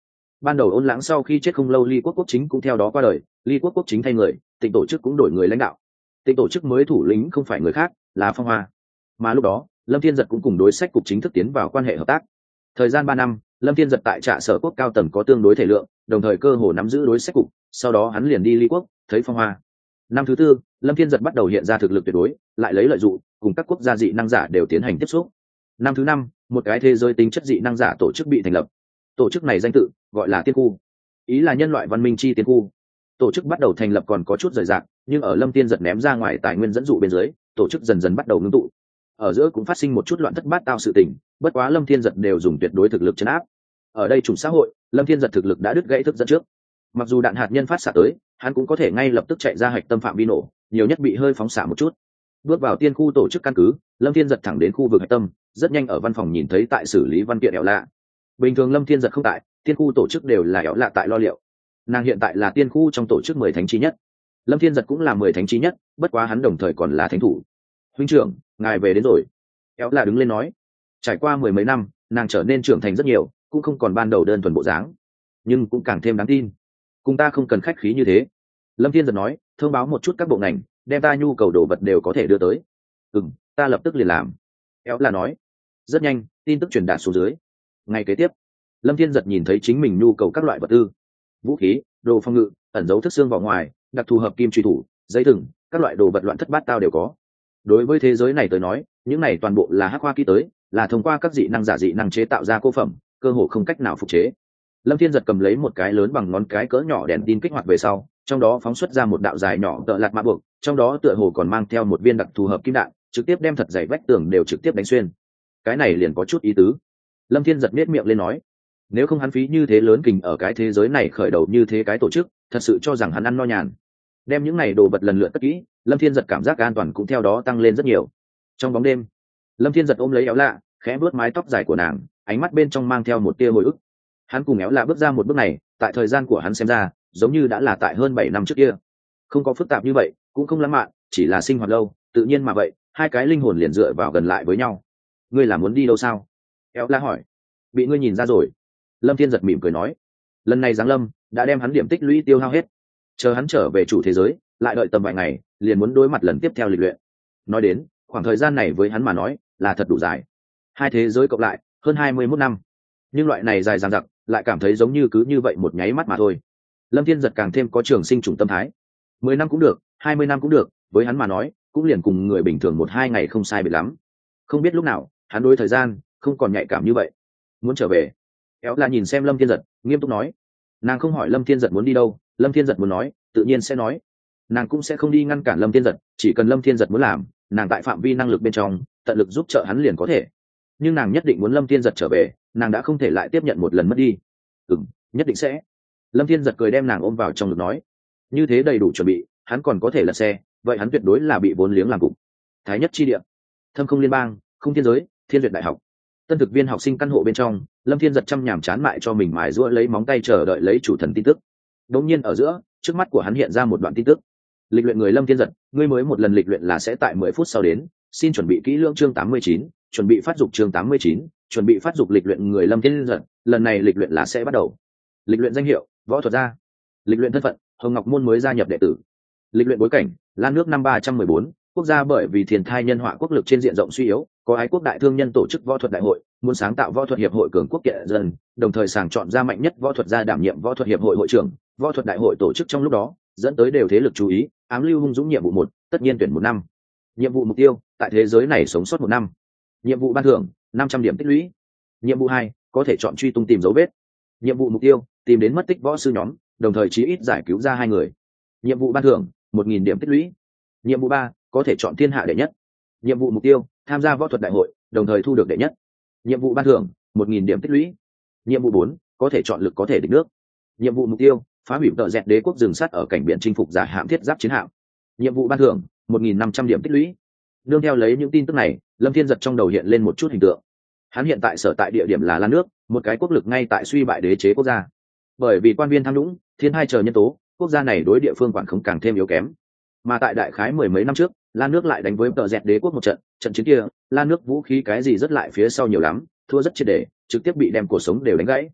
Ban đầu Ôn Lãng sau khi chết không lâu, Ly Quốc quốc chính cũng theo đó qua đời, Ly Quốc quốc chính thay người, Tịnh tổ chức cũng đổi người lãnh đạo. Tịnh tổ chức mới thủ lĩnh không phải người khác, là Phong Hoa. Mà lúc đó, Lâm Thiên Giật cũng cùng đối sách cục chính thức tiến vào quan hệ hợp tác. Thời gian ba năm, Lâm Thiên Giật tại Trạ Sở Quốc cao tầng có tương đối thể lượng, đồng thời cơ hồ nắm giữ đối sách cục, sau đó hắn liền đi Ly Quốc, thấy Phong Hoa. Năm thứ tư, Lâm Thiên Giật bắt đầu hiện ra thực lực tuyệt đối, lại lấy lợi dụng, cùng các quốc gia dị năng giả đều tiến hành tiếp xúc. Năm thứ năm, một cái thế giới tính chất dị năng giả tổ chức bị thành lập. Tổ chức này danh tự gọi là Tiên Khu, ý là nhân loại văn minh chi tiên khu. Tổ chức bắt đầu thành lập còn có chút rời rạc, nhưng ở Lâm Thiên Giật ném ra ngoài tài nguyên dẫn dụ bên dưới, tổ chức dần dần bắt đầu ngưng tụ. Ở giữa cũng phát sinh một chút loạn thất bát tao sự tình, bất quá Lâm Thiên Giật đều dùng tuyệt đối thực lực trấn áp. Ở đây chủng xã hội, Lâm Thiên Giật thực lực đã đứt gãy thức dẫn trước. Mặc dù đạn hạt nhân phát xạ tới, hắn cũng có thể ngay lập tức chạy ra hạch tâm phạm vi nổ, nhiều nhất bị hơi phóng xạ một chút. Bước vào tiên khu tổ chức căn cứ, Lâm Thiên Giật thẳng đến khu vực hạch tâm, rất nhanh ở văn phòng nhìn thấy tại xử lý văn kiện Éo lạ. Bình thường Lâm Thiên Giật không tại, tiên khu tổ chức đều là Éo lạ tại lo liệu. Nàng hiện tại là tiên khu trong tổ chức mười thánh chi nhất, Lâm Thiên Giật cũng là mười thánh chi nhất, bất quá hắn đồng thời còn là thánh thủ. Huynh trưởng, ngài về đến rồi. Éo lạ đứng lên nói. Trải qua mười mấy năm, nàng trở nên trưởng thành rất nhiều, cũng không còn ban đầu đơn thuần bộ dáng, nhưng cũng càng thêm đáng tin. Cùng ta không cần khách khí như thế. Lâm Thiên Giật nói, thông báo một chút các bộ ngành, đem ta nhu cầu đồ vật đều có thể đưa tới. Ừm, ta lập tức liền làm. Éo là nói. Rất nhanh, tin tức truyền đạt xuống dưới. Ngày kế tiếp, Lâm Thiên Giật nhìn thấy chính mình nhu cầu các loại vật tư, vũ khí, đồ phòng ngự, ẩn dấu thức xương vào ngoài, đặc thù hợp kim truy thủ, dây thừng, các loại đồ vật loạn thất bát tao đều có. Đối với thế giới này tới nói, những này toàn bộ là hắc hoa kỹ tới, là thông qua các dị năng giả dị năng chế tạo ra cô phẩm, cơ hồ không cách nào phục chế. Lâm Thiên Giật cầm lấy một cái lớn bằng ngón cái cỡ nhỏ đèn tin kích hoạt về sau, trong đó phóng xuất ra một đạo dài nhỏ tợ lạt mã buộc, trong đó tựa hồ còn mang theo một viên đặc thù hợp kim đạn, trực tiếp đem thật dày vách tường đều trực tiếp đánh xuyên. Cái này liền có chút ý tứ. Lâm Thiên Giật nhếch miệng lên nói, nếu không hắn phí như thế lớn kình ở cái thế giới này khởi đầu như thế cái tổ chức, thật sự cho rằng hắn ăn no nhàn. Đem những này đồ vật lần lượt cất kỹ, Lâm Thiên Giật cảm giác an toàn cũng theo đó tăng lên rất nhiều. Trong bóng đêm, Lâm Thiên Giật ôm lấy Éo lạ, khẽ vuốt mái tóc dài của nàng, ánh mắt bên trong mang theo một tia hồi ức. Hắn cùng Éo lạ bước ra một bước này, tại thời gian của hắn xem ra, giống như đã là tại hơn bảy năm trước kia. Không có phức tạp như vậy, cũng không lãng mạn, chỉ là sinh hoạt lâu, tự nhiên mà vậy, hai cái linh hồn liền dựa vào gần lại với nhau. Ngươi là muốn đi đâu sao? Éo lạ hỏi. Bị ngươi nhìn ra rồi. Lâm Thiên Giật mỉm cười nói. Lần này giáng lâm đã đem hắn điểm tích lũy tiêu hao hết, chờ hắn trở về chủ thế giới, lại đợi tầm vài ngày, liền muốn đối mặt lần tiếp theo lịch luyện. Nói đến, khoảng thời gian này với hắn mà nói, là thật đủ dài. Hai thế giới cộng lại, hơn hai mươi mốt năm. Nhưng loại này dài dằng dặc, lại cảm thấy giống như cứ như vậy một nháy mắt mà thôi. Lâm Thiên Giật càng thêm có trường sinh trùng tâm thái. Mười năm cũng được, hai mươi năm cũng được, với hắn mà nói, cũng liền cùng người bình thường một hai ngày không sai biệt lắm. Không biết lúc nào, hắn đối thời gian không còn nhạy cảm như vậy. Muốn trở về. Éo là nhìn xem Lâm Thiên Giật, nghiêm túc nói. Nàng không hỏi Lâm Thiên Giật muốn đi đâu, Lâm Thiên Giật muốn nói, tự nhiên sẽ nói. Nàng cũng sẽ không đi ngăn cản Lâm Thiên Giật, chỉ cần Lâm Thiên Giật muốn làm, nàng tại phạm vi năng lực bên trong, tận lực giúp trợ hắn liền có thể. Nhưng nàng nhất định muốn Lâm Thiên Giật trở về, nàng đã không thể lại tiếp nhận một lần mất đi. Ừm, nhất định sẽ. Lâm Thiên Giật cười đem nàng ôm vào trong ngực nói, như thế đầy đủ chuẩn bị, hắn còn có thể lật xe, vậy hắn tuyệt đối là bị vốn liếng làm cục. Thái nhất chi địa, thâm không liên bang, không thiên giới, thiên duyệt đại học. Tân thực viên học sinh căn hộ bên trong, Lâm Thiên Giật chăm nhảm chán mại cho mình mài giũa lấy móng tay chờ đợi lấy chủ thần tin tức. Đột nhiên ở giữa, trước mắt của hắn hiện ra một đoạn tin tức. Lịch luyện người Lâm Thiên Giật, ngươi mới một lần lịch luyện là sẽ tại mười phút sau đến, xin chuẩn bị kỹ lưỡng chương tám mươi chín, chuẩn bị phát dục chương tám mươi chín, chuẩn bị phát dục lịch luyện người Lâm Thiên Giật, lần này lịch luyện là sẽ bắt đầu. Lịch luyện danh hiệu, võ thuật gia. Lịch luyện thân phận, Hồng Ngọc môn mới gia nhập đệ tử. Lịch luyện bối cảnh, Lan nước năm ba trăm mười bốn, quốc gia bởi vì thiên thai nhân họa quốc lực trên diện rộng suy yếu, có ái quốc đại thương nhân tổ chức võ thuật đại hội, muốn sáng tạo võ thuật hiệp hội cường quốc kiện dân, đồng thời sàng chọn ra mạnh nhất võ thuật gia đảm nhiệm võ thuật hiệp hội hội trưởng. Võ thuật đại hội tổ chức trong lúc đó, dẫn tới đều thế lực chú ý, ám lưu hung dũng nhiệm vụ một, tất nhiên tuyển một năm. Nhiệm vụ mục tiêu, tại thế giới này sống sót một năm. Nhiệm vụ ban thưởng, năm trăm điểm tích lũy. Nhiệm vụ hai, có thể chọn truy tung tìm dấu vết. Nhiệm vụ mục tiêu, tìm đến mất tích võ sư nhóm, đồng thời chí ít giải cứu ra hai người. Nhiệm vụ ban thưởng, một nghìn điểm tích lũy. Nhiệm vụ ba, có thể chọn thiên hạ đệ nhất. Nhiệm vụ mục tiêu, tham gia võ thuật đại hội, đồng thời thu được đệ nhất. Nhiệm vụ ban thưởng, một nghìn điểm tích lũy. Nhiệm vụ bốn, có thể chọn lực có thể địch nước. Nhiệm vụ mục tiêu, phá hủy tợ dẹt đế quốc rừng sắt ở cảnh biển chinh phục giả hạm thiết giáp chiến hạm. Nhiệm vụ ban thưởng, một nghìn năm trăm điểm tích lũy. Nương theo lấy những tin tức này, Lâm Thiên Giật trong đầu hiện lên một chút hình tượng. Hắn hiện tại sở tại địa điểm là Lan nước, một cái quốc lực ngay tại suy bại đế chế quốc gia. Bởi vì quan viên tham nhũng, thiên hai chờ nhân tố, quốc gia này đối địa phương quản khống càng thêm yếu kém. Mà tại đại khái mười mấy năm trước, Lan nước lại đánh với tợ dẹt đế quốc một trận, trận chiến kia, Lan nước vũ khí cái gì rất lại phía sau nhiều lắm, thua rất triệt để, trực tiếp bị đem cuộc sống đều đánh gãy.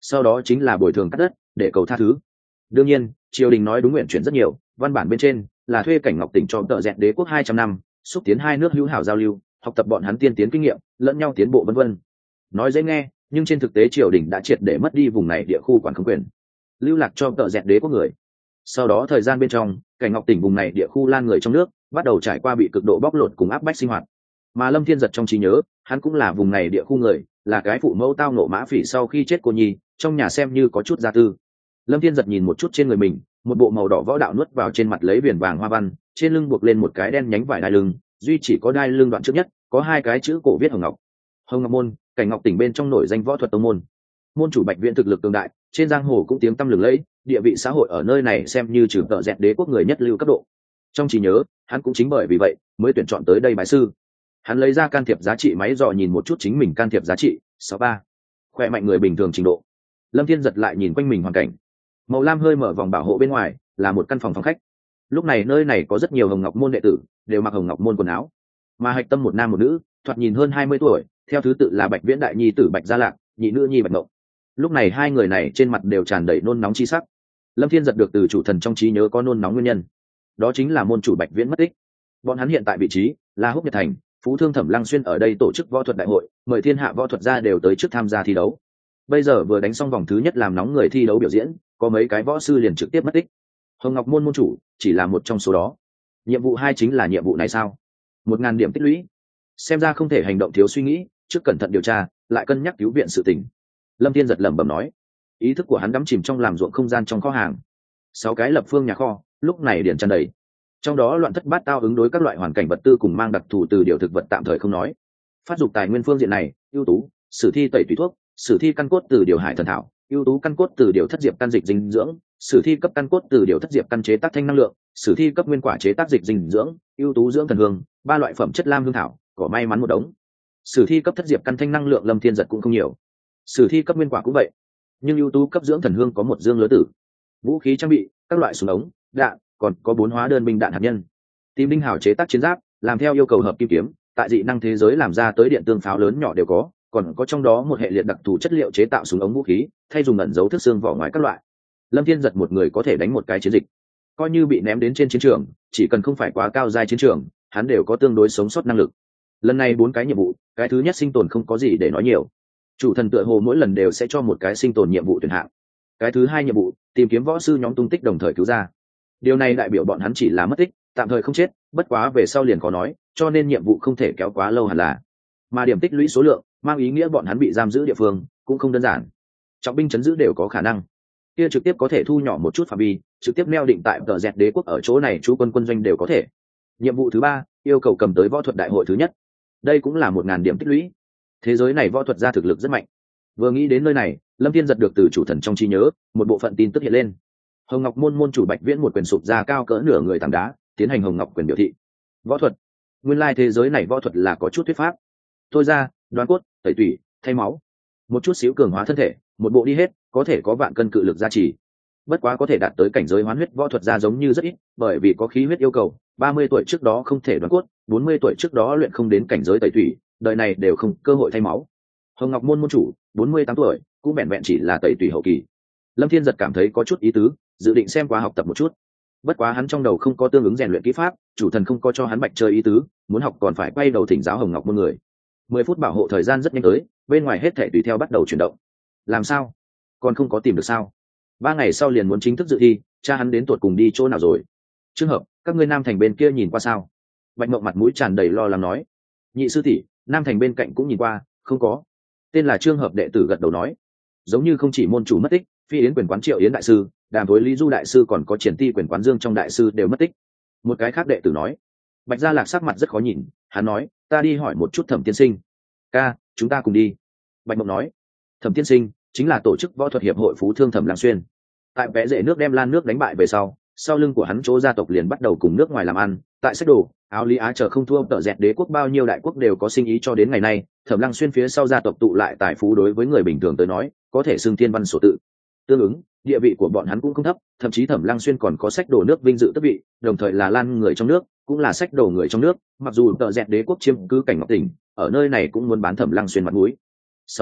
sau đó chính là bồi thường cắt đất để cầu tha thứ. Đương nhiên triều đình nói đúng nguyện chuyển rất nhiều, văn bản bên trên là thuê Cảnh Ngọc Tỉnh cho tợ dẹt đế quốc hai trăm năm, xúc tiến hai nước hữu hảo giao lưu, học tập bọn hắn tiên tiến kinh nghiệm, lẫn nhau tiến bộ vân vân. Nói dễ nghe, nhưng trên thực tế triều đình đã triệt để mất đi vùng này địa khu quản khống quyền, lưu lạc cho tợ dẹt đế quốc người. Sau đó thời gian bên trong, Cảnh Ngọc Tỉnh vùng này địa khu lan người trong nước bắt đầu trải qua bị cực độ bóc lột cùng áp bách sinh hoạt. Mà Lâm Thiên Giật trong trí nhớ, hắn cũng là vùng này địa khu người, là cái phụ mẫu tao nộ mã phỉ sau khi chết cô nhi, trong nhà xem như có chút gia tư. Lâm Thiên Giật nhìn một chút trên người mình, một bộ màu đỏ võ đạo nuốt vào trên mặt lấy viền vàng hoa văn, trên lưng buộc lên một cái đen nhánh vải đai lưng, duy chỉ có đai lưng đoạn trước nhất có hai cái chữ cổ viết Hồng Ngọc. Hồng Ngọc môn, Cảnh Ngọc Tỉnh bên trong nổi danh võ thuật tông môn. Môn chủ Bạch Viễn thực lực cường đại, trên giang hồ cũng tiếng tăm lừng lẫy, địa vị xã hội ở nơi này xem như trừ tợ dẹt đế quốc người nhất lưu cấp độ. Trong trí nhớ, hắn cũng chính bởi vì vậy mới tuyển chọn tới đây bái sư. Hắn lấy ra can thiệp giá trị máy dò nhìn một chút chính mình can thiệp giá trị sáu ba, khỏe mạnh người bình thường trình độ. Lâm Thiên Giật lại nhìn quanh mình hoàn cảnh, màu lam hơi mở vòng bảo hộ bên ngoài là một căn phòng phòng khách. Lúc này nơi này có rất nhiều Hồng Ngọc môn đệ tử, đều mặc Hồng Ngọc môn quần áo, mà hạch tâm một nam một nữ, thoạt nhìn hơn hai mươi tuổi, theo thứ tự là Bạch Viễn đại nhi tử Bạch Gia Lạc, nhị nữ nhi Bạch Ngộng. Lúc này hai người này trên mặt đều tràn đầy nôn nóng chi sắc. Lâm Thiên Giật được từ chủ thần trong trí nhớ có nôn nóng nguyên nhân, đó chính là môn chủ Bạch Viễn mất tích. Bọn hắn hiện tại vị trí là Húc Nhật Thành, Phú Thương Thẩm Lăng Xuyên ở đây tổ chức võ thuật đại hội, mời thiên hạ võ thuật gia đều tới trước tham gia thi đấu. Bây giờ vừa đánh xong vòng thứ nhất làm nóng người thi đấu biểu diễn, có mấy cái võ sư liền trực tiếp mất tích. Hồng Ngọc môn môn chủ chỉ là một trong số đó. Nhiệm vụ hai chính là nhiệm vụ này sao? Một ngàn điểm tích lũy. Xem ra không thể hành động thiếu suy nghĩ, trước cẩn thận điều tra, lại cân nhắc cứu viện sự tình. Lâm Thiên Giật lẩm bẩm nói. Ý thức của hắn đắm chìm trong làm ruộng không gian trong kho hàng. Sáu cái lập phương nhà kho, lúc này điển tràn đầy. Trong đó loạn thất bát tao ứng đối các loại hoàn cảnh vật tư cùng mang đặc thù từ điều thực vật tạm thời không nói. Phát dục tài nguyên phương diện này, ưu tú, sử thi tẩy tùy thuốc, sử thi căn cốt từ điều hải thần thảo, ưu tú căn cốt từ điều thất diệp căn dịch dinh dưỡng, sử thi cấp căn cốt từ điều thất diệp căn chế tác thanh năng lượng, sử thi cấp nguyên quả chế tác dịch dinh dưỡng, ưu tú dưỡng thần hương, ba loại phẩm chất lam hương thảo, cỏ may mắn một đống. Sử thi cấp thất diệp căn thanh năng lượng Lâm Thiên Giật cũng không nhiều, sử thi cấp nguyên quả cũng vậy, nhưng ưu tú cấp dưỡng thần hương có một dương lứa tử. Vũ khí trang bị, các loại súng ống, đạn, còn có bốn hóa đơn binh đạn hạt nhân. Tìm đinh hảo chế tác chiến giáp, làm theo yêu cầu hợp kim kiếm, tại dị năng thế giới làm ra tới điện tương pháo lớn nhỏ đều có, còn có trong đó một hệ liệt đặc thù chất liệu chế tạo súng ống vũ khí, thay dùng ẩn dấu thước xương vỏ ngoài các loại. Lâm Thiên Giật một người có thể đánh một cái chiến dịch, coi như bị ném đến trên chiến trường, chỉ cần không phải quá cao giai chiến trường, hắn đều có tương đối sống sót năng lực. Lần này bốn cái nhiệm vụ, cái thứ nhất sinh tồn không có gì để nói nhiều, chủ thần tựa hồ mỗi lần đều sẽ cho một cái sinh tồn nhiệm vụ tuyển hạng. Cái thứ hai nhiệm vụ, tìm kiếm võ sư nhóm tung tích đồng thời cứu ra. Điều này đại biểu bọn hắn chỉ là mất tích, tạm thời không chết, bất quá về sau liền có nói, cho nên nhiệm vụ không thể kéo quá lâu hẳn là. Mà điểm tích lũy số lượng, mang ý nghĩa bọn hắn bị giam giữ địa phương cũng không đơn giản. Trọng binh chấn giữ đều có khả năng. Kia trực tiếp có thể thu nhỏ một chút phạm vi, trực tiếp neo định tại tờ dẹt đế quốc ở chỗ này chú quân quân doanh đều có thể. Nhiệm vụ thứ ba, yêu cầu cầm tới võ thuật đại hội thứ nhất. Đây cũng là một ngàn điểm tích lũy. Thế giới này võ thuật gia thực lực rất mạnh. Vừa nghĩ đến nơi này, Lâm Thiên Giật được từ chủ thần trong trí nhớ, một bộ phận tin tức hiện lên. Hồng Ngọc môn môn chủ Bạch Viễn một quyền sụp ra cao cỡ nửa người tảng đá, tiến hành Hồng Ngọc quyền biểu thị. Võ thuật, nguyên lai thế giới này võ thuật là có chút thuyết pháp. Thôi ra, đoán cốt, tẩy tủy, thay máu, một chút xíu cường hóa thân thể, một bộ đi hết, có thể có vạn cân cự lực gia trì. Bất quá có thể đạt tới cảnh giới hoán huyết võ thuật gia giống như rất ít, bởi vì có khí huyết yêu cầu, ba mươi tuổi trước đó không thể đoán cốt, bốn mươi tuổi trước đó luyện không đến cảnh giới tẩy tủy, đời này đều không cơ hội thay máu. Hồng Ngọc môn môn chủ, bốn mươi tám tuổi, cũng vẹn vẹn chỉ là tẩy tủy hậu kỳ. Lâm Thiên Giật cảm thấy có chút ý tứ, dự định xem qua học tập một chút. Bất quá hắn trong đầu không có tương ứng rèn luyện kỹ pháp, chủ thần không có cho hắn bạch chơi ý tứ, muốn học còn phải quay đầu thỉnh giáo Hồng Ngọc môn người. Mười phút bảo hộ thời gian rất nhanh tới, bên ngoài hết thảy tùy theo bắt đầu chuyển động. Làm sao? Còn không có tìm được sao? Ba ngày sau liền muốn chính thức dự thi, cha hắn đến tuột cùng đi chỗ nào rồi? Trường hợp, các ngươi Nam Thành bên kia nhìn qua sao? Bạch Mộng mặt mũi tràn đầy lo lắng nói. Nhị sư tỷ, Nam Thành bên cạnh cũng nhìn qua, không có. Tên là Trường hợp đệ tử gật đầu nói. Giống như không chỉ môn chủ mất tích, Phi Yến quyền quán Triệu Yến đại sư, Đàm Thối Lý Du đại sư còn có Triển Ti quyền quán Dương trong đại sư đều mất tích. Một cái khác đệ tử nói. Bạch Gia Lạc sắc mặt rất khó nhìn, hắn nói, ta đi hỏi một chút Thẩm tiên sinh. Ca, chúng ta cùng đi. Bạch Mộng nói. Thẩm tiên sinh chính là tổ chức võ thuật hiệp hội Phú Thương Thẩm Lăng Xuyên. Tại vẽ rễ nước đem Lan nước đánh bại về sau, sau lưng của hắn chỗ gia tộc liền bắt đầu cùng nước ngoài làm ăn. Tại sách đồ, áo lý á chờ không thua tợ dẹt đế quốc, bao nhiêu đại quốc đều có sinh ý cho đến ngày nay. Thẩm Lăng Xuyên phía sau gia tộc tụ lại tài phú đối với người bình thường tới nói, có thể xưng thiên văn sổ tự. Tương ứng, địa vị của bọn hắn cũng không thấp, thậm chí Thẩm Lăng Xuyên còn có sách đồ nước vinh dự tước vị, đồng thời là Lan người trong nước, cũng là sách đồ người trong nước. Mặc dù tợ dẹt đế quốc chiếm cứ Cảnh Ngọc Tỉnh, ở nơi này cũng muốn bán Thẩm Lăng Xuyên mặt mũi. Sau đó,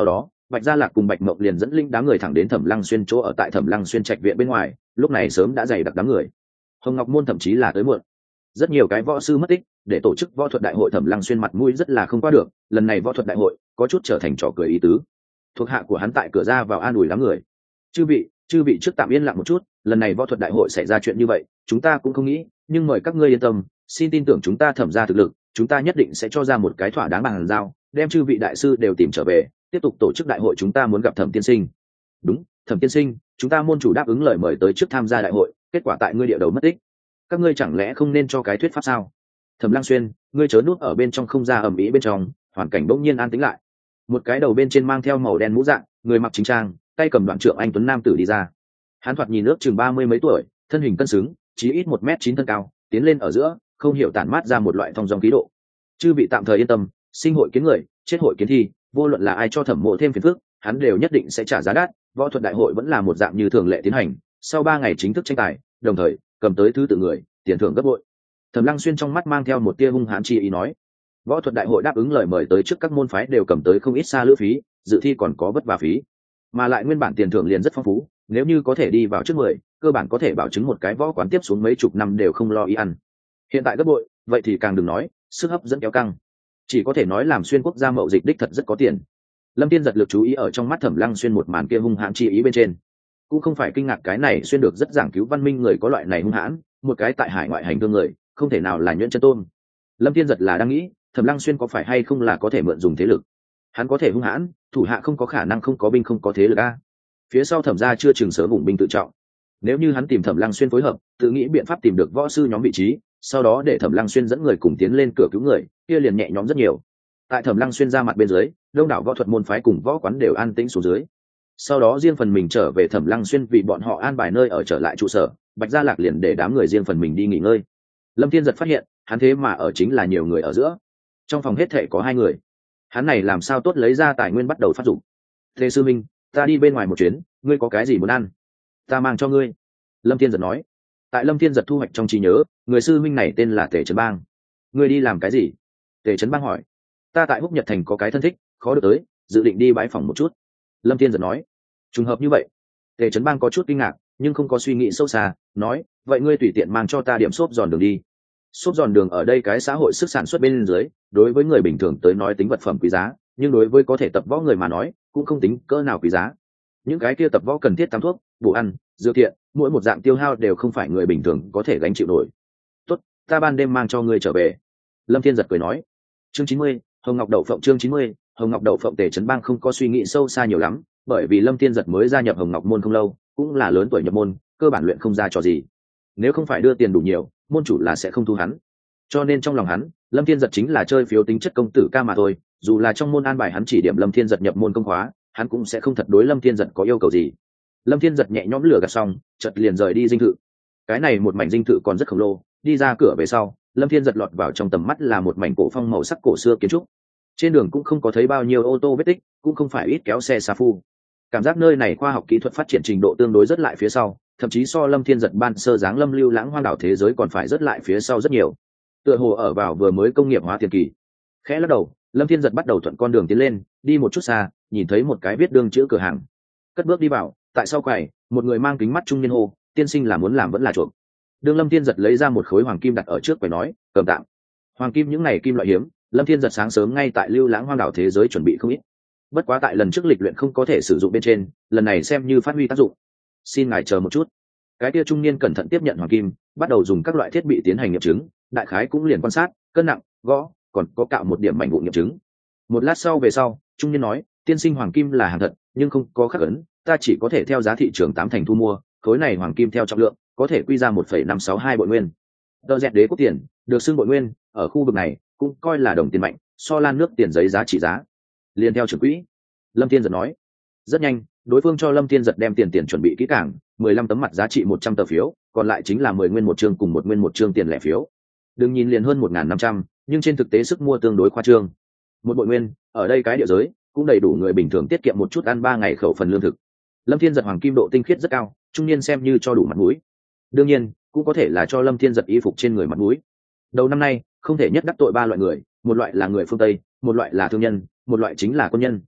Bạch Gia Lạc cùng Bạch Mộng liền dẫn linh đám người thẳng đến Thẩm Lăng Xuyên chỗ ở tại Thẩm Lăng Xuyên trạch viện bên ngoài, lúc này sớm đã dày đặc đám người. Hồng Ngọc Môn thậm chí là tới muộn. Rất nhiều cái võ sư mất tích, để tổ chức võ thuật đại hội Thẩm Lăng Xuyên mặt mũi rất là không qua được, lần này võ thuật đại hội có chút trở thành trò cười ý tứ. Thuộc hạ của hắn tại cửa ra vào an ủi đám người. Chư vị, chư vị trước tạm yên lặng một chút, lần này võ thuật đại hội xảy ra chuyện như vậy, chúng ta cũng không nghĩ, nhưng mời các ngươi yên tâm, xin tin tưởng chúng ta Thẩm gia thực lực, chúng ta nhất định sẽ cho ra một cái thỏa đáng bàn giao, đem chư vị đại sư đều tìm trở về, tiếp tục tổ chức đại hội. Chúng ta muốn gặp Thẩm tiên sinh. Đúng, Thẩm tiên sinh, chúng ta môn chủ đáp ứng lời mời tới trước tham gia đại hội, kết quả tại ngươi địa đầu mất tích, các ngươi chẳng lẽ không nên cho cái thuyết pháp sao? Thẩm Lăng Xuyên, ngươi chớ nuốt ở bên trong không ra ầm ĩ bên trong, hoàn cảnh bỗng nhiên an tĩnh lại. Một cái đầu bên trên mang theo màu đen mũ dạng, người mặc chính trang, tay cầm đoạn trượng anh tuấn nam tử đi ra. Hắn thoạt nhìn ước chừng ba mươi mấy tuổi, thân hình cân xứng, chí ít một mét chín thân cao, tiến lên ở giữa, không hiểu tản mát ra một loại thong dong khí độ. Chư vị tạm thời yên tâm, sinh hội kiến người, chết hội kiến thi, vô luận là ai cho Thẩm Mộ thêm phiền phức, hắn đều nhất định sẽ trả giá đắt. Võ thuật đại hội vẫn là một dạng như thường lệ tiến hành, sau ba ngày chính thức tranh tài, đồng thời cầm tới thứ tự người, tiền thưởng gấp bội. Thẩm Lăng Xuyên trong mắt mang theo một tia hung hãn chi ý nói, võ thuật đại hội đáp ứng lời mời tới trước các môn phái đều cầm tới không ít xa lữ phí, dự thi còn có vất vả phí, mà lại nguyên bản tiền thưởng liền rất phong phú, nếu như có thể đi vào trước mười, cơ bản có thể bảo chứng một cái võ quán tiếp xuống mấy chục năm đều không lo ý ăn. Hiện tại gấp bội, vậy thì càng đừng nói, sức hấp dẫn kéo căng, chỉ có thể nói làm xuyên quốc gia mậu dịch đích thật rất có tiền. Lâm Thiên giật lực chú ý ở trong mắt Thẩm Lăng Xuyên một màn kia hung hãn chi ý bên trên, cũng không phải kinh ngạc cái này xuyên được rất giảng cứu văn minh người có loại này hung hãn, một cái tại hải ngoại hành thương người, không thể nào là nhuyễn chân tôn. Lâm Thiên giật là đang nghĩ, Thẩm Lăng Xuyên có phải hay không là có thể mượn dùng thế lực, hắn có thể hung hãn, thủ hạ không có khả năng không có binh không có thế lực a. Phía sau Thẩm gia chưa chừng sớm vùng binh tự trọng, nếu như hắn tìm Thẩm Lăng Xuyên phối hợp, tự nghĩ biện pháp tìm được võ sư nhóm vị trí, sau đó để Thẩm Lăng Xuyên dẫn người cùng tiến lên cửa cứu người, kia liền nhẹ nhõm rất nhiều. Tại Thẩm Lăng Xuyên ra mặt bên dưới, đông đảo võ thuật môn phái cùng võ quán đều an tĩnh xuống dưới. Sau đó riêng phần mình trở về Thẩm Lăng Xuyên vì bọn họ an bài nơi ở trở lại trụ sở, Bạch Gia Lạc liền để đám người riêng phần mình đi nghỉ ngơi. Lâm Thiên giật phát hiện, hắn thế mà ở chính là nhiều người ở giữa. Trong phòng hết thảy có hai người. Hắn này làm sao tốt lấy ra tài nguyên bắt đầu phát dụng. Thế sư minh, ta đi bên ngoài một chuyến, ngươi có cái gì muốn ăn? Ta mang cho ngươi. Lâm Thiên giật nói. Tại Lâm Thiên giật thu hoạch trong trí nhớ, người sư minh này tên là Tề Trấn Bang. Ngươi đi làm cái gì? Tề Trấn Bang hỏi. Ta tại Húc Nhật Thành có cái thân thích, khó được tới, dự định đi bái phỏng một chút. Lâm Thiên giật nói. Trùng hợp như vậy. Tề Trấn Bang có chút kinh ngạc, nhưng không có suy nghĩ sâu xa, nói, vậy ngươi tùy tiện mang cho ta điểm xốp giòn đường đi. Xốp giòn đường ở đây cái xã hội sức sản xuất bên dưới, đối với người bình thường tới nói tính vật phẩm quý giá, nhưng đối với có thể tập võ người mà nói, cũng không tính cỡ nào quý giá. Những cái kia tập võ cần thiết tắm thuốc, bổ ăn, dược thiện, mỗi một dạng tiêu hao đều không phải người bình thường có thể gánh chịu nổi. Tốt, ta ban đêm mang cho ngươi trở về. Lâm Thiên giật cười nói. Chương chín mươi, Hồng Ngọc Đậu Phộng. Chương chín mươi, Hồng Ngọc Đậu Phộng. Tề Trấn Bang không có suy nghĩ sâu xa nhiều lắm, bởi vì Lâm Thiên giật mới gia nhập Hồng Ngọc môn không lâu, cũng là lớn tuổi nhập môn, cơ bản luyện không ra trò gì. Nếu không phải đưa tiền đủ nhiều, môn chủ là sẽ không thu hắn. Cho nên trong lòng hắn, Lâm Thiên giật chính là chơi phiếu tính chất công tử ca mà thôi, dù là trong môn an bài hắn chỉ điểm Lâm Thiên giật nhập môn công khóa, hắn cũng sẽ không thật đối Lâm Thiên giật có yêu cầu gì. Lâm Thiên giật nhẹ nhõm lửa gạt xong, chợt liền rời đi dinh thự. Cái này một mảnh dinh thự còn rất khổng lồ, đi ra cửa về sau, Lâm Thiên giật lọt vào trong tầm mắt là một mảnh cổ phong màu sắc cổ xưa kiến trúc. Trên đường cũng không có thấy bao nhiêu ô tô vết tích, cũng không phải ít kéo xe sa phu. Cảm giác nơi này khoa học kỹ thuật phát triển trình độ tương đối rất lại phía sau, thậm chí so Lâm Thiên giật ban sơ dáng lâm lưu lãng hoang đảo thế giới còn phải rất lại phía sau rất nhiều. Tựa hồ ở vào vừa mới công nghiệp hóa tiền kỳ. Khẽ lắc đầu, Lâm Thiên giật bắt đầu thuận con đường tiến lên, đi một chút xa, nhìn thấy một cái viết đương chữ cửa hàng. Cất bước đi vào, tại sau quầy, một người mang kính mắt trung niên hô, tiên sinh là muốn làm vẫn là chuộc. Đường Lâm Thiên giật lấy ra một khối hoàng kim đặt ở trước quầy nói, cầm tạm. Hoàng kim những này kim loại hiếm, Lâm Thiên giật sáng sớm ngay tại lưu lãng hoang đảo thế giới chuẩn bị không ít. Bất quá tại lần trước lịch luyện không có thể sử dụng bên trên, lần này xem như phát huy tác dụng. Xin ngài chờ một chút. Cái kia trung niên cẩn thận tiếp nhận hoàng kim, bắt đầu dùng các loại thiết bị tiến hành nghiệm chứng, đại khái cũng liền quan sát, cân nặng, gõ, còn có cạo một điểm mảnh vụn nghiệm chứng. Một lát sau về sau, trung niên nói, tiên sinh hoàng kim là hàng thật, nhưng không có khắc ấn, ta chỉ có thể theo giá thị trường tám thành thu mua, khối này hoàng kim theo trọng lượng, có thể quy ra một phẩy năm sáu hai bội nguyên. Tờ dẹt đế quốc tiền, được xưng bội nguyên, ở khu vực này cũng coi là đồng tiền mạnh, so lan nước tiền giấy giá trị giá. Liên theo trưởng quỹ, Lâm Thiên giật nói. Rất nhanh, đối phương cho Lâm Thiên giật đem tiền tiền chuẩn bị kỹ càng, mười lăm tấm mặt giá trị một trăm tờ phiếu, còn lại chính là mười nguyên một chương cùng một nguyên một chương tiền lẻ phiếu. Đừng nhìn liền hơn một nghìn năm trăm, nhưng trên thực tế sức mua tương đối khoa trương. Một bội nguyên, ở đây cái địa giới, cũng đầy đủ người bình thường tiết kiệm một chút ăn ba ngày khẩu phần lương thực. Lâm Thiên giật hoàng kim độ tinh khiết rất cao, trung niên xem như cho đủ mặt mũi. Đương nhiên, cũng có thể là cho Lâm Thiên giật y phục trên người mặt mũi. Đầu năm nay, không thể nhất đắc tội ba loại người, một loại là người phương Tây, một loại là thương nhân, một loại chính là quân nhân.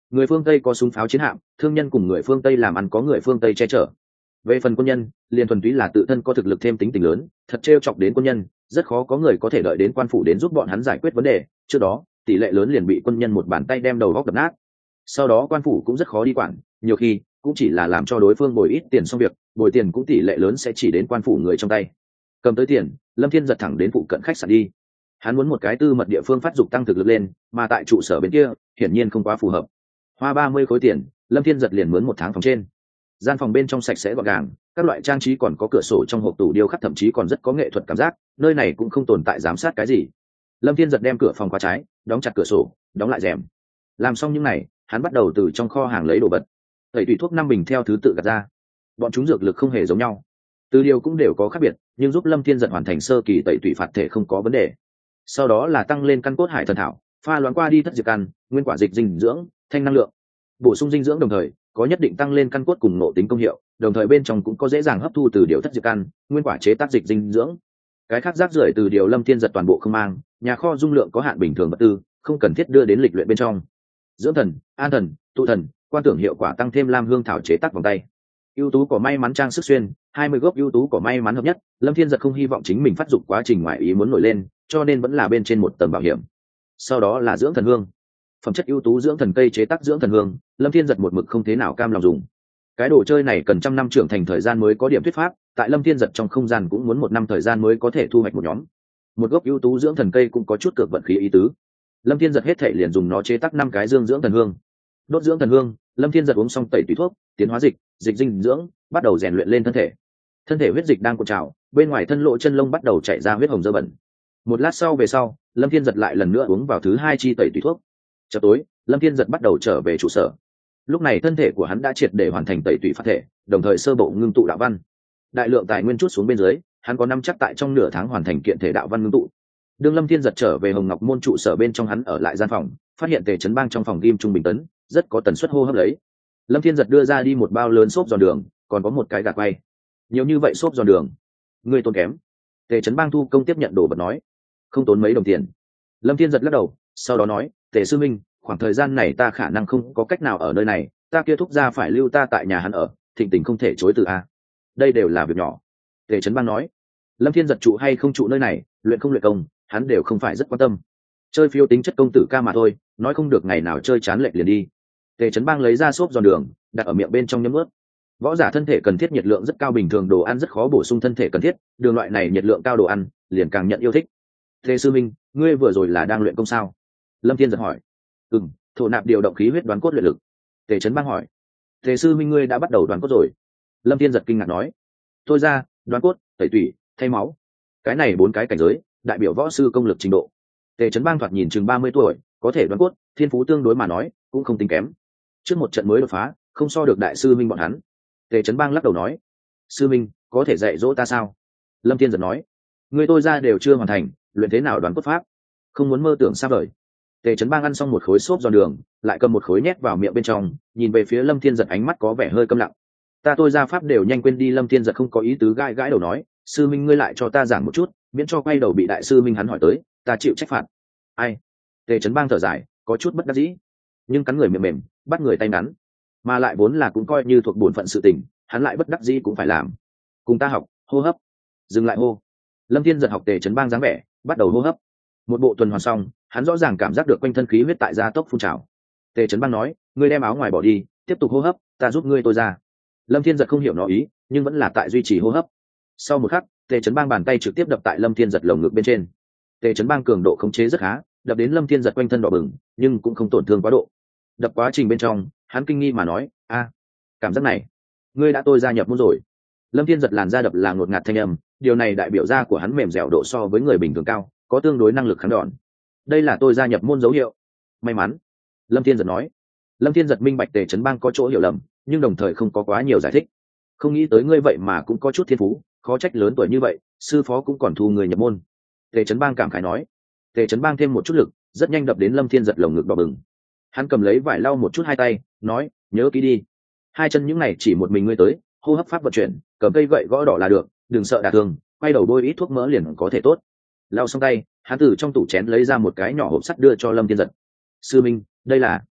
người phương tây có súng pháo chiến hạm, thương nhân cùng người phương tây làm ăn có người phương tây che chở. Về phần quân nhân, liền thuần túy là tự thân có thực lực thêm tính tình lớn, thật trêu chọc đến quân nhân, rất khó có người có thể đợi đến quan phủ đến giúp bọn hắn giải quyết vấn đề. Trước đó tỷ lệ lớn liền bị quân nhân một bàn tay đem đầu góc đập nát. Sau đó quan phủ cũng rất khó đi quản, nhiều khi cũng chỉ là làm cho đối phương bồi ít tiền xong việc, bồi tiền cũng tỷ lệ lớn sẽ chỉ đến quan phủ người trong tay. Cầm tới tiền, Lâm Thiên giật thẳng đến phụ cận khách sạn đi. Hắn muốn một cái tư mật địa phương phát dục tăng thực lực lên, mà tại trụ sở bên kia hiển nhiên không quá phù hợp. Hoa ba mươi khối tiền, Lâm Thiên giật liền mướn một tháng phòng trên. Gian phòng bên trong sạch sẽ gọn gàng, các loại trang trí còn có cửa sổ trong hộp tủ điêu khắc, thậm chí còn rất có nghệ thuật cảm giác, nơi này cũng không tồn tại giám sát cái gì. Lâm Thiên giật đem cửa phòng khóa trái, đóng chặt cửa sổ, đóng lại rèm. Làm xong những này, hắn bắt đầu từ trong kho hàng lấy đồ vật. Tẩy tủy thuốc năm bình theo thứ tự gạt ra. Bọn chúng dược lực không hề giống nhau, từ điều cũng đều có khác biệt, nhưng giúp Lâm Thiên giật hoàn thành sơ kỳ tẩy tủy phạt thể không có vấn đề. Sau đó là tăng lên căn cốt hải thần thảo, pha loãng qua đi thất diệp căn, nguyên quả dịch dinh dưỡng, thanh năng lượng, bổ sung dinh dưỡng đồng thời có nhất định tăng lên căn cốt cùng nội tính công hiệu, đồng thời bên trong cũng có dễ dàng hấp thu từ điều thất diệp căn, nguyên quả chế tác dịch dinh dưỡng. Cái khác rác rưởi từ điều Lâm Thiên giật toàn bộ không mang, nhà kho dung lượng có hạn bình thường vật tư, không cần thiết đưa đến lịch luyện bên trong. Dưỡng thần, an thần, tụ thần, quan tưởng hiệu quả tăng thêm lam hương thảo chế tác vòng tay. Ưu tú có may mắn trang sức xuyên, hai mươi gốc ưu tú có may mắn hợp nhất. Lâm Thiên giật không hy vọng chính mình phát dục quá trình ngoại ý muốn nổi lên, cho nên vẫn là bên trên một tầng bảo hiểm. Sau đó là dưỡng thần hương, phẩm chất ưu tú dưỡng thần cây chế tác dưỡng thần hương. Lâm Thiên giật một mực không thế nào cam lòng dùng. Cái đồ chơi này cần trăm năm trưởng thành thời gian mới có điểm thuyết pháp, tại Lâm Thiên giật trong không gian cũng muốn một năm thời gian mới có thể thu hoạch một nhóm. Một gốc ưu tú dưỡng thần cây cũng có chút cược vận khí ý tứ. Lâm Thiên giật hết thể liền dùng nó chế tác năm cái dương dưỡng thần hương. Đốt dưỡng thần hương, Lâm Thiên giật uống xong tẩy tùy thuốc, tiến hóa dịch, dịch dinh dưỡng, bắt đầu rèn luyện lên thân thể. Thân thể huyết dịch đang cuộn trào, bên ngoài thân lộ chân lông bắt đầu chảy ra huyết hồng dơ bẩn. Một lát sau về sau, Lâm Thiên giật lại lần nữa uống vào thứ hai chi tẩy tùy thuốc. Chợt tối, Lâm Thiên giật bắt đầu trở về trụ sở. Lúc này thân thể của hắn đã triệt để hoàn thành tẩy tùy phát thể, đồng thời sơ bộ ngưng tụ đạo văn. Đại lượng tài nguyên chút xuống bên dưới, hắn có năm chắc tại trong nửa tháng hoàn thành kiện thể đạo văn ngưng tụ. Đương Lâm Thiên giật trở về Hồng Ngọc môn trụ sở bên trong, hắn ở lại gian phòng, phát hiện Tề Chấn Bang trong phòng ghim trung bình tấn, rất có tần suất hô hấp lấy. Lâm Thiên giật đưa ra đi một bao lớn xốp giòn đường, còn có một cái gạt quay. Nhiều như vậy xốp giòn đường, người tốn kém. Tề Chấn Bang thu công tiếp nhận đồ vật nói, không tốn mấy đồng tiền. Lâm Thiên giật lắc đầu, sau đó nói, Tề sư minh, khoảng thời gian này ta khả năng không có cách nào ở nơi này, ta kia thúc ra phải lưu ta tại nhà hắn ở, thịnh tình không thể chối từ a. Đây đều là việc nhỏ. Tề Chấn Bang nói, Lâm Thiên giật trụ hay không trụ nơi này, luyện không luyện công, hắn đều không phải rất quan tâm. Chơi phiêu tính chất công tử ca mà thôi, nói không được ngày nào chơi chán lệch liền đi. Tề Chấn Bang lấy ra xốp giòn đường, đặt ở miệng bên trong nhấm ướt. Võ giả thân thể cần thiết nhiệt lượng rất cao, bình thường đồ ăn rất khó bổ sung thân thể cần thiết, đường loại này nhiệt lượng cao đồ ăn liền càng nhận yêu thích. Tề sư minh, ngươi vừa rồi là đang luyện công sao? Lâm Thiên giật hỏi. Ừm, thổ nạp điều động khí huyết đoán cốt luyện lực. Tề Chấn Bang hỏi. Tề sư minh, ngươi đã bắt đầu đoán cốt rồi? Lâm Thiên giật kinh ngạc nói. Thôi ra, đoán cốt, tẩy tủy, thay máu, cái này bốn cái cảnh giới đại biểu võ sư công lực trình độ. Tề Chấn Bang thoạt nhìn chừng ba mươi tuổi, có thể đoán cốt, thiên phú tương đối mà nói cũng không tính kém. Trước một trận mới đột phá, không so được đại sư minh bọn hắn. Tề Chấn Bang lắc đầu nói, sư minh có thể dạy dỗ ta sao? Lâm Thiên giật nói, người tôi ra đều chưa hoàn thành, luyện thế nào đoán cốt pháp, không muốn mơ tưởng xa vời. Tề Chấn Bang ăn xong một khối xốp giòn đường, lại cầm một khối nhét vào miệng bên trong, nhìn về phía Lâm Thiên giật, ánh mắt có vẻ hơi câm lặng. Ta tôi ra pháp đều nhanh quên đi. Lâm Thiên giật không có ý tứ gãi gãi đầu nói, sư minh ngươi lại cho ta giảng một chút, miễn cho quay đầu bị đại sư minh hắn hỏi tới, ta chịu trách phạt. Ai? Tề Chấn Bang thở dài, có chút bất đắc dĩ, nhưng cắn người mềm mềm, bắt người tay ngắn, mà lại vốn là cũng coi như thuộc bổn phận sự tình, hắn lại bất đắc dĩ cũng phải làm. Cùng ta học hô hấp. Dừng lại hô. Lâm Thiên giật học Tề Chấn Bang dáng vẻ, bắt đầu hô hấp. Một bộ tuần hoàn xong, hắn rõ ràng cảm giác được quanh thân khí huyết tại gia tốc phun trào. Tề Chấn Bang nói, ngươi đem áo ngoài bỏ đi, tiếp tục hô hấp, ta giúp ngươi tôi ra. Lâm Thiên giật không hiểu nó ý, nhưng vẫn là tại duy trì hô hấp. Sau một khắc, Tề Chấn Bang bàn tay trực tiếp đập tại Lâm Thiên giật lồng ngực bên trên. Tề Chấn Bang cường độ khống chế rất khá, đập đến Lâm Thiên giật quanh thân đỏ bừng, nhưng cũng không tổn thương quá độ. Đập quá trình bên trong, hắn kinh nghi mà nói, a, cảm giác này, ngươi đã tôi gia nhập môn rồi. Lâm Thiên giật làn da đập là ngột ngạt thanh âm, điều này đại biểu da của hắn mềm dẻo độ so với người bình thường cao, có tương đối năng lực kháng đòn. Đây là tôi gia nhập môn dấu hiệu. May mắn. Lâm Thiên giật nói. Lâm Thiên giật minh bạch Tề Chấn Bang có chỗ hiểu lầm, nhưng đồng thời không có quá nhiều giải thích. Không nghĩ tới ngươi vậy mà cũng có chút thiên phú, khó trách lớn tuổi như vậy, sư phó cũng còn thu người nhập môn. Tề Chấn Bang cảm khái nói. Tề Chấn Bang thêm một chút lực, rất nhanh đập đến Lâm Thiên giật lồng ngực đỏ bừng. Hắn cầm lấy vải lau một chút hai tay, nói, nhớ kỹ đi. Hai chân những này chỉ một mình ngươi tới, hô hấp pháp vận chuyển, cầm cây gậy gõ đỏ là được, đừng sợ đả thương, quay đầu bôi ít thuốc mỡ liền có thể tốt. Lau xong tay, hắn từ trong tủ chén lấy ra một cái nhỏ hộp sắt đưa cho Lâm Thiên giật. Sư minh, đây là...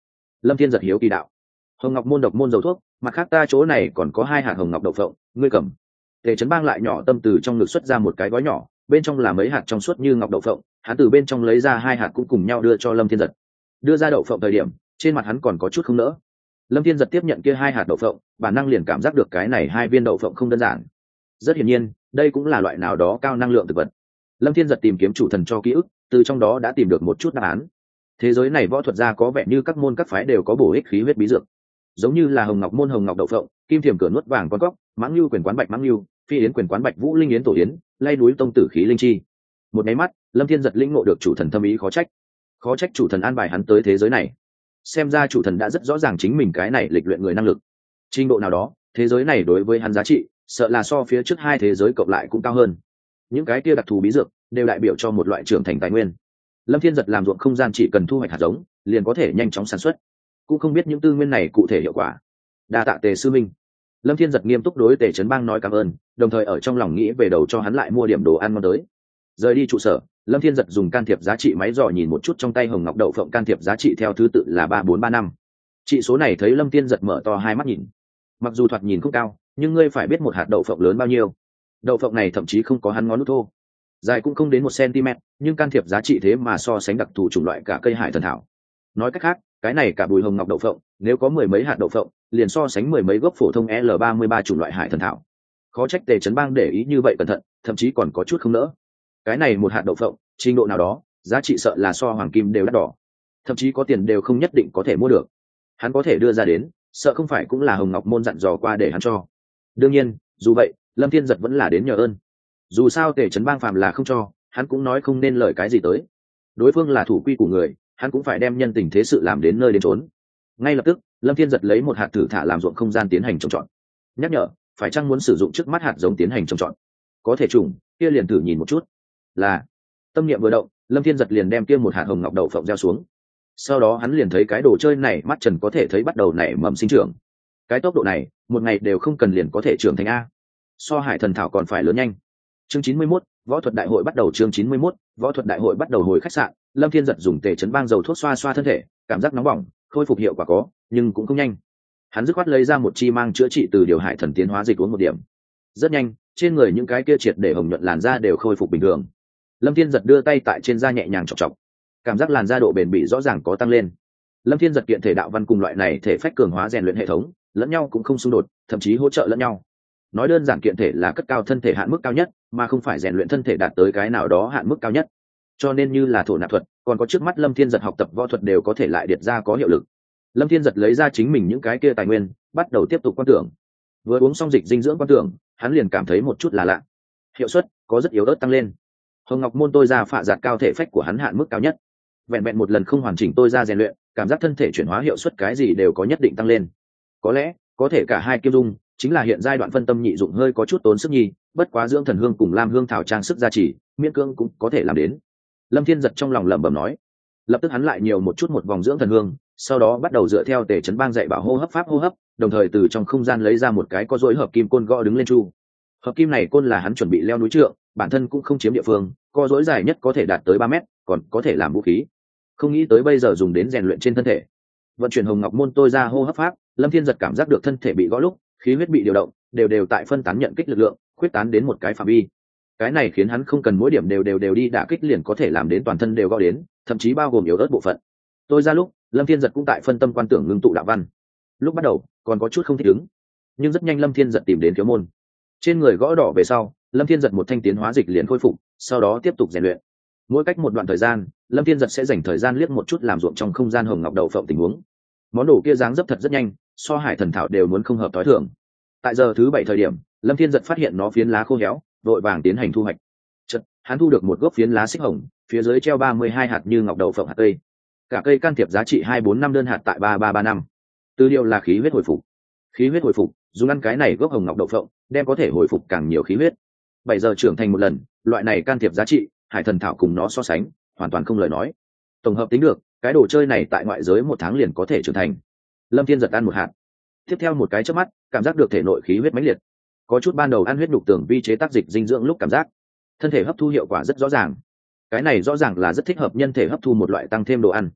Lâm Thiên giật hiếu kỳ đạo. Hồng ngọc môn độc môn dầu thuốc, mặt khác ta chỗ này còn có hai hạt hồng ngọc đậu phộng, ngươi cầm. Tề Trấn Bang lại nhỏ tâm từ trong ngực xuất ra một cái gói nhỏ, bên trong là mấy hạt trong suốt như ngọc đậu phộng, hắn từ bên trong lấy ra hai hạt cũng cùng nhau đưa cho Lâm Thiên giật. Đưa ra đậu phộng thời điểm, trên mặt hắn còn có chút không nỡ. Lâm Thiên giật tiếp nhận kia hai hạt đậu phộng, bản năng liền cảm giác được cái này hai viên đậu phộng không đơn giản. Rất hiển nhiên, đây cũng là loại nào đó cao năng lượng thực vật. Lâm Thiên giật tìm kiếm chủ thần cho ký ức, từ trong đó đã tìm được một chút đáp án. Thế giới này võ thuật gia có vẻ như các môn các phái đều có bổ ích khí huyết bí dược, giống như là hồng ngọc môn hồng ngọc đậu phộng, kim thiềm cửa nuốt vàng con cóc, mãng lưu quyền quán bạch mãng lưu, phi yến quyền quán bạch vũ linh yến tổ yến, lay núi tông tử khí linh chi. Một máy mắt, Lâm Thiên giật lĩnh ngộ được chủ thần thâm ý khó trách, khó trách chủ thần an bài hắn tới thế giới này. Xem ra chủ thần đã rất rõ ràng chính mình cái này lịch luyện người năng lực. Trình độ nào đó, thế giới này đối với hắn giá trị, sợ là so phía trước hai thế giới cộng lại cũng cao hơn. Những cái kia đặc thù bí dược đều đại biểu cho một loại trưởng thành tài nguyên. Lâm Thiên giật làm ruộng không gian chỉ cần thu hoạch hạt giống, liền có thể nhanh chóng sản xuất. Cũng không biết những tư nguyên này cụ thể hiệu quả. Đa tạ Tề sư minh. Lâm Thiên giật nghiêm túc đối Tề Trấn Bang nói cảm ơn, đồng thời ở trong lòng nghĩ về đầu cho hắn lại mua điểm đồ ăn ngon tới. Rời đi trụ sở, Lâm Thiên giật dùng can thiệp giá trị máy dò nhìn một chút trong tay hồng ngọc đậu phộng, can thiệp giá trị theo thứ tự là ba bốn ba năm. Trị số này thấy Lâm Thiên giật mở to hai mắt nhìn. Mặc dù thoạt nhìn không cao, nhưng ngươi phải biết một hạt đậu phộng lớn bao nhiêu. Đậu phộng này thậm chí không có hắn ngón nút thô, dài cũng không đến một cm, nhưng can thiệp giá trị thế mà so sánh đặc thù chủng loại cả cây hải thần thảo. Nói cách khác, cái này cả bùi hồng ngọc đậu phộng, nếu có mười mấy hạt đậu phộng, liền so sánh mười mấy gốc phổ thông L ba mươi ba chủng loại hải thần thảo. Khó trách Tề Trấn Bang để ý như vậy cẩn thận, thậm chí còn có chút không nỡ. Cái này một hạt đậu phộng, trình độ nào đó, giá trị sợ là so hoàng kim đều đắt đỏ, thậm chí có tiền đều không nhất định có thể mua được. Hắn có thể đưa ra đến, sợ không phải cũng là hồng ngọc môn dặn dò qua để hắn cho. Đương nhiên, dù vậy, Lâm Thiên giật vẫn là đến nhờ ơn. Dù sao Tề Trấn Bang phàm là không cho, hắn cũng nói không nên lời cái gì tới. Đối phương là thủ quy của người, hắn cũng phải đem nhân tình thế sự làm đến nơi đến chốn. Ngay lập tức, Lâm Thiên giật lấy một hạt thử thả làm ruộng không gian tiến hành trồng trọt. Nhắc nhở, phải chăng muốn sử dụng trước mắt hạt giống tiến hành trồng trọt? Có thể trùng, kia liền thử nhìn một chút. Là. Tâm niệm vừa động, Lâm Thiên giật liền đem kia một hạt hồng ngọc đậu phộng gieo xuống. Sau đó hắn liền thấy cái đồ chơi này mắt trần có thể thấy bắt đầu nảy mầm sinh trưởng. Cái tốc độ này, một ngày đều không cần liền có thể trưởng thành a. So hải thần thảo còn phải lớn nhanh. Chương chín mươi mốt, võ thuật đại hội bắt đầu. Chương chín mươi mốt, võ thuật đại hội bắt đầu. Hồi khách sạn, Lâm Thiên giật dùng Tề Trấn Bang dầu thuốc xoa xoa thân thể, cảm giác nóng bỏng, khôi phục hiệu quả có, nhưng cũng không nhanh. Hắn dứt khoát lấy ra một chi mang chữa trị từ điều hải thần tiến hóa dịch uống một điểm. Rất nhanh, trên người những cái kia triệt để hồng nhuận làn da đều khôi phục bình thường. Lâm Thiên giật đưa tay tại trên da nhẹ nhàng chọc chọc, cảm giác làn da độ bền bỉ rõ ràng có tăng lên. Lâm Thiên giật kiện thể đạo văn cùng loại này thể phách cường hóa rèn luyện hệ thống, lẫn nhau cũng không xung đột, thậm chí hỗ trợ lẫn nhau. Nói đơn giản, kiện thể là cất cao thân thể hạn mức cao nhất, mà không phải rèn luyện thân thể đạt tới cái nào đó hạn mức cao nhất. Cho nên như là thổ nạp thuật, còn có trước mắt Lâm Thiên giật học tập võ thuật đều có thể lại điệt ra có hiệu lực. Lâm Thiên giật lấy ra chính mình những cái kia tài nguyên, bắt đầu tiếp tục quan tưởng. Vừa uống xong dịch dinh dưỡng quan tưởng, hắn liền cảm thấy một chút là lạ. Hiệu suất có rất yếu ớt tăng lên. Hồng ngọc môn tôi ra phạ giạt cao thể phách của hắn hạn mức cao nhất. Vẹn vẹn một lần không hoàn chỉnh tôi ra rèn luyện, cảm giác thân thể chuyển hóa hiệu suất cái gì đều có nhất định tăng lên. Có lẽ, có thể cả hai kim dung, chính là hiện giai đoạn phân tâm nhị dụng hơi có chút tốn sức nhi, bất quá dưỡng thần hương cùng lam hương thảo trang sức gia trì, miễn cưỡng cũng có thể làm đến. Lâm Thiên giật trong lòng lẩm bẩm nói. Lập tức hắn lại nhiều một chút một vòng dưỡng thần hương, sau đó bắt đầu dựa theo Tề Trấn Bang dạy bảo hô hấp pháp hô hấp, đồng thời từ trong không gian lấy ra một cái có dối hợp kim côn gõ đứng lên chu. Hợp kim này côn là hắn chuẩn bị leo núi trượng, bản thân cũng không chiếm địa phương, co dối dài nhất có thể đạt tới ba mét, còn có thể làm vũ khí. Không nghĩ tới bây giờ dùng đến rèn luyện trên thân thể. Vận chuyển hồng ngọc môn tôi ra hô hấp pháp, Lâm Thiên giật cảm giác được thân thể bị gõ lúc, khí huyết bị điều động, đều đều tại phân tán nhận kích lực lượng, khuyết tán đến một cái phạm vi. Cái này khiến hắn không cần mỗi điểm đều đều đều đi đả kích liền có thể làm đến toàn thân đều gõ đến, thậm chí bao gồm yếu ớt bộ phận. Tôi ra lúc, Lâm Thiên giật cũng tại phân tâm quan tưởng ngưng tụ đạo văn. Lúc bắt đầu, còn có chút không thích ứng, nhưng rất nhanh Lâm Thiên giật tìm đến khiếu môn. Trên người gõ đỏ về sau, Lâm Thiên giật một thanh tiến hóa dịch liền khôi phục, sau đó tiếp tục rèn luyện. Mỗi cách một đoạn thời gian, Lâm Thiên giật sẽ dành thời gian liếc một chút làm ruộng trong không gian hồng ngọc đậu phộng tình huống. Món đồ kia dáng dấp thật rất nhanh, so hải thần thảo đều muốn không hợp tối thường. Tại giờ thứ bảy thời điểm, Lâm Thiên giật phát hiện nó phiến lá khô héo, vội vàng tiến hành thu hoạch. Chợt, hắn thu được một gốc phiến lá xích hồng, phía dưới treo ba mươi hai hạt như ngọc đậu phộng hạt cây. Cả cây can thiệp giá trị hai bốn năm đơn hạt tại ba ba ba năm. Từ điều là khí huyết hồi phục. Khí huyết hồi phục, dùng ăn cái này gốc hồng ngọc đậu phộng, đem có thể hồi phục càng nhiều khí huyết. Bảy giờ trưởng thành một lần, loại này can thiệp giá trị, hải thần thảo cùng nó so sánh, hoàn toàn không lời nói. Tổng hợp tính được, cái đồ chơi này tại ngoại giới một tháng liền có thể trưởng thành. Lâm Thiên giật ăn một hạt. Tiếp theo một cái chớp mắt, cảm giác được thể nội khí huyết mãnh liệt. Có chút ban đầu ăn huyết nhục tưởng vi chế tác dịch dinh dưỡng lúc cảm giác, thân thể hấp thu hiệu quả rất rõ ràng. Cái này rõ ràng là rất thích hợp nhân thể hấp thu một loại tăng thêm đồ ăn.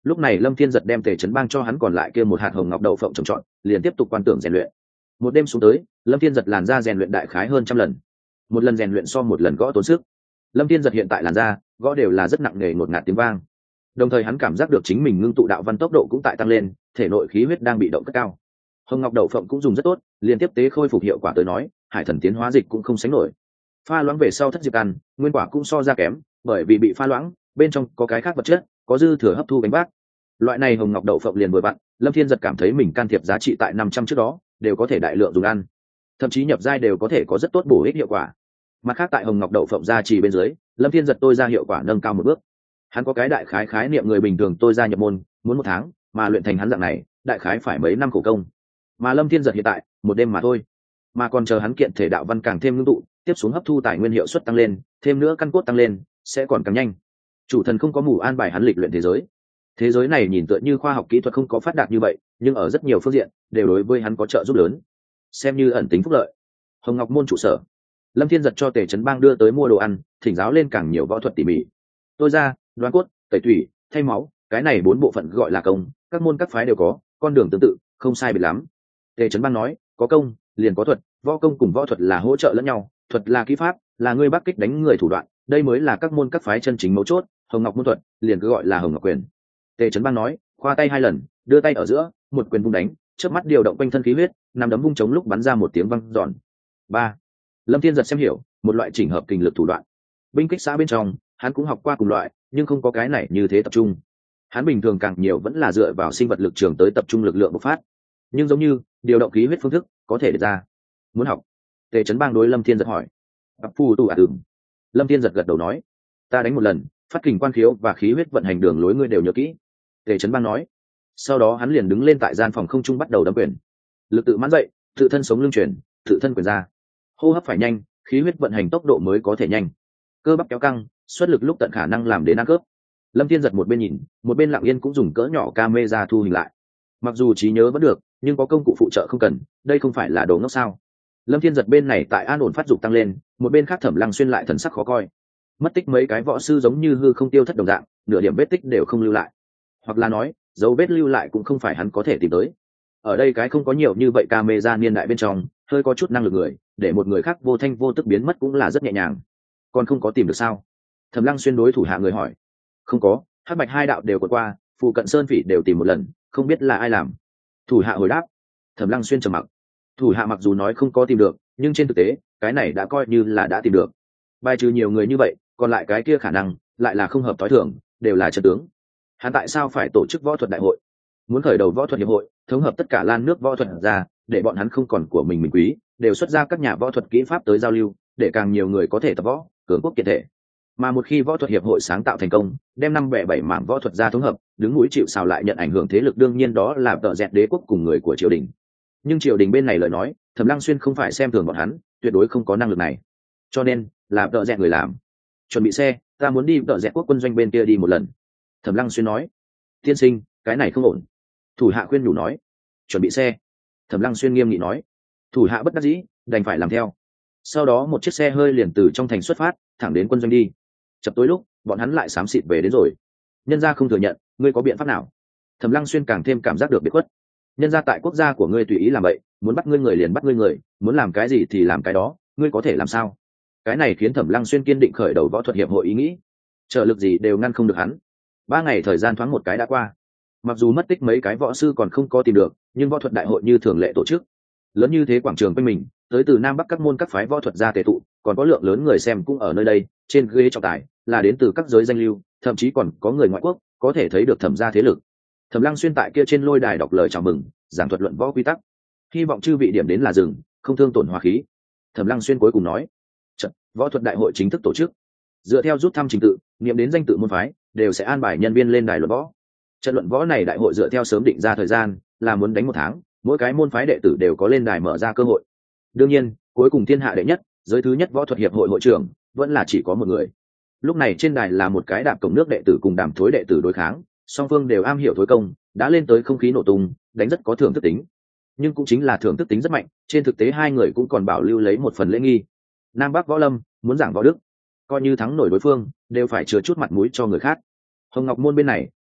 Lúc này Lâm Thiên Giật đem Tề Chấn Bang cho hắn còn lại kia một hạt hồng ngọc đậu phộng trồng trọt, liền tiếp tục quan tưởng rèn luyện. Một đêm xuống tới, Lâm Thiên Giật làn da rèn luyện đại khái hơn trăm lần. Một lần rèn luyện so một lần gõ tốn sức. Lâm Thiên Giật hiện tại làn da gõ đều là rất nặng nề ngột ngạt tiếng vang. Đồng thời hắn cảm giác được chính mình ngưng tụ đạo văn tốc độ cũng tại tăng lên, thể nội khí huyết đang bị động cất cao. Hồng ngọc đậu phộng cũng dùng rất tốt, liên tiếp tế khôi phục hiệu quả tới nói, hải thần tiến hóa dịch cũng không sánh nổi. Pha loãng về sau thất diệp ăn, nguyên quả cũng so ra kém, bởi vì bị pha loãng, bên trong có cái khác vật chất, có dư thừa hấp thu gánh vác. Loại này hồng ngọc đậu phộng liền vừa vặn, Lâm Thiên Giật cảm thấy mình can thiệp giá trị tại năm trăm trước đó, đều có thể đại lượng dùng ăn. Thậm chí nhập giai đều có thể có rất tốt bổ ích hiệu quả. Mặt khác tại hồng ngọc đậu phộng gia trì bên dưới, Lâm Thiên Giật tôi ra hiệu quả nâng cao một bước. Hắn có cái đại khái khái niệm người bình thường tôi ra nhập môn, muốn một tháng, mà luyện thành hắn dạng này, đại khái phải mấy năm khổ công. Mà Lâm Thiên Giật hiện tại, một đêm mà thôi. Mà còn chờ hắn kiện thể đạo văn càng thêm ngưng tụ, tiếp xuống hấp thu tài nguyên hiệu suất tăng lên, thêm nữa căn cốt tăng lên, sẽ còn càng nhanh. Chủ thần không có mù an bài hắn lịch luyện thế giới. Thế giới này nhìn tựa như khoa học kỹ thuật không có phát đạt như vậy, nhưng ở rất nhiều phương diện đều đối với hắn có trợ giúp lớn, xem như ẩn tính phúc lợi. Hồng Ngọc môn trụ sở, Lâm Thiên Giật cho Tề Chấn Bang đưa tới mua đồ ăn, thỉnh giáo lên càng nhiều võ thuật tỉ mỉ. Tôi ra, đoán cốt, tẩy thủy, thay máu, cái này bốn bộ phận gọi là công, các môn các phái đều có, con đường tương tự, không sai biệt lắm. Tề Chấn Bang nói, có công, liền có thuật, võ công cùng võ thuật là hỗ trợ lẫn nhau, thuật là kỹ pháp, là ngươi bắc kích đánh người thủ đoạn, đây mới là các môn các phái chân chính mấu chốt. Hồng Ngọc môn thuật, liền cứ gọi là Hồng Ngọc quyền. Tề Chấn Bang nói, khoa tay hai lần, đưa tay ở giữa, một quyền vung đánh, chớp mắt điều động quanh thân khí huyết, nằm đấm vung chống lúc bắn ra một tiếng vang giòn. Ba. Lâm Thiên Giật xem hiểu, một loại chỉnh hợp kình lực thủ đoạn. Binh kích xã bên trong, hắn cũng học qua cùng loại, nhưng không có cái này như thế tập trung. Hắn bình thường càng nhiều vẫn là dựa vào sinh vật lực trường tới tập trung lực lượng bộc phát. Nhưng giống như điều động khí huyết phương thức, có thể để ra. Muốn học? Tề Chấn Bang đối Lâm Thiên Giật hỏi. Bạc phù tù à ừm. Lâm Thiên Giật gật đầu nói, ta đánh một lần, phát kình quan khiếu và khí huyết vận hành đường lối ngươi đều nhớ kỹ. Tề Chấn Bang nói. Sau đó hắn liền đứng lên tại gian phòng không trung bắt đầu đấm quyền. Lực tự mãn dậy, tự thân sống lưng chuyển, tự thân quyền ra. Hô hấp phải nhanh, khí huyết vận hành tốc độ mới có thể nhanh. Cơ bắp kéo căng, xuất lực lúc tận khả năng làm đến ăn cướp. Lâm Thiên Giật một bên nhìn, một bên lặng yên cũng dùng cỡ nhỏ camera thu hình lại. Mặc dù trí nhớ vẫn được, nhưng có công cụ phụ trợ không cần, đây không phải là đồ ngốc sao? Lâm Thiên Giật bên này tại an ổn phát dục tăng lên, một bên khác Thẩm Lăng Xuyên lại thần sắc khó coi. Mất tích mấy cái võ sư giống như hư không tiêu thất đồng dạng, nửa điểm vết tích đều không lưu lại. Hoặc là nói, dấu vết lưu lại cũng không phải hắn có thể tìm tới. Ở đây cái không có nhiều như vậy camera niên đại bên trong, hơi có chút năng lực người, để một người khác vô thanh vô tức biến mất cũng là rất nhẹ nhàng. Còn không có tìm được sao? Thẩm Lăng Xuyên đối thủ hạ người hỏi. Không có, Hắc Bạch hai đạo đều có qua, phụ cận sơn phỉ đều tìm một lần, không biết là ai làm. Thủ hạ hồi đáp. Thẩm Lăng Xuyên trầm mặc. Thủ hạ mặc dù nói không có tìm được, nhưng trên thực tế, cái này đã coi như là đã tìm được. Bài trừ nhiều người như vậy, còn lại cái kia khả năng lại là không hợp tối thường, đều là trận tướng. Hắn tại sao phải tổ chức võ thuật đại hội? Muốn khởi đầu võ thuật hiệp hội, thống hợp tất cả lan nước võ thuật ra, để bọn hắn không còn của mình mình quý, đều xuất ra các nhà võ thuật kỹ pháp tới giao lưu, để càng nhiều người có thể tập võ, cường quốc kiệt thể. Mà một khi võ thuật hiệp hội sáng tạo thành công, đem năm bẻ bảy mảng võ thuật ra thống hợp, đứng núi chịu sào lại nhận ảnh hưởng thế lực đương nhiên đó là tợ dẹt đế quốc cùng người của triều đình. Nhưng triều đình bên này lời nói, Thẩm Lăng Xuyên không phải xem thường bọn hắn, tuyệt đối không có năng lực này. Cho nên, là tợ dẹt người làm. Chuẩn bị xe, ta muốn đi tợ dẹt quốc quân doanh bên kia đi một lần. Thẩm Lăng Xuyên nói. Tiên sinh, cái này không ổn. Thủ hạ khuyên nhủ nói. Chuẩn bị xe. Thẩm Lăng Xuyên nghiêm nghị nói. Thủ hạ bất đắc dĩ, đành phải làm theo. Sau đó một chiếc xe hơi liền từ trong thành xuất phát, thẳng đến quân doanh đi. Chập tối lúc, bọn hắn lại xám xịt về đến rồi. Nhân gia không thừa nhận, ngươi có biện pháp nào? Thẩm Lăng Xuyên càng thêm cảm giác được biệt khuất. Nhân gia tại quốc gia của ngươi tùy ý làm vậy, muốn bắt ngươi người liền bắt ngươi người, muốn làm cái gì thì làm cái đó, ngươi có thể làm sao? Cái này khiến Thẩm Lăng Xuyên kiên định khởi đầu võ thuật hiệp hội ý nghĩ. Trợ lực gì đều ngăn không được hắn. Ba ngày thời gian thoáng một cái đã qua. Mặc dù mất tích mấy cái võ sư còn không có tìm được, nhưng võ thuật đại hội như thường lệ tổ chức. Lớn như thế quảng trường quanh mình, tới từ nam bắc các môn các phái võ thuật ra tề tụ, còn có lượng lớn người xem cũng ở nơi đây, trên ghế trọng tài là đến từ các giới danh lưu, thậm chí còn có người ngoại quốc, có thể thấy được Thẩm gia thế lực. Thẩm Lăng Xuyên tại kia trên lôi đài đọc lời chào mừng, giảng thuật luận võ quy tắc, hy vọng chư vị điểm đến là dừng, không thương tổn hòa khí. Thẩm Lăng Xuyên cuối cùng nói, trận võ thuật đại hội chính thức tổ chức, dựa theo rút thăm trình tự, niệm đến danh tự môn phái, đều sẽ an bài nhân viên lên đài luận võ. Trận luận võ này đại hội dựa theo sớm định ra thời gian, là muốn đánh một tháng, mỗi cái môn phái đệ tử đều có lên đài mở ra cơ hội. Đương nhiên, cuối cùng thiên hạ đệ nhất, giới thứ nhất võ thuật hiệp hội hội trưởng, vẫn là chỉ có một người. Lúc này trên đài là một cái đạp cổng nước đệ tử cùng đàm thối đệ tử đối kháng, song phương đều am hiểu thối công, đã lên tới không khí nổ tung, đánh rất có thưởng thức tính. Nhưng cũng chính là thưởng thức tính rất mạnh, trên thực tế hai người cũng còn bảo lưu lấy một phần lễ nghi. Nam Bắc võ lâm muốn giảng võ đức, coi như thắng nổi đối phương, đều phải chừa chút mặt mũi cho người khác. Hồng Ngọc môn bên này,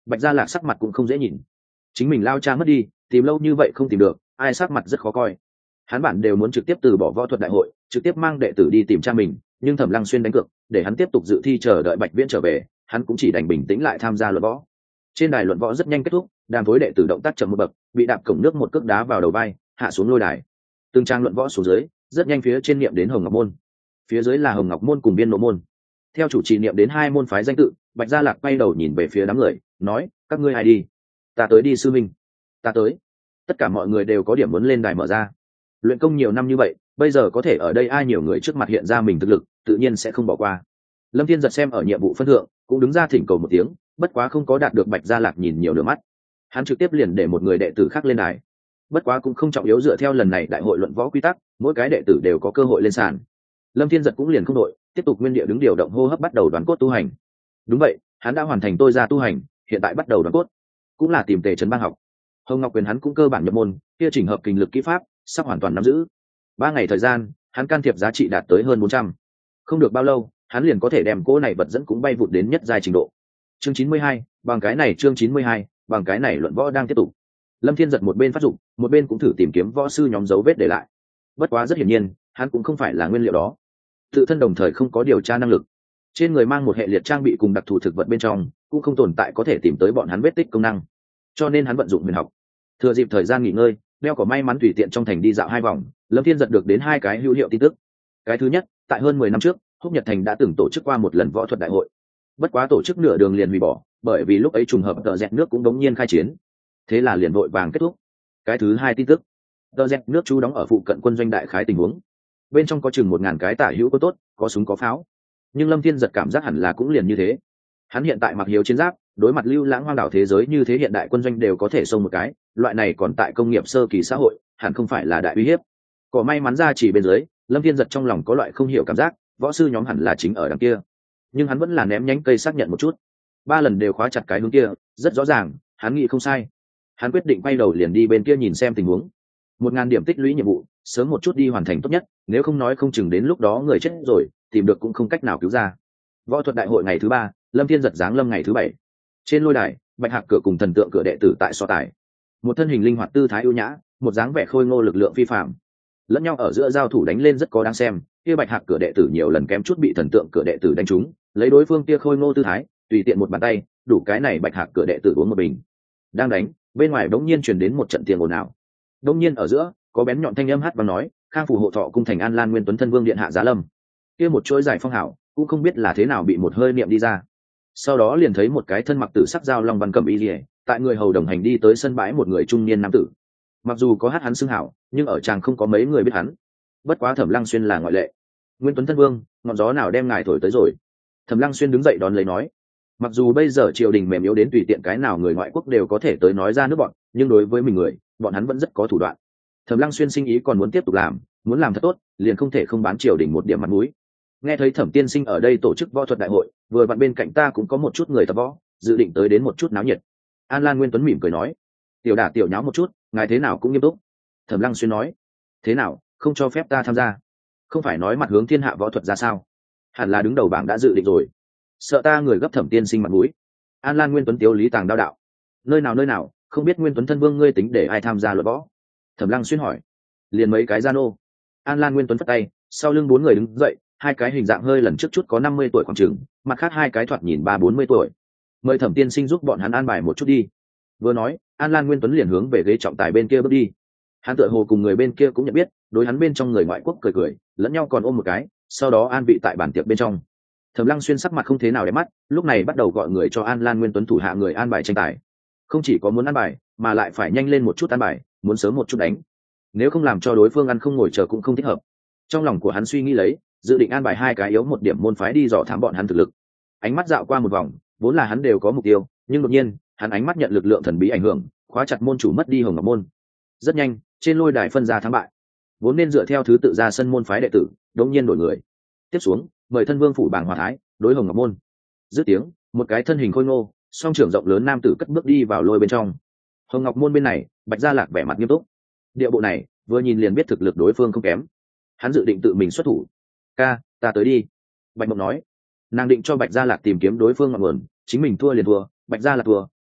Bạch Gia Lạc sắc mặt cũng không dễ nhìn, chính mình lao cha mất đi, tìm lâu như vậy không tìm được, ai sắc mặt rất khó coi. Hắn bản đều muốn trực tiếp từ bỏ võ thuật đại hội, trực tiếp mang đệ tử đi tìm cha mình, nhưng Thẩm Lăng Xuyên đánh cược, để hắn tiếp tục dự thi chờ đợi Bạch Viễn trở về, hắn cũng chỉ đành bình tĩnh lại tham gia luận võ. Trên đài luận võ rất nhanh kết thúc, đàm phối đệ tử động tác chậm một bậc, bị đạp cổng nước một cước đá vào đầu vai, hạ xuống lôi đài. Từng trang luận võ xuống dưới, rất nhanh phía trên niệm đến Hồng Ngọc môn, phía dưới là Hồng Ngọc môn cùng Viên Nộ môn. Theo chủ trì niệm đến hai môn phái danh tự, Bạch Gia Lạc quay đầu nhìn về phía đám người, nói: các ngươi ai đi? Ta tới đi sư minh. Ta tới. Tất cả mọi người đều có điểm muốn lên đài mở ra. Luyện công nhiều năm như vậy, bây giờ có thể ở đây ai nhiều người trước mặt hiện ra mình thực lực, tự nhiên sẽ không bỏ qua. Lâm Thiên Giật xem ở nhiệm vụ phân thượng, cũng đứng ra thỉnh cầu một tiếng, bất quá không có đạt được Bạch Gia Lạc nhìn nhiều nửa mắt. Hắn trực tiếp liền để một người đệ tử khác lên đài. Bất quá cũng không trọng yếu, dựa theo lần này đại hội luận võ quy tắc, mỗi cái đệ tử đều có cơ hội lên sàn. Lâm Thiên Giật cũng liền không đội, tiếp tục nguyên địa đứng điều động hô hấp, bắt đầu đoán cốt tu hành. Đúng vậy, hắn đã hoàn thành tôi ra tu hành, hiện tại bắt đầu đoán cốt, cũng là tìm Tề Trấn Bang học. Hồng Ngọc Quyền hắn cũng cơ bản nhập môn, kia chỉnh hợp kinh lực kỹ pháp, sắp hoàn toàn nắm giữ. Ba ngày thời gian, hắn can thiệp giá trị đạt tới hơn bốn trăm. Không được bao lâu, hắn liền có thể đem cỗ này vật dẫn cũng bay vụt đến nhất giai trình độ. Chương chín mươi hai, bằng cái này chương chín mươi hai, bằng cái này luận võ đang tiếp tục. Lâm Thiên Giật một bên phát dụng, một bên cũng thử tìm kiếm võ sư nhóm dấu vết để lại. Bất quá rất hiển nhiên, hắn cũng không phải là nguyên liệu đó. Tự thân đồng thời không có điều tra năng lực. Trên người mang một hệ liệt trang bị cùng đặc thù thực vật bên trong, cũng không tồn tại có thể tìm tới bọn hắn vết tích công năng. Cho nên hắn vận dụng huyền học. Thừa dịp thời gian nghỉ ngơi, đeo có may mắn tùy tiện trong thành đi dạo hai vòng, Lâm Thiên Giật được đến hai cái hữu hiệu tin tức. Cái thứ nhất, tại hơn mười năm trước, Húc Nhật Thành đã từng tổ chức qua một lần võ thuật đại hội. Bất quá tổ chức nửa đường liền hủy bỏ, bởi vì lúc ấy trùng hợp tờ dẹt nước cũng đống nhiên khai chiến. Thế là liền vội vàng kết thúc. Cái thứ hai tin tức, tờ dẹt nước trú đóng ở phụ cận quân doanh đại khái tình huống. Bên trong có chừng một ngàn cái tả hữu có tốt, có súng có pháo. Nhưng Lâm Thiên Giật cảm giác hẳn là cũng liền như thế. Hắn hiện tại mặc hiếu chiến giáp, đối mặt lưu lãng hoang đảo thế giới như thế hiện đại quân doanh đều có thể xông một cái, loại này còn tại công nghiệp sơ kỳ xã hội, hẳn không phải là đại uy hiếp. Có may mắn ra chỉ bên dưới, Lâm Thiên Giật trong lòng có loại không hiểu cảm giác, võ sư nhóm hẳn là chính ở đằng kia. Nhưng hắn vẫn là ném nhánh cây xác nhận một chút. Ba lần đều khóa chặt cái hướng kia, rất rõ ràng, hắn nghĩ không sai. Hắn quyết định quay đầu liền đi bên kia nhìn xem tình huống. Một ngàn điểm tích lũy nhiệm vụ, sớm một chút đi hoàn thành tốt nhất, nếu không nói không chừng đến lúc đó người chết rồi, tìm được cũng không cách nào cứu ra. Võ thuật đại hội ngày thứ ba, Lâm Thiên Giật giáng lâm ngày thứ bảy. Trên lôi đài, Bạch Hạc cửa cùng thần tượng cửa đệ tử tại so tài. Một thân hình linh hoạt tư thái ưu nhã, một dáng vẻ khôi ngô lực lượng phi phàm. Lẫn nhau ở giữa giao thủ đánh lên rất có đáng xem, kia Bạch Hạc cửa đệ tử nhiều lần kém chút bị thần tượng cửa đệ tử đánh trúng, lấy đối phương kia khôi ngô tư thái, tùy tiện một bàn tay, đủ cái này Bạch Hạc cửa đệ tử uống một bình. Đang đánh, bên ngoài đống nhiên truyền đến một trận tiếng ồn ào. Đống nhiên ở giữa, có bén nhọn thanh âm hát và nói, Khang phủ hộ thọ cung thành An Lan Nguyên Tuấn thân vương điện hạ giá lâm. Kia một chuỗi giải phong hảo, cũng không biết là thế nào bị một hơi niệm đi ra. Sau đó liền thấy một cái thân mặc tử sắc dao long văn cẩm y liễu, tại người hầu đồng hành đi tới sân bãi một người trung niên nam tử. Mặc dù có hát hắn xưng hảo, nhưng ở chàng không có mấy người biết hắn. Bất quá Thẩm Lăng Xuyên là ngoại lệ. Nguyên Tuấn thân vương, ngọn gió nào đem ngài thổi tới rồi? Thẩm Lăng Xuyên đứng dậy đón lấy nói. Mặc dù bây giờ triều đình mềm yếu đến tùy tiện cái nào người ngoại quốc đều có thể tới nói ra nước bọn, nhưng đối với mình người, bọn hắn vẫn rất có thủ đoạn. Thẩm Lăng Xuyên sinh ý còn muốn tiếp tục làm, muốn làm thật tốt, liền không thể không bán triều đình một điểm mặt mũi. Nghe thấy Thẩm tiên sinh ở đây tổ chức võ thuật đại hội, vừa vặn bên cạnh ta cũng có một chút người tập võ, dự định tới đến một chút náo nhiệt. An Lan Nguyên Tuấn mỉm cười nói, tiểu đả tiểu nháo một chút, ngài thế nào cũng nghiêm túc. Thẩm Lăng Xuyên nói, thế nào, không cho phép ta tham gia? Không phải nói mặt hướng thiên hạ võ thuật ra sao? Hẳn là đứng đầu bảng đã dự định rồi. Sợ ta người gấp Thẩm tiên sinh mặt mũi. An Lan Nguyên Tuấn tiếu lý tàng đao đạo, nơi nào nơi nào, không biết Nguyên Tuấn thân vương ngươi tính để ai tham gia luận võ? Thẩm Lăng Xuyên hỏi. Liền mấy cái gian ô. An Lan Nguyên Tuấn phất tay, sau lưng bốn người đứng dậy, hai cái hình dạng hơi lần trước chút có năm mươi tuổi khoảng chừng, mặt khác hai cái thoạt nhìn ba bốn mươi tuổi. Mời Thẩm tiên sinh giúp bọn hắn an bài một chút đi. Vừa nói, An Lan Nguyên Tuấn liền hướng về ghế trọng tài bên kia bước đi. Hắn tựa hồ cùng người bên kia cũng nhận biết, đối hắn bên trong người ngoại quốc cười cười, lẫn nhau còn ôm một cái, sau đó an vị tại bàn tiệc bên trong. Thẩm Lăng Xuyên sắc mặt không thế nào đẹp mắt, lúc này bắt đầu gọi người cho An Lan Nguyên Tuấn thủ hạ người an bài tranh tài. Không chỉ có muốn an bài, mà lại phải nhanh lên một chút an bài, muốn sớm một chút đánh. Nếu không làm cho đối phương ăn không ngồi chờ cũng không thích hợp. Trong lòng của hắn suy nghĩ lấy, dự định an bài hai cái yếu một điểm môn phái đi dò thám bọn hắn thực lực. Ánh mắt dạo qua một vòng, vốn là hắn đều có mục tiêu, nhưng đột nhiên, hắn ánh mắt nhận lực lượng thần bí ảnh hưởng, khóa chặt môn chủ mất đi Hồng Ngọc môn. Rất nhanh, trên lôi đài phân ra thắng bại. Vốn nên dựa theo thứ tự ra sân môn phái đệ tử, đột nhiên đổi người. Tiếp xuống, mời thân vương phủ bảng hòa thái, đối Hồng Ngọc môn. Dứt tiếng, một cái thân hình khôi ngô, song trưởng rộng lớn nam tử cất bước đi vào lôi bên trong. Hồng Ngọc môn bên này, Bạch Gia Lạc vẻ mặt nghiêm túc. Địa bộ này, vừa nhìn liền biết thực lực đối phương không kém. Hắn dự định tự mình xuất thủ. Ca, ta tới đi. Bạch Mộng nói. Nàng định cho Bạch Gia Lạc tìm kiếm đối phương ngọn nguồn, chính mình thua liền thua, Bạch Gia Lạc thua,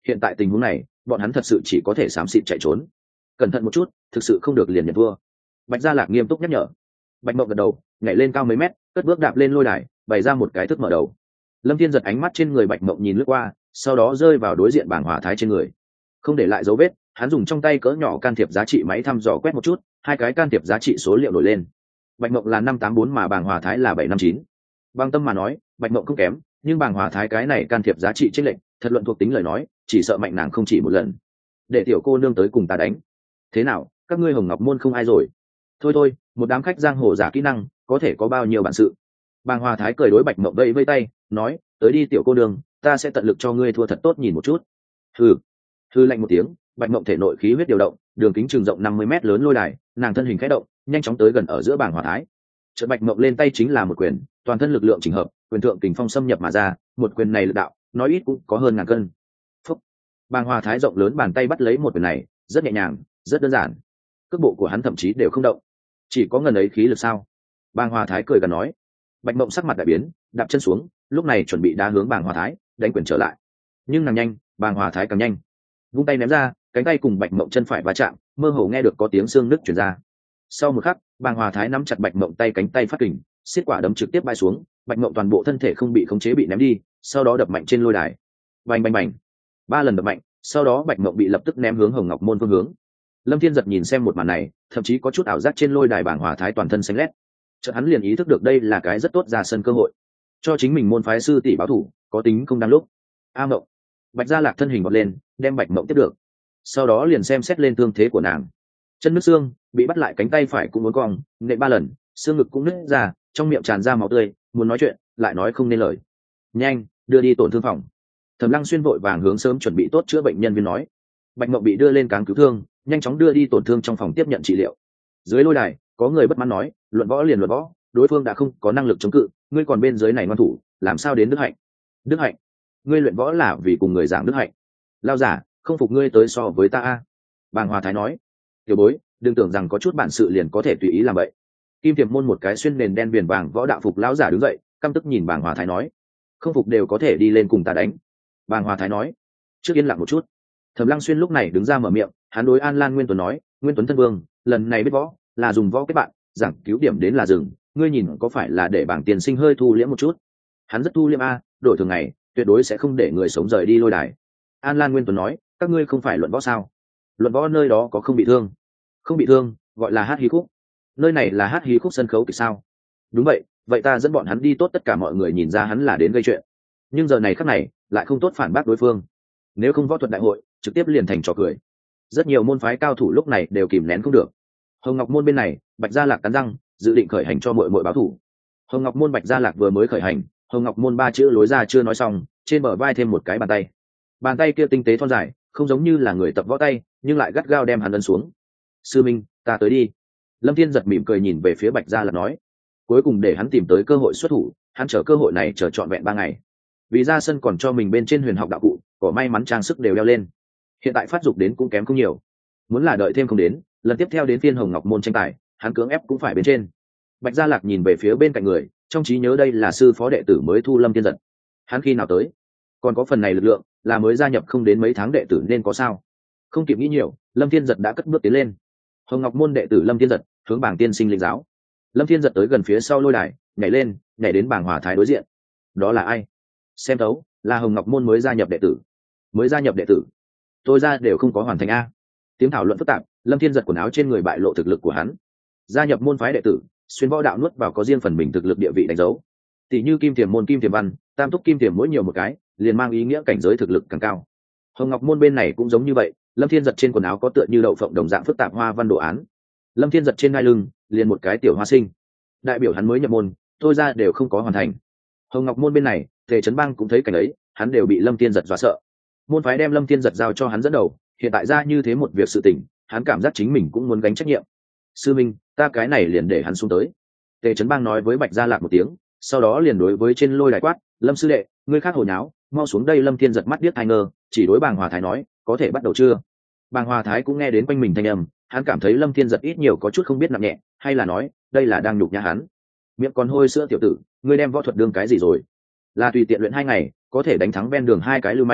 hiện tại tình huống này bọn hắn thật sự chỉ có thể xám xịt chạy trốn. Cẩn thận một chút, thực sự không được liền nhận thua. Bạch Gia Lạc nghiêm túc nhắc nhở. Bạch Mộng gật đầu, nhảy lên cao mấy mét, cất bước đạp lên lôi đài, bày ra một cái thức mở đầu. Lâm Thiên giật ánh mắt trên người Bạch Mộng nhìn lướt qua, sau đó rơi vào đối diện Bàng Hòa Thái trên người, không để lại dấu vết. Hắn dùng trong tay cỡ nhỏ can thiệp giá trị máy thăm dò quét một chút, hai cái can thiệp giá trị số liệu nổi lên. Bạch Mộng là năm tám bốn mà Bàng Hòa Thái là bảy năm chín. Bằng tâm mà nói, Bạch Mộng không kém, nhưng Bàng Hòa Thái cái này can thiệp giá trị chênh lệch, thật luận thuộc tính lời nói, chỉ sợ mạnh nàng không chỉ một lần. Để tiểu cô nương tới cùng ta đánh. Thế nào, các ngươi Hồng Ngọc môn không ai rồi? Thôi thôi, một đám khách giang hồ giả kỹ năng, có thể có bao nhiêu bản sự. Bàng Hòa Thái cười đối Bạch Mộng vẫy vây tay, nói, tới đi tiểu cô nương, ta sẽ tận lực cho ngươi thua thật tốt nhìn một chút. Hừ. Hừ lạnh một tiếng, Bạch Mộng thể nội khí huyết điều động, đường kính trường rộng năm mươi mét lớn lôi đài, nàng thân hình khẽ động, nhanh chóng tới gần ở giữa Bàng Hòa Thái. Chợt Bạch Mộng lên tay chính là một quyền, toàn thân lực lượng chỉnh hợp, quyền thượng kình phong xâm nhập mà ra, một quyền này lực đạo, nói ít cũng có hơn ngàn cân. Phúc. Bàng Hòa Thái rộng lớn bàn tay bắt lấy một quyền này, rất nhẹ nhàng, rất đơn giản. Cước bộ của hắn thậm chí đều không động. Chỉ có ngần ấy khí lực sao? Bàng Hòa Thái cười gần nói. Bạch Mộng sắc mặt đại biến, đạp chân xuống, lúc này chuẩn bị đá hướng Bàng Hòa Thái, đánh quyền trở lại. Nhưng nàng nhanh, Bàng Hòa Thái càng nhanh. Vung tay ném ra, cánh tay cùng Bạch Mộng chân phải va chạm, mơ hồ nghe được có tiếng xương nứt truyền ra. Sau một khắc, Bàng Hòa Thái nắm chặt Bạch Mộng tay, cánh tay phát kình, xiết quả đấm trực tiếp bay xuống, Bạch Mộng toàn bộ thân thể không bị khống chế bị ném đi, sau đó đập mạnh trên lôi đài. Bành bành bành. Ba lần đập mạnh, sau đó Bạch Mộng bị lập tức ném hướng Hồng Ngọc môn phương hướng. Lâm Thiên giật nhìn xem một màn này, thậm chí có chút ảo giác trên lôi đài Bàng Hòa Thái toàn thân xanh lét. Chợt hắn liền ý thức được đây là cái rất tốt ra sân cơ hội, cho chính mình môn phái sư tỷ báo thủ, có tính không đáng lúc. A Mộng. Bạch Gia Lạc thân hình vọt lên, đem Bạch Mộng tiếp được. Sau đó liền xem xét lên thương thế của nàng. Chân nứt xương, bị bắt lại cánh tay phải cũng muốn cong, nện ba lần, xương ngực cũng nứt ra, trong miệng tràn ra máu tươi, muốn nói chuyện, lại nói không nên lời. Nhanh, đưa đi tổn thương phòng. Thẩm Lăng Xuyên vội vàng hướng sớm chuẩn bị tốt chữa bệnh nhân viên nói. Bạch Mộng bị đưa lên cáng cứu thương, nhanh chóng đưa đi tổn thương trong phòng tiếp nhận trị liệu. Dưới lôi đài, có người bất mãn nói, luận võ liền luận võ, đối phương đã không có năng lực chống cự, ngươi còn bên dưới này ngoan thủ, làm sao đến đức hạnh? Đức hạnh? Ngươi luyện võ là vì cùng người giảng đức hạnh. Lao giả, không phục ngươi tới so với ta a. Bàng Hòa Thái nói. Tiểu bối, đừng tưởng rằng có chút bản sự liền có thể tùy ý làm vậy. Kim Tiềm môn một cái xuyên nền đen viền vàng võ đạo phục lão giả đứng dậy, căm tức nhìn Bàng Hòa Thái nói, không phục đều có thể đi lên cùng ta đánh. Bàng Hòa Thái nói. Trước yên lặng một chút. Thẩm Lăng Xuyên lúc này đứng ra mở miệng, hắn đối An Lan Nguyên Tuấn nói, Nguyên Tuấn thân vương, lần này biết võ là dùng võ kết bạn, giảng cứu điểm đến là dừng, ngươi nhìn có phải là để bảng tiền sinh hơi thu liễm một chút? Hắn rất thu liễm a, đổi thường ngày tuyệt đối sẽ không để người sống rời đi lôi đài. An Lan Nguyên Tuấn nói, các ngươi không phải luận võ sao? Luận võ nơi đó có không bị thương? Không bị thương, gọi là hát hí khúc. Nơi này là hát hí khúc sân khấu kịch sao? Đúng vậy, vậy ta dẫn bọn hắn đi tốt, tất cả mọi người nhìn ra hắn là đến gây chuyện. Nhưng giờ này khắc này, lại không tốt phản bác đối phương. Nếu không võ thuật đại hội, trực tiếp liền thành trò cười. Rất nhiều môn phái cao thủ lúc này đều kìm nén không được. Hồng Ngọc môn bên này, Bạch Gia Lạc cắn răng, dự định khởi hành cho muội muội báo thủ. Hồng Ngọc môn Bạch Gia Lạc vừa mới khởi hành, Hồng Ngọc môn ba chữ lối ra chưa nói xong, trên bờ vai thêm một cái bàn tay. Bàn tay kia tinh tế thon dài, không giống như là người tập võ tay, nhưng lại gắt gao đem hắn ấn xuống. Sư Minh, ta tới đi. Lâm Thiên giật mỉm cười nhìn về phía Bạch Gia Lạc nói. Cuối cùng để hắn tìm tới cơ hội xuất thủ, hắn chờ cơ hội này chờ trọn vẹn ba ngày. Vì ra sân còn cho mình bên trên huyền học đạo cụ, có may mắn trang sức đều đeo lên. Hiện tại phát dục đến cũng kém không nhiều. Muốn là đợi thêm không đến, lần tiếp theo đến phiên Hồng Ngọc môn tranh tài, hắn cưỡng ép cũng phải bên trên. Bạch Gia Lạc nhìn về phía bên cạnh người, trong trí nhớ đây là sư phó đệ tử mới thu Lâm Thiên giật. Hắn khi nào tới? Còn có phần này lực lượng, là mới gia nhập không đến mấy tháng đệ tử nên có sao? Không kịp nghĩ nhiều, Lâm Thiên giật đã cất bước tiến lên. Hồng Ngọc môn đệ tử Lâm Thiên giật hướng bảng tiên sinh linh giáo. Lâm Thiên giật tới gần phía sau lôi đài, nhảy lên, nhảy đến bảng Hòa Thái đối diện. Đó là ai? Xem thấu, là Hồng Ngọc môn mới gia nhập đệ tử. Mới gia nhập đệ tử? Tôi ra đều không có hoàn thành a. Tiếng thảo luận phức tạp, Lâm Thiên giật quần áo trên người bại lộ thực lực của hắn. Gia nhập môn phái đệ tử, xuyên võ đạo nuốt vào có riêng phần mình thực lực địa vị đánh dấu. Tỷ như Kim Tiềm môn Kim Tiềm văn, Tam Túc Kim Tiềm mỗi nhiều một cái, liền mang ý nghĩa cảnh giới thực lực càng cao. Hồng Ngọc môn bên này cũng giống như vậy, Lâm Thiên giật trên quần áo có tựa như đậu phộng đồng dạng phức tạp hoa văn đồ án. Lâm Thiên giật trên ngai lưng, liền một cái tiểu hoa sinh. Đại biểu hắn mới nhập môn, tôi ra đều không có hoàn thành. Hồng Ngọc môn bên này, Tề Trấn Bang cũng thấy cảnh ấy, hắn đều bị Lâm Thiên giật dọa sợ. Môn phái đem Lâm Thiên giật giao cho hắn dẫn đầu, hiện tại ra như thế một việc sự tình, hắn cảm giác chính mình cũng muốn gánh trách nhiệm. Sư Minh, ta cái này liền để hắn xuống tới. Tề Trấn Bang nói với Bạch Gia Lạc một tiếng, sau đó liền đối với trên lôi đài quát, Lâm sư đệ, ngươi khác hồ nháo, mau xuống đây. Lâm Thiên giật mắt biết hai ngơ, chỉ đối Bàng Hòa Thái nói, có thể bắt đầu chưa? Bàng Hòa Thái cũng nghe đến quanh mình thanh âm, hắn cảm thấy Lâm Thiên giật ít nhiều có chút không biết nặng nhẹ, hay là nói, đây là đang nhục nhã hắn. Miệng còn hôi sữa tiểu tử, ngươi đem võ thuật đương cái gì rồi? Là tùy tiện luyện hai ngày, có thể đánh thắng ven đường hai cái lưu manh,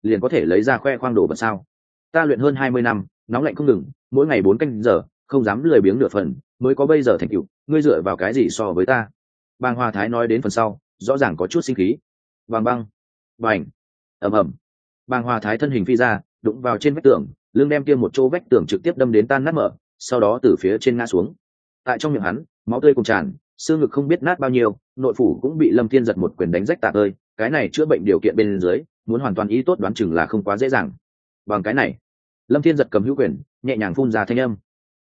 liền có thể lấy ra khoe khoang đồ vật sao? Ta luyện hơn hai mươi năm, nóng lạnh không ngừng, mỗi ngày bốn canh giờ, không dám lười biếng nửa phần, mới có bây giờ thành tựu, ngươi dựa vào cái gì so với ta? Bàng Hoa Thái nói đến phần sau, rõ ràng có chút sinh khí. Vàng băng, vành, ầm ầm. Bàng Hoa Thái thân hình phi ra, đụng vào trên vách tường, lưng đem kia một chỗ vách tường trực tiếp đâm đến tan nát mở, sau đó từ phía trên ngã xuống. Tại trong miệng hắn, máu tươi cùng tràn, xương ngực không biết nát bao nhiêu, nội phủ cũng bị Lâm Thiên giật một quyền đánh rách tả tơi, cái này chữa bệnh điều kiện bên dưới, muốn hoàn toàn ý tốt đoán chừng là không quá dễ dàng. Bằng cái này, Lâm Thiên giật cầm hữu quyền, nhẹ nhàng phun ra thanh âm.